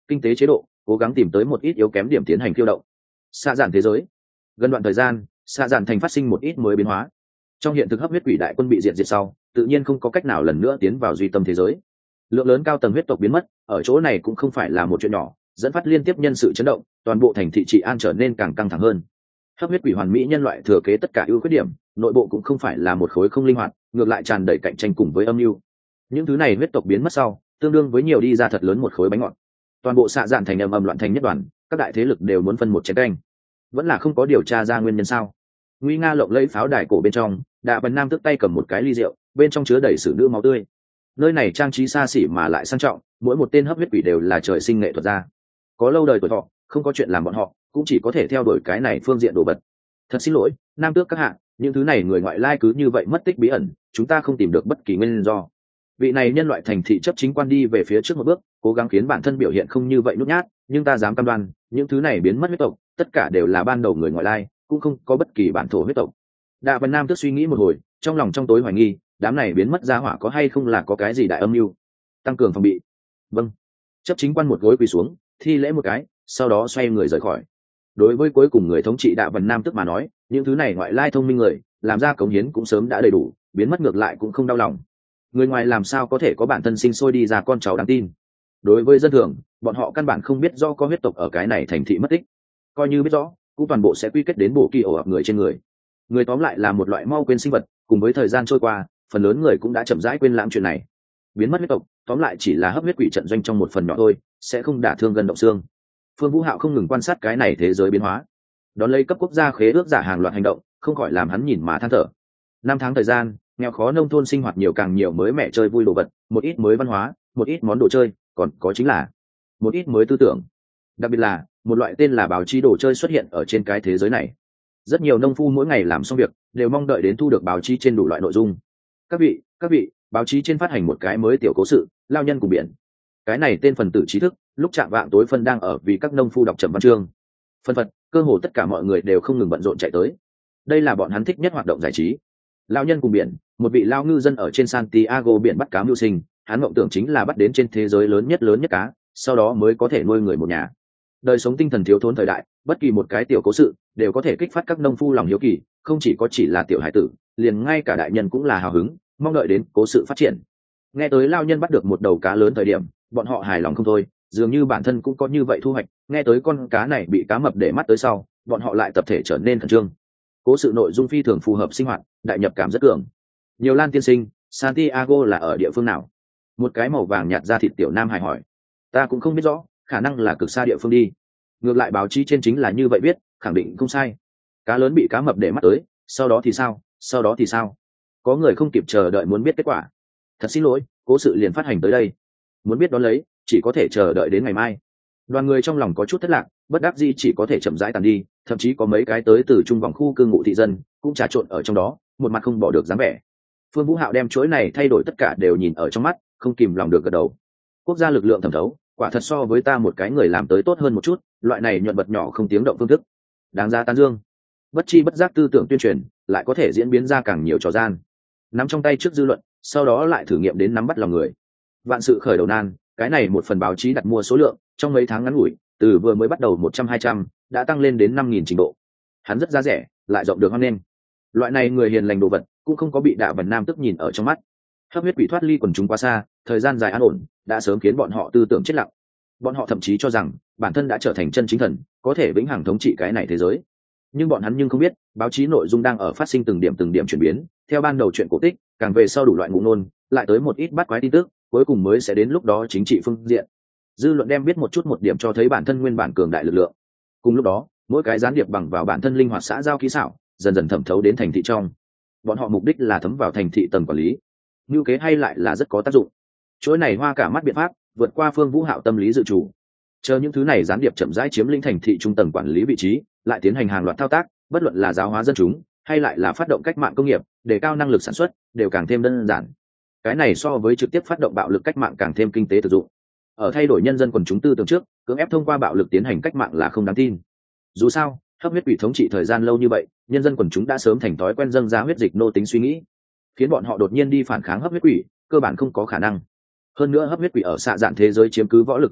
kinh tế chế độ, cố gắng tìm tới một ít yếu kém điểm tiến hành khiêu động. Xạ dạn thế giới. Gần đoạn thời gian, xạ dạn thành phát sinh một ít mới biến hóa. Trong hiện thực hấp huyết quỷ đại quân bị diệt sau, tự nhiên không có cách nào lần nữa tiến vào duy tâm thế giới. Lượng lớn cao tầng huyết tộc biến mất, ở chỗ này cũng không phải là một chuyện nhỏ, dẫn phát liên tiếp nhân sự chấn động, toàn bộ thành thị trị an trở nên càng căng thẳng hơn. Hấp huyết quỷ hoàn mỹ nhân loại thừa kế tất cả ưu khuyết điểm, nội bộ cũng không phải là một khối không linh hoạt, ngược lại tràn đầy cạnh tranh cùng với âm mưu. Những thứ này huyết tộc biến mất sau, tương đương với nhiều đi ra thật lớn một khối bánh ngọt. Toàn bộ xạ dạn thành ầm loạn thành nhất đoàn, các đại thế lực đều muốn phân một chén canh. Vẫn là không có điều tra ra nguyên nhân sao? Nguy nga lộng lẫy pháo đài cổ bên trong, Đạ Vân Nam tức tay cầm một cái ly rượu, bên trong chứa đầy sử nữ máu tươi. Nơi này trang trí xa xỉ mà lại sang trọng, mỗi một tên hấp huyết quỷ đều là trời sinh nghệ thuật gia, có lâu đời tuổi thọ, không có chuyện làm bọn họ cũng chỉ có thể theo đuổi cái này phương diện đồ vật. Thật xin lỗi, Nam tước các hạ, những thứ này người ngoại lai cứ như vậy mất tích bí ẩn, chúng ta không tìm được bất kỳ nguyên do. Vị này nhân loại thành thị chấp chính quan đi về phía trước một bước, cố gắng khiến bản thân biểu hiện không như vậy nhút nhát, nhưng ta dám cam đoan, những thứ này biến mất huyết tộc, tất cả đều là ban đầu người ngoại lai, cũng không có bất kỳ bản thổ huyết tộc. Đạ Vân Nam tước suy nghĩ một hồi, trong lòng trong tối hoài nghi, đám này biến mất gia hỏa có hay không là có cái gì đại âm mưu, tăng cường phòng bị. Vâng. Chấp chính quan một gối quỳ xuống, thi lễ một cái, sau đó xoay người rời khỏi. Đối với cuối cùng người thống trị Đạ Vân Nam tước mà nói, những thứ này ngoại lai thông minh người, làm ra cống hiến cũng sớm đã đầy đủ, biến mất ngược lại cũng không đau lòng. Người ngoài làm sao có thể có bản thân sinh sôi đi ra con cháu đáng tin. Đối với dân thường, bọn họ căn bản không biết do có huyết tộc ở cái này thành thị mất tích, coi như biết rõ cũng toàn bộ sẽ quy kết đến bộ kỳ ổ ập người trên người. Người tóm lại là một loại mau quên sinh vật, cùng với thời gian trôi qua, phần lớn người cũng đã chậm rãi quên lãng chuyện này. Biến mất huyết tộc tóm lại chỉ là hấp huyết quỷ trận doanh trong một phần nhỏ thôi, sẽ không đả thương gần động xương. Phương Vũ Hạo không ngừng quan sát cái này thế giới biến hóa, đón lấy cấp quốc gia khế ước giả hàng loạt hành động, không khỏi làm hắn nhìn mà than thở. 5 tháng thời gian, nghèo khó nông thôn sinh hoạt nhiều càng nhiều mới mẻ chơi vui đồ vật, một ít mới văn hóa, một ít món đồ chơi, còn có chính là một ít mới tư tưởng. Đặc biệt là một loại tên là báo chí đồ chơi xuất hiện ở trên cái thế giới này. Rất nhiều nông phu mỗi ngày làm xong việc đều mong đợi đến thu được báo chí trên đủ loại nội dung. Các vị, báo chí trên phát hành một cái mới tiểu cố sự, lao nhân cùng biển. Cái này tên phần tử trí thức, lúc chạm vạng tối phân đang ở vì các nông phu đọc trầm văn chương. Phân phật, cơ hồ tất cả mọi người đều không ngừng bận rộn chạy tới. Đây là bọn hắn thích nhất hoạt động giải trí. Lao nhân cùng biển, một vị lao ngư dân ở trên Santiago biển bắt cá mưu sinh, hắn mộng tưởng chính là bắt đến trên thế giới lớn nhất cá, sau đó mới có thể nuôi người một nhà. Đời sống tinh thần thiếu thốn thời đại, bất kỳ một cái tiểu cố sự đều có thể kích phát các nông phu lòng hiếu kỳ, không chỉ là tiểu hải tử, liền ngay cả đại nhân cũng là hào hứng, mong đợi đến cố sự phát triển. Nghe tới lao nhân bắt được một đầu cá lớn thời điểm, bọn họ hài lòng không thôi, dường như bản thân cũng có như vậy thu hoạch. Nghe tới con cá này bị cá mập để mắt tới sau, bọn họ lại tập thể trở nên khẩn trương. Cố sự nội dung phi thường phù hợp sinh hoạt, đại nhập cảm rất cường. Nhiều Lan tiên sinh, Santiago là ở địa phương nào? Một cái màu vàng nhạt da thịt tiểu nam hài hỏi. Ta cũng không biết rõ, khả năng là cực xa địa phương đi. Ngược lại báo chí trên chính là như vậy viết, khẳng định không sai. Cá lớn bị cá mập để mắt tới, sau đó thì sao? Có người không kịp chờ đợi muốn biết kết quả. Thật xin lỗi, cố sự liền phát hành tới đây. Muốn biết đón lấy, chỉ có thể chờ đợi đến ngày mai. Đoàn người trong lòng có chút thất lạc, bất đắc dĩ chỉ có thể chậm rãi tàn đi, thậm chí có mấy cái tới từ trung vòng khu cư ngụ thị dân cũng trà trộn ở trong đó, một mặt không bỏ được dáng vẻ. Phương Vũ Hạo đem chuỗi này thay đổi tất cả đều nhìn ở trong mắt, không kìm lòng được gật đầu. Quốc gia lực lượng thẩm thấu, quả thật so với ta một cái người làm tới tốt hơn một chút, loại này nhuận vật nhỏ không tiếng động phương thức, đáng ra tán dương. Bất chi bất giác tư tưởng tuyên truyền lại có thể diễn biến ra càng nhiều trò gian. Nắm trong tay trước dư luận, sau đó lại thử nghiệm đến nắm bắt lòng người. Vạn sự khởi đầu nan, cái này một phần báo chí đặt mua số lượng trong mấy tháng ngắn ngủi, từ vừa mới bắt đầu 100-200 đã tăng lên đến 5.000 trình độ. Hắn rất giá rẻ, lại rộng được hoan nghênh. Loại này người hiền lành đồ vật cũng không có bị Đạ Vân Nam tức nhìn ở trong mắt. Hấp huyết quỷ thoát ly quần chúng quá xa, thời gian dài an ổn đã sớm khiến bọn họ tư tưởng chết lặng. Bọn họ thậm chí cho rằng bản thân đã trở thành chân chính thần, có thể vĩnh hằng thống trị cái này thế giới. Nhưng bọn hắn không biết, báo chí nội dung đang ở phát sinh từng điểm chuyển biến, theo ban đầu chuyện cổ tích, càng về sau đủ loại ngụ ngôn, lại tới một ít bắt quái tin tức, cuối cùng mới sẽ đến lúc đó chính trị phương diện. Dư luận đem biết một chút một điểm cho thấy bản thân nguyên bản cường đại lực lượng. Cùng lúc đó, mỗi cái gián điệp bằng vào bản thân linh hoạt xã giao kỹ xảo, dần dần thẩm thấu đến thành thị trong. Bọn họ mục đích là thấm vào thành thị tầng quản lý. Như kế hay lại là rất có tác dụng. Chuỗi này hoa cả mắt biện pháp, vượt qua Phương Vũ Hạo tâm lý dự chủ. Chờ những thứ này gián điệp chậm rãi chiếm lĩnh thành thị trung tầng quản lý vị trí, lại tiến hành hàng loạt thao tác, bất luận là giáo hóa dân chúng, hay lại là phát động cách mạng công nghiệp, đề cao năng lực sản xuất, đều càng thêm đơn giản. Cái này so với trực tiếp phát động bạo lực cách mạng càng thêm kinh tế thực dụng. Ở thay đổi nhân dân quần chúng tư tưởng trước, cưỡng ép thông qua bạo lực tiến hành cách mạng là không đáng tin. Dù sao, hấp huyết quỷ thống trị thời gian lâu như vậy, nhân dân quần chúng đã sớm thành thói quen dâng ra huyết dịch nô tính suy nghĩ, khiến bọn họ đột nhiên đi phản kháng hấp huyết quỷ, cơ bản không có khả năng. Hơn nữa hấp huyết quỷ ở xạ dạn thế giới chiếm cứ võ lực ưu thế,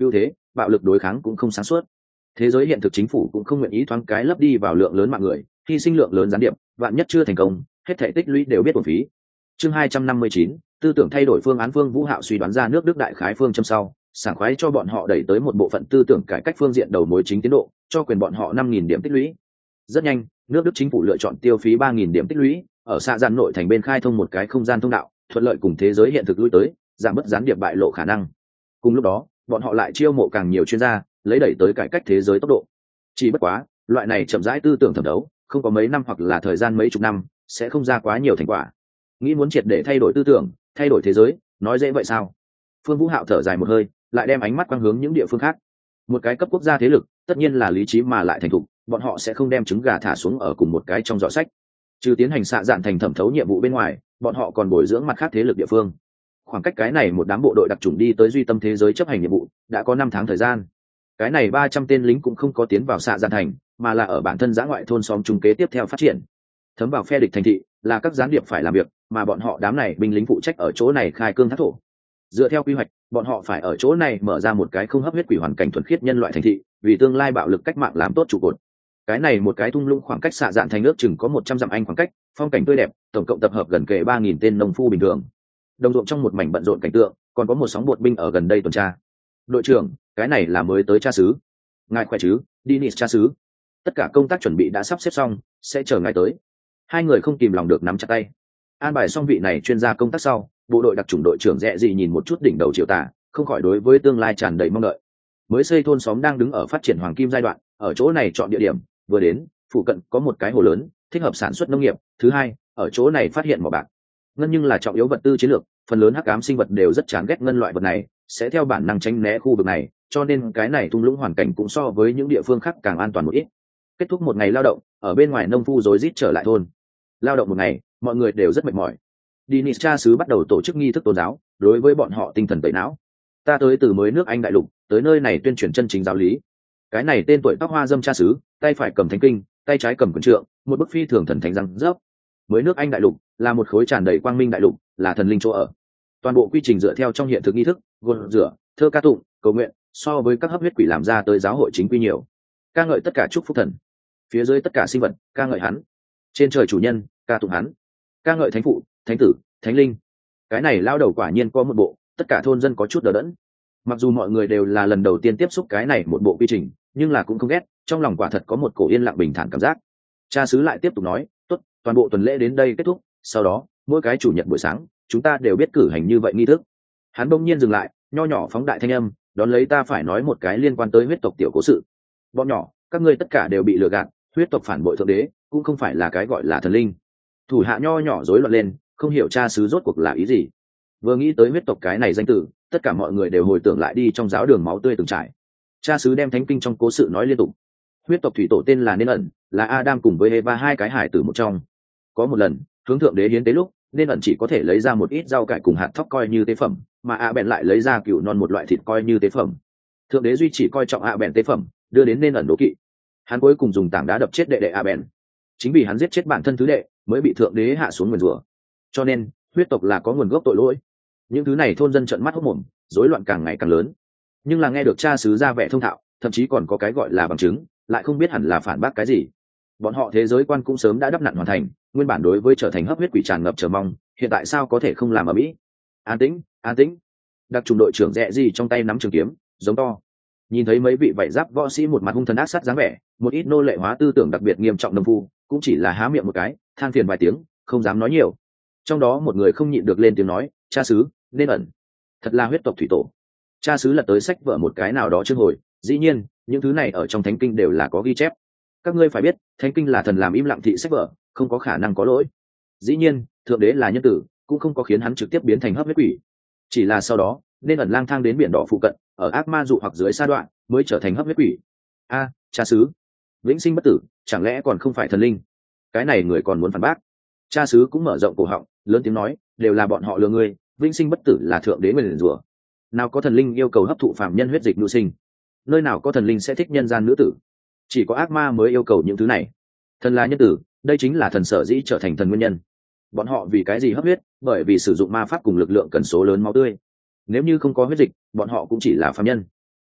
bạo lực đối kháng cũng không sáng suốt. Thế giới hiện thực chính phủ cũng không nguyện ý thoáng cái lấp đi vào lượng lớn mạng người, hy sinh lượng lớn gián điệp, vạn nhất chưa thành công, hết thể tích lũy đều biết uổng phí. Chương 259, tư tưởng thay đổi phương án. Vương Vũ Hạo suy đoán ra nước Đức đại khái phương châm sau, sảng khoái cho bọn họ đẩy tới một bộ phận tư tưởng cải cách phương diện đầu mối chính tiến độ, cho quyền bọn họ 5.000 điểm tích lũy. Rất nhanh, nước Đức chính phủ lựa chọn tiêu phí 3.000 điểm tích lũy, ở xã gian nội thành bên khai thông một cái không gian thông đạo, thuận lợi cùng thế giới hiện thực lui tới, giảm bớt gián điệp bại lộ khả năng. Cùng lúc đó, bọn họ lại chiêu mộ càng nhiều chuyên gia, lấy đẩy tới cải cách thế giới tốc độ. Chỉ bất quá, loại này chậm rãi tư tưởng thẩm đấu, không có mấy năm hoặc là thời gian mấy chục năm, sẽ không ra quá nhiều thành quả. Nghĩ muốn triệt để thay đổi tư tưởng, thay đổi thế giới, nói dễ vậy sao? Phương Vũ Hạo thở dài một hơi, lại đem ánh mắt quang hướng những địa phương khác. Một cái cấp quốc gia thế lực, tất nhiên là lý trí mà lại thành thục, bọn họ sẽ không đem trứng gà thả xuống ở cùng một cái trong giỏ sách. Trừ tiến hành xạ dạn thành thẩm thấu nhiệm vụ bên ngoài, bọn họ còn bồi dưỡng mặt khác thế lực địa phương. Khoảng cách cái này một đám bộ đội đặc chủng đi tới duy tâm thế giới chấp hành nhiệm vụ, đã có 5 tháng thời gian. Cái này 300 tên lính cũng không có tiến vào xạ dạn thành, mà là ở bản thân giã ngoại thôn xóm trung kế tiếp theo phát triển. Thấm vào phe địch thành thị, là các gián điệp phải làm việc, mà bọn họ đám này binh lính phụ trách ở chỗ này khai cương thác thổ. Dựa theo quy hoạch, bọn họ phải ở chỗ này mở ra một cái không hấp huyết quỷ hoàn cảnh thuần khiết nhân loại thành thị, vì tương lai bạo lực cách mạng làm tốt trụ cột. Cái này một cái thung lũng khoảng cách xạ dạn thành nước chừng có 100 dặm anh khoảng cách, phong cảnh tươi đẹp, tổng cộng tập hợp gần kề 3.000 tên nông phu bình thường. Đồng ruộng trong một mảnh bận rộn cảnh tượng, còn có một sóng bột binh ở gần đây tuần tra. Đội trưởng, cái này là mới tới cha xứ. Ngài khỏe chứ, Dennis cha xứ. Tất cả công tác chuẩn bị đã sắp xếp xong, sẽ chờ ngài tới. Hai người không kìm lòng được nắm chặt tay. An bài xong vị này chuyên gia công tác sau, bộ đội đặc chủng đội trưởng Rẽ Dị nhìn một chút đỉnh đầu triều tả, không khỏi đối với tương lai tràn đầy mong đợi. Mới xây thôn xóm đang đứng ở phát triển hoàng kim giai đoạn, ở chỗ này chọn địa điểm, vừa đến, phụ cận có một cái hồ lớn, thích hợp sản xuất nông nghiệp. Thứ hai, ở chỗ này phát hiện mỏ bạc. Ngân nhưng là trọng yếu vật tư chiến lược, phần lớn hắc ám sinh vật đều rất chán ghét ngân loại vật này, sẽ theo bản năng tránh né khu vực này, cho nên cái này thung lũng hoàn cảnh cũng so với những địa phương khác càng an toàn một ít. Kết thúc một ngày lao động, ở bên ngoài nông phu rối rít trở lại thôn. Lao động một ngày, mọi người đều rất mệt mỏi. Dennis cha xứ bắt đầu tổ chức nghi thức tôn giáo, đối với bọn họ tinh thần tẩy não. Ta tới từ mới nước Anh đại lục, tới nơi này tuyên truyền chân chính giáo lý. Cái này tên tuổi tóc hoa dâm cha xứ, tay phải cầm thánh kinh, tay trái cầm quyền trượng, một bức phi thường thần thánh răng rớp. Mới nước Anh đại lục là một khối tràn đầy quang minh đại lục, là thần linh chỗ ở. Toàn bộ quy trình dựa theo trong hiện thực nghi thức, gồm rửa, thơ ca tụng, cầu nguyện, so với các hấp huyết quỷ làm ra tới giáo hội chính quy nhiều. Ca ngợi tất cả chúc phúc thần. Phía dưới tất cả sinh vật, ca ngợi hắn. Trên trời chủ nhân, ca tụng hắn. Ca ngợi thánh phụ, thánh tử, thánh linh. Cái này lao đầu quả nhiên có một bộ, tất cả thôn dân có chút đờ đẫn. Mặc dù mọi người đều là lần đầu tiên tiếp xúc cái này một bộ quy trình, nhưng là cũng không ghét, trong lòng quả thật có một cổ yên lặng bình thản cảm giác. Cha xứ lại tiếp tục nói, tốt, toàn bộ tuần lễ đến đây kết thúc, sau đó mỗi cái chủ nhật buổi sáng chúng ta đều biết cử hành như vậy nghi thức. Hắn bỗng nhiên dừng lại, nho nhỏ phóng đại thanh âm, đón lấy ta phải nói một cái liên quan tới huyết tộc tiểu cố sự. Bọn nhỏ, các ngươi tất cả đều bị lừa gạt, huyết tộc phản bội thượng đế cũng không phải là cái gọi là thần linh. Thủ hạ nho nhỏ rối loạn lên, không hiểu cha xứ rốt cuộc là ý gì. Vừa nghĩ tới huyết tộc cái này danh từ, tất cả mọi người đều hồi tưởng lại đi trong giáo đường máu tươi từng trải. Cha xứ đem thánh kinh trong cố sự nói liên tục. Huyết tộc thủy tổ tên là Nên Ẩn, là Adam cùng với Eva hai cái hải tử một trong. Có một lần, hướng thượng đế hiến tế lúc, Nên Ẩn chỉ có thể lấy ra một ít rau cải cùng hạt thóc coi như tế phẩm, mà A Bèn lại lấy ra cừu non một loại thịt coi như tế phẩm. Thượng đế duy chỉ coi trọng A Bèn tế phẩm, đưa đến Nên Ẩn đố kỵ. Hắn cuối cùng dùng tảng đá đập chết đệ đệ A Bèn. Chính vì hắn giết chết bản thân thứ đệ, mới bị thượng đế hạ xuống nguyền rủa. Cho nên, huyết tộc là có nguồn gốc tội lỗi. Những thứ này thôn dân trợn mắt hốt mồm, rối loạn càng ngày càng lớn. Nhưng là nghe được cha xứ ra vẻ thông thạo, thậm chí còn có cái gọi là bằng chứng, lại không biết hẳn là phản bác cái gì. Bọn họ thế giới quan cũng sớm đã đắp nặn hoàn thành, nguyên bản đối với trở thành hấp huyết quỷ tràn ngập chờ mong, hiện tại sao có thể không làm ở mỹ. An tĩnh, an tĩnh. Đặc trùng đội trưởng Rẽ Dị trong tay nắm trường kiếm, giống to. Nhìn thấy mấy vị vảy giáp võ sĩ một mặt hung thần ác sát dáng vẻ, một ít nô lệ hóa tư tưởng đặc biệt nghiêm trọng nông phu, cũng chỉ là há miệng một cái, than phiền vài tiếng, không dám nói nhiều. Trong đó một người không nhịn được lên tiếng nói, cha xứ, Nên Ẩn, thật là huyết tộc thủy tổ. Cha xứ lật tới sách vở một cái nào đó chương hồi, dĩ nhiên, những thứ này ở trong thánh kinh đều là có ghi chép. Các ngươi phải biết, thánh kinh là thần làm im lặng thị sách vở, không có khả năng có lỗi. Dĩ nhiên, thượng đế là nhân tử, cũng không có khiến hắn trực tiếp biến thành hấp huyết quỷ. Chỉ là sau đó, Nên Ẩn lang thang đến biển đỏ phụ cận, ở ác ma dụ hoặc dưới sa đoạn, mới trở thành hấp huyết quỷ. A, cha xứ, vĩnh sinh bất tử, chẳng lẽ còn không phải thần linh? Cái này người còn muốn phản bác. Cha xứ cũng mở rộng cổ họng, lớn tiếng nói, đều là bọn họ lừa ngươi, vĩnh sinh bất tử là thượng đế nguyền rủa. Nào có thần linh yêu cầu hấp thụ phàm nhân huyết dịch nữ sinh? Nơi nào có thần linh sẽ thích nhân gian nữ tử? Chỉ có ác ma mới yêu cầu những thứ này. Thần là nhân tử, đây chính là thần sở dĩ trở thành thần nguyên nhân. Bọn họ vì cái gì hấp huyết? Bởi vì sử dụng ma pháp cùng lực lượng cần số lớn máu tươi. Nếu như không có huyết dịch, bọn họ cũng chỉ là phàm nhân.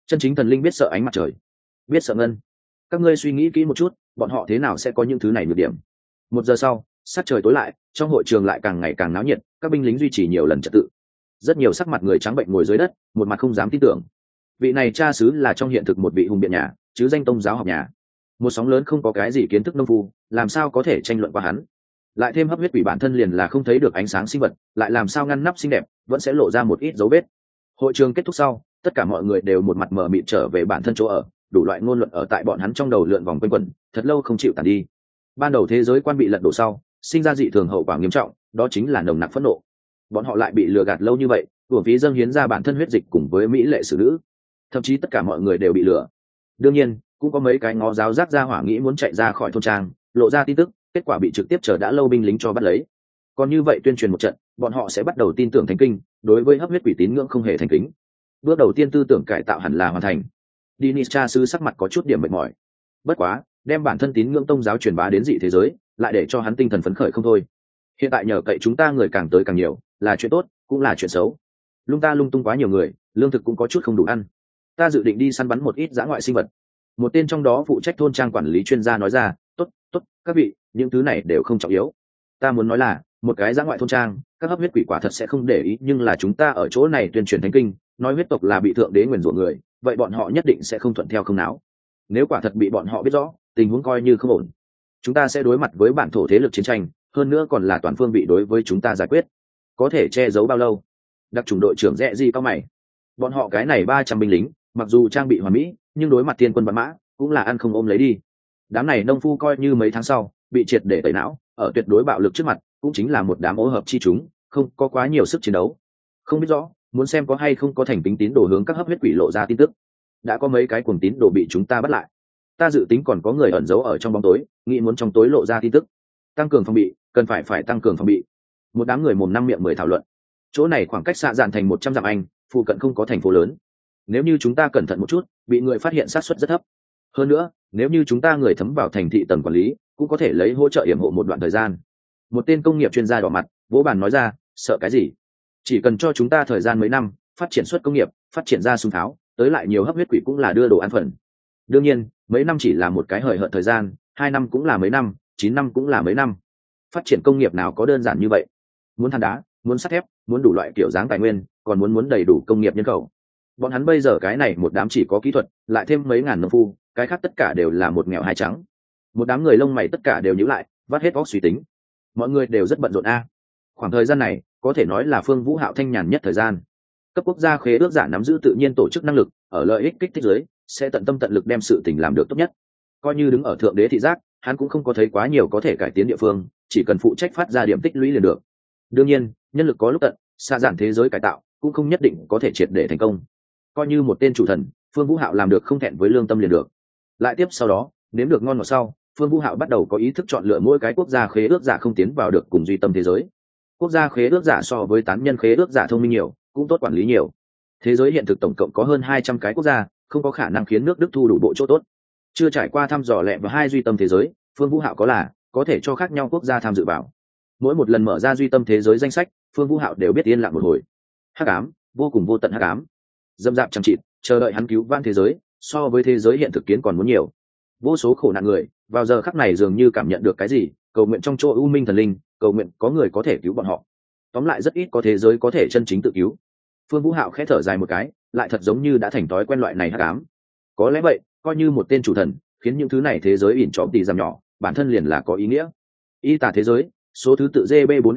Chân chính thần linh biết sợ ánh mặt trời, biết sợ ngân. Các ngươi suy nghĩ kỹ một chút, bọn họ thế nào sẽ có những thứ này nhược điểm. 1 giờ sau, sắc trời tối lại, trong hội trường lại càng ngày càng náo nhiệt, các binh lính duy trì nhiều lần trật tự. Rất nhiều sắc mặt người trắng bệnh ngồi dưới đất, một mặt không dám tin tưởng. Vị này cha xứ là trong hiện thực một vị hùng biện nhà, chứ danh tông giáo học nhà. Một sóng lớn không có cái gì kiến thức nông phu, làm sao có thể tranh luận qua hắn. Lại thêm hấp huyết quỷ bản thân liền là không thấy được ánh sáng sinh vật, lại làm sao ngăn nắp xinh đẹp, vẫn sẽ lộ ra một ít dấu vết. Hội trường kết thúc sau, tất cả mọi người đều một mặt mờ mịt trở về bản thân chỗ ở, đủ loại ngôn luận ở tại bọn hắn trong đầu lượn vòng quanh quẩn, thật lâu không chịu tàn đi. Ban đầu thế giới quan bị lật đổ sau, sinh ra dị thường hậu quả nghiêm trọng, đó chính là nồng nặc phẫn nộ. Bọn họ lại bị lừa gạt lâu như vậy, uổng phí dâng hiến ra bản thân huyết dịch cùng với mỹ lệ xử nữ, thậm chí tất cả mọi người đều bị lừa. Đương nhiên, cũng có mấy cái ngó giáo giác ra hỏa nghĩ muốn chạy ra khỏi thôn trang, lộ ra tin tức, kết quả bị trực tiếp chờ đã lâu binh lính cho bắt lấy. Còn như vậy tuyên truyền một trận, bọn họ sẽ bắt đầu tin tưởng thánh kinh, đối với hấp huyết quỷ tín ngưỡng không hề thành kính. Bước đầu tiên tư tưởng cải tạo hẳn là hoàn thành. Dinis cha sư sắc mặt có chút điểm mệt mỏi. Bất quá, đem bản thân tín ngưỡng tông giáo truyền bá đến dị thế giới, lại để cho hắn tinh thần phấn khởi không thôi. Hiện tại nhờ cậy chúng ta người càng tới càng nhiều, là chuyện tốt, cũng là chuyện xấu. Lung ta lung tung quá nhiều người, lương thực cũng có chút không đủ ăn. Ta dự định đi săn bắn một ít dã ngoại sinh vật. Một tên trong đó phụ trách thôn trang quản lý chuyên gia nói ra, tốt, tốt, các vị, những thứ này đều không trọng yếu. Ta muốn nói là, một cái dã ngoại thôn trang, các hấp huyết quỷ quả thật sẽ không để ý, nhưng là chúng ta ở chỗ này tuyên truyền thánh kinh, nói huyết tộc là bị thượng đế nguyền rủa người, vậy bọn họ nhất định sẽ không thuận theo không náo. Nếu quả thật bị bọn họ biết rõ, tình huống coi như không ổn, chúng ta sẽ đối mặt với bản thổ thế lực chiến tranh, hơn nữa còn là toàn phương bị đối với chúng ta giải quyết. Có thể che giấu bao lâu? Đặc chủng đội trưởng rẽ gì cao mày. Bọn họ cái này 300 binh lính, mặc dù trang bị hoàn mỹ, nhưng đối mặt thiên quân vạn mã, cũng là ăn không ôm lấy đi. Đám này nông phu coi như mấy tháng sau bị triệt để tẩy não, ở tuyệt đối bạo lực trước mặt, cũng chính là một đám ô hợp chi chúng, không có quá nhiều sức chiến đấu. Không biết rõ, muốn xem có hay không có thành tính tín đồ hướng các hấp huyết quỷ lộ ra tin tức. Đã có mấy cái cuồng tín đồ bị chúng ta bắt lại. Ta dự tính còn có người ẩn giấu ở trong bóng tối, nghĩ muốn trong tối lộ ra tin tức. Tăng cường phòng bị, cần phải tăng cường phòng bị. Một đám người mồm năm miệng mười thảo luận. Chỗ này khoảng cách xạ dạn thành 100 dặm Anh, phụ cận không có thành phố lớn. Nếu như chúng ta cẩn thận một chút, bị người phát hiện xác suất rất thấp. Hơn nữa, nếu như chúng ta người thấm vào thành thị tầng quản lý, cũng có thể lấy hỗ trợ yểm hộ một đoạn thời gian. Một tên công nghiệp chuyên gia đỏ mặt, vỗ bàn nói ra, sợ cái gì? Chỉ cần cho chúng ta thời gian mấy năm, phát triển xuất công nghiệp, phát triển ra súng tháo, tới lại nhiều hấp huyết quỷ cũng là đưa đồ ăn phần. Đương nhiên, mấy năm chỉ là một cái hời hợt thời gian, 2 năm cũng là mấy năm, 9 năm cũng là mấy năm. Phát triển công nghiệp nào có đơn giản như vậy? Muốn than đá, muốn sắt thép, muốn đủ loại kiểu dáng tài nguyên, còn muốn đầy đủ công nghiệp nhân khẩu. Bọn hắn bây giờ cái này một đám chỉ có kỹ thuật, lại thêm mấy ngàn nông phu, cái khác tất cả đều là một nghèo hai trắng. Một đám người lông mày tất cả đều nhíu lại, vắt hết óc suy tính. Mọi người đều rất bận rộn a. Khoảng thời gian này, có thể nói là Phương Vũ Hạo thanh nhàn nhất thời gian. Cấp quốc gia khế ước giả nắm giữ tự nhiên tổ chức năng lực, ở lợi ích kích thích giới, sẽ tận tâm tận lực đem sự tình làm được tốt nhất. Coi như đứng ở thượng đế thị giác, hắn cũng không có thấy quá nhiều có thể cải tiến địa phương, chỉ cần phụ trách phát ra điểm tích lũy liền được. Đương nhiên, nhân lực có lúc tận, xa giản thế giới cải tạo cũng không nhất định có thể triệt để thành công. Coi như một tên chủ thần, Phương Vũ Hạo làm được không thẹn với lương tâm liền được. Lại tiếp sau đó, nếm được ngon ngọt sau, Phương Vũ Hạo bắt đầu có ý thức chọn lựa mỗi cái quốc gia khế ước giả không tiến vào được cùng duy tâm thế giới. Quốc gia khế ước giả so với tán nhân khế ước giả thông minh nhiều, cũng tốt quản lý nhiều. Thế giới hiện thực tổng cộng có hơn 200 cái quốc gia, không có khả năng khiến nước Đức thu đủ bộ chỗ tốt. Chưa trải qua thăm dò lẹ vào 2 duy tâm thế giới, Phương Vũ Hạo có thể cho khác nhau quốc gia tham dự vào. Mỗi một lần mở ra duy tâm thế giới danh sách, Phương Vũ Hạo đều biết yên lặng một hồi. Hắc ám, vô cùng vô tận hắc ám. Dâm dạp chẳng chịt, chờ đợi hắn cứu vãn thế giới, so với thế giới hiện thực kiến còn muốn nhiều. Vô số khổ nạn người, vào giờ khắc này dường như cảm nhận được cái gì, cầu nguyện trong chỗ u minh thần linh, cầu nguyện có người có thể cứu bọn họ. Tóm lại rất ít có thế giới có thể chân chính tự cứu. Phương Vũ Hạo khẽ thở dài một cái, lại thật giống như đã thành thói quen loại này hắc ám. Có lẽ vậy, coi như một tên chủ thần, khiến những thứ này thế giới ỉn trọm tỉ giảm nhỏ, bản thân liền là có ý nghĩa. Y tả thế giới, số thứ tự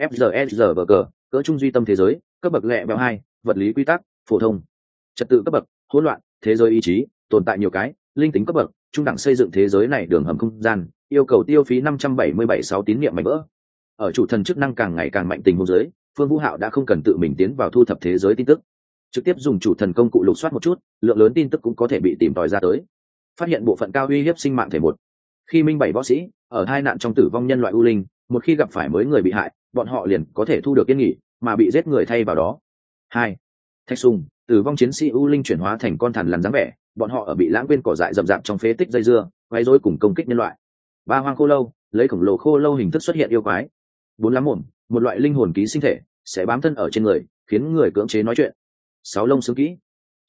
GB4FGSG cỡ trung duy tâm thế giới, cấp bậc lẹ bèo 2, vật lý quy tắc, phổ thông. Trật tự cấp bậc, hỗn loạn, thế giới ý chí, tồn tại nhiều cái, linh tính cấp bậc, trung đẳng xây dựng thế giới này đường hầm không gian, yêu cầu tiêu phí 577 tín niệm mảnh vỡ. Ở chủ thần chức năng càng ngày càng mạnh tình huống dưới, Phương Vũ Hạo đã không cần tự mình tiến vào thu thập thế giới tin tức, trực tiếp dùng chủ thần công cụ lục soát một chút, lượng lớn tin tức cũng có thể bị tìm tòi ra tới. Phát hiện bộ phận cao uy hiếp sinh mạng thể một. Khi minh 7 võ sĩ ở hai nạn trong tử vong nhân loại u linh, một khi gặp phải mới người bị hại, bọn họ liền có thể thu được yên nghỉ, mà bị giết người thay vào đó. 2. Thạch Sùng, tử vong chiến sĩ u linh chuyển hóa thành con thằn lằn dáng vẻ, bọn họ ở bị lãng quên cỏ dại rậm rạp trong phế tích dây dưa, quấy rối cùng công kích nhân loại. 3. Hoang khô lâu, lấy khổng lồ khô lâu hình thức xuất hiện yêu quái. 4. Lắm mồm, một loại linh hồn ký sinh thể, sẽ bám thân ở trên người, khiến người cưỡng chế nói chuyện. 6. Lông xương kỹ,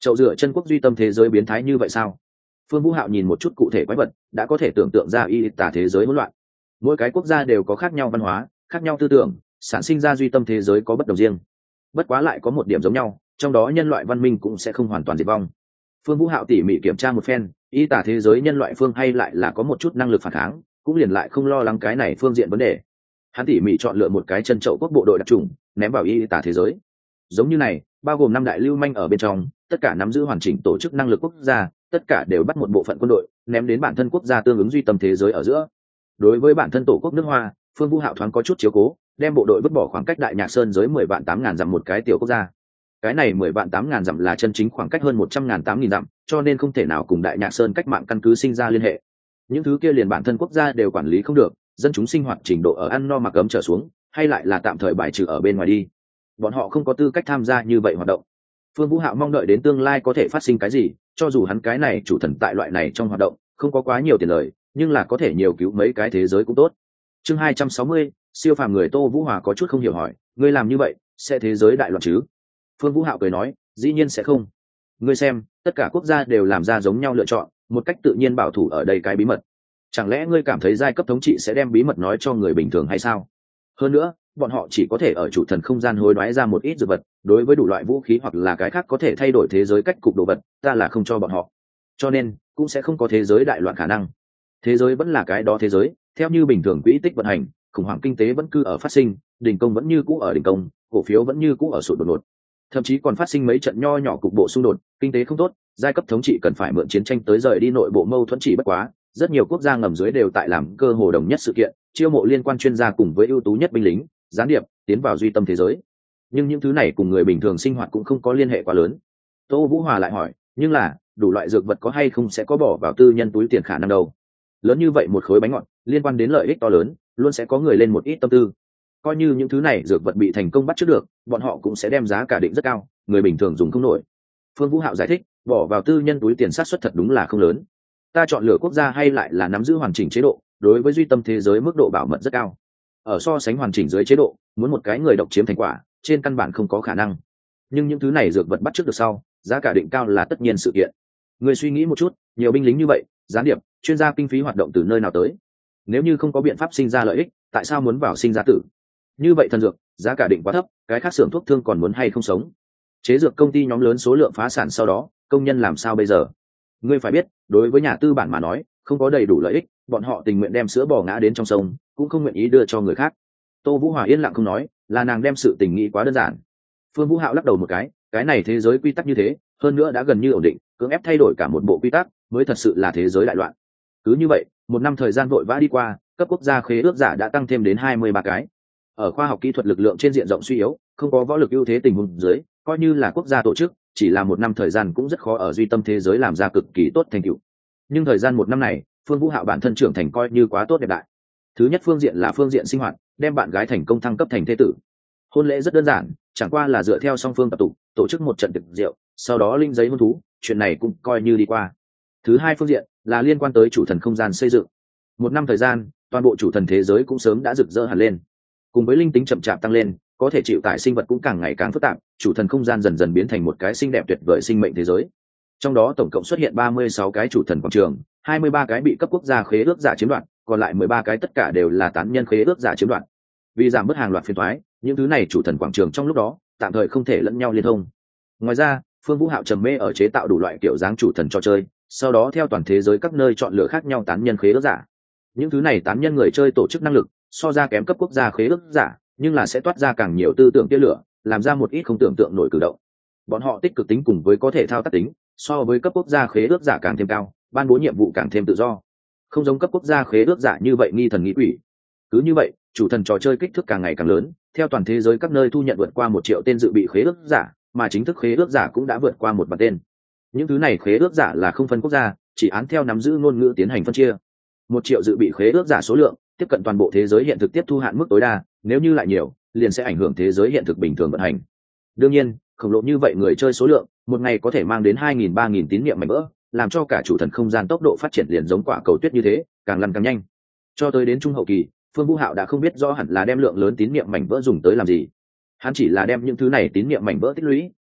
Chậu rửa chân quốc duy tâm thế giới biến thái như vậy sao? Phương Vũ Hạo nhìn một chút cụ thể quái vật, đã có thể tưởng tượng ra y tả thế giới hỗn loạn. Mỗi cái quốc gia đều có khác nhau văn hóa, khác nhau tư tưởng, sản sinh ra duy tâm thế giới có bất đồng riêng. Bất quá lại có một điểm giống nhau, trong đó nhân loại văn minh cũng sẽ không hoàn toàn diệt vong. Phương Vũ Hạo tỉ mỉ kiểm tra một phen, y tả thế giới nhân loại phương hay lại là có một chút năng lực phản kháng, cũng liền lại không lo lắng cái này phương diện vấn đề. Hắn tỉ mỉ chọn lựa một cái chân chậu quốc bộ đội đặc trùng, ném vào y tả thế giới. Giống như này, bao gồm 5 đại lưu manh ở bên trong, tất cả nắm giữ hoàn chỉnh tổ chức năng lực quốc gia, tất cả đều bắt một bộ phận quân đội, ném đến bản thân quốc gia tương ứng duy tâm thế giới ở giữa. Đối với bản thân tổ quốc nước Hoa, Phương Vũ Hạo thoáng có chút chiếu cố, đem bộ đội vứt bỏ khoảng cách Đại Nhạc Sơn giới 10 vạn 8.000 dặm một cái tiểu quốc gia. Cái này 10 vạn 8.000 dặm là chân chính khoảng cách hơn 100.000 8.000 dặm, cho nên không thể nào cùng Đại Nhạc Sơn cách mạng căn cứ sinh ra liên hệ. Những thứ kia liền bản thân quốc gia đều quản lý không được, dân chúng sinh hoạt trình độ ở ăn no mặc ấm trở xuống, hay lại là tạm thời bài trừ ở bên ngoài đi. Bọn họ không có tư cách tham gia như vậy hoạt động. Phương Vũ Hạo mong đợi đến tương lai có thể phát sinh cái gì, cho dù hắn cái này chủ thần tại loại này trong hoạt động không có quá nhiều tiền lời, nhưng là có thể nhiều cứu mấy cái thế giới cũng tốt. Chương 260, siêu phàm người. Tô Vũ Hòa có chút không hiểu hỏi, ngươi làm như vậy sẽ thế giới đại loạn chứ? Phương Vũ Hạo cười nói, dĩ nhiên sẽ không. Ngươi xem, tất cả quốc gia đều làm ra giống nhau lựa chọn, một cách tự nhiên bảo thủ ở đây cái bí mật. Chẳng lẽ ngươi cảm thấy giai cấp thống trị sẽ đem bí mật nói cho người bình thường hay sao? Hơn nữa, bọn họ chỉ có thể ở chủ thần không gian hối đoái ra một ít dược vật, đối với đủ loại vũ khí hoặc là cái khác có thể thay đổi thế giới cách cục đồ vật, ta là không cho bọn họ. Cho nên, cũng sẽ không có thế giới đại loạn khả năng. Thế giới vẫn là cái đó thế giới, theo như bình thường quỹ tích vận hành, khủng hoảng kinh tế vẫn cứ ở phát sinh, đỉnh công vẫn như cũ ở đỉnh công, cổ phiếu vẫn như cũ ở sụt đột ngột. Thậm chí còn phát sinh mấy trận nho nhỏ cục bộ xung đột, kinh tế không tốt, giai cấp thống trị cần phải mượn chiến tranh tới rời đi nội bộ mâu thuẫn chỉ bất quá, rất nhiều quốc gia ngầm dưới đều tại làm cơ hồ đồng nhất sự kiện, chiêu mộ liên quan chuyên gia cùng với ưu tú nhất binh lính, gián điệp tiến vào duy tâm thế giới. Nhưng những thứ này cùng người bình thường sinh hoạt cũng không có liên hệ quá lớn. Tô Vũ Hòa lại hỏi, nhưng là đủ loại dược vật có hay không sẽ có bỏ vào tư nhân túi tiền khả năng đâu? Lớn như vậy một khối bánh ngọt liên quan đến lợi ích to lớn, luôn sẽ có người lên một ít tâm tư. Coi như những thứ này dược vật bị thành công bắt trước được, bọn họ cũng sẽ đem giá cả định rất cao, người bình thường dùng không nổi. Phương Vũ Hạo giải thích, bỏ vào tư nhân túi tiền sát suất thật đúng là không lớn. Ta chọn lựa quốc gia hay lại là nắm giữ hoàn chỉnh chế độ, đối với duy tâm thế giới mức độ bảo mật rất cao. Ở so sánh hoàn chỉnh dưới chế độ, muốn một cái người độc chiếm thành quả, trên căn bản không có khả năng. Nhưng những thứ này dược vật bắt trước được sau, giá cả định cao là tất nhiên sự kiện. Người suy nghĩ một chút, nhiều binh lính như vậy, gián điệp, chuyên gia kinh phí hoạt động từ nơi nào tới? Nếu như không có biện pháp sinh ra lợi ích, tại sao muốn vào sinh ra tử? Như vậy thần dược, giá cả định quá thấp, cái khác xưởng thuốc thương còn muốn hay không sống? Chế dược công ty nhóm lớn số lượng phá sản sau đó, công nhân làm sao bây giờ? Ngươi phải biết, đối với nhà tư bản mà nói, không có đầy đủ lợi ích, bọn họ tình nguyện đem sữa bò ngã đến trong sông, cũng không nguyện ý đưa cho người khác. Tô Vũ Hòa yên lặng không nói, là nàng đem sự tình nghĩ quá đơn giản. Phương Vũ Hạo lắc đầu một cái này thế giới quy tắc như thế, hơn nữa đã gần như ổn định, cưỡng ép thay đổi cả một bộ quy tắc, mới thật sự là thế giới đại loạn. Cứ như vậy, một năm thời gian vội vã đi qua, cấp quốc gia khế ước giả đã tăng thêm đến 23 cái. Ở khoa học kỹ thuật lực lượng trên diện rộng suy yếu, không có võ lực ưu thế tình huống dưới, coi như là quốc gia tổ chức, chỉ là một năm thời gian cũng rất khó ở duy tâm thế giới làm ra cực kỳ tốt thành tựu. Nhưng thời gian một năm này, Phương Vũ Hạo bản thân trưởng thành coi như quá tốt đẹp đại. Thứ nhất phương diện là phương diện sinh hoạt, đem bạn gái thành công thăng cấp thành thế tử. Hôn lễ rất đơn giản, chẳng qua là dựa theo song phương tập tục, tổ chức một trận tiệc rượu, sau đó linh giấy hôn thú, chuyện này cũng coi như đi qua. Thứ hai phương diện là liên quan tới chủ thần không gian xây dựng. Một năm thời gian, toàn bộ chủ thần thế giới cũng sớm đã rực rỡ hẳn lên. Cùng với linh tính chậm chạp tăng lên, có thể chịu tải sinh vật cũng càng ngày càng phức tạp, chủ thần không gian dần dần biến thành một cái xinh đẹp tuyệt vời sinh mệnh thế giới. Trong đó tổng cộng xuất hiện 36 cái chủ thần quảng trường, 23 cái bị cấp quốc gia khế ước giả chiếm đoạt, còn lại 13 cái tất cả đều là tán nhân khế ước giả chiếm đoạt. Vì giảm bớt hàng loạt phiền toái, những thứ này chủ thần quảng trường trong lúc đó tạm thời không thể lẫn nhau liên thông. Ngoài ra, Phương Vũ Hạo trầm mê ở chế tạo đủ loại kiểu dáng chủ thần trò chơi, sau đó theo toàn thế giới các nơi chọn lựa khác nhau tán nhân khế ước giả. Những thứ này tán nhân người chơi tổ chức năng lực so ra kém cấp quốc gia khế ước giả, nhưng là sẽ toát ra càng nhiều tư tưởng tia lửa, làm ra một ít không tưởng tượng nổi cử động. Bọn họ tích cực tính cùng với có thể thao tác tính, so với cấp quốc gia khế ước giả càng thêm cao, ban bố nhiệm vụ càng thêm tự do. Không giống cấp quốc gia khế ước giả như vậy nghi thần nghi quỷ. Cứ như vậy, chủ thần trò chơi kích thước càng ngày càng lớn, theo toàn thế giới các nơi thu nhận vượt qua 1 triệu tên dự bị khế ước giả, mà chính thức khế ước giả cũng đã vượt qua 1 vạn tên. Những thứ này khế ước giả là không phân quốc gia, chỉ án theo nắm giữ ngôn ngữ tiến hành phân chia. 1 triệu dự bị khế ước giả số lượng tiếp cận toàn bộ thế giới hiện thực tiếp thu hạn mức tối đa, nếu như lại nhiều, liền sẽ ảnh hưởng thế giới hiện thực bình thường vận hành. Đương nhiên, khổng lồ như vậy người chơi số lượng, một ngày có thể mang đến 2.000-3.000 tín niệm mảnh vỡ, làm cho cả chủ thần không gian tốc độ phát triển liền giống quả cầu tuyết như thế, càng lăn càng nhanh. Cho tới đến trung hậu kỳ, Phương Vũ Hạo đã không biết rõ hẳn là đem lượng lớn tín niệm mảnh vỡ dùng tới làm gì. Hắn chỉ là đem những thứ này tín niệm mảnh vỡ tích lũy,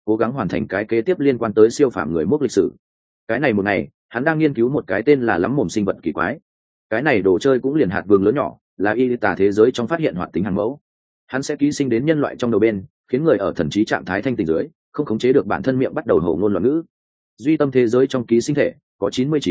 cố gắng hoàn thành cái kế tiếp liên quan tới siêu phàm người mốc lịch sử. Cái này một ngày, hắn đang nghiên cứu một cái tên là lắm mồm sinh vật kỳ quái. Cái này đồ chơi cũng liền hạt vương lớn nhỏ, là y tả thế giới trong phát hiện hoạt tính hàng mẫu. Hắn sẽ ký sinh đến nhân loại trong đầu bên, khiến người ở thần trí trạng thái thanh tỉnh dưới không khống chế được bản thân miệng bắt đầu hổ ngôn loạn ngữ. Duy tâm thế giới trong ký sinh thể có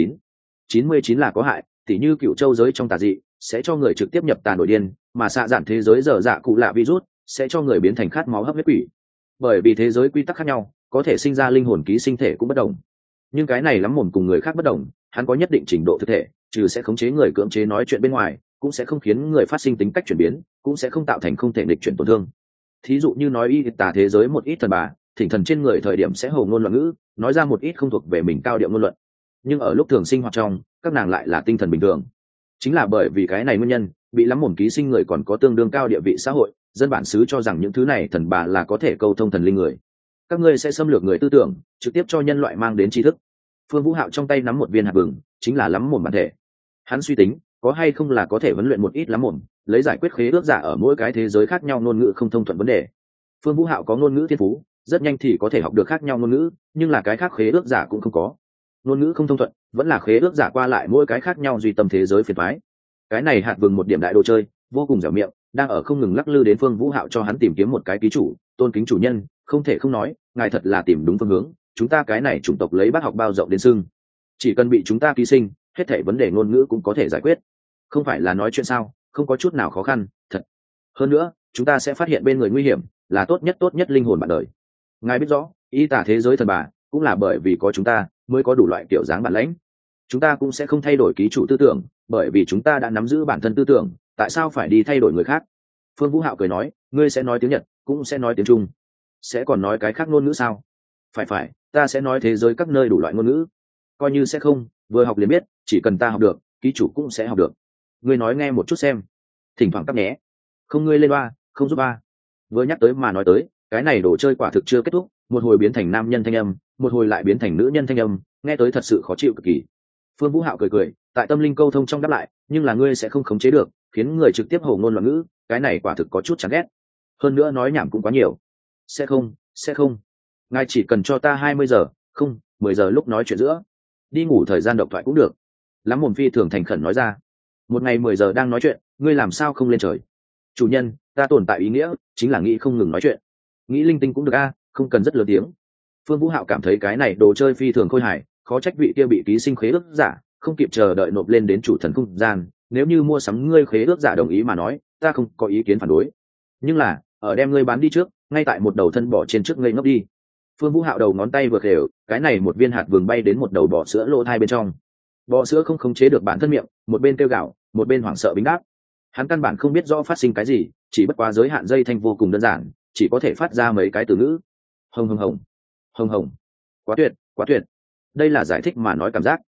99 là có hại, tỉ như cựu châu giới trong tà dị sẽ cho người trực tiếp nhập tà nổi điên, mà xạ dạn thế giới dở dạ cụ lạ virus sẽ cho người biến thành khát máu hấp huyết quỷ. Bởi vì thế giới quy tắc khác nhau, có thể sinh ra linh hồn ký sinh thể cũng bất đồng. Nhưng cái này lắm mồm cùng người khác bất đồng, hắn có nhất định trình độ thực thể, trừ sẽ khống chế người cưỡng chế nói chuyện bên ngoài, cũng sẽ không khiến người phát sinh tính cách chuyển biến, cũng sẽ không tạo thành không thể nghịch chuyển tổn thương. Thí dụ như nói y tà thế giới một ít thần bà thỉnh thần trên người thời điểm sẽ hồ ngôn loạn ngữ, nói ra một ít không thuộc về mình cao điệu ngôn luận, nhưng ở lúc thường sinh hoạt trong các nàng lại là tinh thần bình thường. Chính là bởi vì cái này nguyên nhân, bị lắm mồm ký sinh người còn có tương đương cao địa vị xã hội, dân bản xứ cho rằng những thứ này thần bà là có thể câu thông thần linh người. Các ngươi sẽ xâm lược người tư tưởng, trực tiếp cho nhân loại mang đến tri thức. Phương Vũ Hạo trong tay nắm một viên hạt vừng, chính là lắm mồm bản thể. Hắn suy tính có hay không là có thể huấn luyện một ít lắm mồm, lấy giải quyết khế ước giả ở mỗi cái thế giới khác nhau ngôn ngữ không thông thuận vấn đề. Phương Vũ Hạo có ngôn ngữ thiên phú, rất nhanh thì có thể học được khác nhau ngôn ngữ, nhưng là cái khác khế ước giả cũng không có. Ngôn ngữ không thông thuận, vẫn là khế ước giả qua lại mỗi cái khác nhau duy tâm thế giới phiền toái. Cái này hạt vừng một điểm đại đồ chơi, vô cùng dẻo miệng, đang ở không ngừng lắc lư đến Phương Vũ Hạo cho hắn tìm kiếm một cái ký chủ, tôn kính chủ nhân, không thể không nói, ngài thật là tìm đúng phương hướng, chúng ta cái này chủng tộc lấy bác học bao rộng đến xưng. Chỉ cần bị chúng ta ký sinh, hết thảy vấn đề ngôn ngữ cũng có thể giải quyết. Không phải là nói chuyện sao, không có chút nào khó khăn, thật. Hơn nữa, chúng ta sẽ phát hiện bên người nguy hiểm, là tốt nhất linh hồn bạn đời. Ngài biết rõ, y tả thế giới thần bà cũng là bởi vì có chúng ta mới có đủ loại kiểu dáng bản lãnh. Chúng ta cũng sẽ không thay đổi ký chủ tư tưởng, bởi vì chúng ta đã nắm giữ bản thân tư tưởng, tại sao phải đi thay đổi người khác? Phương Vũ Hạo cười nói, ngươi sẽ nói tiếng Nhật, cũng sẽ nói tiếng Trung, sẽ còn nói cái khác ngôn ngữ sao? Phải, ta sẽ nói thế giới các nơi đủ loại ngôn ngữ. Coi như sẽ không, vừa học liền biết, chỉ cần ta học được, ký chủ cũng sẽ học được. Ngươi nói nghe một chút xem. Thỉnh thoảng cắp nhé. Không ngươi lên ba, không giúp ba. Vừa nhắc tới mà nói tới, cái này đồ chơi quả thực chưa kết thúc, một hồi biến thành nam nhân thanh âm, một hồi lại biến thành nữ nhân thanh âm, nghe tới thật sự khó chịu cực kỳ. Phương Vũ Hạo cười, tại tâm linh câu thông trong đáp lại, nhưng là ngươi sẽ không khống chế được, khiến người trực tiếp hồ ngôn loạn ngữ, cái này quả thực có chút chán ghét. Hơn nữa nói nhảm cũng quá nhiều. Sẽ không. Ngài chỉ cần cho ta 20 giờ, không, 10 giờ lúc nói chuyện giữa. Đi ngủ thời gian độc thoại cũng được. Lắm mồm phi thường thành khẩn nói ra. Một ngày 10 giờ đang nói chuyện, ngươi làm sao không lên trời? Chủ nhân, ta tồn tại ý nghĩa, chính là nghĩ không ngừng nói chuyện. Nghĩ linh tinh cũng được a, không cần rất lớn tiếng. Phương Vũ Hạo cảm thấy cái này đồ chơi phi thường khôi hài, khó trách vị kia bị ký sinh khế ước giả không kịp chờ đợi nộp lên đến chủ thần không gian. Nếu như mua sắm ngươi khế ước giả đồng ý mà nói, ta không có ý kiến phản đối. Nhưng là, ở đem ngươi bán đi trước, ngay tại một đầu thân bò trên trước ngây ngốc đi. Phương Vũ Hạo đầu ngón tay vừa khều, cái này một viên hạt vừng bay đến một đầu bò sữa lỗ thai bên trong. Bò sữa không khống chế được bản thân miệng, một bên kêu gào, một bên hoảng sợ bính đáp. Hắn căn bản không biết rõ phát sinh cái gì, chỉ bất quá giới hạn dây thanh vô cùng đơn giản, chỉ có thể phát ra mấy cái từ ngữ. Hồng, quá tuyệt. Đây là giải thích mà nói cảm giác.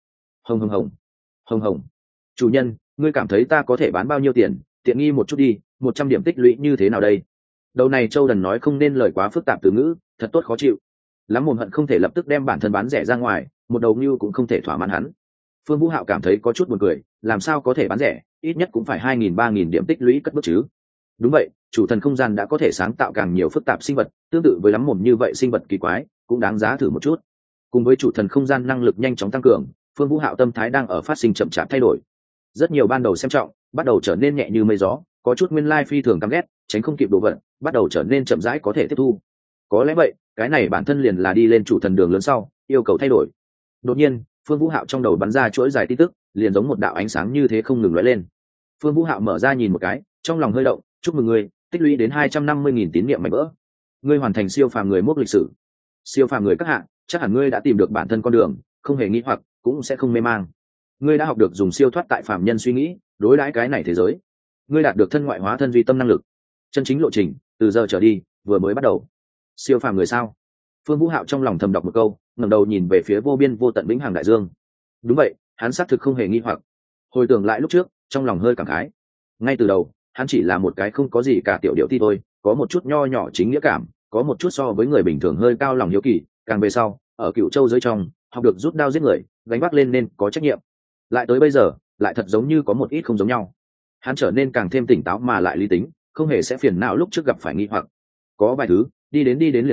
Hồng. Chủ nhân, ngươi cảm thấy ta có thể bán bao nhiêu tiền, tiện nghi một chút đi, 100 điểm tích lũy như thế nào đây? Đầu này Châu Đần nói không nên lời quá phức tạp từ ngữ, thật tốt khó chịu. Lắm mồm hận không thể lập tức đem bản thân bán rẻ ra ngoài, một đầu như cũng không thể thỏa mãn hắn. Phương Vũ Hạo cảm thấy có chút buồn cười, làm sao có thể bán rẻ, ít nhất cũng phải 2.000-3.000 điểm tích lũy cất bước chứ. Đúng vậy, chủ thần không gian đã có thể sáng tạo càng nhiều phức tạp sinh vật, tương tự với lắm mồm như vậy sinh vật kỳ quái, cũng đáng giá thử một chút. Cùng với chủ thần không gian năng lực nhanh chóng tăng cường, Phương Vũ Hạo tâm thái đang ở phát sinh chậm chạp thay đổi. Rất nhiều ban đầu xem trọng, bắt đầu trở nên nhẹ như mây gió, có chút nguyên lai phi thường căm ghét, tránh không kịp đồ vật, bắt đầu trở nên chậm rãi có thể tiếp thu. Có lẽ vậy, cái này bản thân liền là đi lên chủ thần đường lớn sau, yêu cầu thay đổi. Đột nhiên, Phương Vũ Hạo trong đầu bắn ra chuỗi dài tin tức, liền giống một đạo ánh sáng như thế không ngừng lóe lên. Phương Vũ Hạo mở ra nhìn một cái, trong lòng hơi động, chúc mừng ngươi, tích lũy đến 250.000 tín niệm mảnh vỡ. Ngươi hoàn thành siêu phàm người mốc lịch sử. Siêu phàm người các hạng, chắc hẳn ngươi đã tìm được bản thân con đường, không hề nghi hoặc, cũng sẽ không mê mang. Ngươi đã học được dùng siêu thoát tại phàm nhân suy nghĩ, đối đãi cái này thế giới. Ngươi đạt được thân ngoại hóa thân duy tâm năng lực. Chân chính lộ trình, từ giờ trở đi, vừa mới bắt đầu. Siêu phàm người sao? Phương Vũ Hạo trong lòng thầm đọc một câu, ngẩng đầu nhìn về phía vô biên vô tận vĩnh hằng đại dương. Đúng vậy, hắn xác thực không hề nghi hoặc. Hồi tưởng lại lúc trước, trong lòng hơi cảm khái. Ngay từ đầu, hắn chỉ là một cái không có gì cả tiểu điệu ti thôi, có một chút nho nhỏ chính nghĩa cảm, có một chút so với người bình thường hơi cao lòng hiếu kỳ, càng về sau, ở Cựu Châu giới trong, học được rút đao giết người, gánh vác lên nên có trách nhiệm. Lại tới bây giờ, lại thật giống như có một ít không giống nhau. Hắn trở nên càng thêm tỉnh táo mà lại lý tính, không hề sẽ phiền não lúc trước gặp phải nghi hoặc. Có vài thứ, đi đến liền hiểu,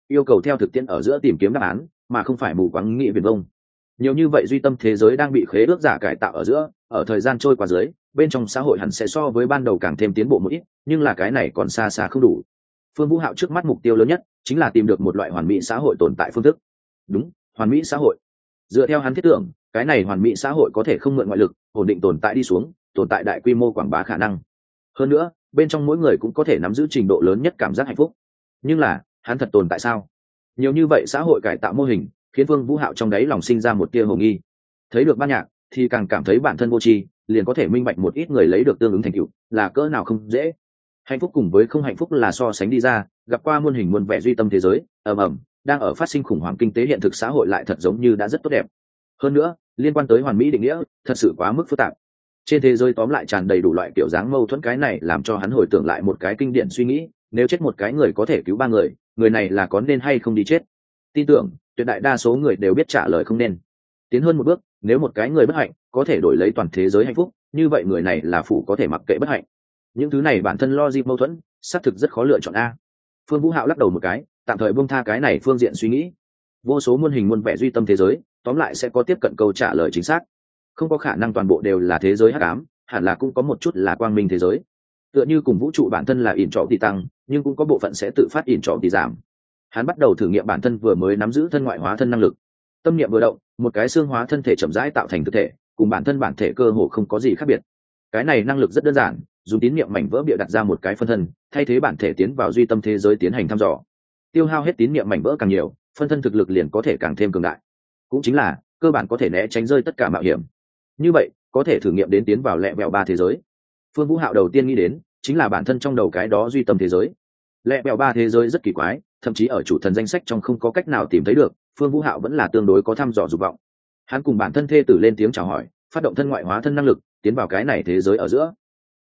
yêu cầu theo thực tiễn ở giữa tìm kiếm đáp án mà không phải mù quáng nghĩ viển vông. Nhiều như vậy duy tâm thế giới đang bị khế ước giả cải tạo ở giữa, ở thời gian trôi qua dưới, bên trong xã hội hẳn sẽ so với ban đầu càng thêm tiến bộ một ít, nhưng là cái này còn xa xa không đủ. Phương Vũ Hạo trước mắt mục tiêu lớn nhất chính là tìm được một loại hoàn mỹ xã hội tồn tại phương thức. Đúng, hoàn mỹ xã hội. Dựa theo hắn thiết tưởng, cái này hoàn mỹ xã hội có thể không mượn ngoại lực, ổn định tồn tại đi xuống, tồn tại đại quy mô quảng bá khả năng. Hơn nữa, bên trong mỗi người cũng có thể nắm giữ trình độ lớn nhất cảm giác hạnh phúc. Nhưng là, hắn thật tồn tại sao? Nhiều như vậy xã hội cải tạo mô hình, khiến Phương Vũ Hạo trong đáy lòng sinh ra một tia hồ nghi. Thấy được ban nhạc, thì càng cảm thấy bản thân vô tri, liền có thể minh bạch một ít người lấy được tương ứng thành tựu, là cỡ nào không dễ. Hạnh phúc cùng với không hạnh phúc là so sánh đi ra, gặp qua muôn hình muôn vẻ duy tâm thế giới, ầm ầm, đang ở phát sinh khủng hoảng kinh tế hiện thực xã hội lại thật giống như đã rất tốt đẹp. Hơn nữa, liên quan tới hoàn mỹ định nghĩa, thật sự quá mức phức tạp. Trên thế giới tóm lại tràn đầy đủ loại kiểu dáng mâu thuẫn, cái này làm cho hắn hồi tưởng lại một cái kinh điển suy nghĩ, nếu chết một cái người có thể cứu ba người, người này là có nên hay không đi chết? Tin tưởng, tuyệt đại đa số người đều biết trả lời không nên. Tiến hơn một bước, nếu một cái người bất hạnh có thể đổi lấy toàn thế giới hạnh phúc, như vậy người này là phụ có thể mặc kệ bất hạnh. Những thứ này bản thân logic mâu thuẫn, xác thực rất khó lựa chọn a. Phương Vũ Hạo lắc đầu một cái, tạm thời buông tha cái này phương diện suy nghĩ. Vô số muôn hình muôn vẻ duy tâm thế giới, tóm lại sẽ có tiếp cận câu trả lời chính xác. Không có khả năng toàn bộ đều là thế giới hắc ám, hẳn là cũng có một chút là quang minh thế giới. Tựa như cùng vũ trụ bản thân là ỉn trọ tỷ tăng, nhưng cũng có bộ phận sẽ tự phát ỉn trọ tỷ giảm. Hắn bắt đầu thử nghiệm bản thân vừa mới nắm giữ thân ngoại hóa thân năng lực. Tâm niệm vừa động, một cái xương hóa thân thể chậm rãi tạo thành thực thể, cùng bản thân bản thể cơ hồ không có gì khác biệt. Cái này năng lực rất đơn giản, dùng tín niệm mảnh vỡ bịa đặt ra một cái phân thân, thay thế bản thể tiến vào duy tâm thế giới tiến hành thăm dò. Tiêu hao hết tín niệm mảnh vỡ càng nhiều, phân thân thực lực liền có thể càng thêm cường đại. Cũng chính là cơ bản có thể né tránh rơi tất cả mạo hiểm. Như vậy, có thể thử nghiệm đến tiến vào lẹ vẹo 3 thế giới. Phương Vũ Hạo đầu tiên nghĩ đến chính là bản thân trong đầu cái đó duy tâm thế giới. Lẹ vẹo 3 thế giới rất kỳ quái, thậm chí ở chủ thần danh sách trong không có cách nào tìm thấy được, Phương Vũ Hạo vẫn là tương đối có thăm dò dục vọng. Hắn cùng bản thân thê tử lên tiếng chào hỏi, phát động thân ngoại hóa thân năng lực, tiến vào cái này thế giới ở giữa.